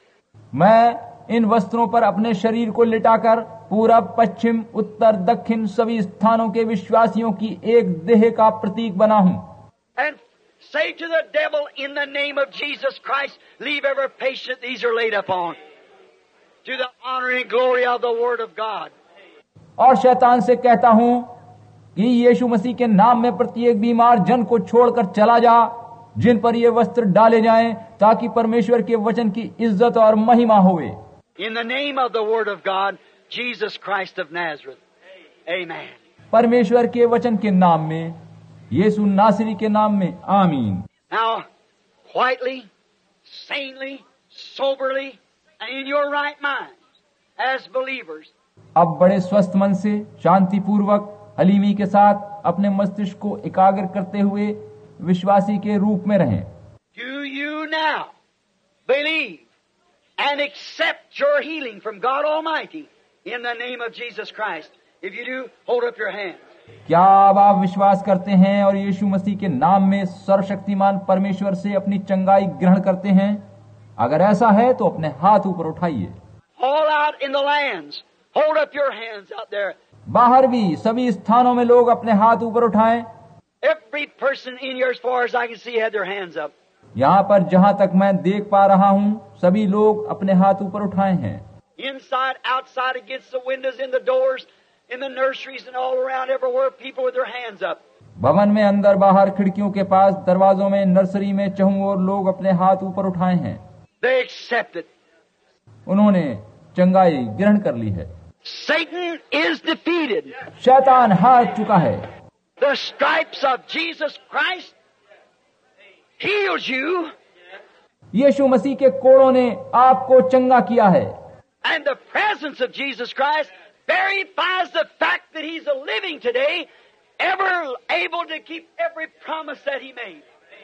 Speaker 1: मैं इन वस्त्रों पर अपने शरीर को लिटाकर पूरब, पश्चिम, उत्तर, दक्षिण सभी स्थानों के विश्वासियों की एक देह का प्रतीक बना हूं.
Speaker 2: And say to the devil, in the name of Jesus Christ, leave every patient these are laid upon, to the honor and glory of the Word of God.
Speaker 1: और शैतान से कहता हूं कि यीशु मसीह के नाम में प्रत्येक बीमार जन को छोड़कर चला जा, जिन पर ये वस्त्र डाले जाएं, ताकि परमेश्वर के वचन की इज्जत और महिमा होवे.
Speaker 2: In the name of the Word of God, Jesus Christ of Nazareth. Amen.
Speaker 1: परमेश्वर के वचन के नाम में, यीशु नासरी के नाम में. आमीन.
Speaker 2: Now, quietly, sanely, soberly, and in your right mind, as believers,
Speaker 1: अब बड़े स्वस्थ मन से, शांतिपूर्वक, हलीमी के साथ अपने मस्तिष्क को एकाग्र करते हुए विश्वासी के रूप में रहें.
Speaker 2: do you now believe and accept your healing from God Almighty in the name of Jesus Christ? If you do, hold up your hands.
Speaker 1: क्या अब आप विश्वास करते हैं और यीशु मसीह के नाम में सर्वशक्तिमान परमेश्वर से अपनी चंगाई ग्रहण करते हैं? अगर ऐसा है तो अपने हाथ ऊपर उठाइए.
Speaker 2: All out in the lands, hold up your hands out there.
Speaker 1: बाहर भी सभी स्थानों में लोग अपने हाथ ऊपर उठाएं.
Speaker 2: Every person in here, as far as I can see, had their hands up.
Speaker 1: यहाँ पर जहाँ तक मैं देख पा रहा हूँ, सभी लोग अपने हाथ ऊपर उठाए हैं.
Speaker 2: Inside, outside, against the windows, in the doors, in the nurseries, and all around, everywhere, people with their hands up.
Speaker 1: भवन में अंदर बाहर, खिड़कियों के पास, दरवाजों में, नर्सरी में, चहुं ओर लोग अपने हाथ ऊपर उठाए हैं.
Speaker 2: They accept it.
Speaker 1: उन्होंने चंगाई ग्रहण कर ली है.
Speaker 2: Satan is defeated.
Speaker 1: शैतान हार चुका है.
Speaker 2: The stripes of Jesus Christ heals you,
Speaker 1: यीशु मसीह के कोड़ों ने आपको चंगा किया है.
Speaker 2: and the presence of Jesus Christ verifies the fact that He's living today, ever able to keep every promise that He made.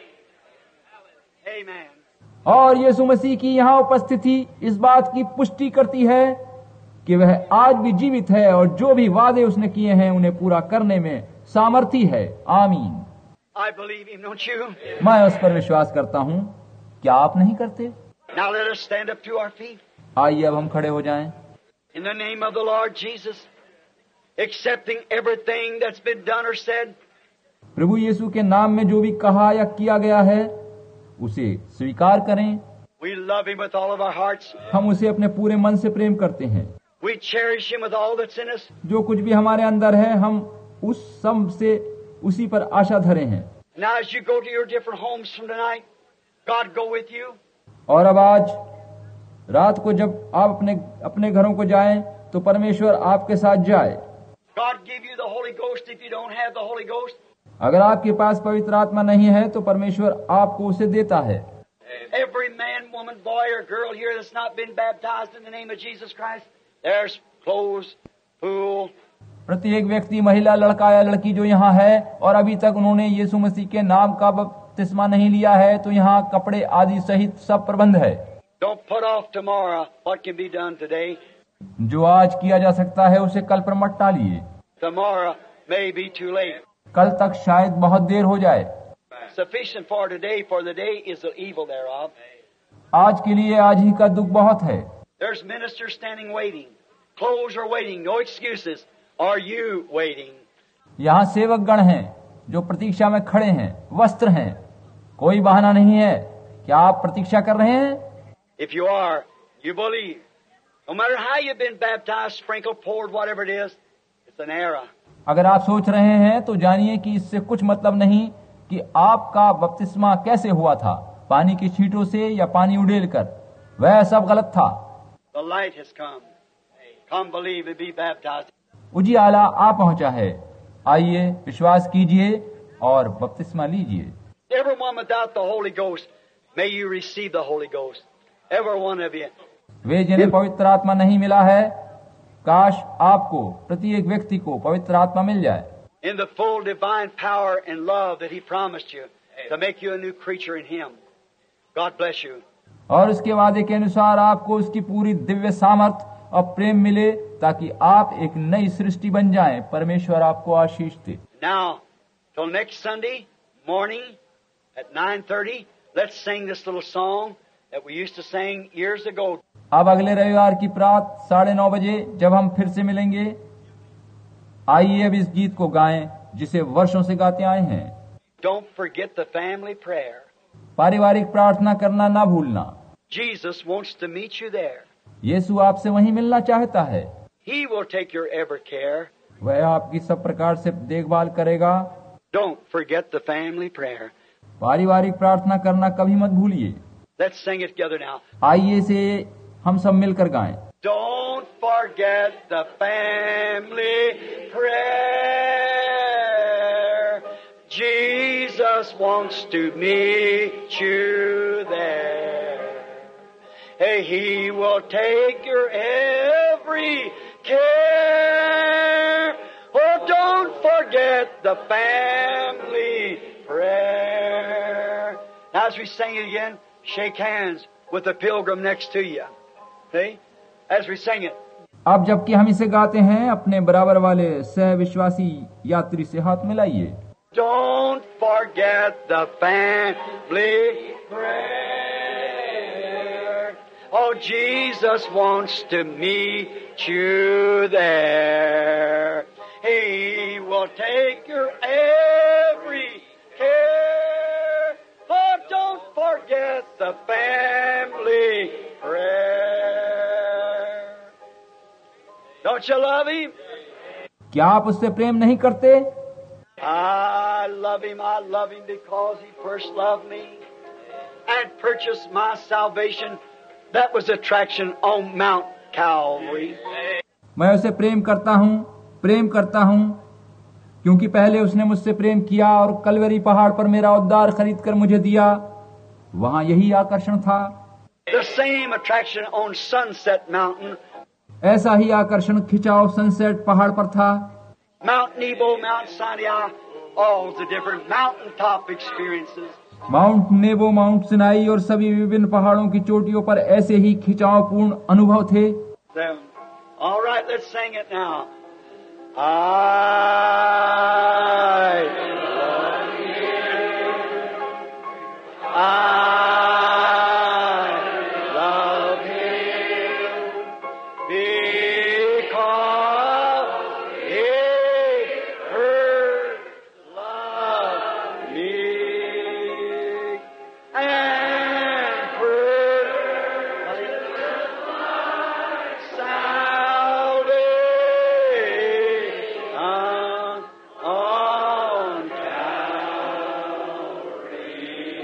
Speaker 2: Amen.
Speaker 1: और यीशु मसीह की यहाँ उपस्थिति इस बात की पुष्टि करती है कि वह आज भी जीवित है और जो भी वादे उसने किए हैं उन्हें पूरा करने में सामर्थी है. आमीन.
Speaker 2: I believe Him, don't you?
Speaker 1: मैं उस पर विश्वास करता हूँ. क्या आप नहीं करते?
Speaker 2: Now let us stand up to our feet.
Speaker 1: आइए अब हम खड़े हो जाएं.
Speaker 2: In the name of the Lord Jesus, accepting everything that's been done or said,
Speaker 1: प्रभु यीशु के नाम में जो भी कहा या किया गया है उसे स्वीकार करें.
Speaker 2: we love Him with all of our hearts.
Speaker 1: हम उसे अपने पूरे मन से प्रेम करते हैं.
Speaker 2: We cherish Him with all that's in us.
Speaker 1: जो कुछ भी हमारे अंदर है हम उस सब से उसी पर आशा धरे हैं.
Speaker 2: Now as you go to your different homes from tonight, God go with you.
Speaker 1: और अब आज रात को जब आप अपने घरों को जाएं तो परमेश्वर आपके साथ जाए.
Speaker 2: God give you the Holy Ghost if you don't have the Holy Ghost.
Speaker 1: अगर आपके पास पवित्र आत्मा नहीं है तो परमेश्वर आपको उसे देता है.
Speaker 2: Every man, woman, boy or girl here that's not been baptized in the name of Jesus Christ, there's clothes, pool.
Speaker 1: प्रत्येक व्यक्ति, महिला, लड़का या लड़की जो यहाँ है और अभी तक उन्होंने यीशु मसीह के नाम का बपतिस्मा नहीं लिया है, तो यहाँ कपड़े आदि सहित सब प्रबंध है।
Speaker 2: Don't put off tomorrow what can be done today.
Speaker 1: जो आज किया जा सकता है उसे कल पर मत टालिए।
Speaker 2: Tomorrow may be too late.
Speaker 1: कल तक शायद बहुत देर हो जाए।
Speaker 2: Sufficient for today, for the day is the evil thereof.
Speaker 1: आज के लिए आज ही का दुख बहुत है।
Speaker 2: There's ministers standing waiting. Clothes are waiting. No excuses. Are you waiting?
Speaker 1: यहाँ सेवक गण हैं जो प्रतीक्षा में खड़े हैं, वस्त्र हैं, कोई बहाना नहीं है। क्या आप प्रतीक्षा कर रहे हैं?
Speaker 2: If you are, you believe. No matter how you've been baptized, sprinkled, poured, whatever it is, it's an error.
Speaker 1: अगर आप सोच रहे हैं तो जानिए कि इससे कुछ मतलब नहीं कि आपका बपतिस्मा कैसे हुआ था, पानी की छींटों से या पानी उड़ेल कर, वह सब गलत था।
Speaker 2: The light has come. Come believe and be baptized.
Speaker 1: उजियाला आ पहुंचा है, आइए विश्वास कीजिए और बपतिस्मा लीजिए।
Speaker 2: Everyone without the Holy Ghost, may you receive the Holy Ghost. Every one of you.
Speaker 1: वे जिन्हें पवित्र आत्मा नहीं मिला है, काश आपको, प्रत्येक व्यक्ति को पवित्र आत्मा मिल जाए।
Speaker 2: In the full divine power and love that He promised you to make you a new creature in Him. God bless you.
Speaker 1: और उसके वादे के अनुसार आपको उसकी पूरी दिव्य सामर्थ और प्रेम मिले ताकि आप एक नई सृष्टि बन जाएं। परमेश्वर आपको आशीष दे।
Speaker 2: Now, till next Sunday morning at 9:30, let's sing this little song that we used to sing years ago.
Speaker 1: अब अगले रविवार की प्रात 9:30 बजे जब हम फिर से मिलेंगे, आइए अब इस गीत को गाएं जिसे वर्षों से गाते आए हैं।
Speaker 2: Don't forget the family prayer.
Speaker 1: पारिवारिक प्रार्थना करना ना भूलना।
Speaker 2: Jesus wants to meet you there.
Speaker 1: यीशु आपसे वहीं मिलना चाहता है।
Speaker 2: He will take your every care.
Speaker 1: वह आपकी सब प्रकार से देखभाल करेगा।
Speaker 2: Don't forget the family prayer.
Speaker 1: पारिवारिक प्रार्थना करना कभी मत भूलिए।
Speaker 2: Let's sing it together now.
Speaker 1: आइए इसे हम सब मिलकर गाएं।
Speaker 2: Don't forget the family prayer. Jesus wants to meet you there. Hey, He will take your every care. Oh, don't forget the family prayer. Now, as we sing it again, shake hands with the pilgrim next to you. See? As we sing it.
Speaker 1: अब jabki हम इसे गाते हैं, अपने बराबर वाले सह विश्वासी यात्री से हाथ मिलाइए।
Speaker 2: Don't forget the family prayer. Oh, Jesus wants to meet you there. He will take your every care. Oh, don't forget the family prayer. Don't you love Him?
Speaker 1: क्या आप उससे प्रेम नहीं करते?
Speaker 2: I love Him because He first loved me and purchased my salvation. That was attraction on Mount Calvary.
Speaker 1: मैं उसे प्रेम करता हूँ क्योंकि पहले उसने मुझसे प्रेम किया और कलवरी पहाड़ पर मेरा उद्धार खरीद कर मुझे दिया। वहाँ यही आकर्षण था।
Speaker 2: The same attraction on Sunset Mountain.
Speaker 1: ऐसा ही आकर्षण खिंचाव सनसेट पहाड़ पर था।
Speaker 2: Mount Nebo, Mount Sinai, all the different mountaintop experiences.
Speaker 1: Mount Nebo, Mount Sinai और सभी विभिन्न पहाड़ों की चोटियों पर ऐसे ही खिंचावपूर्ण अनुभव थे।
Speaker 2: All right, let's sing it now. I love you. I love Him because He first loved me and purchased my salvation on Calvary.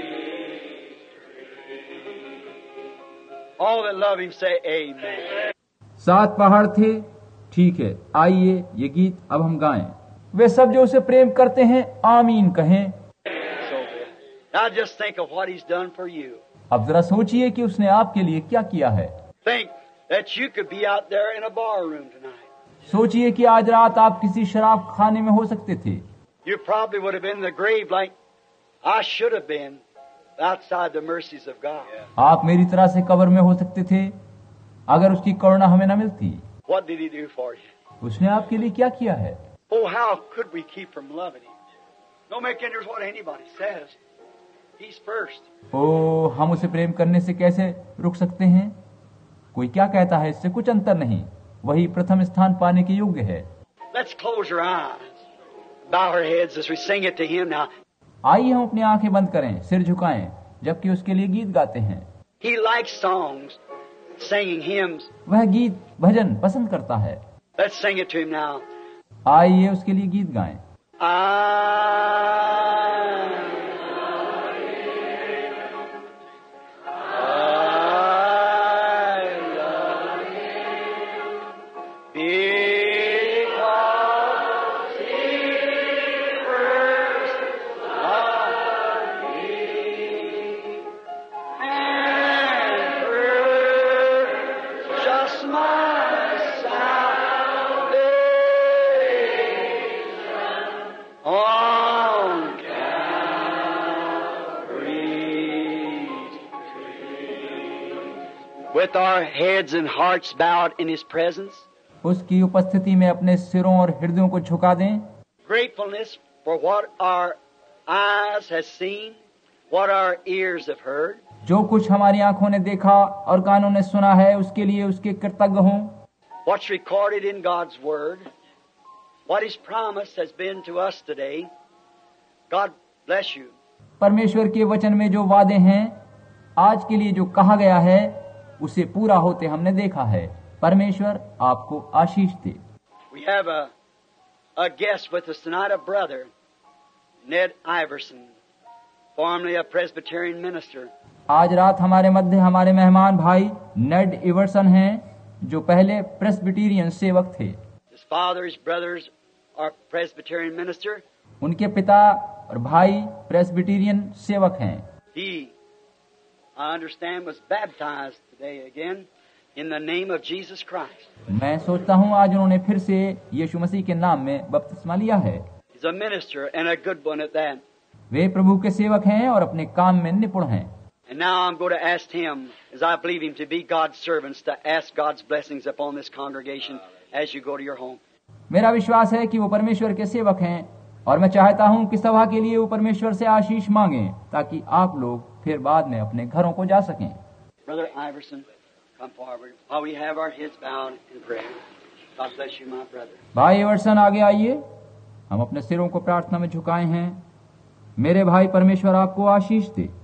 Speaker 2: All that love Him say amen.
Speaker 1: 7 पहाड़ थे। ठीक है, आइए ये गीत अब हम गाएं। वे सब जो उसे प्रेम करते हैं आमीन कहें।
Speaker 2: So good. Now just think of what He's done for you.
Speaker 1: अब जरा सोचिए कि उसने आपके लिए क्या किया है।
Speaker 2: Think that you could be out there in a bar room tonight.
Speaker 1: सोचिए कि आज रात आप किसी शराब खाने में हो सकते थे।
Speaker 2: You probably would have been in the grave like I should have been outside the mercies of God.
Speaker 1: आप मेरी तरह से कब्र में हो सकते थे अगर उसकी करुणा हमें न मिलती।
Speaker 2: What did He do for you?
Speaker 1: उसने आपके लिए क्या किया है?
Speaker 2: Oh, how could we keep from loving Him? No make any difference what anybody says. He's first.
Speaker 1: ओ, हम उसे प्रेम करने से कैसे रुक सकते हैं? कोई क्या कहता है, इससे कुछ अंतर नहीं, वही प्रथम स्थान पाने के योग्य है।
Speaker 2: Let's close our eyes, bow our heads as we sing it to Him now.
Speaker 1: आइए हम अपनी आंखें बंद करें, सिर झुकाएं, जबकि उसके लिए गीत गाते हैं।
Speaker 2: He likes songs, singing hymns.
Speaker 1: वह गीत भजन पसंद करता है।
Speaker 2: Let's sing it to Him now.
Speaker 1: आइए उसके लिए गीत गाएं।
Speaker 2: With our heads and hearts bowed in His presence,
Speaker 1: उसकी उपस्थिति में अपने सिरों और हृदयों को झुका दें।
Speaker 2: gratefulness for what our eyes has seen, what our ears have heard,
Speaker 1: जो कुछ हमारी आंखों ने देखा और कानों ने सुना है, उसके लिए उसके कृतज्ञ हों।
Speaker 2: what's recorded in God's Word, what His promise has been to us today. God bless you.
Speaker 1: परमेश्वर के वचन में जो वादे हैं, आज के लिए जो कहा गया है, उसे पूरा होते हमने देखा है। परमेश्वर आपको आशीष दे।
Speaker 2: We have a guest with us tonight, a brother, Ned Iverson, formerly a Presbyterian minister.
Speaker 1: आज रात हमारे मध्य हमारे मेहमान भाई नेड इवर्सन हैं, जो पहले प्रेस्बिटेरियन सेवक थे।
Speaker 2: His father, his brothers are Presbyterian minister.
Speaker 1: उनके पिता और भाई प्रेस्बिटेरियन सेवक हैं।
Speaker 2: He, I understand, was baptized today again in the name of Jesus Christ.
Speaker 1: मैं सोचता हूँ आज उन्होंने फिर से यीशु मसीह के नाम में बपतिस्मा लिया है।
Speaker 2: He's a minister and a good one at that.
Speaker 1: वे प्रभु के सेवक हैं और अपने काम में निपुण हैं।
Speaker 2: And now I'm going to ask him, as I believe him to be God's servants, to ask God's blessings upon this congregation as you go to your home.
Speaker 1: मेरा विश्वास है कि वो परमेश्वर के सेवक हैं और मैं चाहता हूं कि सभा के लिए वो परमेश्वर से आशीष मांगें, ताकि आप लोग फिर बाद में अपने घरों को जा सकें।
Speaker 2: Brother Iverson, come forward while we have our heads bowed in prayer. God bless you, my brother.
Speaker 1: भाई इवर्सन आगे आइए, हम अपने सिरों को प्रार्थना में झुकाए हैं। मेरे भाई, परमेश्वर आपको आशीष दे।